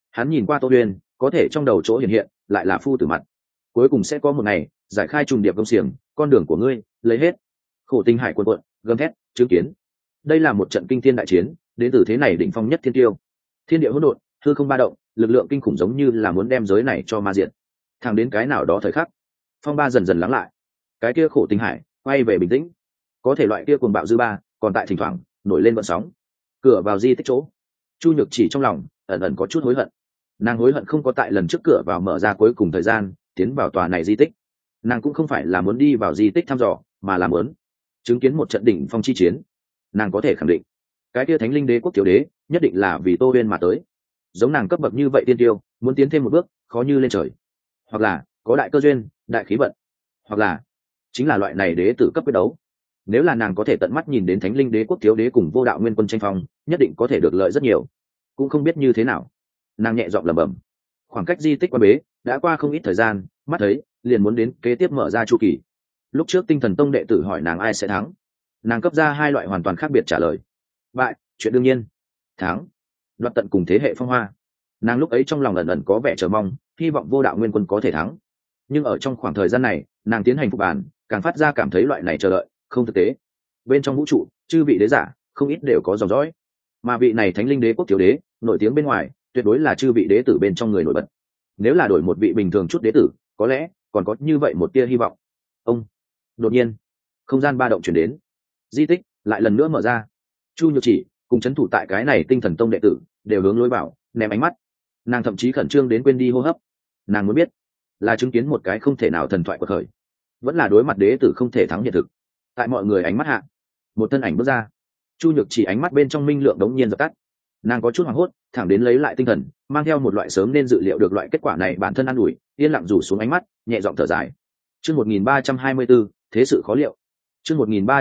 Hắn nhìn qua Tô Uyên, có thể trong đầu chỗ hiện hiện lại là phu tử mặt. Cuối cùng sẽ có một ngày giải khai trùng điệp công xiềng, con đường của ngươi lấy hết. Khổ tinh hải cuồn cuộn gầm thét chứng kiến. Đây là một trận kinh thiên đại chiến, đến từ thế này đỉnh phong nhất thiên tiêu. Thiên địa hỗn độn, hư không ba động, lực lượng kinh khủng giống như là muốn đem giới này cho ma diệt. Thẳng đến cái nào đó thời khắc, phong ba dần dần lắng lại, cái kia khổ tinh hải quay về bình tĩnh. Có thể loại kia cuồng bạo dư ba còn tại thỉnh thoảng nổi lên vận sóng. Cửa vào di tích chỗ, Chu Nhược Chỉ trong lòng ẩn ẩn có chút hối hận. Nàng hối hận không có tại lần trước cửa vào mở ra cuối cùng thời gian tiến vào tòa này di tích. Nàng cũng không phải là muốn đi vào di tích thăm dò, mà là muốn chứng kiến một trận đỉnh phong chi chiến. Nàng có thể khẳng định cái kia Thánh Linh Đế quốc tiểu đế nhất định là vì Tô Uyên mà tới. Giống nàng cấp bậc như vậy tiên tiêu, muốn tiến thêm một bước khó như lên trời. Hoặc là có đại cơ duyên, đại khí vận, hoặc là chính là loại này đế tử cấp quyết đấu. Nếu là nàng có thể tận mắt nhìn đến Thánh Linh Đế quốc thiếu đế cùng Vô Đạo Nguyên quân tranh phong, nhất định có thể được lợi rất nhiều. Cũng không biết như thế nào, nàng nhẹ giọng lẩm bẩm. Khoảng cách di tích quan bế đã qua không ít thời gian, mắt thấy liền muốn đến kế tiếp mở ra chu kỳ. Lúc trước Tinh Thần Tông đệ tử hỏi nàng ai sẽ thắng, nàng cấp ra hai loại hoàn toàn khác biệt trả lời. Bại, chuyện đương nhiên. Thắng, đoạt tận cùng thế hệ phong hoa. Nàng lúc ấy trong lòng ẩn ẩn có vẻ chờ mong, hy vọng Vô Đạo Nguyên quân có thể thắng. Nhưng ở trong khoảng thời gian này, nàng tiến hành phục bản, càng phát ra cảm thấy loại này chờ đợi không thực tế. Bên trong vũ trụ, chư vị đế giả không ít đều có dòng dõi, mà vị này Thánh Linh Đế quốc thiếu đế nổi tiếng bên ngoài, tuyệt đối là chư vị đế tử bên trong người nổi bật. Nếu là đổi một vị bình thường chút đế tử, có lẽ còn có như vậy một tia hy vọng. Ông đột nhiên, không gian ba động chuyển đến, di tích lại lần nữa mở ra. Chu Nhược Chỉ cùng chấn thủ tại cái này Tinh Thần Tông đệ tử đều hướng lối vào ném ánh mắt. Nàng thậm chí khẩn trương đến quên đi hô hấp. Nàng muốn biết là chứng kiến một cái không thể nào thần thoại của khởi, vẫn là đối mặt đế tử không thể thắng hiện thực. Tại mọi người ánh mắt hạ, một thân ảnh bước ra. Chu Nhược Chỉ ánh mắt bên trong minh lượng đống nhiên dập tắt. Nàng có chút hoảng hốt, thẳng đến lấy lại tinh thần, mang theo một loại sớm nên dự liệu được loại kết quả này bản thân an ủi, yên lặng rủ xuống ánh mắt, nhẹ giọng thở dài. Chương 1324, thế sự khó liệu. Chương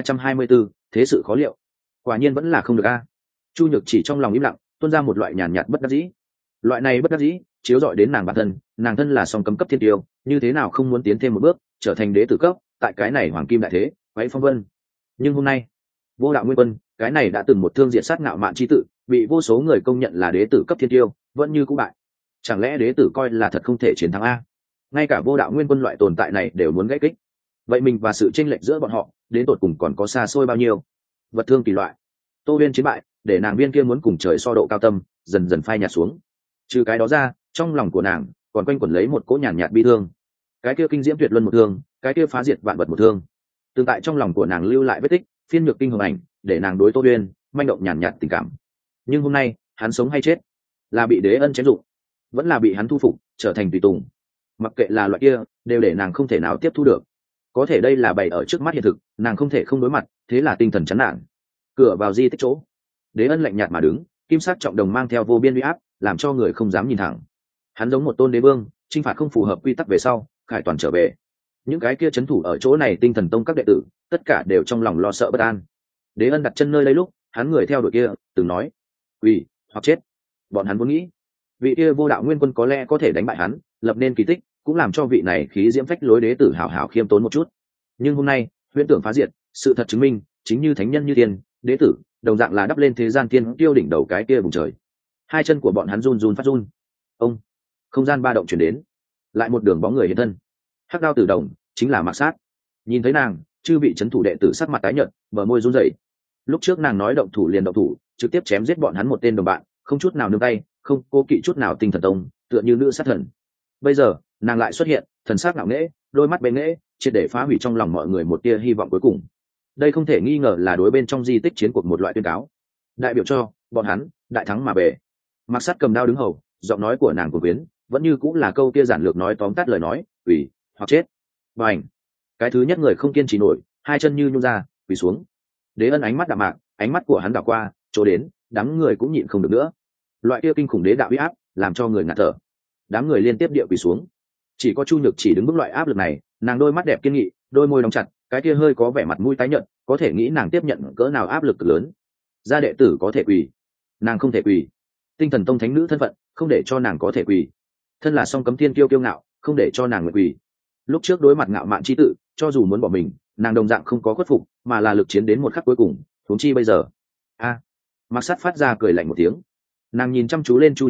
1324, thế sự khó liệu. Quả nhiên vẫn là không được a. Chu Nhược Chỉ trong lòng im lặng, tuôn ra một loại nhàn nhạt bất đắc dĩ. Loại này bất đắc dĩ chiếu rọi đến nàng bản thân, nàng thân là song cấm cấp thiên tiêu, như thế nào không muốn tiến thêm một bước, trở thành đế tử cấp, tại cái này hoàng kim đại thế, quấy phong vân. Nhưng hôm nay, Vô Đạo Nguyên quân, cái này đã từng một thương diệt sát ngạo mạn chi tự, bị vô số người công nhận là đế tử cấp thiên tiêu, vẫn như cũ bại. Chẳng lẽ đế tử coi là thật không thể chiến thắng a? Ngay cả Vô Đạo Nguyên quân loại tồn tại này đều muốn gãy kích. Vậy mình và sự chênh lệch giữa bọn họ, đến tột cùng còn có xa xôi bao nhiêu? Vật thương kỳ loại. Tô Uyên chiến bại, để nàng viên kia muốn cùng trời so độ cao tâm, dần dần phai nhạt xuống. Trừ cái đó ra, trong lòng của nàng còn quanh quẩn lấy một cỗ nhàn nhạt bi thương. Cái kia kinh diễm tuyệt luân một thương, cái kia phá diệt vạn vật một thương. Tương tại trong lòng của nàng lưu lại vết tích, phiên nhược kinh hồng ảnh, để nàng đối Tô Uyên manh động nhàn nhạt tình cảm. Nhưng hôm nay, hắn sống hay chết, là bị đế ân chém dụng, vẫn là bị hắn thu phục trở thành tùy tùng, mặc kệ là loại kia đều để nàng không thể nào tiếp thu được. Có thể đây là bày ở trước mắt hiện thực, nàng không thể không đối mặt, thế là tinh thần chán nản. Cửa vào di tích chỗ, đế ân lạnh nhạt mà đứng, kim sắc trọng đồng mang theo vô biên uy áp, làm cho người không dám nhìn thẳng. Hắn giống một tôn đế vương, chinh phạt không phù hợp quy tắc về sau, khải toàn trở về. Những cái kia chấn thủ ở chỗ này Tinh Thần Tông các đệ tử, tất cả đều trong lòng lo sợ bất an. Đế ân đặt chân nơi đây lúc, hắn người theo đuổi kia từng nói, quỳ hoặc chết. Bọn hắn muốn nghĩ, vị kia Vô Đạo Nguyên quân có lẽ có thể đánh bại hắn, lập nên kỳ tích, cũng làm cho vị này khí diễm phách lối đế tử hảo hảo khiêm tốn một chút. Nhưng hôm nay, huyễn tưởng phá diệt, sự thật chứng minh, chính như thánh nhân như tiên, đế tử đồng dạng là đắp lên thế gian tiên tiêu đỉnh đầu cái kia vùng trời. Hai chân của bọn hắn run run phát run. Ông, không gian ba động chuyển đến, lại một đường bóng người hiện thân. Hắc đao tử đồng chính là Mạc Sát. Nhìn thấy nàng, chư vị trấn thủ đệ tử sắc mặt tái nhợt, bờ môi run rẩy. Lúc trước nàng nói động thủ liền động thủ, trực tiếp chém giết bọn hắn một tên đồng bạn, không chút nào nương tay, không cố kỵ chút nào Tinh Thần Tông, tựa như nữ sát thần. Bây giờ, nàng lại xuất hiện, thần sắc ngạo nghễ, đôi mắt bén nghễ, triệt để phá hủy trong lòng mọi người một tia hy vọng cuối cùng. Đây không thể nghi ngờ là đối bên trong di tích chiến cuộc một loại tuyên cáo, đại biểu cho bọn hắn đại thắng mà về. Mạc Sát cầm đao đứng hầu, giọng nói của nàng của quyến vẫn như cũng là câu kia giản lược nói tóm tắt lời nói, quỳ hoặc chết. Bành, cái thứ nhất người không kiên trì nổi, hai chân như nhung ra, quỳ xuống. Đế ân ánh mắt đạm mạc, ánh mắt của hắn đảo qua chỗ đến, đám người cũng nhịn không được nữa. Loại kia kinh khủng đế đạo uy áp làm cho người ngạt thở. Đám người liên tiếp địa quỳ xuống. Chỉ có Chu Nhược Chỉ đứng bước loại áp lực này, nàng đôi mắt đẹp kiên nghị, đôi môi đóng chặt, cái kia hơi có vẻ mặt mũi tái nhợt, có thể nghĩ nàng tiếp nhận cỡ nào áp lực lớn. Gia đệ tử có thể quỳ, nàng không thể quỳ. Tinh Thần Tông thánh nữ thân phận không để cho nàng có thể quỳ. Thân là song cấm thiên kiêu kiêu ngạo, không để cho nàng nguyện quỳ. Lúc trước đối mặt ngạo mạn chi tự, cho dù muốn bỏ mình, nàng đồng dạng không có khuất phục, mà là lực chiến đến một khắc cuối cùng. Huống chi bây giờ, Mạc Sát phát ra cười lạnh một tiếng. Nàng nhìn chăm chú lên Chu Nhược Chỉ,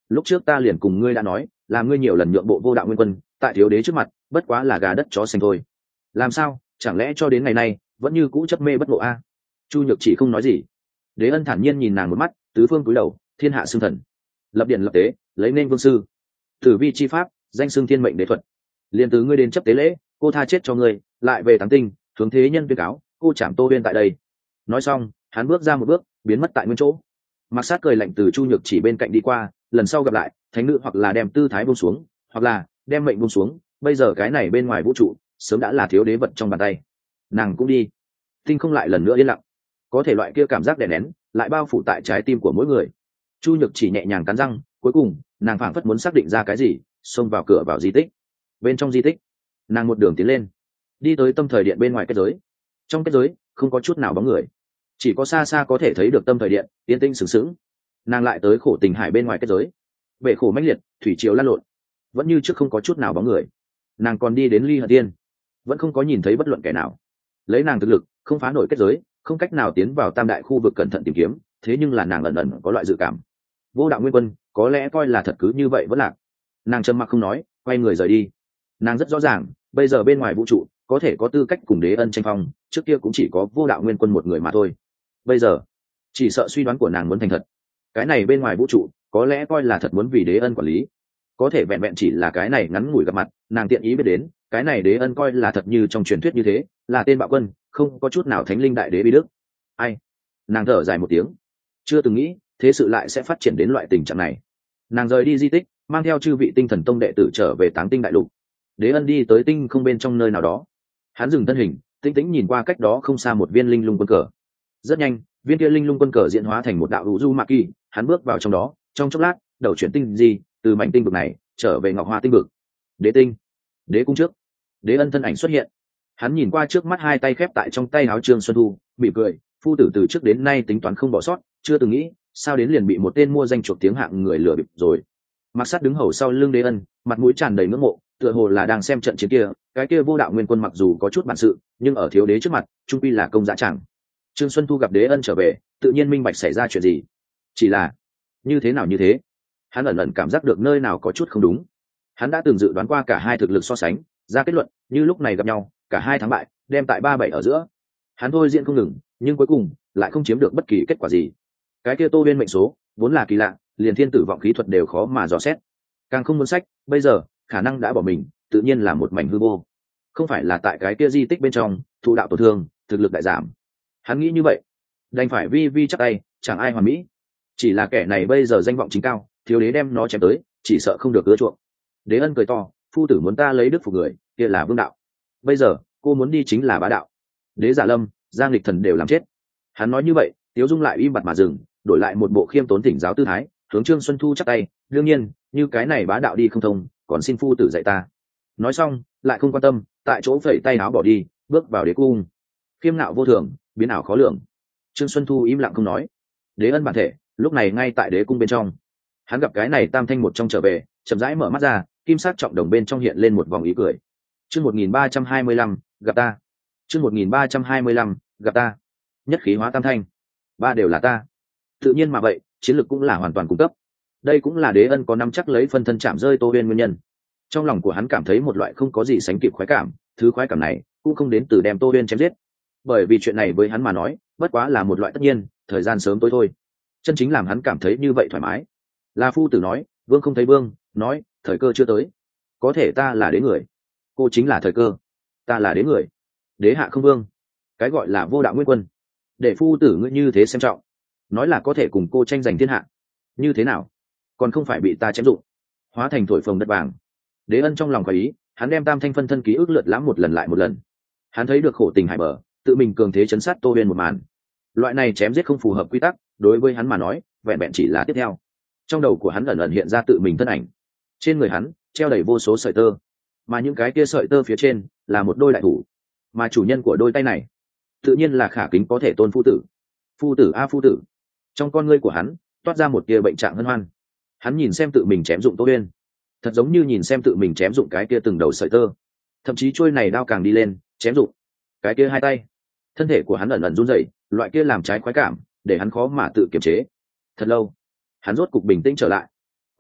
lúc trước ta liền cùng ngươi đã nói là ngươi nhiều lần nhượng bộ vô đạo nguyên quân tại thiếu đế trước mặt bất quá là gà đất chó xanh thôi. Làm sao chẳng lẽ cho đến ngày nay vẫn như cũ chấp mê bất ngộ a? Chu Nhược Chỉ không nói gì. Đế Ân thản nhiên nhìn nàng một mắt, tứ phương cúi đầu, thiên hạ xưng thần, lập điện lập tế, lấy nên vương sư, tử vi chi pháp, danh xưng thiên mệnh đế thuật. Liên từ ngươi đến chấp tế lễ, cô tha chết cho ngươi, lại về Táng Tinh, hướng thế nhân tuyên cáo, cô chạm Tô Uyên tại đây. Nói xong, hắn bước ra một bước, biến mất tại nguyên chỗ. Mặc Sát cười lạnh từ Chu Nhược Chỉ bên cạnh đi qua, lần sau gặp lại, thánh nữ hoặc là đem tư thái buông xuống, hoặc là đem mệnh buông xuống, bây giờ cái này bên ngoài vũ trụ, sớm đã là thiếu đế vật trong bàn tay. Nàng cũng đi. Tinh không lại lần nữa yên lặng. Có thể loại kia cảm giác đè nén lại bao phủ tại trái tim của mỗi người. Chu Nhược Chỉ nhẹ nhàng cắn răng, cuối cùng nàng phảng phất muốn xác định ra cái gì, xông vào cửa vào di tích. Bên trong di tích, nàng một đường tiến lên, đi tới tâm thời điện bên ngoài kết giới. Trong kết giới không có chút nào bóng người, chỉ có xa xa có thể thấy được tâm thời điện yên tĩnh sừng sững. Nàng lại tới khổ tình hải bên ngoài kết giới, bể khổ mãnh liệt, thủy triều lăn lộn, vẫn như trước không có chút nào bóng người. Nàng còn đi đến Ly Hận Tiên, vẫn không có nhìn thấy bất luận kẻ nào. Lấy nàng thực lực không phá nổi kết giới, không cách nào tiến vào tam đại khu vực cẩn thận tìm kiếm, thế nhưng là nàng ẩn ẩn có loại dự cảm vô đạo nguyên quân có lẽ coi là thật cứ như vậy vẫn lạc. Nàng trầm mặc không nói, quay người rời đi. Nàng rất rõ ràng bây giờ bên ngoài vũ trụ có thể có tư cách cùng Đế Ân tranh phong, trước kia cũng chỉ có vô đạo nguyên quân một người mà thôi. Bây giờ chỉ sợ suy đoán của nàng muốn thành thật, cái này bên ngoài vũ trụ có lẽ coi là thật muốn vì Đế Ân quản lý. Có thể vẹn vẹn chỉ là cái này ngắn ngủi gặp mặt, nàng tiện ý biết đến cái này Đế Ân coi là thật như trong truyền thuyết như thế, là tên bạo quân, không có chút nào thánh linh đại đế bi đức. Ai? Nàng thở dài một tiếng, chưa từng nghĩ thế sự lại sẽ phát triển đến loại tình trạng này. Nàng rời đi di tích, mang theo chư vị tinh thần tông đệ tử trở về Táng Tinh đại lục. Đế Ân đi tới tinh không bên trong nơi nào đó, hắn dừng thân hình, tinh tĩnh nhìn qua cách đó không xa một viên linh lung quân cờ. Rất nhanh, viên kia linh lung quân cờ diễn hóa thành một đạo hữu du mạc kỳ, hắn bước vào trong đó, trong chốc lát đầu chuyển tinh gì từ mảnh tinh vực này trở về ngọc hoa tinh vực. Đế tinh, đế cung trước, Đế Ân thân ảnh xuất hiện. Hắn nhìn qua trước mắt hai tay khép tại trong tay áo Trương Xuân Thu, mỉm cười, phu tử từ trước đến nay tính toán không bỏ sót, chưa từng nghĩ sao đến liền bị một tên mua danh chuộc tiếng hạng người lừa bịp rồi. Mặc Sát đứng hầu sau lưng Đế Ân, mặt mũi tràn đầy ngưỡng mộ, tựa hồ là đang xem trận chiến kia. Cái kia vô đạo nguyên quân mặc dù có chút bản sự, nhưng ở thiếu đế trước mặt trung quy là công dã chẳng. Trương Xuân Thu gặp Đế Ân trở về, tự nhiên minh bạch xảy ra chuyện gì. Chỉ là như thế nào như thế, hắn ẩn ẩn cảm giác được nơi nào có chút không đúng. Hắn đã từng dự đoán qua cả hai thực lực so sánh, ra kết luận như lúc này gặp nhau cả hai thắng bại đem tại 3-7 ở giữa. Hắn thôi diễn không ngừng, nhưng cuối cùng lại không chiếm được bất kỳ kết quả gì. Cái kia Tô Uyên mệnh số vốn là kỳ lạ, liền thiên tử vọng khí thuật đều khó mà dò xét, càng không muốn sách. Bây giờ khả năng đã bỏ mình, tự nhiên là một mảnh hư vô. Không phải là tại cái kia di tích bên trong thụ đạo tổn thương, thực lực đại giảm. Hắn nghĩ như vậy, đành phải vi vi chắc tay, chẳng ai hoàn mỹ. Chỉ là kẻ này bây giờ danh vọng chính cao, thiếu đế đem nó chém tới, chỉ sợ không được ưa chuộng. Đế Ân cười to, phu tử muốn ta lấy đức phục người, kia là vương đạo. Bây giờ cô muốn đi chính là bá đạo. Đế Giả Lâm, Giang Lịch Thần đều làm chết. Hắn nói như vậy, Tiếu Dung lại im bặt mà dừng, đổi lại một bộ khiêm tốn thỉnh giáo tư thái, hướng Trương Xuân Thu chắp tay, đương nhiên như cái này bá đạo đi không thông, còn xin phu tử dạy ta. Nói xong lại không quan tâm, tại chỗ phẩy tay áo bỏ đi, bước vào đế cung. Khiêm ngạo vô thường, biến ảo khó lường. Trương Xuân Thu im lặng không nói. Đế Ân bản thể lúc này ngay tại đế cung bên trong. Hắn gặp cái này tam thanh một trong trở về, chậm rãi mở mắt ra, kim sắc trọng đồng bên trong hiện lên một vòng ý cười. Chương 1325, gặp ta. Chương 1325, gặp ta. Nhất khí hóa tam thanh, ba đều là ta. Tự nhiên mà vậy, chiến lược cũng là hoàn toàn cung cấp. Đây cũng là Đế Ân có nắm chắc lấy phân thân chạm rơi Tô Uyên nguyên nhân. Trong lòng của hắn cảm thấy một loại không có gì sánh kịp khoái cảm, thứ khoái cảm này cũng không đến từ đem Tô Uyên chém giết, bởi vì chuyện này với hắn mà nói bất quá là một loại tất nhiên, thời gian sớm tối thôi. Chân chính làm hắn cảm thấy như vậy thoải mái là phu tử nói vương không thấy vương, nói thời cơ chưa tới. Có thể ta là đế người, cô chính là thời cơ. Ta là đế người, đế hạ không vương. Cái gọi là vô đạo nguyên quân, để phu tử ngươi như thế xem trọng, nói là có thể cùng cô tranh giành thiên hạ, như thế nào còn không phải bị ta chém dụng, hóa thành thổi phồng đất vàng. Đế Ân trong lòng có ý, hắn đem tam thanh phân thân ký ức lượt lãm một lần lại một lần. Hắn thấy được khổ tình hải bờ, tự mình cường thế chấn sát Tô Uyên một màn. Loại này chém giết không phù hợp quy tắc, đối với hắn mà nói vẹn vẹn chỉ là tiếp theo. Trong đầu của hắn ẩn ẩn hiện ra tự mình thân ảnh, trên người hắn treo đầy vô số sợi tơ, mà những cái kia sợi tơ phía trên là một đôi đại thủ, mà chủ nhân của đôi tay này tự nhiên là khả kính có thể tôn phu tử. Phu tử a phu tử. Trong con ngươi của hắn toát ra một tia bệnh trạng hân hoan. Hắn nhìn xem tự mình chém dụng Tô Uyên, thật giống như nhìn xem tự mình chém dụng cái kia từng đầu sợi tơ. Thậm chí trôi này đao càng đi lên chém dụng cái kia hai tay, thân thể của hắn ẩn ẩn run rẩy, loại kia làm trái khoái cảm để hắn khó mà tự kiềm chế. Thật lâu hắn rốt cục bình tĩnh trở lại,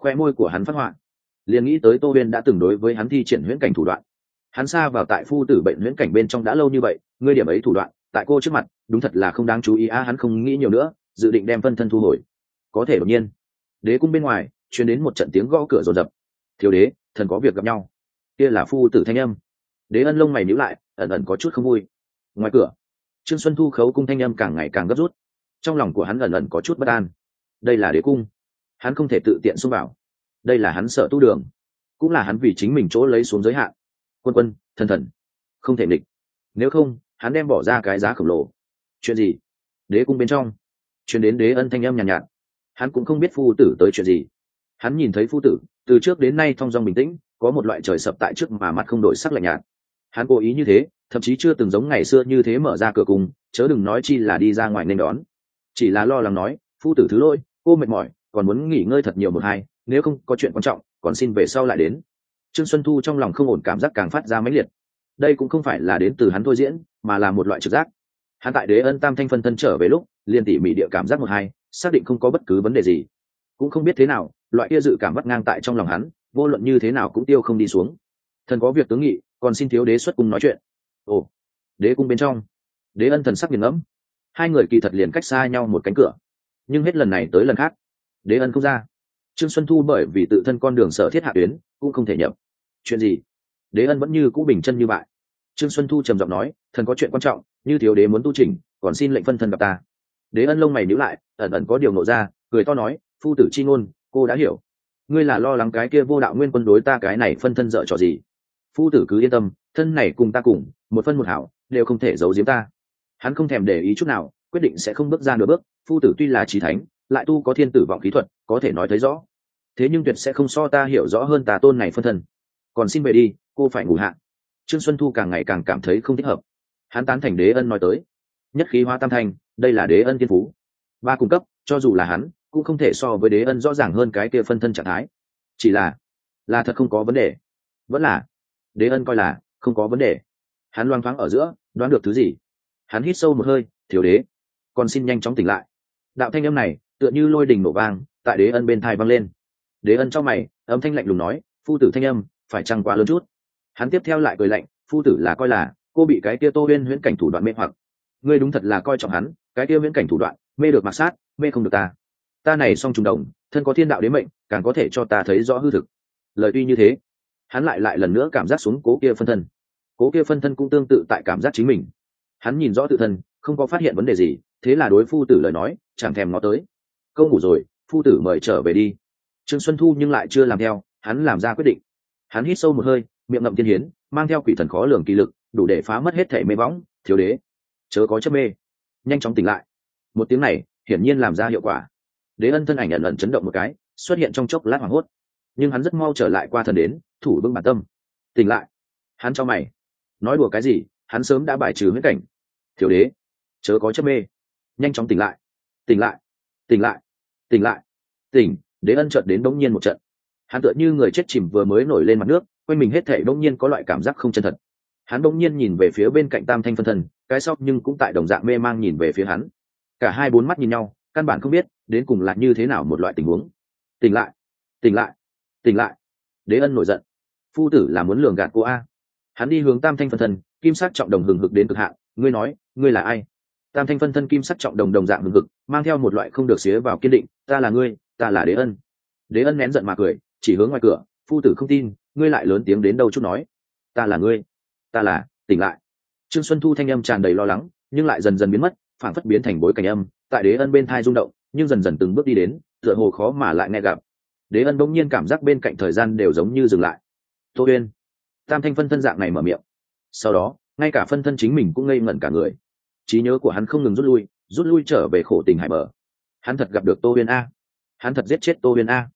khoe môi của hắn phát họa, liền nghĩ tới Tô Huyên đã từng đối với hắn thi triển huyễn cảnh thủ đoạn. Hắn xa vào tại phu tử bệnh huyễn cảnh bên trong đã lâu như vậy, ngươi điểm ấy thủ đoạn tại cô trước mặt đúng thật là không đáng chú ý hắn không nghĩ nhiều nữa, dự định đem phân thân thu hồi. Có thể đột nhiên đế cung bên ngoài truyền đến một trận tiếng gõ cửa rồn rập. Thiếu đế, thần có việc gặp nhau. Kia là phu tử thanh âm. Đế Ân lông mày nhíu lại, ẩn ẩn có chút không vui. Ngoài cửa, Trương Xuân Thu khấu cung thanh âm càng ngày càng gấp rút, trong lòng của hắn ẩn ẩn có chút bất an. Đây là đế cung, hắn không thể tự tiện xông vào. Đây là hắn sở tu đường, cũng là hắn vì chính mình chỗ lấy xuống giới hạn. Quân quân, thần thần, không thể nghịch. Nếu không, hắn đem bỏ ra cái giá khổng lồ. Chuyện gì? Đế cung bên trong truyền đến Đế Ân thanh âm nhàn nhạt. Hắn cũng không biết phu tử tới chuyện gì. Hắn nhìn thấy phu tử từ trước đến nay thong dong bình tĩnh, có một loại trời sập tại trước mà mặt không đổi sắc lạnh nhạt. Hắn cố ý như thế, thậm chí chưa từng giống ngày xưa như thế mở ra cửa cung, chớ đừng nói chi là đi ra ngoài nên đón. Chỉ là lo lắng nói, phu tử thứ lỗi, cô mệt mỏi, còn muốn nghỉ ngơi thật nhiều một hai, nếu không có chuyện quan trọng, còn xin về sau lại đến. Trương Xuân Thu trong lòng không ổn, cảm giác càng phát ra mãnh liệt. Đây cũng không phải là đến từ hắn thôi diễn, mà là một loại trực giác. Hắn tại Đế Ân tam thanh phân thân trở về lúc, liền tỉ mỉ địa cảm giác một hai, xác định không có bất cứ vấn đề gì. Cũng không biết thế nào, loại kia dự cảm vắt ngang tại trong lòng hắn, vô luận như thế nào cũng tiêu không đi xuống. Thần có việc tướng nghị, còn xin thiếu đế xuất cung nói chuyện. Ồ, đế cung bên trong, Đế Ân thần sắc nghiền ngẫm. Hai người kỳ thật liền cách xa nhau một cánh cửa, nhưng hết lần này tới lần khác, Đế Ân không ra. Trương Xuân Thu bởi vì tự thân con đường sở thiết hạ tuyến, cũng không thể nhập. Chuyện gì? Đế Ân vẫn như cũ bình chân như vậy. Trương Xuân Thu trầm giọng nói, thần có chuyện quan trọng, như thiếu đế muốn tu chỉnh, còn xin lệnh phân thân gặp ta. Đế Ân lông mày nhíu lại, ẩn ẩn có điều nộ ra, cười to nói, phu tử chi ngôn, cô đã hiểu. Ngươi là lo lắng cái kia vô đạo nguyên quân đối ta cái này phân thân dở trò gì? Phu tử cứ yên tâm, thân này cùng ta cùng, một phân một hảo, đều không thể giấu giếm ta. Hắn không thèm để ý chút nào, quyết định sẽ không bước ra nửa bước. Phu tử tuy là chí thánh, lại tu có thiên tử vọng khí thuật, có thể nói thấy rõ. Thế nhưng tuyệt sẽ không so ta hiểu rõ hơn tà tôn này phân thân. Còn xin về đi, cô phải ngủ hạ. Trương Xuân Thu càng ngày càng cảm thấy không thích hợp. Hắn tán thành Đế Ân nói tới, nhất khí hóa tam thành, đây là Đế Ân thiên phú. Ba cung cấp, cho dù là hắn, cũng không thể so với Đế Ân rõ ràng hơn cái kia phân thân trạng thái. Chỉ là thật không có vấn đề. Vẫn là Đế Ân coi là không có vấn đề. Hắn loang thoáng ở giữa, đoán được thứ gì. Hắn hít sâu một hơi, thiếu đế, còn xin nhanh chóng tỉnh lại. Đạo thanh âm này tựa như lôi đình nổ vang tại Đế Ân bên tai vang lên. Đế Ân trong mày, âm thanh lạnh lùng nói, phu tử thanh âm phải chăng quá lớn chút. Hắn tiếp theo lại cười lạnh, phu tử là coi là cô bị cái kia Tô Huyên huyễn cảnh thủ đoạn mê hoặc. Ngươi đúng thật là coi trọng hắn, cái kia huyễn cảnh thủ đoạn mê được mặc sát, mê không được ta. Ta này song trùng đồng, thân có thiên đạo đế mệnh, càng có thể cho ta thấy rõ hư thực. Lời tuy như thế, hắn lại lần nữa cảm giác xuống cố kia phân thân. Cố kia phân thân cũng tương tự tại cảm giác chính mình. Hắn nhìn rõ tự thân, không có phát hiện vấn đề gì, thế là đối phu tử lời nói chẳng thèm ngó tới. Câu ngủ rồi, phu tử mời trở về đi. Trương Xuân Thu nhưng lại chưa làm theo, hắn làm ra quyết định. Hắn hít sâu một hơi, miệng ngậm tiên hiến, mang theo quỷ thần khó lường kỳ lực, đủ để phá mất hết thể mê võng. Thiếu đế, chớ có chấp mê, nhanh chóng tỉnh lại. Một tiếng này hiển nhiên làm ra hiệu quả. Đế Ân thân ảnh ẩn ẩn chấn động một cái, xuất hiện trong chốc lát hoảng hốt, nhưng hắn rất mau trở lại qua thần đến, thủ vững bản tâm. Tỉnh lại. Hắn cho mày, nói đùa cái gì? Hắn sớm đã bài trừ huyễn cảnh. Thiếu đế, chớ có chấp mê, nhanh chóng tỉnh lại. Tỉnh lại, tỉnh lại, tỉnh lại, tỉnh. Đế Ân chợt đến bỗng nhiên một trận, hắn tựa như người chết chìm vừa mới nổi lên mặt nước, quanh mình hết thảy bỗng nhiên có loại cảm giác không chân thật. Hắn bỗng nhiên nhìn về phía bên cạnh tam thanh phân thân, cái sau nhưng cũng tại đồng dạng mê mang nhìn về phía hắn. Cả hai bốn mắt nhìn nhau, căn bản không biết đến cùng là như thế nào một loại tình huống. Tỉnh lại, tỉnh lại, tỉnh lại. Đế Ân nổi giận, phu tử là muốn lường gạt cô a. Hắn đi hướng tam thanh phân thân, kim sắc trọng đồng hừng hực đến cực hạn. Ngươi nói, ngươi là ai? Tam thanh phân thân kim sắc trọng đồng đồng dạng hừng hực, mang theo một loại không được xía vào kiên định. Ta là ngươi, ta là Đế Ân. Đế Ân nén giận mà cười, chỉ hướng ngoài cửa. Phu tử không tin, ngươi lại lớn tiếng đến đâu chút nói. Ta là ngươi, ta là. Tỉnh lại. Trương Xuân Thu thanh âm tràn đầy lo lắng, nhưng lại dần dần biến mất, phản phất biến thành bối cảnh âm tại Đế Ân bên thai rung động, nhưng dần dần từng bước đi đến, tựa hồ khó mà lại nghe gặp. Đế Ân bỗng nhiên cảm giác bên cạnh thời gian đều giống như dừng lại. Tô Uyên, tam thanh phân thân dạng này mở miệng, sau đó ngay cả phân thân chính mình cũng ngây ngẩn cả người. Trí nhớ của hắn không ngừng rút lui trở về khổ tình hải bờ. Hắn thật gặp được Tô Uyên a, hắn thật giết chết Tô Uyên a,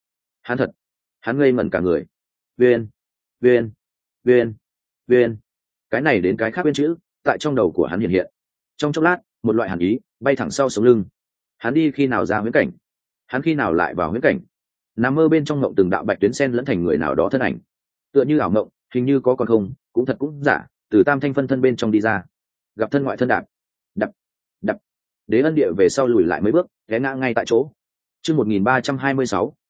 hắn ngây ngẩn cả người. Uyên, Uyên, Uyên, Uyên, cái này đến cái khác bên chữ tại trong đầu của hắn hiện hiện. Trong chốc lát, một loại hàn ý bay thẳng sau sống lưng. Hắn đi khi nào ra huyễn cảnh? Hắn khi nào lại vào huyễn cảnh? Nằm mơ bên trong ngộng từng đạo bạch tuyến sen lẫn thành người nào đó thân ảnh, tựa như ảo ngộng, hình như có còn không, cũng thật cũng giả, từ tam thanh phân thân bên trong đi ra. Gặp thân ngoại thân đạp, đập, đập. Đế Ân địa về sau lùi lại mấy bước, té ngã ngay tại chỗ. Chương 1326,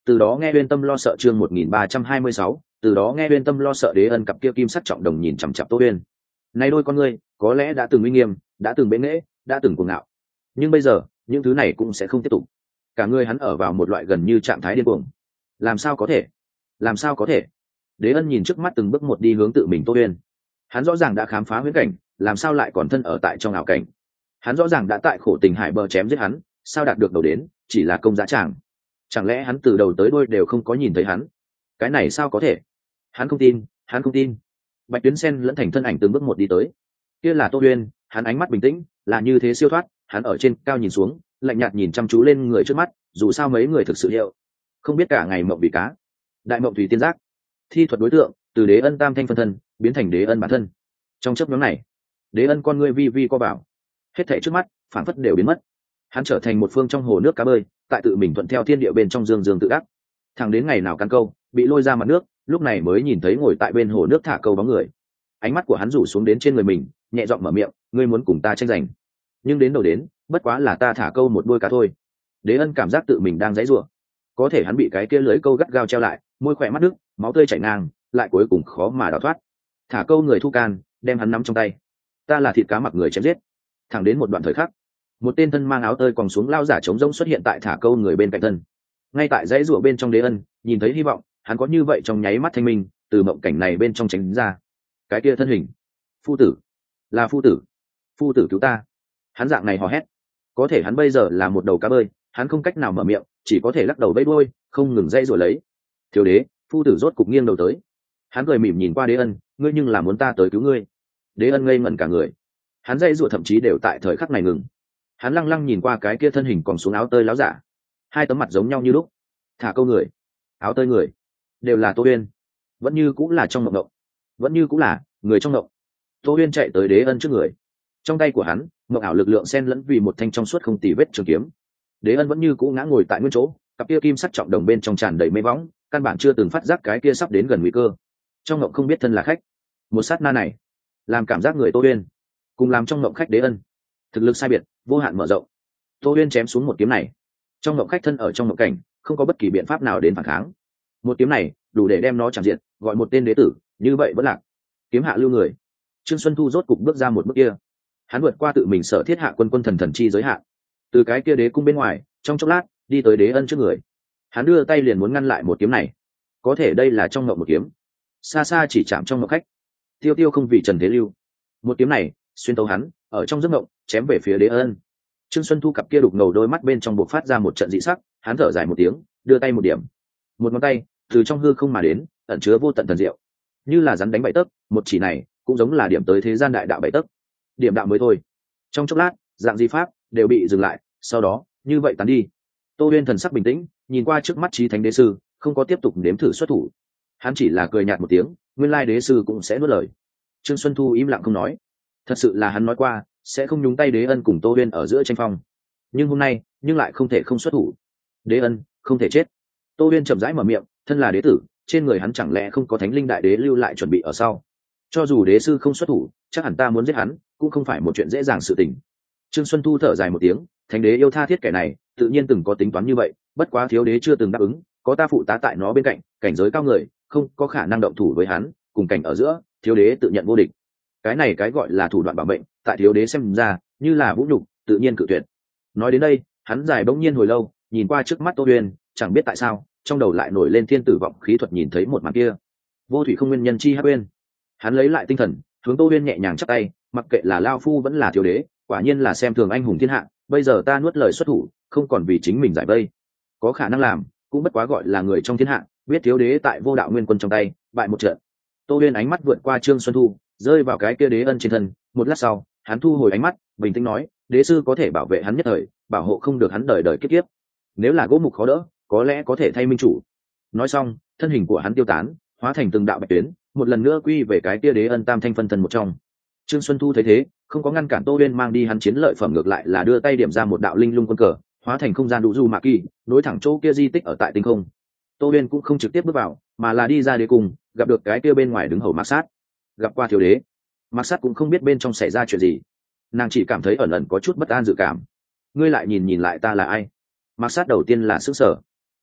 Từ đó nghe uyên tâm lo sợ chương 1326, từ đó nghe uyên tâm lo sợ Đế Ân cặp kia kim sắc trọng đồng nhìn chằm chằm Tô Uyên. Này đôi con ngươi, có lẽ đã từng uy nghiêm, đã từng bệ nghệ, đã từng cuồng ngạo, nhưng bây giờ, những thứ này cũng sẽ không tiếp tục. Cả người hắn ở vào một loại gần như trạng thái điên cuồng. Làm sao có thể? Làm sao có thể? Đế Ân nhìn trước mắt từng bước một đi hướng tự mình Tô Uyên. Hắn rõ ràng đã khám phá huyễn cảnh, làm sao lại còn thân ở tại trong ảo cảnh? Hắn rõ ràng đã tại khổ tình hải bờ chém giết hắn, sao đạt được đầu đến, chỉ là công giá tràng. Chẳng lẽ hắn từ đầu tới đuôi đều không có nhìn thấy hắn? Cái này sao có thể? Hắn không tin, hắn không tin. Bạch Tuyến Sen lẫn thành thân ảnh từng bước một đi tới. Kia là Tô Uyên, hắn ánh mắt bình tĩnh, là như thế siêu thoát, hắn ở trên cao nhìn xuống, lạnh nhạt nhìn chăm chú lên người trước mắt, dù sao mấy người thực sự hiệu, không biết cả ngày mộng bị cá. Đại mộng tùy tiên giác, thi thuật đối tượng, từ Đế Ân tam thanh phân thân, biến thành Đế Ân bản thân. Trong chớp nhoáng này, Đế Ân con ngươi vi vi co vào, hết thảy trước mắt, phản phất đều biến mất. Hắn trở thành một phương trong hồ nước cá bơi, tại tự mình thuận theo thiên địa bên trong dương dương tự đắc. Thẳng đến ngày nào căn câu, bị lôi ra mặt nước, lúc này mới nhìn thấy ngồi tại bên hồ nước thả câu bóng người. Ánh mắt của hắn rủ xuống đến trên người mình, nhẹ giọng mở miệng, ngươi muốn cùng ta tranh giành. Nhưng đến đầu đến, bất quá là ta thả câu một đuôi cá thôi. Đế Ân cảm giác tự mình đang giãy giụa, có thể hắn bị cái kia lưới câu gắt gao treo lại, môi khỏe mắt nước, máu tươi chảy ngang, lại cuối cùng khó mà đào thoát. Thả câu người thu can, đem hắn nắm trong tay. Ta là thịt cá mặc người chém giết. Thẳng đến một đoạn thời khắc, một tên thân mang áo tơi còn xuống lao giả trống rỗng xuất hiện tại thả câu người bên cạnh thân. Ngay tại dãy rủa bên trong Đế Ân nhìn thấy hy vọng, hắn có như vậy trong nháy mắt thanh minh, từ mộng cảnh này bên trong tránh ra. Cái kia thân hình, phu tử, là phu tử, phu tử cứu ta. Hắn dạng này hò hét, có thể hắn bây giờ là một đầu cá bơi, hắn không cách nào mở miệng, chỉ có thể lắc đầu vẫy đuôi, không ngừng dãy rủa lấy. Thiếu đế, phu tử rốt cục nghiêng đầu tới. Hắn cười mỉm nhìn qua Đế Ân, ngươi nhưng là muốn ta tới cứu ngươi. Đế Ân ngây ngẩn cả người, hắn dãy rủa thậm chí đều tại thời khắc này ngừng. Hắn lăng lăng nhìn qua cái kia thân hình còn xuống áo tơi láo giả, hai tấm mặt giống nhau như lúc, thả câu người, áo tơi người, đều là Tô Uyên, vẫn như cũng là trong mộng động, vẫn như cũng là người trong mộng. Tô Uyên chạy tới Đế Ân trước người, trong tay của hắn mộng ảo lực lượng xen lẫn vì một thanh trong suốt không tì vết trường kiếm. Đế Ân vẫn như cũ ngã ngồi tại nguyên chỗ, cặp kia kim sắc trọng đồng bên trong tràn đầy mây võng, căn bản chưa từng phát giác cái kia sắp đến gần nguy cơ. Trong mộng không biết thân là khách, một sát na này làm cảm giác người Tô Uyên cùng làm trong mộng khách Đế Ân thực lực sai biệt vô hạn mở rộng. Tô Uyên chém xuống một kiếm này, trong mộng khách thân ở trong mộng cảnh không có bất kỳ biện pháp nào đến phản kháng. Một kiếm này đủ để đem nó chạm diệt, gọi một tên đế tử như vậy vẫn lạc. Kiếm hạ lưu người. Trương Xuân Thu rốt cục bước ra một bước kia, hắn vượt qua tự mình sở thiết hạ quân quân thần thần chi giới hạn, từ cái kia đế cung bên ngoài trong chốc lát đi tới Đế Ân trước người. Hắn đưa tay liền muốn ngăn lại một kiếm này, có thể đây là trong mộng một kiếm, xa xa chỉ chạm trong mộng khách. Tiêu tiêu không vì trần thế lưu, một kiếm này xuyên tấu hắn ở trong giấc mộng, chém về phía Đế Ân. Trương Xuân Thu cặp kia đục ngầu đôi mắt bên trong buộc phát ra một trận dị sắc, hắn thở dài một tiếng, đưa tay một điểm, một ngón tay từ trong hư không mà đến, ẩn chứa vô tận thần diệu, như là rắn đánh bảy tấc. Một chỉ này cũng giống là điểm tới thế gian đại đạo bảy tấc, điểm đạo mới thôi. Trong chốc lát, dạng di pháp đều bị dừng lại, sau đó như vậy tán đi. Tô Uyên thần sắc bình tĩnh, nhìn qua trước mắt chí thánh đế sư, không có tiếp tục nếm thử xuất thủ. Hắn chỉ là cười nhạt một tiếng, nguyên lai đế sư cũng sẽ nuốt lời. Trương Xuân Thu im lặng không nói. Thật sự là hắn nói qua sẽ không nhúng tay Đế Ân cùng Tô Uyên ở giữa tranh phong, nhưng hôm nay nhưng lại không thể không xuất thủ. Đế Ân không thể chết. Tô Uyên chậm rãi mở miệng, thân là đế tử, trên người hắn chẳng lẽ không có thánh linh đại đế lưu lại chuẩn bị ở sau? Cho dù đế sư không xuất thủ, chắc hẳn ta muốn giết hắn cũng không phải một chuyện dễ dàng sự tình. Trương Xuân Thu thở dài một tiếng, thánh đế yêu tha thiết kẻ này, tự nhiên từng có tính toán như vậy, bất quá thiếu đế chưa từng đáp ứng, có ta phụ tá tại nó bên cạnh, cảnh giới cao người, không có khả năng động thủ với hắn, cùng cảnh ở giữa, thiếu đế tự nhận vô địch. Cái này cái gọi là thủ đoạn bảo mệnh, tại thiếu đế xem ra như là vũ nhục, tự nhiên cự tuyệt. Nói đến đây, hắn dài bỗng nhiên hồi lâu, nhìn qua trước mắt Tô Uyên, chẳng biết tại sao, trong đầu lại nổi lên thiên tử vọng khí thuật, nhìn thấy một màn kia, vô thủy không nguyên nhân chi hắc uyên. Hắn lấy lại tinh thần, hướng Tô Uyên nhẹ nhàng chắp tay, mặc kệ là lao phu vẫn là thiếu đế, quả nhiên là xem thường anh hùng thiên hạ, bây giờ ta nuốt lời xuất thủ, không còn vì chính mình giải vây, có khả năng làm, cũng bất quá gọi là người trong thiên hạ, biết thiếu đế tại vô đạo nguyên quân trong tay bại một trận. Tô Uyên ánh mắt vượt qua Trương Xuân Thu, rơi vào cái kia Đế Ân trên thân, một lát sau, hắn thu hồi ánh mắt, bình tĩnh nói, đế sư có thể bảo vệ hắn nhất thời, bảo hộ không được hắn đời đời kiếp kiếp. Nếu là gỗ mục khó đỡ, có lẽ có thể thay minh chủ. Nói xong, thân hình của hắn tiêu tán, hóa thành từng đạo bạch tuyến, một lần nữa quy về cái kia Đế Ân tam thanh phân thân một trong. Trương Xuân Thu thấy thế, không có ngăn cản Tô Uyên mang đi hắn chiến lợi phẩm, ngược lại là đưa tay điểm ra một đạo linh lung quân cờ, hóa thành không gian đủ du mạ kỳ, nối thẳng chỗ kia di tích ở tại tinh không. Tô Uyên cũng không trực tiếp bước vào, mà là đi ra đế cùng, gặp được cái kia bên ngoài đứng hầu Mạc Sát. Gặp qua thiếu đế, Mạc Sát cũng không biết bên trong xảy ra chuyện gì, nàng chỉ cảm thấy ẩn ẩn có chút bất an dự cảm. Ngươi lại nhìn lại ta là ai? Mạc Sát đầu tiên là sững sờ,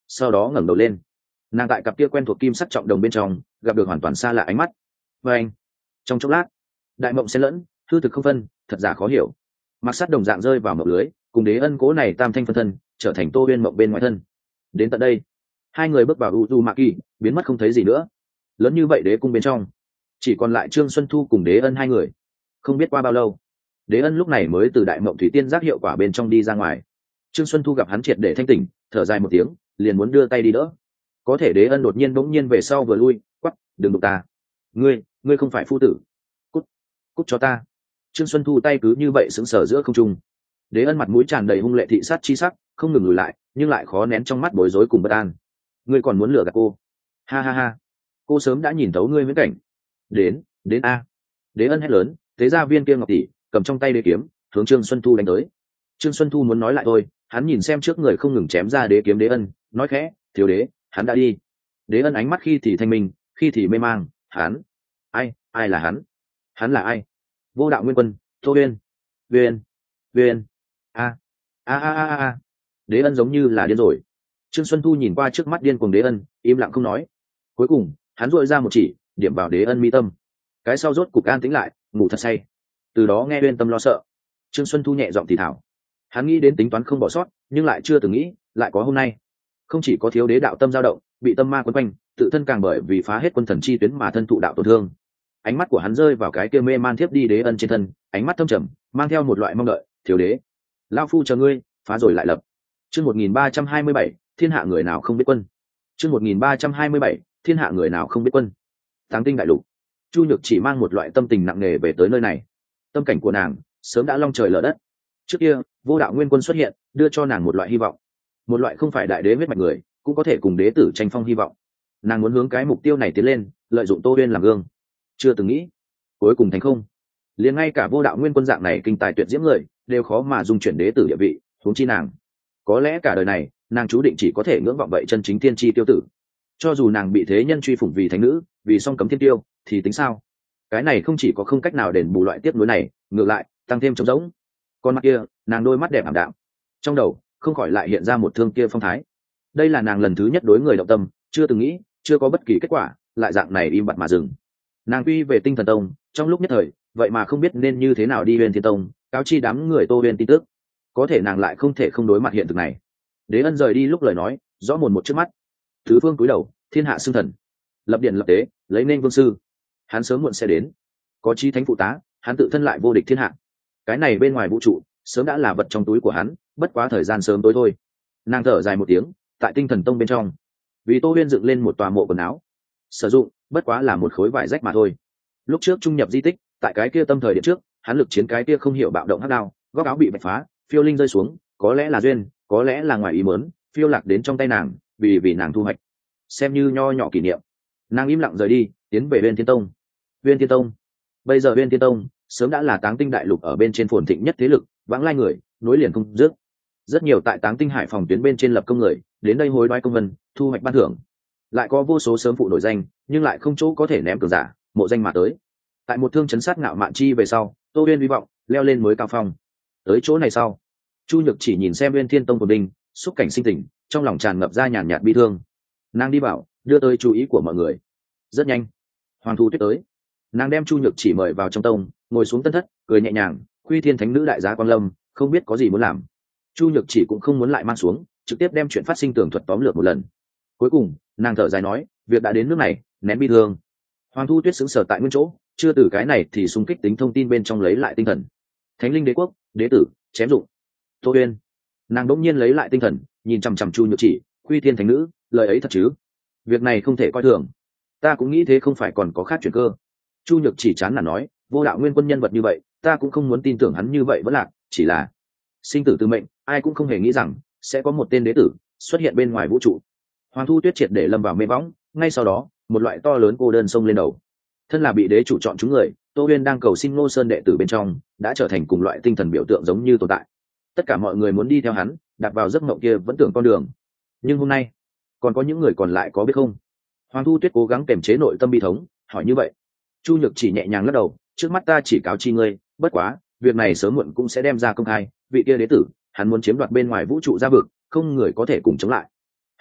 sau đó ngẩng đầu lên. Nàng tại cặp kia quen thuộc kim sắc trọng đồng bên trong gặp được hoàn toàn xa lạ ánh mắt. Và anh, trong chốc lát, đại mộng xen lẫn, hư thực không phân, thật giả khó hiểu. Mặc sắt đồng dạng rơi vào mộng lưới, cùng đế ân cố này tam thanh phân thân trở thành Tô Uyên mộng bên ngoài thân. Đến tận đây, hai người bước vào Uzumaki, biến mất không thấy gì nữa. Lớn như vậy đế cung bên trong, chỉ còn lại Trương Xuân Thu cùng đế ân hai người. Không biết qua bao lâu, đế ân lúc này mới từ đại mộng thủy tiên giác hiệu quả bên trong đi ra ngoài. Trương Xuân Thu gặp hắn triệt để thanh tỉnh, thở dài một tiếng, liền muốn đưa tay đi đỡ. Có thể đế ân đột nhiên bỗng nhiên về sau vừa lui, quắc, đừng đụng ta. Ngươi không phải phu tử. Cút cho ta. Trương Xuân Thu tay cứ như vậy sững sờ giữa không trung. Đế ân mặt mũi tràn đầy hung lệ thị sát chi sắc, không ngừng lùi lại, nhưng lại khó nén trong mắt bối rối cùng bất an. Ngươi còn muốn lừa gạt cô? Ha ha ha. Cô sớm đã nhìn thấu ngươi viễn cảnh. Đến a. Đế ân hét lớn, thế ra viên kia ngọc tỷ, cầm trong tay đế kiếm, hướng Trương Xuân Thu đánh tới. Trương Xuân Thu muốn nói lại thôi, hắn nhìn xem trước người không ngừng chém ra đế kiếm đế ân, nói khẽ, thiếu đế, hắn đã đi. Đế ân ánh mắt khi thì thanh minh, khi thì mê mang, hắn, ai là hắn? Hắn là ai? Vô đạo nguyên quân, Tô Uyên, a. Đế ân giống như là điên rồi. Trương Xuân Thu nhìn qua trước mắt điên cuồng đế ân, im lặng không nói. Cuối cùng, hắn duỗi ra một chỉ, điểm vào đế ân mi tâm. Cái sau rốt cục an tĩnh lại, ngủ thật say. Từ đó nghe Uyên tâm lo sợ. Trương Xuân Thu nhẹ giọng thì thảo. Hắn nghĩ đến tính toán không bỏ sót, nhưng lại chưa từng nghĩ, lại có hôm nay. Không chỉ có thiếu đế đạo tâm dao động, bị tâm ma quấn quanh, tự thân càng bởi vì phá hết quân thần chi tuyến mà thân thụ đạo tổn thương. Ánh mắt của hắn rơi vào cái kia mê man thiếp đi đế ân trên thân, ánh mắt thâm trầm, mang theo một loại mong đợi, thiếu đế, lão phu chờ ngươi, phá rồi lại lập. Chương 1327, thiên hạ người nào không biết quân. Chương 1327, thiên hạ người nào không biết quân. Táng Tinh đại lục. Chu Nhược chỉ mang một loại tâm tình nặng nề về tới nơi này. Tâm cảnh của nàng sớm đã long trời lở đất. Trước kia, Vô Đạo Nguyên Quân xuất hiện, đưa cho nàng một loại hy vọng, một loại không phải đại đế huyết mạch người cũng có thể cùng đế tử tranh phong hy vọng. Nàng muốn hướng cái mục tiêu này tiến lên, lợi dụng Tô Uyên làm gương. Chưa từng nghĩ, cuối cùng thành không. Liền ngay cả Vô Đạo Nguyên Quân dạng này kinh tài tuyệt diễm người đều khó mà dung chuyển đế tử địa vị, huống chi nàng. Có lẽ cả đời này, nàng chú định chỉ có thể ngưỡng vọng vậy chân chính tiên tri tiêu tử. Cho dù nàng bị thế nhân truy phủng vì thánh nữ, vì song cấm thiên tiêu, thì tính sao? Cái này không chỉ có không cách nào đền bù loại tiếp nối này, ngược lại tăng thêm trống rỗng. Con mắt kia, nàng đôi mắt đẹp ảm đạm, trong đầu không khỏi lại hiện ra một thương kia phong thái. Đây là nàng lần thứ nhất đối người động tâm, chưa từng nghĩ, chưa có bất kỳ kết quả, lại dạng này im bặt mà dừng. Nàng quy về Tinh Thần Tông, trong lúc nhất thời, vậy mà không biết nên như thế nào đi Huyền Thiên Tông, cáo chi đám người Tô Huyền tin tức. Có thể nàng lại không thể không đối mặt hiện thực này. Đế Ân rời đi lúc lời nói, rõ mồn một trước mắt. Thứ phương cúi đầu, thiên hạ xưng thần, lập điện lập tế, lấy nên vương sư. Hắn sớm muộn sẽ đến. Có chí thánh phụ tá, hắn tự thân lại vô địch thiên hạ. Cái này bên ngoài vũ trụ, sớm đã là vật trong túi của hắn, bất quá thời gian sớm tối thôi. Nàng thở dài một tiếng, tại Tinh Thần Tông bên trong, vì Tô Huyên dựng lên một tòa mộ quần áo, sử dụng bất quá là một khối vải rách mà thôi. Lúc trước trung nhập di tích, tại cái kia tâm thời điện trước, hắn lực chiến cái kia không hiểu bạo động hắc đao, góc áo bị bạch phá, phiêu linh rơi xuống, có lẽ là duyên, có lẽ là ngoài ý muốn, phiêu lạc đến trong tay nàng, vì nàng thu hoạch, xem như nho nhỏ kỷ niệm. Nàng im lặng rời đi, tiến về Huyền Thiên Tông. Huyền Thiên Tông, bây giờ Huyền Thiên Tông sớm đã là Táng Tinh đại lục ở bên trên phồn thịnh nhất thế lực, vãng lai người nối liền không dứt. Rất nhiều tại Táng Tinh Hải phòng tuyến bên trên lập công người đến đây hối đoái công vân, thu hoạch ban thưởng. Lại có vô số sớm phụ nổi danh, nhưng lại không chỗ có thể ném cường giả, mộ danh mà tới. Tại một thương chấn sát ngạo mạn chi về sau, Tô Uyên hy vọng leo lên mới cao phong. Tới chỗ này sau, Chu Nhược chỉ nhìn xem Huyền Thiên Tông của mình, xúc cảnh sinh tình, trong lòng tràn ngập ra nhàn nhạt bi thương. Nàng đi bảo, đưa tới chú ý của mọi người. Rất nhanh, Hoàng Thu Tuyết tới. Nàng đem Chu Nhược chỉ mời vào trong tông, ngồi xuống tân thất, cười nhẹ nhàng, Khuy Thiên Thánh nữ đại giá Quang Lâm, không biết có gì muốn làm. Chu Nhược chỉ cũng không muốn lại mang xuống, trực tiếp đem chuyện phát sinh tường thuật tóm lược một lần. Cuối cùng, nàng thở dài nói, việc đã đến nước này, nén bi thương. Hoàng Thu Tuyết sững sờ tại nguyên chỗ, chưa từ cái này thì xung kích tính thông tin bên trong lấy lại tinh thần. Thánh linh đế quốc, đế tử, chém dụng. Tô Uyên. Nàng đỗng nhiên lấy lại tinh thần, nhìn chằm chằm Chu Nhược chỉ, Khuy Thiên Thánh nữ, lời ấy thật chứ? Việc này không thể coi thường. Ta cũng nghĩ thế, không phải còn có khác chuyển cơ. Chu Nhược chỉ chán nản nói, Vô Đạo Nguyên Quân nhân vật như vậy, ta cũng không muốn tin tưởng hắn như vậy vẫn lạc, chỉ là sinh tử từ mệnh, ai cũng không hề nghĩ rằng sẽ có một tên đế tử xuất hiện bên ngoài vũ trụ. Hoàng Thu Tuyết triệt để lâm vào mê võng, ngay sau đó, một loại to lớn cô đơn xông lên đầu. Thân là bị đế chủ chọn chúng người, Tô Uyên đang cầu xin Ngô Sơn đệ tử bên trong, đã trở thành cùng loại tinh thần biểu tượng giống như tồn tại. Tất cả mọi người muốn đi theo hắn, đạp vào giấc mộng kia vẫn tưởng con đường. Nhưng hôm nay, còn có những người còn lại có biết không? Hoàng Thu Tuyết cố gắng kiềm chế nội tâm bi thống, hỏi như vậy. Chu Nhược chỉ nhẹ nhàng lắc đầu, trước mắt ta chỉ cáo chi ngươi, bất quá, việc này sớm muộn cũng sẽ đem ra công khai, vị kia đế tử, hắn muốn chiếm đoạt bên ngoài vũ trụ gia vực, không người có thể cùng chống lại.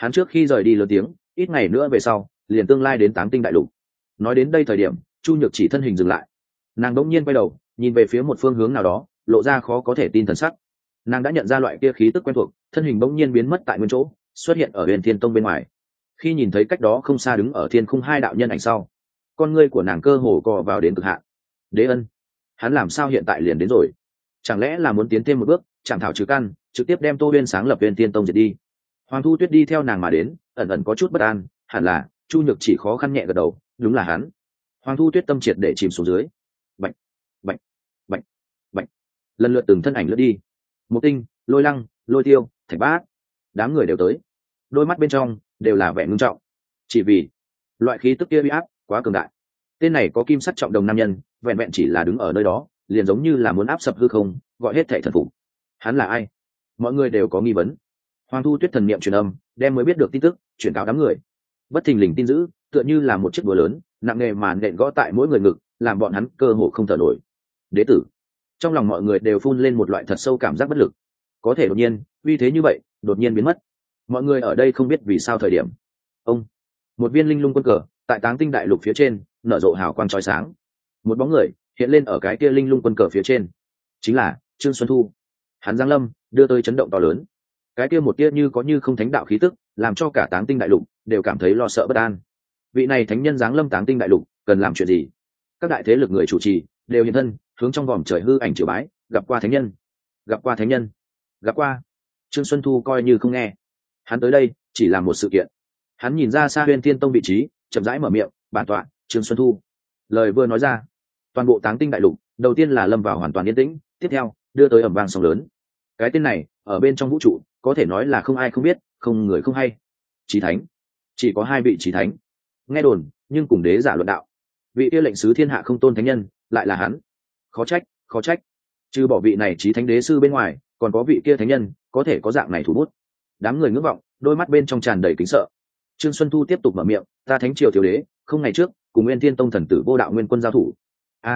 Hắn trước khi rời đi lớn tiếng, ít ngày nữa về sau liền tương lai đến Táng Tinh đại lục. Nói đến đây thời điểm, Chu Nhược Chỉ thân hình dừng lại, nàng đỗng nhiên quay đầu nhìn về phía một phương hướng nào đó, lộ ra khó có thể tin thần sắc. Nàng đã nhận ra loại kia khí tức quen thuộc, thân hình bỗng nhiên biến mất tại nguyên chỗ, xuất hiện ở Huyền Thiên Tông bên ngoài. Khi nhìn thấy cách đó không xa đứng ở thiên khung hai đạo nhân ảnh sau, con ngươi của nàng cơ hồ co vào đến cực hạn. Đế Ân, hắn làm sao hiện tại liền đến rồi? Chẳng lẽ là muốn tiến thêm một bước, chạm thảo trừ căn, trực tiếp đem Tô Huyên sáng lập Huyền Thiên Tông diệt đi? Hoàng Thu Tuyết đi theo nàng mà đến, ẩn ẩn có chút bất an, hẳn là. Chu Nhược Chỉ khó khăn nhẹ gật đầu, đúng là hắn. Hoàng Thu Tuyết tâm triệt để chìm xuống dưới. Bạch, bạch, bạch, bạch, lần lượt từng thân ảnh lướt đi. Mục Tinh, Lôi Lăng, Lôi Tiêu, Thạch Bát, đám người đều tới, đôi mắt bên trong đều là vẻ ngưng trọng, chỉ vì loại khí tức kia uy áp quá cường đại. Tên này có kim sắc trọng đồng nam nhân, vẹn vẹn chỉ là đứng ở nơi đó liền giống như là muốn áp sập hư không, gọi hết thảy thần phục. Hắn là ai? Mọi người đều có nghi vấn. Hoàng Thu Tuyết thần niệm truyền âm, đem mới biết được tin tức chuyển cáo đám người. Bất thình lình tin dữ, tựa như là một chiếc búa lớn, nặng nề mà nện gõ tại mỗi người ngực, làm bọn hắn cơ hồ không thở nổi. Đế tử. Trong lòng mọi người đều phun lên một loại thật sâu cảm giác bất lực. Có thể đột nhiên, uy thế như vậy, đột nhiên biến mất. Mọi người ở đây không biết vì sao thời điểm. Ông, một viên linh lung quân cờ, tại Táng Tinh đại lục phía trên, nở rộ hào quang chói sáng. Một bóng người hiện lên ở cái kia linh lung quân cờ phía trên, chính là Trương Xuân Thu. Hắn giáng lâm, đưa tới chấn động to lớn. Cái kia một tia như có như không thánh đạo khí tức, làm cho cả Táng Tinh đại lục đều cảm thấy lo sợ bất an. Vị này thánh nhân giáng lâm Táng Tinh đại lục, cần làm chuyện gì? Các đại thế lực người chủ trì đều hiện thân, hướng trong vòm trời hư ảnh triều bái, gặp qua thánh nhân, gặp qua thánh nhân, gặp qua. Trương Xuân Thu coi như không nghe, hắn tới đây chỉ là một sự kiện. Hắn nhìn ra xa Huyền Thiên Tông vị trí, chậm rãi mở miệng, bản tọa Trương Xuân Thu. Lời vừa nói ra, toàn bộ Táng Tinh đại lục đầu tiên là lâm vào hoàn toàn yên tĩnh, tiếp theo đưa tới ầm vang sóng lớn. Cái tên này ở bên trong vũ trụ có thể nói là không ai không biết, không người không hay. Chí thánh, chỉ có hai vị chí thánh nghe đồn, nhưng cùng đế giả luận đạo. Vị kia lệnh sứ thiên hạ không tôn thánh nhân lại là hắn. Khó trách, khó trách. Trừ bỏ vị này chí thánh đế sư bên ngoài, còn có vị kia thánh nhân có thể có dạng này thủ bút. Đám người ngưỡng vọng, đôi mắt bên trong tràn đầy kính sợ. Trương Xuân Thu tiếp tục mở miệng, ta thánh triều thiếu đế, không ngày trước cùng Nguyên Thiên Tông thần tử Vô Đạo Nguyên Quân giao thủ.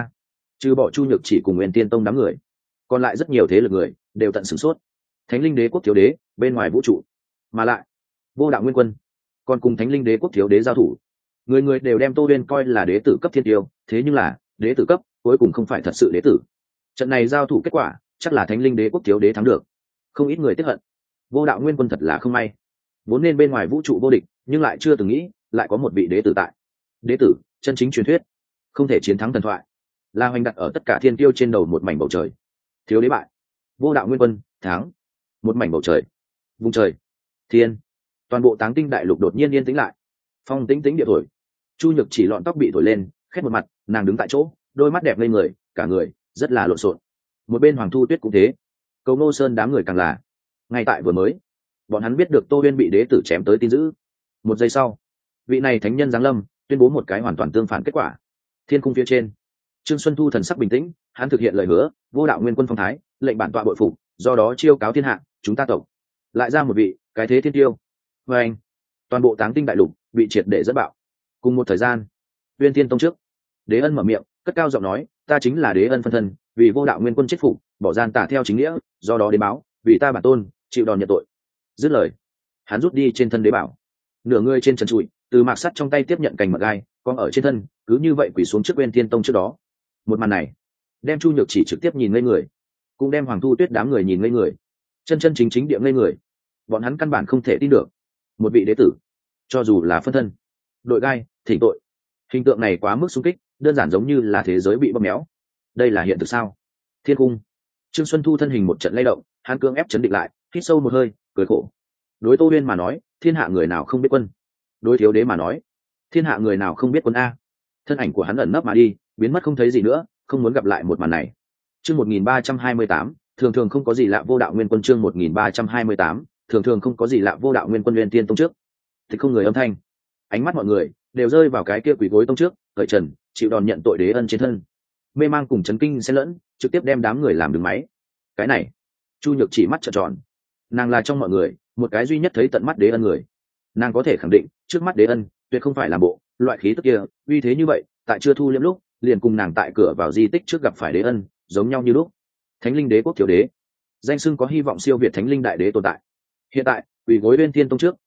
Trừ bỏ Chu Nhược Chỉ cùng Nguyên Thiên Tông đám người, còn lại rất nhiều thế lực người đều tận sửng sốt. Thánh linh đế quốc thiếu đế bên ngoài vũ trụ, mà lại Vô Đạo Nguyên Quân còn cùng Thánh linh đế quốc thiếu đế giao thủ. Người người đều đem Tô Huyên coi là đế tử cấp thiên tiêu, thế nhưng là đế tử cấp cuối cùng không phải thật sự đế tử. Trận này giao thủ kết quả chắc là Thánh linh đế quốc thiếu đế thắng được. Không ít người tiếc hận, Vô Đạo Nguyên Quân thật là không may, vốn nên bên ngoài vũ trụ vô địch, nhưng lại chưa từng nghĩ lại có một vị đế tử tại. Đế tử chân chính truyền thuyết, không thể chiến thắng thần thoại, là hoành đặt ở tất cả thiên tiêu trên đầu một mảnh bầu trời. Thiếu đế bại, Vô Đạo Nguyên Quân thắng, một mảnh bầu trời, vùng trời thiên, toàn bộ Táng Tinh đại lục đột nhiên yên tĩnh lại. Phong tĩnh tĩnh địa thổi, Chu Nhược Chỉ lọn tóc bị thổi lên, khét một mặt, nàng đứng tại chỗ, đôi mắt đẹp lên người, cả người rất là lộn xộn. Một bên Hoàng Thu Tuyết cũng thế, Cầu Ngô Sơn đám người càng là. Ngay tại vừa mới, bọn hắn biết được Tô Huyên bị đế tử chém tới tin dữ. Một giây sau, vị này thánh nhân giáng lâm, tuyên bố một cái hoàn toàn tương phản kết quả. Thiên cung phía trên, Trương Xuân Thu thần sắc bình tĩnh, hắn thực hiện lời hứa, Vô Đạo Nguyên Quân phong thái, lệnh bản tọa bội phục, do đó chiêu cáo thiên hạ, chúng ta tộc lại ra một vị cái thế thiên tiêu. Và anh, toàn bộ Táng Tinh đại lục bị triệt để dẫn bạo. Cùng một thời gian, Uyên Thiên Tông trước, Đế Ân mở miệng, cất cao giọng nói, ta chính là Đế Ân phân thân, vì Vô Đạo Nguyên Quân chết phục, bỏ gian tả theo chính nghĩa, do đó đến báo, vì ta bản tôn chịu đòn nhận tội. Dứt lời, hắn rút đi trên thân đế bảo, nửa người trên trần trụi, từ mạc sắt trong tay tiếp nhận cành mật gai, con ở trên thân, cứ như vậy quỳ xuống trước Uyên Thiên Tông trước đó. Một màn này, đem Chu Nhược Chỉ trực tiếp nhìn ngây người, cũng đem Hoàng Thu Tuyết đám người nhìn ngây người, chân chân chính chính địa ngây người. Bọn hắn căn bản không thể tin được, một vị đế tử, cho dù là phân thân, đội gai, thỉnh tội, hình tượng này quá mức xung kích, đơn giản giống như là thế giới bị bóp méo. Đây là hiện thực sao? Thiên cung, Trương Xuân Thu thân hình một trận lay động, hắn cưỡng ép chấn định lại, hít sâu một hơi, cười khổ. Đối Tô Huyên mà nói, thiên hạ người nào không biết quân; đối thiếu đế mà nói, thiên hạ người nào không biết quân a. Thân ảnh của hắn ẩn nấp mà đi, biến mất không thấy gì nữa, không muốn gặp lại một màn này. Chương 1328, thường thường không có gì lạ Vô Đạo Nguyên Quân. Chương 1328, thường thường không có gì lạ Vô Đạo Nguyên Quân. Uyên Thiên Tông trước, thì không người âm thanh, ánh mắt mọi người đều rơi vào cái kia quỳ gối tông trước, cởi trần chịu đòn nhận tội Đế Ân trên thân. Mê mang cùng chấn kinh xen lẫn, trực tiếp đem đám người làm đứng máy. Cái này, Chu Nhược Chỉ mắt trợn tròn, nàng là trong mọi người một cái duy nhất thấy tận mắt Đế Ân người. Nàng có thể khẳng định, trước mắt Đế Ân tuyệt không phải làm bộ, loại khí tức kia uy thế như vậy, tại chưa thu liễm lúc liền cùng nàng tại cửa vào di tích trước gặp phải Đế Ân giống nhau như lúc. Thánh linh đế quốc thiếu đế, danh xưng có hy vọng siêu việt thánh linh đại đế tồn tại, hiện tại quỳ gối Uyên Thiên Tông trước,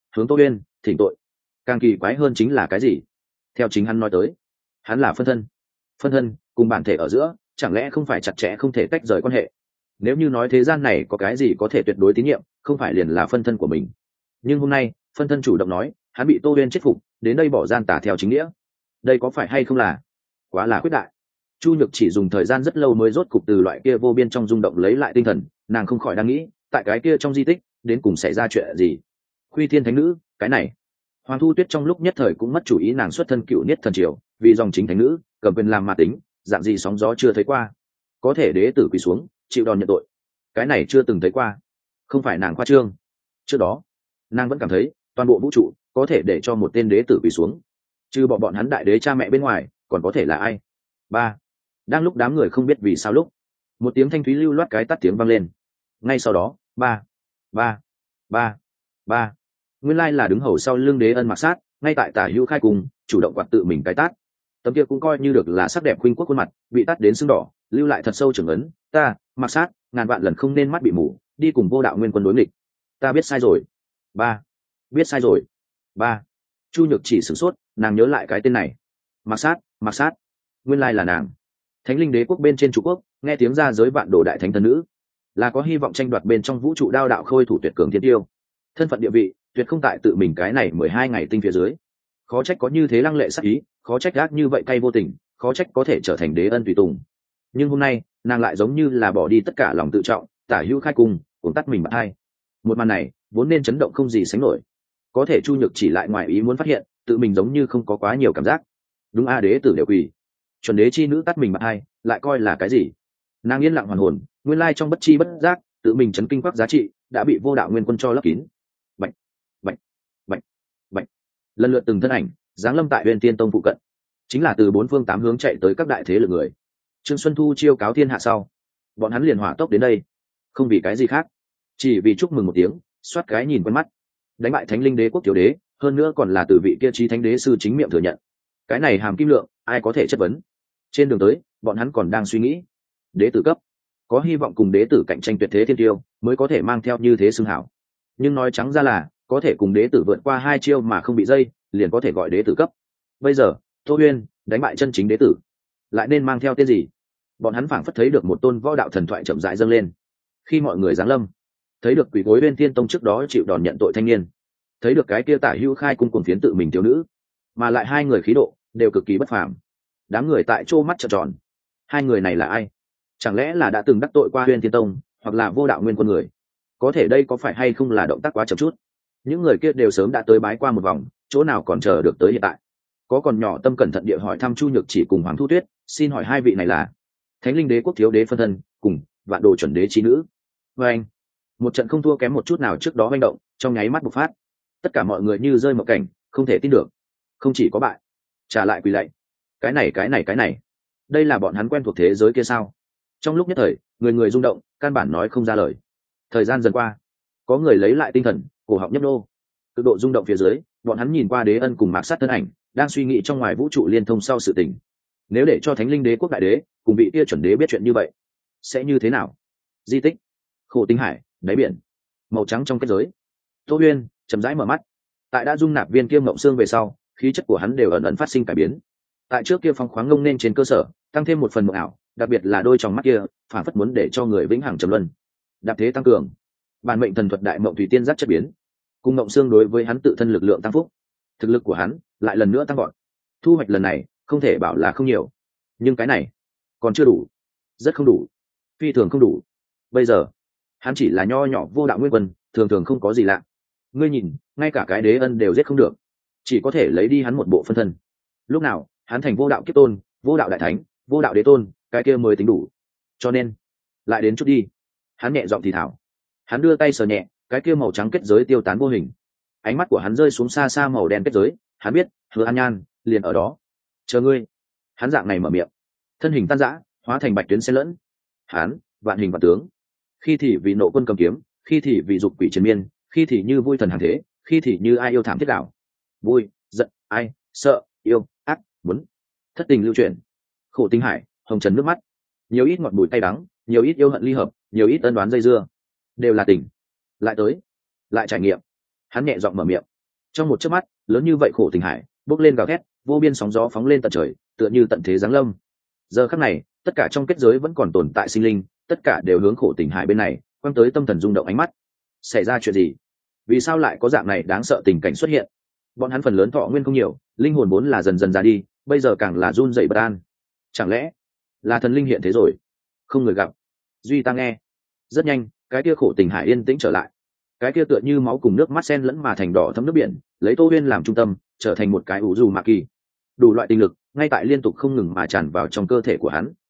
hướng Tô Uyên thỉnh tội. Càng kỳ quái hơn chính là cái gì? Theo chính hắn nói tới, hắn là phân thân. Phân thân cùng bản thể ở giữa chẳng lẽ không phải chặt chẽ không thể tách rời quan hệ? Nếu như nói thế gian này có cái gì có thể tuyệt đối tín nhiệm, không phải liền là phân thân của mình. Nhưng hôm nay phân thân chủ động nói hắn bị Tô Uyên chết phục, đến đây bỏ gian tả theo chính nghĩa. Đây có phải hay không là quá là khuyết đại? Chu Nhược chỉ dùng thời gian rất lâu mới rốt cục từ loại kia vô biên trong rung động lấy lại tinh thần, nàng không khỏi đang nghĩ tại cái kia trong di tích đến cùng xảy ra chuyện gì. Khuy Thiên Thánh Nữ, cái này Hoàng Thu Tuyết trong lúc nhất thời cũng mất chủ ý, nàng xuất thân Cựu Niết Thần Triều, vì dòng chính thánh nữ cầm quyền làm mà tính, dạng gì sóng gió chưa thấy qua. Có thể đế tử quỳ xuống chịu đòn nhận tội, cái này chưa từng thấy qua. Không phải nàng khoa trương. Trước đó nàng vẫn cảm thấy toàn bộ vũ trụ có thể để cho một tên đế tử quỳ xuống, trừ bọn hắn đại đế cha mẹ bên ngoài còn có thể là ai? Ba. Đang lúc đám người không biết vì sao lúc một tiếng thanh thúy lưu loát cái tắt tiếng vang lên. Ngay sau đó ba ba ba ba, nguyên lai là đứng hầu sau lưng Đế Ân Mạc Sát, ngay tại Tả Hữu Khai cùng chủ động quạt tự mình cái tát. Tấm kia cũng coi như được là sắc đẹp khuynh quốc khuôn mặt bị tát đến sưng đỏ, lưu lại thật sâu trưởng ấn. Ta Mạc Sát ngàn vạn lần không nên mắt bị mù, đi cùng Vô Đạo Nguyên Quân đối nghịch. Ta biết sai rồi. Ba, biết sai rồi. Ba. Chu Nhược chỉ sửng sốt, nàng nhớ lại cái tên này. Mạc Sát, Mạc Sát, nguyên lai là nàng. Thánh Linh Đế quốc bên trên Trung Quốc, nghe tiếng ra giới vạn đồ đại thánh thần nữ, là có hy vọng tranh đoạt bên trong vũ trụ đao đạo khôi thủ tuyệt cường thiên tiêu. Thân phận địa vị tuyệt không tại tự mình cái này 12 ngày tinh phía dưới. Khó trách có như thế lăng lệ sắc ý, khó trách gác như vậy cay vô tình, khó trách có thể trở thành Đế Ân tùy tùng. Nhưng hôm nay nàng lại giống như là bỏ đi tất cả lòng tự trọng, Tả Hữu Khai cùng cũng tắt mình bạc hai. Một màn này vốn nên chấn động không gì sánh nổi, có thể Chu Nhược chỉ lại ngoài ý muốn phát hiện tự mình giống như không có quá nhiều cảm giác. Đúng a, đế tử đều quỳ, chuẩn đế chi nữ tắt mình bạc hai, lại coi là cái gì? Nàng yên lặng hoàn hồn, nguyên lai trong bất chi bất giác tự mình chấn kinh quắc giá trị đã bị Vô Đạo Nguyên Quân cho lấp kín. Bạch bạch bạch bạch, lần lượt từng thân ảnh giáng lâm tại Huyền Tiên Tông phụ cận, chính là từ 4 phương 8 hướng chạy tới các đại thế lực người. Trương Xuân Thu chiêu cáo thiên hạ sau, bọn hắn liền hỏa tốc đến đây, không vì cái gì khác, chỉ vì chúc mừng một tiếng, soát cái nhìn quen mắt, đánh bại Thánh Linh Đế quốc thiếu đế, hơn nữa còn là từ vị kia chí thánh đế sư chính miệng thừa nhận. Cái này hàm kim lượng ai có thể chất vấn? Trên đường tới bọn hắn còn đang suy nghĩ, đế tử cấp có hy vọng cùng đế tử cạnh tranh tuyệt thế thiên tiêu mới có thể mang theo như thế xưng hảo, nhưng nói trắng ra là có thể cùng đế tử vượt qua 2 chiêu mà không bị dây liền có thể gọi đế tử cấp. Bây giờ Tô Uyên đánh bại chân chính đế tử, lại nên mang theo tên gì? Bọn hắn phảng phất thấy được một tôn võ đạo thần thoại chậm rãi dâng lên. Khi mọi người giáng lâm, thấy được quỷ gối Huyền Thiên Tông trước đó chịu đòn nhận tội thanh niên, thấy được cái kia Tả Hữu Khai cung cuồng phiến tự mình thiếu nữ, mà lại hai người khí độ đều cực kỳ bất phàm. Đám người tại chỗ mắt trợn tròn, hai người này là ai? Chẳng lẽ là đã từng đắc tội qua Huyền Thiên Tông, hoặc là Vô Đạo Nguyên Quân người? Có thể đây có phải hay không là động tác quá chậm chút? Những người kia đều sớm đã tới bái qua một vòng, chỗ nào còn chờ được tới hiện tại? Có còn nhỏ tâm cẩn thận địa hỏi thăm Chu Nhược chỉ cùng Hoàng Thu Tuyết, xin hỏi hai vị này là Thánh Linh Đế quốc thiếu đế phân thân cùng Vạn Đồ chuẩn đế chi nữ. Và anh, một trận không thua kém một chút nào trước đó manh động trong nháy mắt bộc phát, tất cả mọi người như rơi mộng cảnh, không thể tin được. Không chỉ có bại, trả lại quỳ lạy. Cái này, đây là bọn hắn quen thuộc thế giới kia sao? Trong lúc nhất thời, người người rung động, căn bản nói không ra lời. Thời gian dần qua, có người lấy lại tinh thần, cổ họng nhấp nô. Cực độ rung động phía dưới, bọn hắn nhìn qua Đế Ân cùng Mạc Sát thân ảnh, đang suy nghĩ trong ngoài vũ trụ liên thông sau sự tình. Nếu để cho Thánh Linh Đế quốc đại đế cùng vị kia chuẩn đế biết chuyện như vậy, sẽ như thế nào? Di tích, Khổ Tinh Hải, đáy biển, màu trắng trong kết giới. Tô Uyên chậm rãi mở mắt, tại đã dung nạp viên kia mộng xương về sau, khí chất của hắn đều ẩn ẩn phát sinh cải biến. Tại trước kia phong khoáng ngông nên trên cơ sở tăng thêm một phần mộng ảo, đặc biệt là đôi tròng mắt kia phản phất muốn để cho người vĩnh hằng trầm luân. Đạp thế tăng cường, bản mệnh thần thuật đại mộng thủy tiên giác chất biến, cùng mộng xương đối với hắn tự thân lực lượng tăng phúc, thực lực của hắn lại lần nữa tăng gọn. Thu hoạch lần này không thể bảo là không nhiều, nhưng cái này còn chưa đủ, rất không đủ, phi thường không đủ. Bây giờ hắn chỉ là nho nhỏ Vô Đạo Nguyên Quân, thường thường không có gì lạ. Ngươi nhìn, ngay cả cái Đế Ân đều giết không được, chỉ có thể lấy đi hắn một bộ phân thân. Lúc nào hắn thành Vô Đạo Kiếp Tôn, Vô Đạo Đại Thánh, Vô Đạo Đế Tôn, cái kia mới tính đủ. Cho nên lại đến chút đi. Hắn nhẹ giọng thì thảo, hắn đưa tay sờ nhẹ cái kia màu trắng kết giới tiêu tán vô hình. Ánh mắt của hắn rơi xuống xa xa màu đen kết giới, hắn biết Hứa An Nhan liền ở đó, chờ ngươi. Hắn dạng này mở miệng, thân hình tan rã, hóa thành bạch tuyến xen lẫn. Hắn vạn hình vạn tướng, khi thì vì nộ quân cầm kiếm, khi thì vì dục quỷ triền miên, khi thì như vui thần hàng thế, khi thì như ai yêu thảm thiết đảo. Vui, giận, ai, sợ, yêu, ác, muốn, thất tình lưu chuyển. Khổ Tinh Hải, hồng trần nước mắt, nhiều ít ngọt bùi tay đắng, nhiều ít yêu hận ly hợp, nhiều ít ân đoán dây dưa, đều là tình. Lại tới, lại trải nghiệm. Hắn nhẹ giọng mở miệng, Trong một chớp mắt lớn như vậy khổ tình hải bốc lên gào thét, vô biên sóng gió phóng lên tận trời, tựa như tận thế giáng lâm. Giờ khắc này tất cả trong kết giới vẫn còn tồn tại sinh linh, tất cả đều hướng khổ tình hải bên này quăng tới tâm thần rung động ánh mắt. Xảy ra chuyện gì? Vì sao lại có dạng này đáng sợ tình cảnh xuất hiện? Bọn hắn phần lớn thọ nguyên không nhiều, linh hồn vốn là dần dần già đi, bây giờ càng là run rẩy bất an. Chẳng lẽ là thần linh hiện thế rồi? Không người gặp, duy ta nghe. Rất nhanh cái kia khổ tình hải yên tĩnh trở lại, cái kia tựa như máu cùng nước mắt xen lẫn mà thành đỏ thấm nước biển, lấy Tô Huyên làm trung tâm trở thành một cái ủ dù mạ kỳ. Đủ loại tinh lực ngay tại liên tục không ngừng mà tràn vào trong cơ thể của hắn.